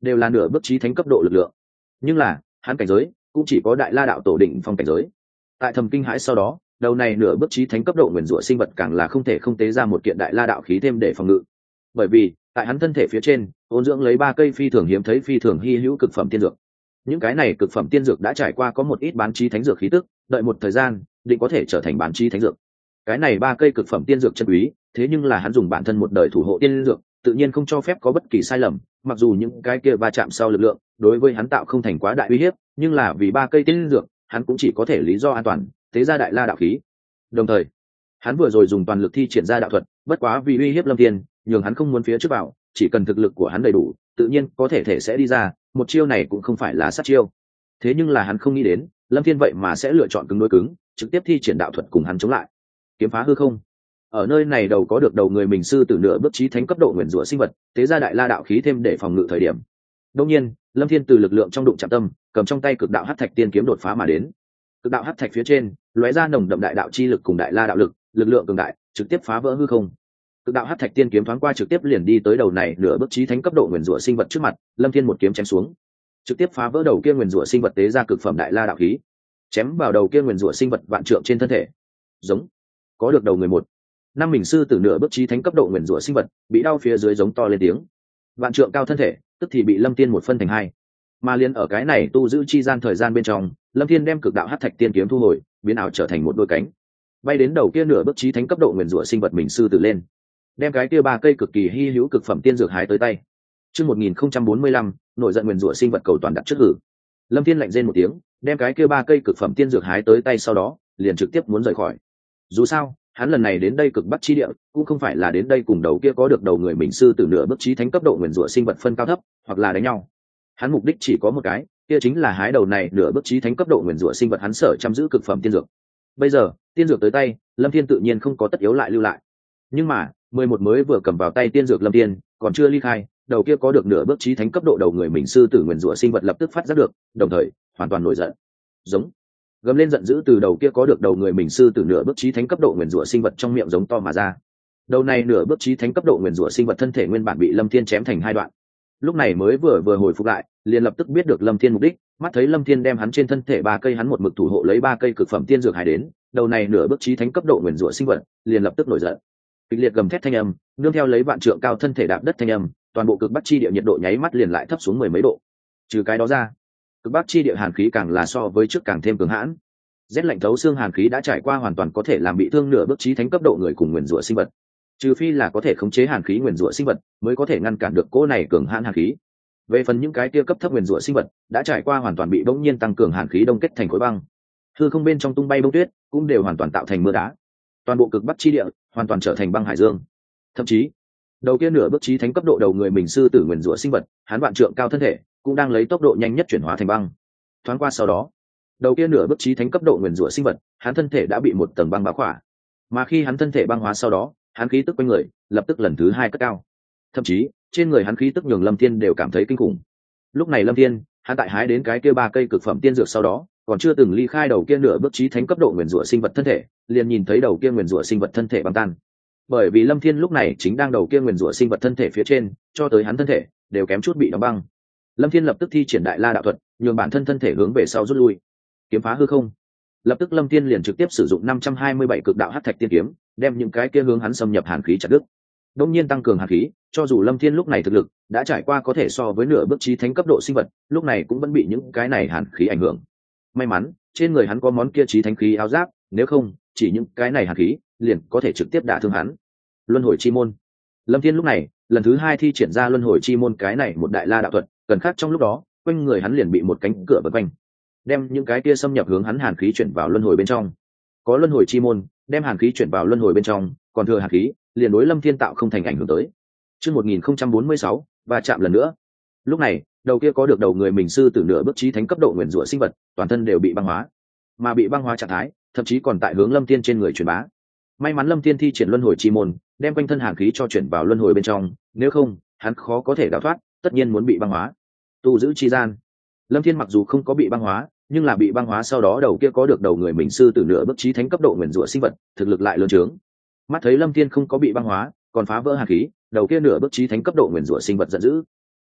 đều là nửa bước chí thánh cấp độ lực lượng. Nhưng là hắn cảnh giới cũng chỉ có đại la đạo tổ định phong cảnh giới. Tại thầm kinh hãi sau đó, đầu này nửa bước chí thánh cấp độ nguyên rủa sinh vật càng là không thể không tế ra một kiện đại la đạo khí thêm để phòng ngự. Bởi vì tại hắn thân thể phía trên ôn dưỡng lấy 3 cây phi thường hiếm thấy phi thường hy hữu cực phẩm tiên dược. Những cái này cực phẩm tiên dược đã trải qua có một ít bán chí thánh dược khí tức, đợi một thời gian định có thể trở thành bán chí thánh dược. Cái này 3 cây cực phẩm tiên dược chân quý, thế nhưng là hắn dùng bản thân một đời thủ hộ tiên dược, tự nhiên không cho phép có bất kỳ sai lầm. Mặc dù những cái kia va chạm sau lực lượng đối với hắn tạo không thành quá đại uy hiếp, nhưng là vì 3 cây tiên dược, hắn cũng chỉ có thể lý do an toàn tế ra đại la đạo khí. Đồng thời hắn vừa rồi dùng toàn lực thi triển ra đạo thuật, bất quá vì uy hiếp Lâm Thiên, nhường hắn không muốn phía trước vào, chỉ cần thực lực của hắn đầy đủ, tự nhiên có thể sẽ đi ra. Một chiêu này cũng không phải là sát chiêu. Thế nhưng là hắn không nghĩ đến Lâm Thiên vậy mà sẽ lựa chọn cứng đối cứng, trực tiếp thi triển đạo thuật cùng hắn chống lại. Kiếm phá hư không. Ở nơi này đầu có được đầu người mình sư tử nửa bước chí thánh cấp độ nguyên rủa sinh vật, tế ra đại la đạo khí thêm để phòng ngự thời điểm. Đương nhiên, Lâm Thiên từ lực lượng trong đụng chạm tâm, cầm trong tay cực đạo hắc thạch tiên kiếm đột phá mà đến. Cực đạo hắc thạch phía trên lóe ra nồng đậm đại đạo chi lực cùng đại la đạo lực, lực lượng cường đại trực tiếp phá vỡ hư không. Cực đạo hắc thạch tiên kiếm thoáng qua trực tiếp liền đi tới đầu này nửa bước chí thánh cấp độ nguyên rủa sinh vật trước mặt. Lâm Thiên một kiếm chém xuống, trực tiếp phá vỡ đầu kia nguyên rủa sinh vật, tế ra cực phẩm đại la đạo khí, chém vào đầu kia nguyên rủa sinh vật vạn trượng trên thân thể. Giống có được đầu người một năm mình sư tử nửa bước chí thánh cấp độ nguyên rủa sinh vật bị đau phía dưới giống to lên tiếng. Vạn trượng cao thân thể tức thì bị Lâm Thiên một phân thành hai. Mà liên ở cái này tu giữ chi gian thời gian bên trong, Lâm Thiên đem cực đạo hắc thạch tiên kiếm thu hồi, biến ảo trở thành một đôi cánh, bay đến đầu kia nửa bước chí thánh cấp độ nguyên rủa sinh vật mình sư tử lên, đem cái kia 3 cây cực kỳ hy hữu cực phẩm tiên dược hái tới tay. Chương 1045, nổi giận nguyên rủa sinh vật cầu toàn đặt trước hử. Lâm Thiên lạnh rên một tiếng, đem cái kia 3 cây cực phẩm tiên dược hái tới tay sau đó, liền trực tiếp muốn rời khỏi. Dù sao, hắn lần này đến đây cực bắc chi địa, cũng không phải là đến đây cùng đầu kia có được đầu người mình sư tử nửa bước chí thánh cấp độ nguyên rủa sinh vật phân cao thấp, hoặc là đánh nhau. Hắn mục đích chỉ có một cái, kia chính là hái đầu này nửa bước chí thánh cấp độ nguyên rủa sinh vật hắn sở chăm giữ cực phẩm tiên dược. Bây giờ, tiên dược tới tay, Lâm Thiên tự nhiên không có tất yếu lại lưu lại. Nhưng mà, 11 mới vừa cầm vào tay tiên dược Lâm Thiên, còn chưa ly khai, đầu kia có được nửa bước chí thánh cấp độ đầu người mình sư tử nguyên rủa sinh vật lập tức phát giác được, đồng thời hoàn toàn nổi giận. Giống gầm lên giận dữ từ đầu kia có được đầu người mình sư tử nửa bước chí thánh cấp độ nguyên rủa sinh vật trong miệng giống to mà ra. Đầu này nửa bước chí thánh cấp độ nguyên rủa sinh vật thân thể nguyên bản bị Lâm Thiên chém thành 2 đoạn. Lúc này mới vừa hồi phục lại, liền lập tức biết được Lâm Thiên mục đích, mắt thấy Lâm Thiên đem hắn trên thân thể 3 cây hắn một mực thủ hộ lấy 3 cây cực phẩm tiên dược hái đến, đầu này nửa bước chí thánh cấp độ nguyên rủa sinh vật liền lập tức nổi giận. Kịch liệt gầm thét thanh âm, nương theo lấy vạn trượng cao thân thể đạp đất thanh âm, toàn bộ cực bắc chi địa nhiệt độ nháy mắt liền lại thấp xuống 10 mấy độ. Trừ cái đó ra, cực bắc chi địa hàn khí càng là so với trước càng thêm cường hãn. Rét lạnh thấu xương hàn khí đã trải qua hoàn toàn có thể làm bị thương nửa bước chí thánh cấp độ người cùng nguyên rủa sinh vật. Trừ phi là có thể khống chế hàn khí nguyên rủa sinh vật, mới có thể ngăn cản được cỗ này cường hãn hàn khí. Về phần những cái kia cấp thấp nguyên rủa sinh vật, đã trải qua hoàn toàn bị bỗng nhiên tăng cường hàn khí đông kết thành khối băng. Hư không bên trong tung bay bông tuyết, cũng đều hoàn toàn tạo thành mưa đá. Toàn bộ cực bắc chi địa hoàn toàn trở thành băng hải dương. Thậm chí, đầu kia nửa bước chí thánh cấp độ đầu người mình sư tử nguyên rủa sinh vật, hắn vạn trượng cao thân thể, cũng đang lấy tốc độ nhanh nhất chuyển hóa thành băng. Thoáng qua sau đó, đầu kia nửa bước chí thánh cấp độ nguyên rủa sinh vật, hắn thân thể đã bị một tầng băng bao khỏa. Mà khi hắn thân thể băng hóa sau đó, hắn khí tức quanh người lập tức lần thứ 2 cất cao. Thậm chí, trên người hắn khí tức nhường Lâm Thiên đều cảm thấy kinh khủng. Lúc này Lâm Thiên, hắn tại hái đến cái kia 3 cây cực phẩm tiên dược sau đó, còn chưa từng ly khai đầu kia nửa bước chí thánh cấp độ nguyên rủa sinh vật thân thể, liền nhìn thấy đầu kia nguyên rủa sinh vật thân thể băng tan. Bởi vì Lâm Thiên lúc này chính đang đầu kia nguyên rủa sinh vật thân thể phía trên, cho tới hắn thân thể đều kém chút bị đóng băng. Lâm Thiên lập tức thi triển đại la đạo thuật, nhường bản thân thân thể hướng về sau rút lui. Kiếm phá hư không. Lập tức Lâm Thiên liền trực tiếp sử dụng 527 cực đạo hắc thạch tiên kiếm, đem những cái kia hướng hắn xâm nhập hàn khí chặt đứt. Đông nhiên tăng cường hàn khí, cho dù Lâm Thiên lúc này thực lực đã trải qua có thể so với nửa bước chí thánh cấp độ sinh vật, lúc này cũng vẫn bị những cái này hàn khí ảnh hưởng. May mắn, trên người hắn có món kia chí thánh khí áo giáp, nếu không, chỉ những cái này hàn khí liền có thể trực tiếp đả thương hắn. Luân hồi chi môn. Lâm Thiên lúc này, lần thứ 2 thi triển ra luân hồi chi môn cái này một đại la đạo thuật, cần khác trong lúc đó, quanh người hắn liền bị một cánh cửa vây quanh, đem những cái kia xâm nhập hướng hắn hàn khí chuyển vào luân hồi bên trong. Có luân hồi chi môn, đem hàn khí chuyển vào luân hồi bên trong, còn thừa hàn khí liền đối Lâm Thiên tạo không thành ảnh hưởng tới. Chương 1046, và chạm lần nữa. Lúc này, đầu kia có được đầu người mình sư tử nửa bước chí thánh cấp độ nguyên rủa sinh vật, toàn thân đều bị băng hóa, mà bị băng hóa trạng thái, thậm chí còn tại hướng Lâm Thiên trên người truyền bá. May mắn Lâm Thiên thi triển luân hồi chi môn, đem quanh thân hàn khí cho chuyển vào luân hồi bên trong, nếu không, hắn khó có thể đào thoát, tất nhiên muốn bị băng hóa. Tu giữ chi gian, Lâm Thiên mặc dù không có bị băng hóa, nhưng là bị băng hóa sau đó đầu kia có được đầu người mình sư tử nửa bước chí thánh cấp độ nguyên rủa sinh vật, thực lực lại lớn trướng. Mắt thấy Lâm Thiên không có bị băng hóa, còn phá vỡ hàn khí, đầu kia nửa bước chí thánh cấp độ nguyên rủa sinh vật giận dữ.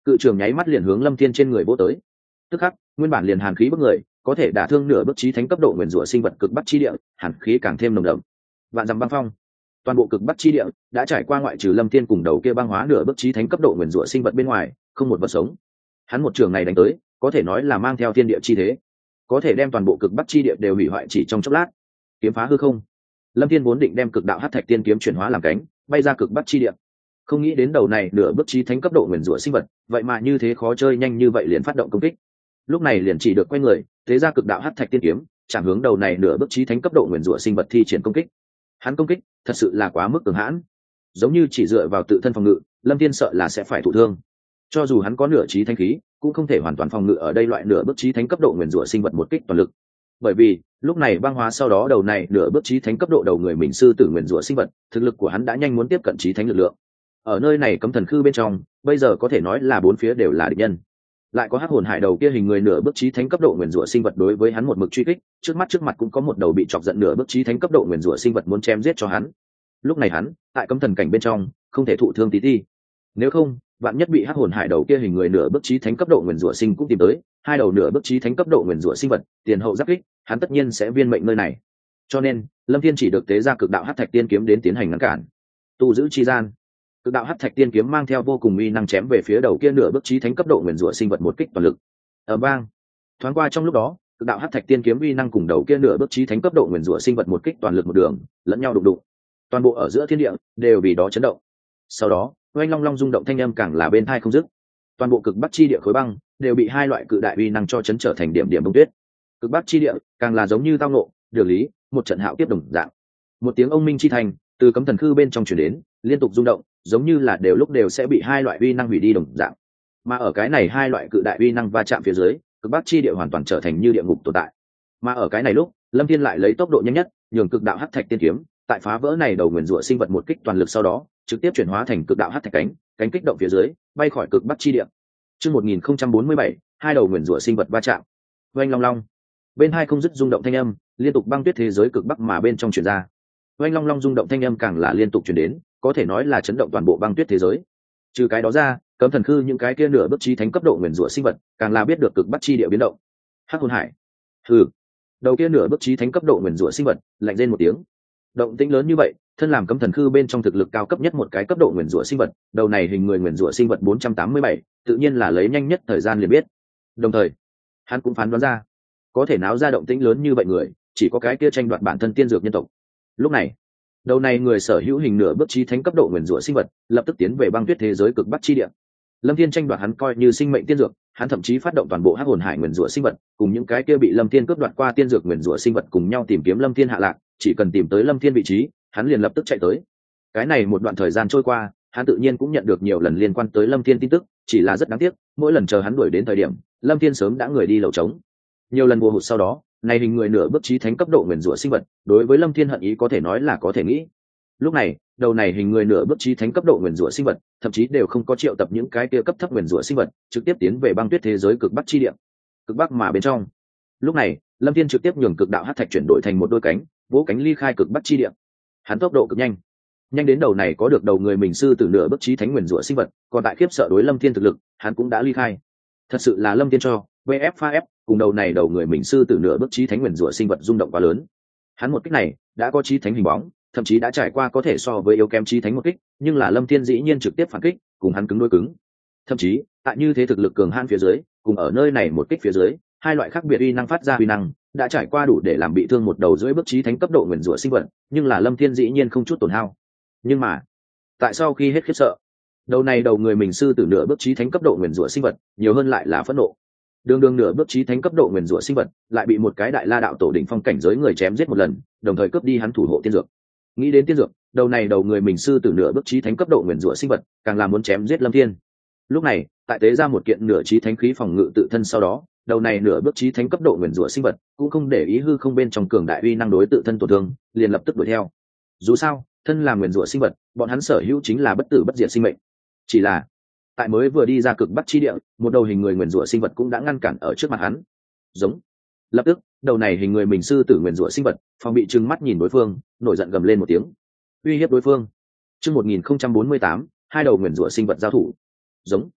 cự trường nháy mắt liền hướng lâm thiên trên người vỗ tới. Tức khắc nguyên bản liền hàn khí bức người, có thể đả thương nửa bước chí thánh cấp độ nguyên rủa sinh vật cực bắc chi địa, hàn khí càng thêm nồng đậm. Vạn dặm băng phong, toàn bộ cực bắc chi địa đã trải qua ngoại trừ lâm thiên cùng đầu kia băng hóa nửa bước chí thánh cấp độ nguyên rủa sinh vật bên ngoài, không một vật sống. Hắn một trường này đánh tới, có thể nói là mang theo thiên địa chi thế, có thể đem toàn bộ cực bắc chi địa đều hủy hoại chỉ trong chốc lát. Kiếm phá hư không, lâm thiên vốn định đem cực đạo hắc thạch tiên kiếm chuyển hóa làm cánh, bay ra cực bắc chi địa, không nghĩ đến đầu này nửa bước chí thánh cấp độ nguyên rủa sinh vật vậy mà như thế khó chơi, nhanh như vậy liền phát động công kích. Lúc này liền chỉ được quay người thế ra cực đạo hắc thạch tiên kiếm, chạm hướng đầu này nửa bước chí thánh cấp độ nguyên rủa sinh vật thi triển công kích. Hắn công kích thật sự là quá mức cường hãn, giống như chỉ dựa vào tự thân phòng ngự, lâm thiên sợ là sẽ phải thụ thương. Cho dù hắn có nửa chí thánh khí, cũng không thể hoàn toàn phòng ngự ở đây loại nửa bước chí thánh cấp độ nguyên rủa sinh vật một kích toàn lực. Bởi vì lúc này băng hóa sau đó đầu này nửa bước chí thánh cấp độ đầu người mình sư tử nguyên rủa sinh vật, thực lực của hắn đã nhanh muốn tiếp cận chí thánh lực lượng. Ở nơi này cấm thần khư bên trong, bây giờ có thể nói là bốn phía đều là địch nhân. Lại có hắc hồn hải đầu kia hình người nửa bước chí thánh cấp độ nguyên rủa sinh vật đối với hắn một mực truy kích, trước mặt cũng có một đầu bị chọc giận nửa bước chí thánh cấp độ nguyên rủa sinh vật muốn chém giết cho hắn. Lúc này hắn tại cấm thần cảnh bên trong, không thể thụ thương tí ti. Nếu không, vạn nhất bị hắc hồn hải đầu kia hình người nửa bước chí thánh cấp độ nguyên rủa sinh cũng tìm tới, hai đầu nửa bước chí thánh cấp độ nguyên rủa sinh vật tiền hậu giáp kích, hắn tất nhiên sẽ viên mệnh nơi này. Cho nên lâm thiên chỉ được tế ra cực đạo hắc thạch tiên kiếm đến tiến hành ngăn cản. Tu giữ chi gian, cực đạo hắc thạch tiên kiếm mang theo vô cùng uy năng chém về phía đầu kia nửa bước chí thánh cấp độ nguyên rủa sinh vật một kích toàn lực. Ở bang thoáng qua trong lúc đó, cực đạo hắc thạch tiên kiếm uy năng cùng đầu kia nửa bước chí thánh cấp độ nguyên rủa sinh vật một kích toàn lực một đường lẫn nhau đụng đụng, toàn bộ ở giữa thiên địa đều vì đó chấn động. Sau đó oanh long long rung động thanh âm càng là bên tai không dứt, toàn bộ cực bắc chi địa khối băng đều bị hai loại cự đại uy năng cho chấn trở thành điểm điểm bông tuyết. Cực bắc chi địa càng là giống như tao nộ được lý một trận hạo tiếp đồng dạng. Một tiếng ông minh chi thành từ cấm thần khư bên trong truyền đến, liên tục rung động, giống như là đều lúc đều sẽ bị hai loại uy năng hủy đi đồng dạng. Mà ở cái này hai loại cự đại uy năng va chạm phía dưới, cực bắc chi địa hoàn toàn trở thành như địa ngục tồn tại. Mà ở cái này lúc, lâm thiên lại lấy tốc độ nhanh nhất nhường cực đạo hắc thạch tiên kiếm tại phá vỡ này đầu nguyên rủa sinh vật một kích toàn lực sau đó trực tiếp chuyển hóa thành cực đạo hắc thạch cánh kích động phía dưới bay khỏi cực bắc chi địa. Chương 1047, hai đầu nguyên rủa sinh vật va chạm. Oanh long long, bên hai không dứt rung động thanh âm liên tục băng tuyết thế giới cực bắc mà bên trong truyền ra. Oanh long long rung động thanh âm càng là liên tục truyền đến, có thể nói là chấn động toàn bộ băng tuyết thế giới. Trừ cái đó ra, cấm thần khư những cái kia nửa bước chí thánh cấp độ nguyên rủa sinh vật càng là biết được cực bắc chi địa biến động. Hắc hồn hải, hừ, đầu kia nửa bước chí thánh cấp độ nguyên rủa sinh vật lạnh rên một tiếng. Động tĩnh lớn như vậy, thân làm cấm thần khư bên trong thực lực cao cấp nhất một cái cấp độ nguyên rủa sinh vật, đầu này hình người nguyên rủa sinh vật 487, tự nhiên là lấy nhanh nhất thời gian liền biết. Đồng thời, hắn cũng phán đoán ra, có thể náo ra động tĩnh lớn như vậy người, chỉ có cái kia tranh đoạt bản thân tiên dược nhân tộc. Lúc này, đầu này người sở hữu hình nửa bước chí thánh cấp độ nguyên rủa sinh vật, lập tức tiến về băng tuyết thế giới cực bắc chi địa. Lâm Thiên tranh đoạt hắn coi như sinh mệnh tiên dược, hắn thậm chí phát động toàn bộ hắc hồn hải nguyên rủa sinh vật, cùng những cái kia bị Lâm Thiên cướp đoạt qua tiên dược nguyên rủa sinh vật cùng nhau tìm kiếm Lâm Thiên hạ lạc, chỉ cần tìm tới Lâm Thiên vị trí, hắn liền lập tức chạy tới. Cái này một đoạn thời gian trôi qua, hắn tự nhiên cũng nhận được nhiều lần liên quan tới Lâm Thiên tin tức, chỉ là rất đáng tiếc, mỗi lần chờ hắn đuổi đến thời điểm, Lâm Thiên sớm đã người đi lầu trống. Nhiều lần vô hụt sau đó, này hình người nửa bước chí thánh cấp độ nguyên rủa sinh vật, đối với Lâm Thiên hận ý có thể nói là có thể nghĩ. Lúc này, đầu này hình người nửa bước chí thánh cấp độ nguyên rủa sinh vật, thậm chí đều không có triệu tập những cái kia cấp thấp nguyên rủa sinh vật, trực tiếp tiến về băng tuyết thế giới cực bắc chi địa. Cực bắc mà bên trong. Lúc này, Lâm Thiên trực tiếp nhường cực đạo hắc thạch chuyển đổi thành một đôi cánh, vỗ cánh ly khai cực bắc chi địa. Hắn tốc độ cực nhanh, nhanh đến đầu này có được đầu người mình sư tử nửa bước chí thánh nguyên rủa sinh vật, còn tại khiếp sợ đối Lâm Thiên thực lực, hắn cũng đã ly khai. Thật sự là Lâm Thiên cho VF pha F cùng đầu này đầu người mình sư tử nửa bước chí thánh nguyên rủa sinh vật rung động quá lớn. Hắn một kích này đã có chí thánh hình bóng, thậm chí đã trải qua có thể so với yếu kém chí thánh một kích, nhưng là Lâm Thiên dĩ nhiên trực tiếp phản kích, cùng hắn cứng đối cứng. Thậm chí, tại như thế thực lực cường hãn phía dưới, cùng ở nơi này một kích phía dưới, hai loại khác biệt uy năng phát ra uy năng, đã trải qua đủ để làm bị thương một đầu dưới bước chí thánh cấp độ nguyên rủa sinh vật, nhưng là Lâm Thiên dĩ nhiên không chút tổn hao. Nhưng mà, tại sau khi hết khiếp sợ, đầu này đầu người mình sư tử nửa bước chí thánh cấp độ nguyên rủa sinh vật, nhiều hơn lại là phẫn nộ. Đường nửa bước chí thánh cấp độ nguyên rủa sinh vật, lại bị một cái đại la đạo tổ đỉnh phong cảnh giới người chém giết một lần, đồng thời cướp đi hắn thủ hộ tiên dược. Nghĩ đến tiên dược, đầu này đầu người mình sư tử nửa bước chí thánh cấp độ nguyên rủa sinh vật, càng là muốn chém giết Lâm Thiên. Lúc này, tại tế ra một kiện nửa chí thánh khí phòng ngự tự thân sau đó, đầu này nửa bước chí thánh cấp độ nguyên rủa sinh vật, cũng không để ý hư không bên trong cường đại uy năng đối tự thân tổn thương, liền lập tức đuổi theo. Dù sao, thân làm nguyên rủa sinh vật, bọn hắn sở hữu chính là bất tử bất diệt sinh mệnh. Chỉ là, tại mới vừa đi ra cực bắc chi địa, một đầu hình người nguyên rủa sinh vật cũng đã ngăn cản ở trước mặt hắn. Giống. Lập tức, đầu này hình người mình sư tử nguyên rủa sinh vật, phòng bị trừng mắt nhìn đối phương, nổi giận gầm lên một tiếng, uy hiếp đối phương. Chương 1048, hai đầu nguyên rủa sinh vật giao thủ. Giống.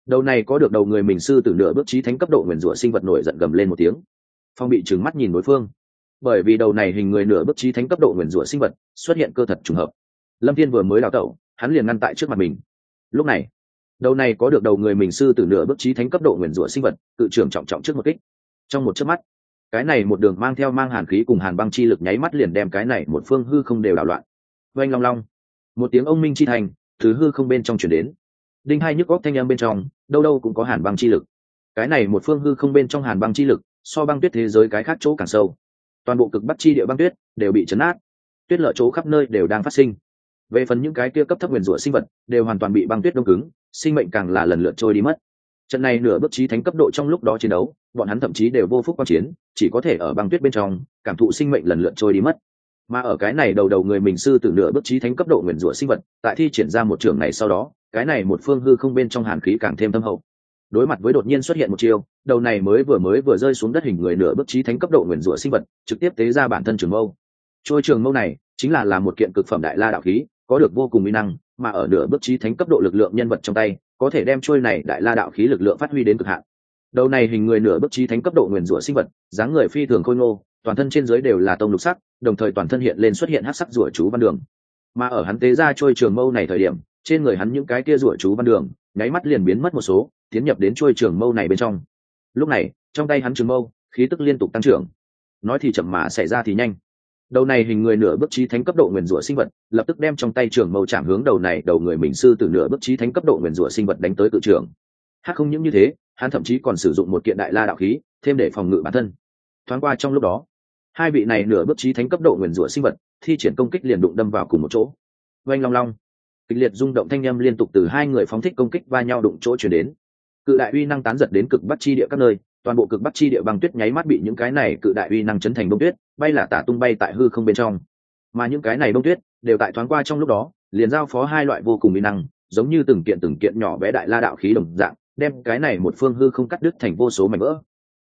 Đầu này có được đầu người mình sư tử nửa bước chí thánh cấp độ nguyền rủa sinh vật nổi giận gầm lên một tiếng. Phong bị trừng mắt nhìn đối phương, bởi vì đầu này hình người nửa bước chí thánh cấp độ nguyền rủa sinh vật xuất hiện cơ thật trùng hợp. Lâm Thiên vừa mới đào tẩu, hắn liền ngăn tại trước mặt mình. Lúc này, đầu này có được đầu người mình sư tử nửa bước chí thánh cấp độ nguyền rủa sinh vật tự trưởng trọng trọng trước một kích. Trong một chớp mắt, cái này một đường mang theo mang hàn khí cùng hàn băng chi lực nháy mắt liền đem cái này một phương hư không đều đảo loạn. Oanh long long, một tiếng ông minh chi thành từ hư không bên trong truyền đến. Đinh hai nhức góc thanh âm bên trong, đâu đâu cũng có hàn băng chi lực. Cái này một phương hư không bên trong hàn băng chi lực so băng tuyết thế giới cái khác chỗ càng sâu. Toàn bộ cực bắc chi địa băng tuyết đều bị chấn át, tuyết lở chỗ khắp nơi đều đang phát sinh. Về phần những cái kia cấp thấp nguyên rủa sinh vật đều hoàn toàn bị băng tuyết đông cứng, sinh mệnh càng là lần lượt trôi đi mất. Trận này nửa bước chí thánh cấp độ trong lúc đó chiến đấu, bọn hắn thậm chí đều vô phúc quan chiến, chỉ có thể ở băng tuyết bên trong cảm thụ sinh mệnh lần lượt trôi đi mất. Mà ở cái này đầu đầu người mình sư tử nửa bước chí thánh cấp độ nguyên rủa sinh vật, tại thi triển ra một trường này sau đó, cái này một phương hư không bên trong hàn khí càng thêm thâm hậu. Đối mặt với đột nhiên xuất hiện một chiêu, đầu này mới vừa rơi xuống đất hình người nửa bước chí thánh cấp độ nguyên rủa sinh vật, trực tiếp tế ra bản thân trường mâu. Trôi trường mâu này chính là một kiện cực phẩm đại la đạo khí, có được vô cùng uy năng, mà ở nửa bước chí thánh cấp độ lực lượng nhân vật trong tay, có thể đem trôi này đại la đạo khí lực lượng phát huy đến cực hạn. Đầu này hình người nửa bước chí thánh cấp độ nguyên rủa sinh vật, dáng người phi thường khôi ngô, toàn thân trên dưới đều là tông lục sắc, đồng thời toàn thân hiện lên xuất hiện hắc sắc rủa chú văn đường. Mà ở hắn tế ra trôi trường mâu này thời điểm, trên người hắn những cái kia rủa chú văn đường, nháy mắt liền biến mất một số, tiến nhập đến trôi trường mâu này bên trong. Lúc này, trong tay hắn trường mâu, khí tức liên tục tăng trưởng. Nói thì chậm mà xảy ra thì nhanh. Đầu này hình người nửa bước chí thánh cấp độ nguyên rủa sinh vật, lập tức đem trong tay trường mâu chạm hướng đầu này đầu người mình sư từ nửa bước chí thánh cấp độ nguyên rủa sinh vật đánh tới cự trường. Hát không những như thế, hắn thậm chí còn sử dụng một kiện đại la đạo khí, thêm để phòng ngự bản thân. Thoáng qua trong lúc đó, hai vị này nửa bước chí thánh cấp độ nguyên rủa sinh vật, thi triển công kích liền đụng đâm vào cùng một chỗ. Oanh long long, kịch liệt rung động thanh âm liên tục từ hai người phóng thích công kích va nhau đụng chỗ truyền đến. Cự đại uy năng tán giật đến cực bắc chi địa các nơi, toàn bộ cực bắc chi địa băng tuyết nháy mắt bị những cái này cự đại uy năng chấn thành bông tuyết, bay là tả tung bay tại hư không bên trong. Mà những cái này bông tuyết đều tại thoáng qua trong lúc đó, liền giao phó hai loại vô cùng uy năng, giống như từng kiện nhỏ bé đại la đạo khí đồng dạng, đem cái này một phương hư không cắt đứt thành vô số mảnh vỡ.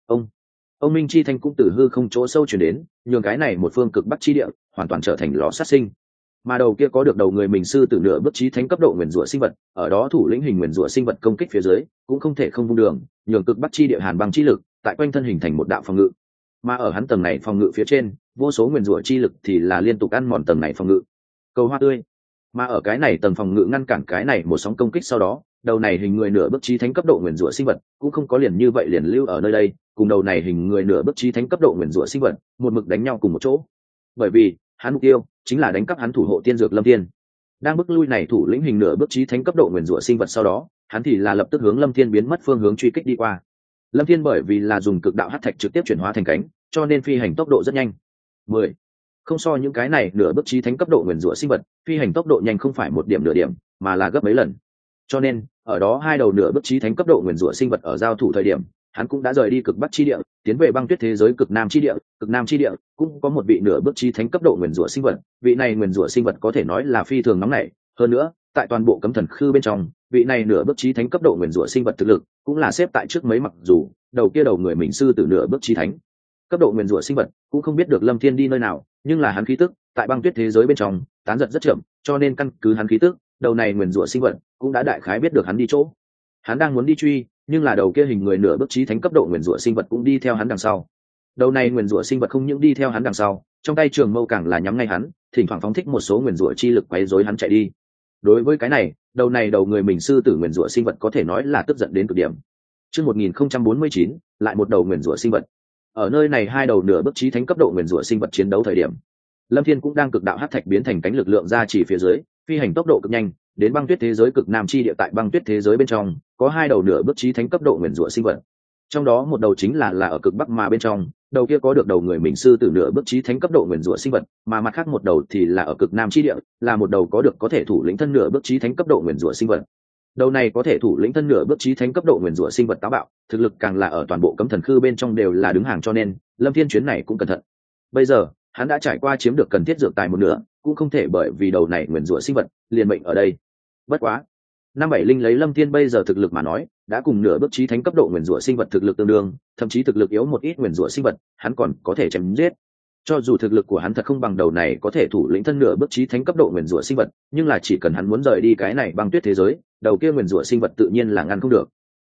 Ông minh chi thanh cũng từ hư không chỗ sâu truyền đến, nhường cái này một phương cực bắc chi địa hoàn toàn trở thành lò sát sinh. Mà đầu kia có được đầu người mình sư tử nửa bước chí thánh cấp độ nguyên rủa sinh vật, ở đó thủ lĩnh hình nguyên rủa sinh vật công kích phía dưới, cũng không thể không vung đường, nhường cực bắc chi địa hàn băng chi lực tại quanh thân hình thành một đạo phòng ngự. Mà ở hắn tầng này phòng ngự phía trên, vô số nguyên rủa chi lực thì là liên tục ăn mòn tầng này phòng ngự. Cầu hoa tươi. Mà ở cái này tầng phòng ngự ngăn cản cái này một sóng công kích sau đó, đầu này hình người nửa bước chí thánh cấp độ nguyên rủa sinh vật cũng không có liền như vậy liền lưu ở nơi đây, cùng đầu này hình người nửa bước chí thánh cấp độ nguyên rủa sinh vật một mực đánh nhau cùng một chỗ. Bởi vì hắn mục tiêu chính là đánh cắp hắn thủ hộ tiên dược Lâm Thiên. Đang bức lui này thủ lĩnh hình nửa bước chí thánh cấp độ nguyên rủa sinh vật sau đó, hắn thì là lập tức hướng Lâm Thiên biến mất phương hướng truy kích đi qua. Lâm Thiên bởi vì là dùng cực đạo hắc thạch trực tiếp chuyển hóa thành cánh, cho nên phi hành tốc độ rất nhanh. 10. Không so những cái này nửa bước chí thánh cấp độ nguyên rủa sinh vật, phi hành tốc độ nhanh không phải một điểm nửa điểm, mà là gấp mấy lần. Cho nên, ở đó hai đầu nửa bước chí thánh cấp độ nguyên rủa sinh vật ở giao thủ thời điểm, hắn cũng đã rời đi cực bắc chi địa, tiến về băng tuyết thế giới cực nam chi địa. Cực nam chi địa cũng có một vị nửa bước chí thánh cấp độ nguyên rủa sinh vật, vị này nguyên rủa sinh vật có thể nói là phi thường nóng nảy, hơn nữa, tại toàn bộ cấm thần khư bên trong, vị này nửa bước chí thánh cấp độ nguyên rủa sinh vật thực lực cũng là xếp tại trước mấy, mặc dù đầu kia đầu người mình sư từ nửa bước chí thánh cấp độ nguyên rủa sinh vật cũng không biết được Lâm Thiên đi nơi nào, nhưng là hắn khí tức tại băng tuyết thế giới bên trong tán giật rất chậm, cho nên căn cứ hắn khí tức, đầu này nguyên rủa sinh vật cũng đã đại khái biết được hắn đi chỗ. Hắn đang muốn đi truy, nhưng là đầu kia hình người nửa bước chí thánh cấp độ nguyên rủa sinh vật cũng đi theo hắn đằng sau. Đầu này nguyên rủa sinh vật không những đi theo hắn đằng sau, trong tay trường mâu càng là nhắm ngay hắn, thỉnh thoảng phóng thích một số nguyên rủa chi lực quấy rối hắn chạy đi. Đối với cái này, đầu người mình sư tử nguyên rủa sinh vật có thể nói là tức giận đến cực điểm. Chương 1049, lại một đầu nguyên rủa sinh vật. Ở nơi này hai đầu nửa bước chí thánh cấp độ nguyên rủa sinh vật chiến đấu thời điểm, Lâm Thiên cũng đang cực đạo hắc thạch biến thành cánh lực lượng ra chỉ phía dưới, phi hành tốc độ cực nhanh, đến băng tuyết thế giới cực nam chi địa. Tại băng tuyết thế giới bên trong, có hai đầu nửa bước chí thánh cấp độ nguyên rủa sinh vật. Trong đó một đầu chính là ở cực bắc mà bên trong, đầu kia có được đầu người mình sư tử nửa bước chí thánh cấp độ nguyên rủa sinh vật, mà mặt khác một đầu thì là ở cực nam chi địa, là một đầu có thể thủ lĩnh thân nửa bước chí thánh cấp độ nguyên rủa sinh vật. Đầu này có thể thủ lĩnh thân nửa bước chí thánh cấp độ nguyên rủa sinh vật táo bạo, thực lực càng là ở toàn bộ cấm thần khư bên trong đều là đứng hàng, cho nên Lâm Thiên chuyến này cũng cẩn thận. Bây giờ, hắn đã trải qua chiếm được cần thiết dược tài một nửa, cũng không thể bởi vì đầu này nguyên rủa sinh vật liền mệnh ở đây. Bất quá, 570 lấy Lâm Thiên bây giờ thực lực mà nói, đã cùng nửa bước chí thánh cấp độ nguyên rủa sinh vật thực lực tương đương, thậm chí thực lực yếu một ít nguyên rủa sinh vật, hắn còn có thể chém giết. Cho dù thực lực của hắn thật không bằng đầu này có thể thủ lĩnh thân nửa bước chí thánh cấp độ nguyên rủa sinh vật, nhưng là chỉ cần hắn muốn rời đi cái này băng tuyết thế giới, đầu kia nguyên rủa sinh vật tự nhiên là ngăn không được.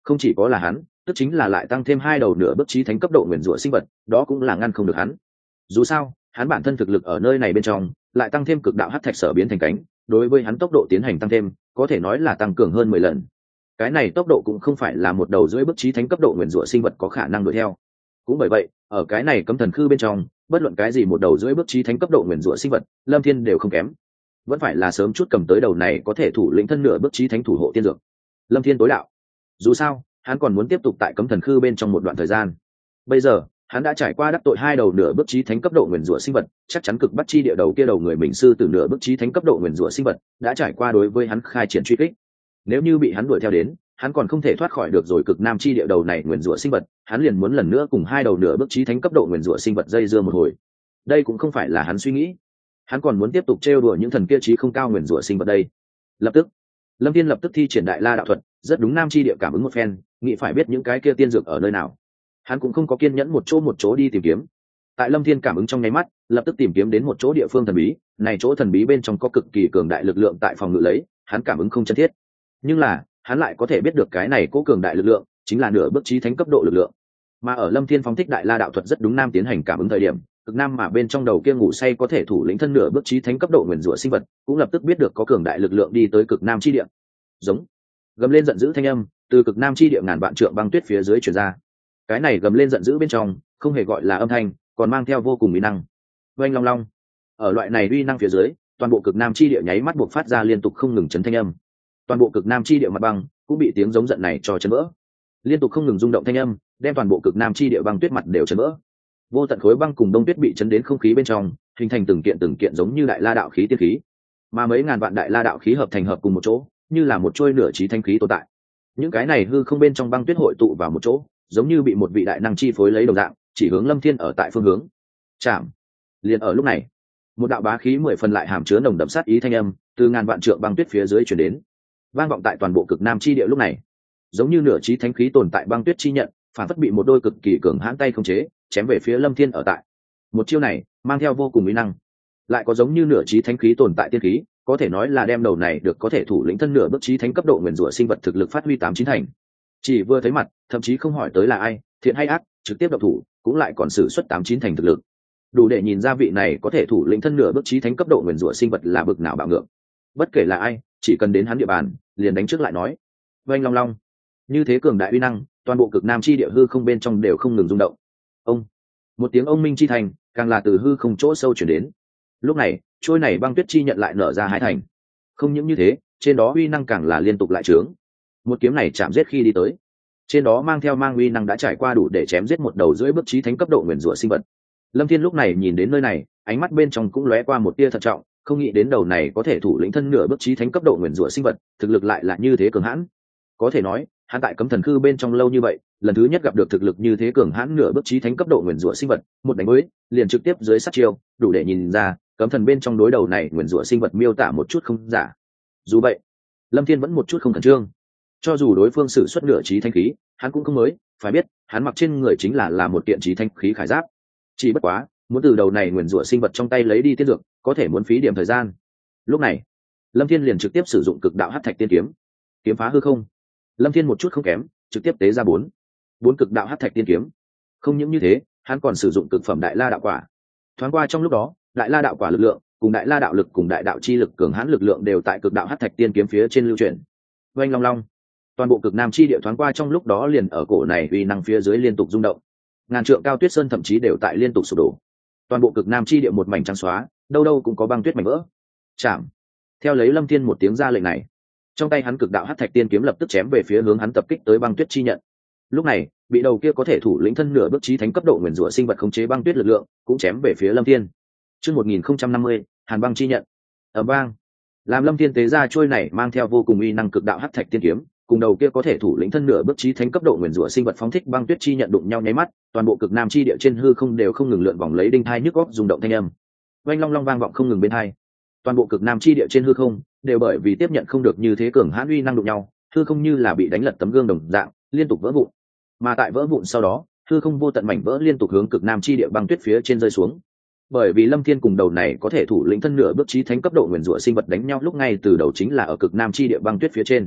Không chỉ có là hắn, tức chính là lại tăng thêm 2 đầu nửa bước chí thánh cấp độ nguyên rủa sinh vật, đó cũng là ngăn không được hắn. Dù sao, hắn bản thân thực lực ở nơi này bên trong, lại tăng thêm cực đạo hắc thạch sở biến thành cánh, đối với hắn tốc độ tiến hành tăng thêm, có thể nói là tăng cường hơn 10 lần. Cái này tốc độ cũng không phải là một đầu rưỡi bước chí thánh cấp độ nguyên rủa sinh vật có khả năng đuổi theo. Cũng bởi vậy, ở cái này cấm thần khư bên trong, bất luận cái gì một đầu rưỡi bước chí thánh cấp độ nguyên rủa sinh vật, Lâm Thiên đều không kém. Vẫn phải là sớm chút cầm tới đầu này có thể thủ lĩnh thân nửa bước chí thánh thủ hộ tiên dược. Lâm Thiên tối đạo. Dù sao, hắn còn muốn tiếp tục tại cấm thần khư bên trong một đoạn thời gian. Bây giờ, hắn đã trải qua đắc tội 2 đầu nửa bước chí thánh cấp độ nguyên rủa sinh vật, chắc chắn cực bắt chi địa đầu kia đầu người mình sư từ nửa bước chí thánh cấp độ nguyên rủa sinh vật, đã trải qua đối với hắn khai triển truy kích. Nếu như bị hắn đuổi theo đến, hắn còn không thể thoát khỏi được rồi cực nam chi địa đầu này nguyên rủa sinh vật, hắn liền muốn lần nữa cùng 2 đầu nửa bước chí thánh cấp độ nguyên rủa sinh vật dây dưa một hồi. Đây cũng không phải là hắn suy nghĩ, hắn còn muốn tiếp tục trêu đùa những thần kia chí không cao nguyên rủa sinh vật đây. Lập tức, Lâm Thiên lập tức thi triển đại la đạo thuật, rất đúng nam chi địa cảm ứng một phen, nghĩ phải biết những cái kia tiên dược ở nơi nào. Hắn cũng không có kiên nhẫn một chỗ đi tìm kiếm. Tại Lâm Thiên cảm ứng trong nháy mắt, lập tức tìm kiếm đến một chỗ địa phương thần bí, này chỗ thần bí bên trong có cực kỳ cường đại lực lượng tại phòng ngự lấy, hắn cảm ứng không chân thiết. Nhưng là, hắn lại có thể biết được cái này cố cường đại lực lượng, chính là nửa bước chí thánh cấp độ lực lượng. Mà ở Lâm Thiên phóng thích đại la đạo thuật rất đúng nam tiến hành cảm ứng thời điểm, cực nam mà bên trong đầu kia ngủ say có thể thủ lĩnh thân nửa bước chí thánh cấp độ nguyên rủa sinh vật, cũng lập tức biết được có cường đại lực lượng đi tới cực nam chi địa. Giống, gầm lên giận dữ thanh âm từ cực nam chi địa ngàn vạn trượng băng tuyết phía dưới truyền ra. Cái này gầm lên giận dữ bên trong, không hề gọi là âm thanh, còn mang theo vô cùng uy năng. Oanh long long. Ở loại này uy năng phía dưới, toàn bộ cực nam chi địa nháy mắt buộc phát ra liên tục không ngừng chấn thanh âm. Toàn bộ cực nam chi địa mặt băng cũng bị tiếng giống giận này cho chấn vỡ. Liên tục không ngừng rung động thanh âm, đem toàn bộ cực nam chi địa băng tuyết mặt đều chấn vỡ. Vô tận khối băng cùng đông tuyết bị chấn đến không khí bên trong, hình thành từng kiện giống như đại la đạo khí tiên khí. Mà mấy ngàn vạn đại la đạo khí hợp thành hợp cùng một chỗ, như là một trôi nửa chí thanh khí tồn tại. Những cái này hư không bên trong băng tuyết hội tụ vào một chỗ, giống như bị một vị đại năng chi phối lấy đồng dạng, chỉ hướng Lâm Thiên ở tại phương hướng. Chạm. Liền ở lúc này, một đạo bá khí 10 phần lại hàm chứa nồng đậm sát ý thanh âm, từ ngàn vạn trượng băng tuyết phía dưới truyền đến, vang vọng tại toàn bộ cực nam chi địa lúc này. Giống như nửa chí thánh khí tồn tại băng tuyết chi nhận, phản phất bị một đôi cực kỳ cường hãn tay khống chế, chém về phía Lâm Thiên ở tại. Một chiêu này, mang theo vô cùng uy năng. Lại có giống như nửa chí thánh khí tồn tại tiên khí, có thể nói là đem đầu này được có thể thủ lĩnh thân nửa bước chí thánh cấp độ nguyên rủa sinh vật thực lực phát huy 8-9 thành. Chỉ vừa thấy mặt, thậm chí không hỏi tới là ai, thiện hay ác, trực tiếp động thủ, cũng lại còn sử xuất 8-9 thành thực lực. Đủ để nhìn ra vị này có thể thủ lĩnh thân nửa bước chí thánh cấp độ nguyên rủa sinh vật là bực nào bạo ngược. Bất kể là ai, chỉ cần đến hắn địa bàn, liền đánh trước lại nói. Oanh long long. Như thế cường đại uy năng, toàn bộ cực nam chi địa hư không bên trong đều không ngừng rung động. Ông. Một tiếng ông minh chi thành, càng là từ hư không chỗ sâu chuyển đến. Lúc này, trôi này băng tuyết chi nhận lại nở ra 2 thành. Không những như thế, trên đó uy năng càng là liên tục lại trướng. Một kiếm này chạm giết khi đi tới, trên đó mang theo mang uy năng đã trải qua đủ để chém giết một đầu rưỡi bước chí thánh cấp độ nguyên rủa sinh vật. Lâm Thiên lúc này nhìn đến nơi này, ánh mắt bên trong cũng lóe qua một tia thận trọng, không nghĩ đến đầu này có thể thủ lĩnh thân nửa bước chí thánh cấp độ nguyên rủa sinh vật, thực lực lại là như thế cường hãn. Có thể nói, hắn tại cấm thần khư bên trong lâu như vậy, lần thứ nhất gặp được thực lực như thế cường hãn nửa bước chí thánh cấp độ nguyên rủa sinh vật, một đánh mới, liền trực tiếp dưới sát chiêu, đủ để nhìn ra, cấm thần bên trong đối đầu này nguyên rủa sinh vật miêu tả một chút không giả. Dù vậy, Lâm Thiên vẫn một chút không khẩn trương. Cho dù đối phương sử xuất nửa chí thánh khí, hắn cũng không mới, phải biết, hắn mặc trên người chính là một kiện chí thánh khí khải giáp. Chỉ bất quá, muốn từ đầu này nguyên rủa sinh vật trong tay lấy đi tiên dược, có thể muốn phí điểm thời gian. Lúc này, Lâm Thiên liền trực tiếp sử dụng cực đạo hắc thạch tiên kiếm, kiếm phá hư không. Lâm Thiên một chút không kém, trực tiếp tế ra 4 cực đạo hắc thạch tiên kiếm. Không những như thế, hắn còn sử dụng cực phẩm đại la đạo quả. Thoáng qua trong lúc đó, đại la đạo quả lực lượng cùng đại la đạo lực cùng đại đạo chi lực cường hãn lực lượng đều tại cực đạo hắc thạch tiên kiếm phía trên lưu chuyển. Oanh long long. Toàn bộ cực nam chi địa thoáng qua trong lúc đó liền ở cổ này uy năng phía dưới liên tục rung động. Ngàn trượng cao tuyết sơn thậm chí đều tại liên tục sụp đổ. Toàn bộ cực nam chi địa một mảnh trắng xóa, đâu đâu cũng có băng tuyết mảnh vỡ. Chạm. Theo lấy Lâm Thiên một tiếng ra lệnh này, trong tay hắn cực đạo hắc thạch tiên kiếm lập tức chém về phía hướng hắn tập kích tới băng tuyết chi nhận. Lúc này, bị đầu kia có thể thủ lĩnh thân nửa bước chí thánh cấp độ nguyên rủa sinh vật khống chế băng tuyết lực lượng, cũng chém về phía Lâm Thiên. Chương 1050, Hàn băng chi nhận. Ở bang, làm Lâm Thiên tế ra trôi này mang theo vô cùng uy năng cực đạo hắc thạch tiên kiếm, cùng đầu kia có thể thủ lĩnh thân nửa bước chí thánh cấp độ nguyên rủa sinh vật phóng thích băng tuyết chi nhận đụng nhau nháy mắt, toàn bộ cực nam chi địa trên hư không đều không ngừng lượn vòng lấy đinh thai nhức óc rung động thanh âm. Oanh long long vang vọng không ngừng bên hai. Toàn bộ cực nam chi địa trên hư không đều bởi vì tiếp nhận không được như thế cường hãn uy năng đụng nhau, hư không như là bị đánh lật tấm gương đồng dạng, liên tục vỡ vụn. Mà tại vỡ vụn sau đó, hư không vô tận mảnh vỡ liên tục hướng cực nam chi địa băng tuyết phía trên rơi xuống. Bởi vì Lâm Thiên cùng đầu này có thể thủ lĩnh thân nửa bước chí thánh cấp độ nguyên rủa sinh vật đánh nhau lúc ngay từ đầu chính là ở cực nam chi địa băng tuyết phía trên.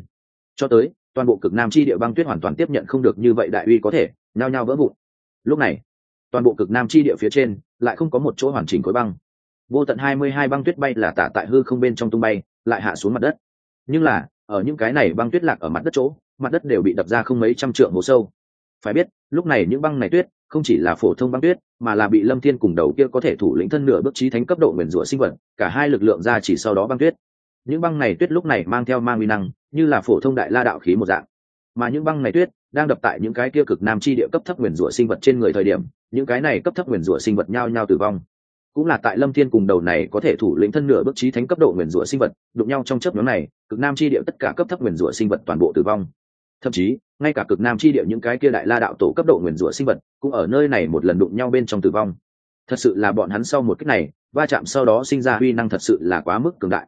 cho tới toàn bộ cực nam chi địa băng tuyết hoàn toàn tiếp nhận không được như vậy đại uy có thể nhao nhao vỡ vụn. Lúc này toàn bộ cực nam chi địa phía trên lại không có một chỗ hoàn chỉnh khối băng, vô tận 22 băng tuyết bay là tả tại hư không bên trong tung bay lại hạ xuống mặt đất. Nhưng là ở những cái này băng tuyết lạc ở mặt đất chỗ, mặt đất đều bị đập ra không mấy trăm trượng hố sâu. Phải biết lúc này những băng này tuyết không chỉ là phổ thông băng tuyết, mà là bị Lâm Thiên cùng đầu kia có thể thủ lĩnh thân nửa bước chí thánh cấp độ nguyền rủa sinh vật, cả hai lực lượng ra chỉ sau đó băng tuyết. Những băng này tuyết lúc này mang theo mang uy năng, như là phổ thông đại la đạo khí một dạng. Mà những băng này tuyết đang đập tại những cái kia cực nam chi địa cấp thấp nguyền rủa sinh vật trên người thời điểm, những cái này cấp thấp nguyền rủa sinh vật nhao nhao tử vong. Cũng là tại Lâm Thiên cùng đầu này có thể thủ lĩnh thân nửa bước chí thánh cấp độ nguyền rủa sinh vật đụng nhau trong chớp nhoáng này, cực nam chi địa tất cả cấp thấp nguyền rủa sinh vật toàn bộ tử vong. Thậm chí ngay cả cực nam chi địa những cái kia đại la đạo tổ cấp độ nguyền rủa sinh vật cũng ở nơi này một lần đụng nhau bên trong tử vong. Thật sự là bọn hắn sau một kích này va chạm sau đó sinh ra uy năng thật sự là quá mức cường đại.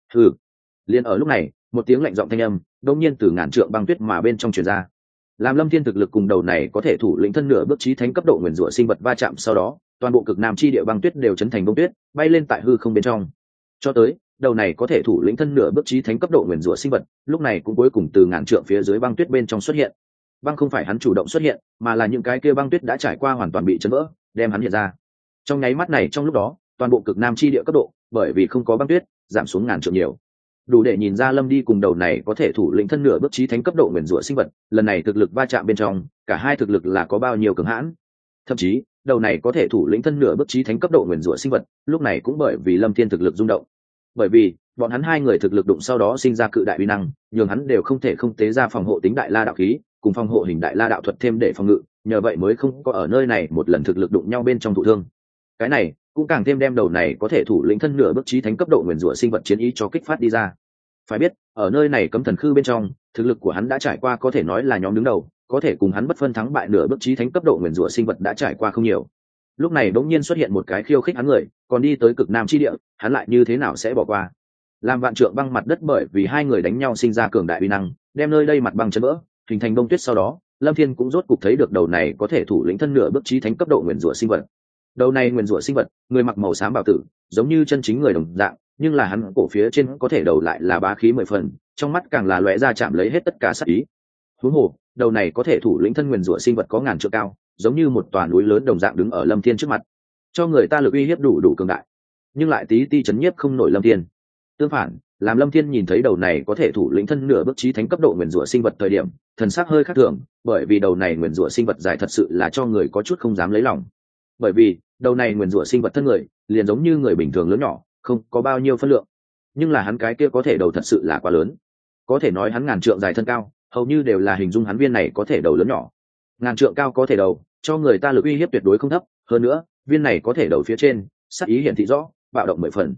Liền ở lúc này một tiếng lạnh giọng thanh âm đột nhiên từ ngàn trượng băng tuyết mà bên trong truyền ra, làm Lâm Thiên thực lực cùng đầu này có thể thủ lĩnh thân nửa bước chí thánh cấp độ nguyền rủa sinh vật va chạm sau đó, toàn bộ cực nam chi địa băng tuyết đều chấn thành bông tuyết bay lên tại hư không bên trong. Cho tới đầu này có thể thủ lĩnh thân nửa bước chí thánh cấp độ nguyền rủa sinh vật lúc này cũng cuối cùng từ ngàn trượng phía dưới băng tuyết bên trong xuất hiện. Băng không phải hắn chủ động xuất hiện, mà là những cái kia băng tuyết đã trải qua hoàn toàn bị chấn vỡ đem hắn hiện ra. Trong nháy mắt này trong lúc đó toàn bộ cực nam chi địa cấp độ bởi vì không có băng tuyết giảm xuống ngàn trượng nhiều, đủ để nhìn ra Lâm đi cùng đầu này có thể thủ lĩnh thân nửa bước chí thánh cấp độ nguyền rủa sinh vật lần này thực lực va chạm bên trong cả hai thực lực là có bao nhiêu cường hãn. Thậm chí đầu này có thể thủ lĩnh thân nửa bước chí thánh cấp độ nguyền rủa sinh vật lúc này cũng bởi vì Lâm Thiên thực lực rung động, bởi vì bọn hắn hai người thực lực đụng sau đó sinh ra cự đại uy năng, nhường hắn đều không thể không tế ra phòng hộ tính đại la đạo khí cùng phòng hộ hình đại la đạo thuật thêm để phòng ngự, nhờ vậy mới không có ở nơi này một lần thực lực đụng nhau bên trong thụ thương. Cái này cũng càng thêm đem đầu này có thể thủ lĩnh thân nửa bước chí thánh cấp độ nguyền rủa sinh vật chiến ý cho kích phát đi ra. Phải biết ở nơi này cấm thần khư bên trong thực lực của hắn đã trải qua có thể nói là nhóm đứng đầu, có thể cùng hắn bất phân thắng bại nửa bước chí thánh cấp độ nguyền rủa sinh vật đã trải qua không nhiều. Lúc này đột nhiên xuất hiện một cái khiêu khích hắn người, còn đi tới cực nam chi địa, hắn lại như thế nào sẽ bỏ qua? Làm vạn trượng băng mặt đất bởi vì hai người đánh nhau sinh ra cường đại uy năng, đem nơi đây mặt băng chấn vỡ, hình thành bông tuyết sau đó, Lâm Thiên cũng rốt cục thấy được đầu này có thể thủ lĩnh thân nửa bước chí thánh cấp độ nguyền rủa sinh vật. Đầu này nguyền rủa sinh vật, người mặc màu xám bảo tử, giống như chân chính người đồng dạng, nhưng là hắn cổ phía trên có thể đầu lại là bá khí 10 phần, trong mắt càng là lóe ra chạm lấy hết tất cả sát ý. Huống hồ, đầu này có thể thủ lĩnh thân nguyền rủa sinh vật có ngàn trượng cao, giống như một tòa núi lớn đồng dạng đứng ở Lâm Thiên trước mặt, cho người ta lực uy hiếp đủ cường đại, nhưng lại tí ti chấn nhiếp không nổi Lâm Thiên. Tương phản, làm Lâm Thiên nhìn thấy đầu này có thể thủ lĩnh thân nửa bước chí thánh cấp độ nguyền rủa sinh vật thời điểm, thần sắc hơi khác thường, bởi vì đầu này nguyền rủa sinh vật dài thật sự là cho người có chút không dám lấy lòng. Bởi vì đầu này nguyền rủa sinh vật thân người liền giống như người bình thường lớn nhỏ, không có bao nhiêu phân lượng, nhưng là hắn cái kia có thể đầu thật sự là quá lớn, có thể nói hắn ngàn trượng dài thân cao hầu như đều là hình dung hắn viên này có thể đầu lớn nhỏ. Ngàn trượng cao có thể đầu cho người ta lực uy hiếp tuyệt đối không thấp, hơn nữa viên này có thể đầu phía trên sắc ý hiển thị rõ, bạo động 10 phần.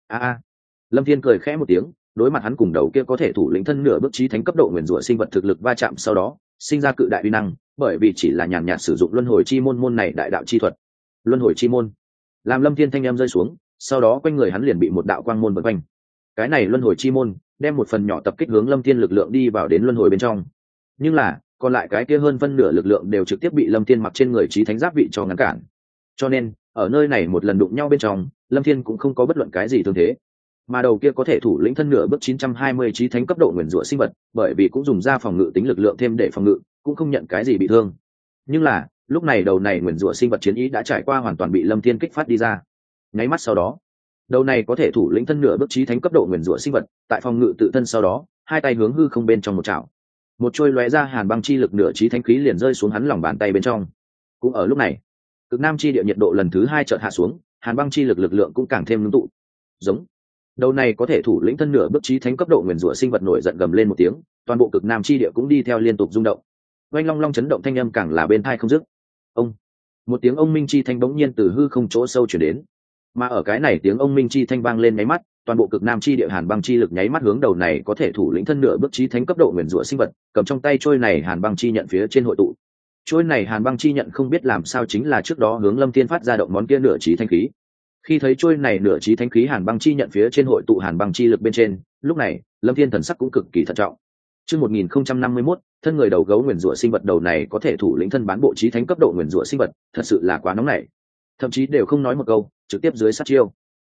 Lâm Thiên cười khẽ một tiếng, đối mặt hắn cùng đầu kia có thể thủ lĩnh thân nửa bước chí thánh cấp độ nguyền rủa sinh vật thực lực va chạm sau đó sinh ra cự đại uy năng, bởi vì chỉ là nhàn nhạt sử dụng luân hồi chi môn này đại đạo chi thuật. Luân hồi chi môn làm Lâm Thiên thanh em rơi xuống, sau đó quanh người hắn liền bị một đạo quang môn vây quanh. Cái này luân hồi chi môn đem một phần nhỏ tập kích hướng Lâm Thiên lực lượng đi vào đến luân hồi bên trong, nhưng là còn lại cái kia hơn phân nửa lực lượng đều trực tiếp bị Lâm Thiên mặc trên người chí thánh giáp vị cho ngăn cản. Cho nên ở nơi này một lần đụng nhau bên trong, Lâm Thiên cũng không có bất luận cái gì thương thế, mà đầu kia có thể thủ lĩnh thân nửa bước 920 chí thánh cấp độ nguyền rủa sinh vật, bởi vì cũng dùng ra phòng ngự tính lực lượng thêm để phòng ngự, cũng không nhận cái gì bị thương. Nhưng là lúc này đầu này nguyền rủa sinh vật chiến ý đã trải qua hoàn toàn bị Lâm Thiên kích phát đi ra. Nháy mắt sau đó, đầu này có thể thủ lĩnh thân nửa bước chí thánh cấp độ nguyền rủa sinh vật, tại phòng ngự tự thân sau đó, hai tay hướng hư không bên trong một chảo, một trôi lóe ra hàn băng chi lực nửa chí thánh khí liền rơi xuống hắn lòng bàn tay bên trong. Cũng ở lúc này, cực nam chi địa nhiệt độ lần thứ 2 chợt hạ xuống, hàn băng chi lực lượng cũng càng thêm ngưng tụ. Giống đầu này có thể thủ lĩnh thân nửa bước chí thánh cấp độ nguyền rủa sinh vật nổi giận gầm lên một tiếng, toàn bộ cực nam chi địa cũng đi theo liên tục rung động. Oanh long long chấn động thanh âm càng là bên tai không dứt. Ông một tiếng ông minh chi thanh bỗng nhiên từ hư không chỗ sâu chuyển đến, mà ở cái này tiếng ông minh chi thanh vang lên nháy mắt, toàn bộ cực nam chi địa hàn băng chi lực nháy mắt hướng đầu này có thể thủ lĩnh thân nửa bước chí thánh cấp độ nguyền rủa sinh vật, cầm trong tay trôi này hàn băng chi nhận phía trên hội tụ. Trôi này hàn băng chi nhận không biết làm sao chính là trước đó hướng Lâm Thiên phát ra động món kia nửa chí thánh khí. Khi thấy trôi này nửa chí thánh khí hàn băng chi nhận phía trên hội tụ hàn băng chi lực bên trên, lúc này Lâm Thiên thần sắc cũng cực kỳ thận trọng. Chương 1051, thân người đầu gấu nguyền rủa sinh vật đầu này có thể thủ lĩnh thân bán bộ chí thánh cấp độ nguyền rủa sinh vật, thật sự là quá nóng nảy. Thậm chí đều không nói một câu, trực tiếp dưới sát chiêu.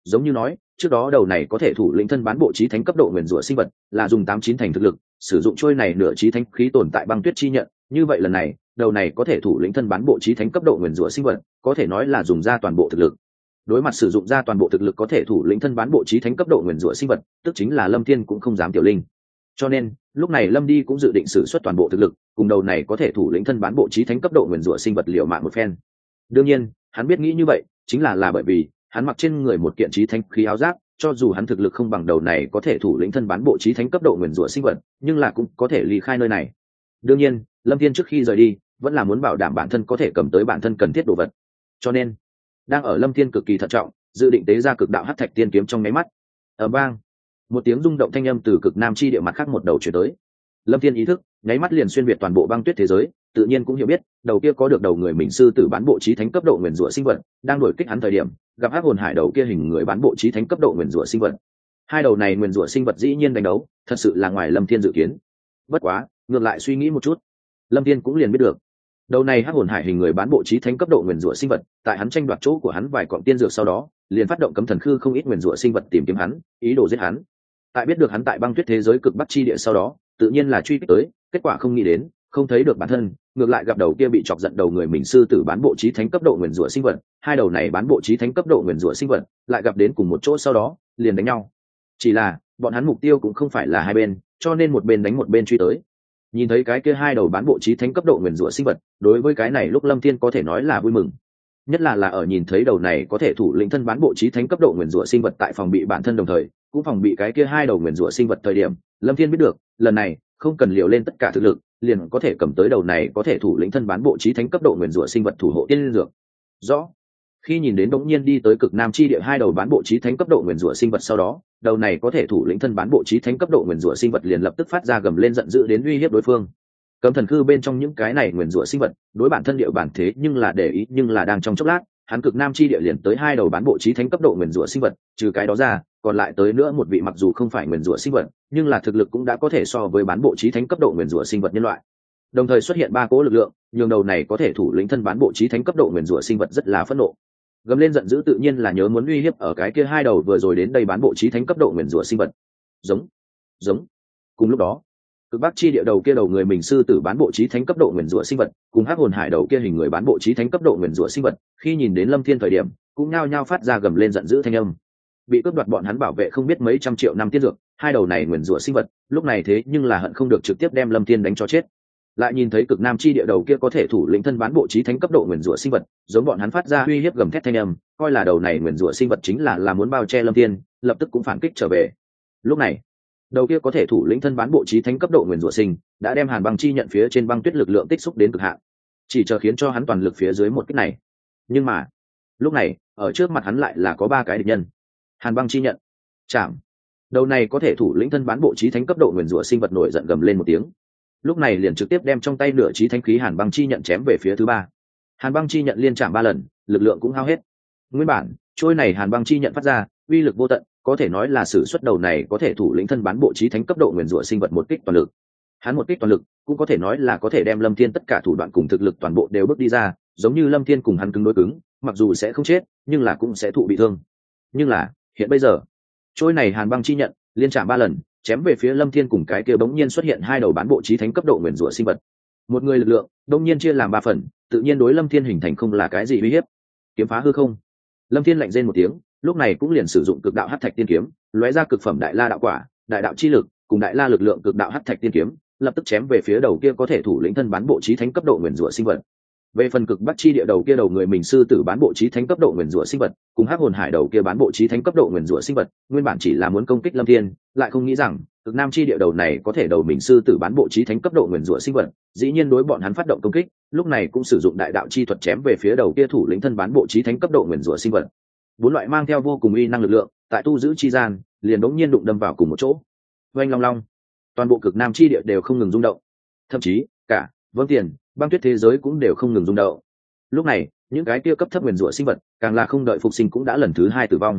giống như nói trước đó đầu này có thể thủ lĩnh thân bán bộ chí thánh cấp độ nguyền rủa sinh vật là dùng 89 thành thực lực sử dụng trôi này nửa chí thánh khí tồn tại băng tuyết chi nhận, như vậy lần này đầu này có thể thủ lĩnh thân bán bộ chí thánh cấp độ nguyền rủa sinh vật có thể nói là dùng ra toàn bộ thực lực. Đối mặt sử dụng ra toàn bộ thực lực có thể thủ lĩnh thân bán bộ chí thánh cấp độ nguyền rủa sinh vật, tức chính là Lâm Thiên cũng không dám tiểu linh. Cho nên lúc này Lâm đi cũng dự định sử xuất toàn bộ thực lực cùng đầu này có thể thủ lĩnh thân bán bộ chí thánh cấp độ nguyền rủa sinh vật liều mạng một phen. Đương nhiên hắn biết nghĩ như vậy chính là bởi vì hắn mặc trên người một kiện chí thánh khí áo giáp, cho dù hắn thực lực không bằng đầu này có thể thủ lĩnh thân bán bộ chí thánh cấp độ nguyền rủa sinh vật, nhưng là cũng có thể ly khai nơi này. Đương nhiên Lâm Thiên trước khi rời đi vẫn là muốn bảo đảm bản thân có thể cầm tới bản thân cần thiết đồ vật, cho nên đang ở Lâm Thiên cực kỳ thận trọng dự định tế ra cực đạo hắc thạch tiên kiếm trong máy mắt. Ở bang, một tiếng rung động thanh âm từ cực nam chi địa mặt khác một đầu chuyển tới. Lâm Thiên ý thức nháy mắt liền xuyên việt toàn bộ băng tuyết thế giới, tự nhiên cũng hiểu biết đầu kia có được đầu người mình sư tử bán bộ chí thánh cấp độ nguyền rủa sinh vật đang đuổi kích hắn thời điểm gặp hắc hồn hải đầu kia hình người bán bộ chí thánh cấp độ nguyền rủa sinh vật. Hai đầu này nguyền rủa sinh vật dĩ nhiên đánh đấu thật sự là ngoài Lâm Thiên dự kiến. Bất quá ngược lại suy nghĩ một chút, Lâm Thiên cũng liền biết được đầu này hắc hồn hải hình người bán bộ chí thánh cấp độ nguyền rủa sinh vật tại hắn tranh đoạt chỗ của hắn vài cọng tiên dược sau đó liền phát động cấm thần khư không ít nguyền rủa sinh vật tìm kiếm hắn, ý đồ giết hắn. Tại biết được hắn tại băng tuyết thế giới cực bắc chi địa sau đó tự nhiên là truy kích tới, kết quả không nghĩ đến không thấy được bản thân, ngược lại gặp đầu kia bị chọc giận đầu người mình sư tử bán bộ chí thánh cấp độ nguyền rủa sinh vật. Hai đầu này bán bộ chí thánh cấp độ nguyền rủa sinh vật lại gặp đến cùng một chỗ sau đó liền đánh nhau, chỉ là bọn hắn mục tiêu cũng không phải là hai bên, cho nên một bên đánh một bên truy tới. Nhìn thấy cái kia hai đầu bán bộ chí thánh cấp độ nguyền rủa sinh vật, đối với cái này lúc Lâm Thiên có thể nói là vui mừng, nhất là ở nhìn thấy đầu này có thể thủ lĩnh thân bán bộ chí thánh cấp độ nguyền rủa sinh vật tại phòng bị bản thân đồng thời cũng phòng bị cái kia hai đầu nguyền rủa sinh vật thời điểm, Lâm Thiên biết được lần này không cần liều lên tất cả thực lực liền có thể cầm tới đầu này có thể thủ lĩnh thân bán bộ chí thánh cấp độ nguyền rủa sinh vật thủ hộ tiên dược. Rõ. Khi nhìn đến đống nhiên đi tới cực nam chi địa hai đầu bán bộ chí thánh cấp độ nguyền rủa sinh vật sau đó, đầu này có thể thủ lĩnh thân bán bộ chí thánh cấp độ nguyền rủa sinh vật liền lập tức phát ra gầm lên giận dữ đến uy hiếp đối phương. Cấm thần cư bên trong những cái này nguyền rủa sinh vật đối bản thân địa bản thế nhưng là để ý, nhưng là đang trong chốc lát hắn cực nam chi địa liền tới hai đầu bán bộ chí thánh cấp độ nguyền rủa sinh vật, trừ cái đó ra còn lại tới nữa một vị mặc dù không phải nguyền rủa sinh vật nhưng là thực lực cũng đã có thể so với bán bộ chí thánh cấp độ nguyền rủa sinh vật nhân loại. Đồng thời xuất hiện ba cỗ lực lượng nhường đầu này có thể thủ lĩnh thân bán bộ chí thánh cấp độ nguyền rủa sinh vật rất là phẫn nộ, gầm lên giận dữ tự nhiên là nhớ muốn uy hiếp ở cái kia hai đầu vừa rồi đến đây bán bộ chí thánh cấp độ nguyền rủa sinh vật. Giống giống. Cùng lúc đó cực bắc chi địa đầu kia đầu người mình sư tử bán bộ chí thánh cấp độ nguyền rủa sinh vật cùng hắc hồn hải đầu kia hình người bán bộ chí thánh cấp độ nguyền rủa sinh vật khi nhìn đến Lâm Thiên thời điểm cũng nhao nhao phát ra gầm lên giận dữ thanh âm. Bị cướp đoạt bọn hắn bảo vệ không biết mấy trăm triệu năm tiên dược, hai đầu này nguyền rủa sinh vật lúc này thế nhưng là hận không được trực tiếp đem Lâm Thiên đánh cho chết. Lại nhìn thấy cực nam chi địa đầu kia có thể thủ lĩnh thân bán bộ chí thánh cấp độ nguyền rủa sinh vật giống bọn hắn phát ra uy hiếp gầm thét thanh âm, coi là đầu này nguyền rủa sinh vật chính là muốn bao che Lâm Thiên, lập tức cũng phản kích trở về. Lúc này đầu kia có thể thủ lĩnh thân bán bộ chí thánh cấp độ nguyền rủa sinh đã đem hàn băng chi nhận phía trên băng tuyết lực lượng tích xúc đến cực hạn, chỉ chờ khiến cho hắn toàn lực phía dưới một kích này. Nhưng mà lúc này ở trước mặt hắn lại là có ba cái địch nhân. Hàn băng chi nhận chạm. Đầu này có thể thủ lĩnh thân bán bộ chí thánh cấp độ nguyền rủa sinh vật nổi giận gầm lên một tiếng, lúc này liền trực tiếp đem trong tay nửa chí thánh khí hàn băng chi nhận chém về phía thứ ba. Hàn băng chi nhận liên chạm 3 lần, lực lượng cũng hao hết. Nguyên bản trôi này hàn băng chi nhận phát ra uy lực vô tận, có thể nói là sử xuất đầu này có thể thủ lĩnh thân bán bộ chí thánh cấp độ nguyền rủa sinh vật một kích toàn lực. Hắn một kích toàn lực cũng có thể nói là có thể đem Lâm Thiên tất cả thủ đoạn cùng thực lực toàn bộ đều bước đi ra, giống như Lâm Thiên cùng hắn cứng đối cứng, mặc dù sẽ không chết nhưng là cũng sẽ thụ bị thương. Nhưng là hiện bây giờ trôi này hàn băng chi nhận liên chạm 3 lần chém về phía Lâm Thiên cùng cái kia bỗng nhiên xuất hiện hai đầu bán bộ chí thánh cấp độ nguyền rủa sinh vật, một người lực lượng bỗng nhiên chia làm 3 phần, tự nhiên đối Lâm Thiên hình thành không là cái gì uy hiếp. Kiếm phá hư không. Lâm Thiên lạnh rên một tiếng, lúc này cũng liền sử dụng cực đạo hắc thạch tiên kiếm lóe ra cực phẩm đại la đạo quả, đại đạo chi lực cùng đại la lực lượng cực đạo hắc thạch tiên kiếm lập tức chém về phía đầu kia có thể thủ lĩnh thân bán bộ chí thánh cấp độ nguyền rủa sinh vật. Về phần cực bắc chi địa đầu kia đầu người mình sư tử bán bộ chí thánh cấp độ nguyền rủa sinh vật cùng hắc hồn hải đầu kia bán bộ chí thánh cấp độ nguyền rủa sinh vật nguyên bản chỉ là muốn công kích Lâm Thiên, lại không nghĩ rằng cực nam chi địa đầu này có thể đầu mình sư tử bán bộ chí thánh cấp độ nguyền rủa sinh vật dĩ nhiên đối bọn hắn phát động công kích, lúc này cũng sử dụng đại đạo chi thuật chém về phía đầu kia thủ lĩnh thân bán bộ chí thánh cấp độ nguyền rủa sinh vật. Bốn loại mang theo vô cùng uy năng lực lượng tại tu giữ chi gian liền đống nhiên đụng đâm vào cùng một chỗ. Oanh long long, toàn bộ cực nam chi địa đều không ngừng rung động, thậm chí cả vâng tiền băng tuyết thế giới cũng đều không ngừng rung động. Lúc này những cái kia cấp thấp nguyền rủa sinh vật càng là không đợi phục sinh cũng đã lần thứ 2 tử vong.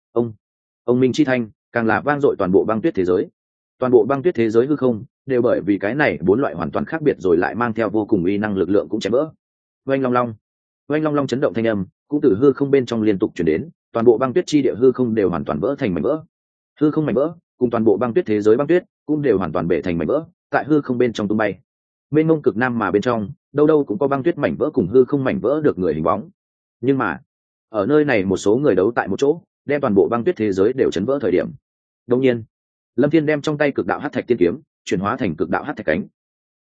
Ông minh chi thanh càng là vang dội toàn bộ băng tuyết thế giới. Toàn bộ băng tuyết thế giới hư không đều bởi vì cái này 4 loại hoàn toàn khác biệt rồi lại mang theo vô cùng uy năng lực lượng cũng chém vỡ. Oanh long long, oanh long long chấn động thanh âm cũng từ hư không bên trong liên tục truyền đến, toàn bộ băng tuyết chi địa hư không đều hoàn toàn vỡ thành mảnh vỡ. Hư không mảnh vỡ cùng toàn bộ băng tuyết thế giới băng tuyết cũng đều hoàn toàn bể thành mảnh vỡ, tại hư không bên trong tung bay. Mênh mông cực nam mà bên trong, đâu đâu cũng có băng tuyết mảnh vỡ cùng hư không mảnh vỡ được người hình bóng. Nhưng mà, ở nơi này một số người đấu tại một chỗ, đem toàn bộ băng tuyết thế giới đều chấn vỡ thời điểm. Đương nhiên, Lâm Thiên đem trong tay cực đạo hắc thạch tiên kiếm chuyển hóa thành cực đạo hắc thạch cánh,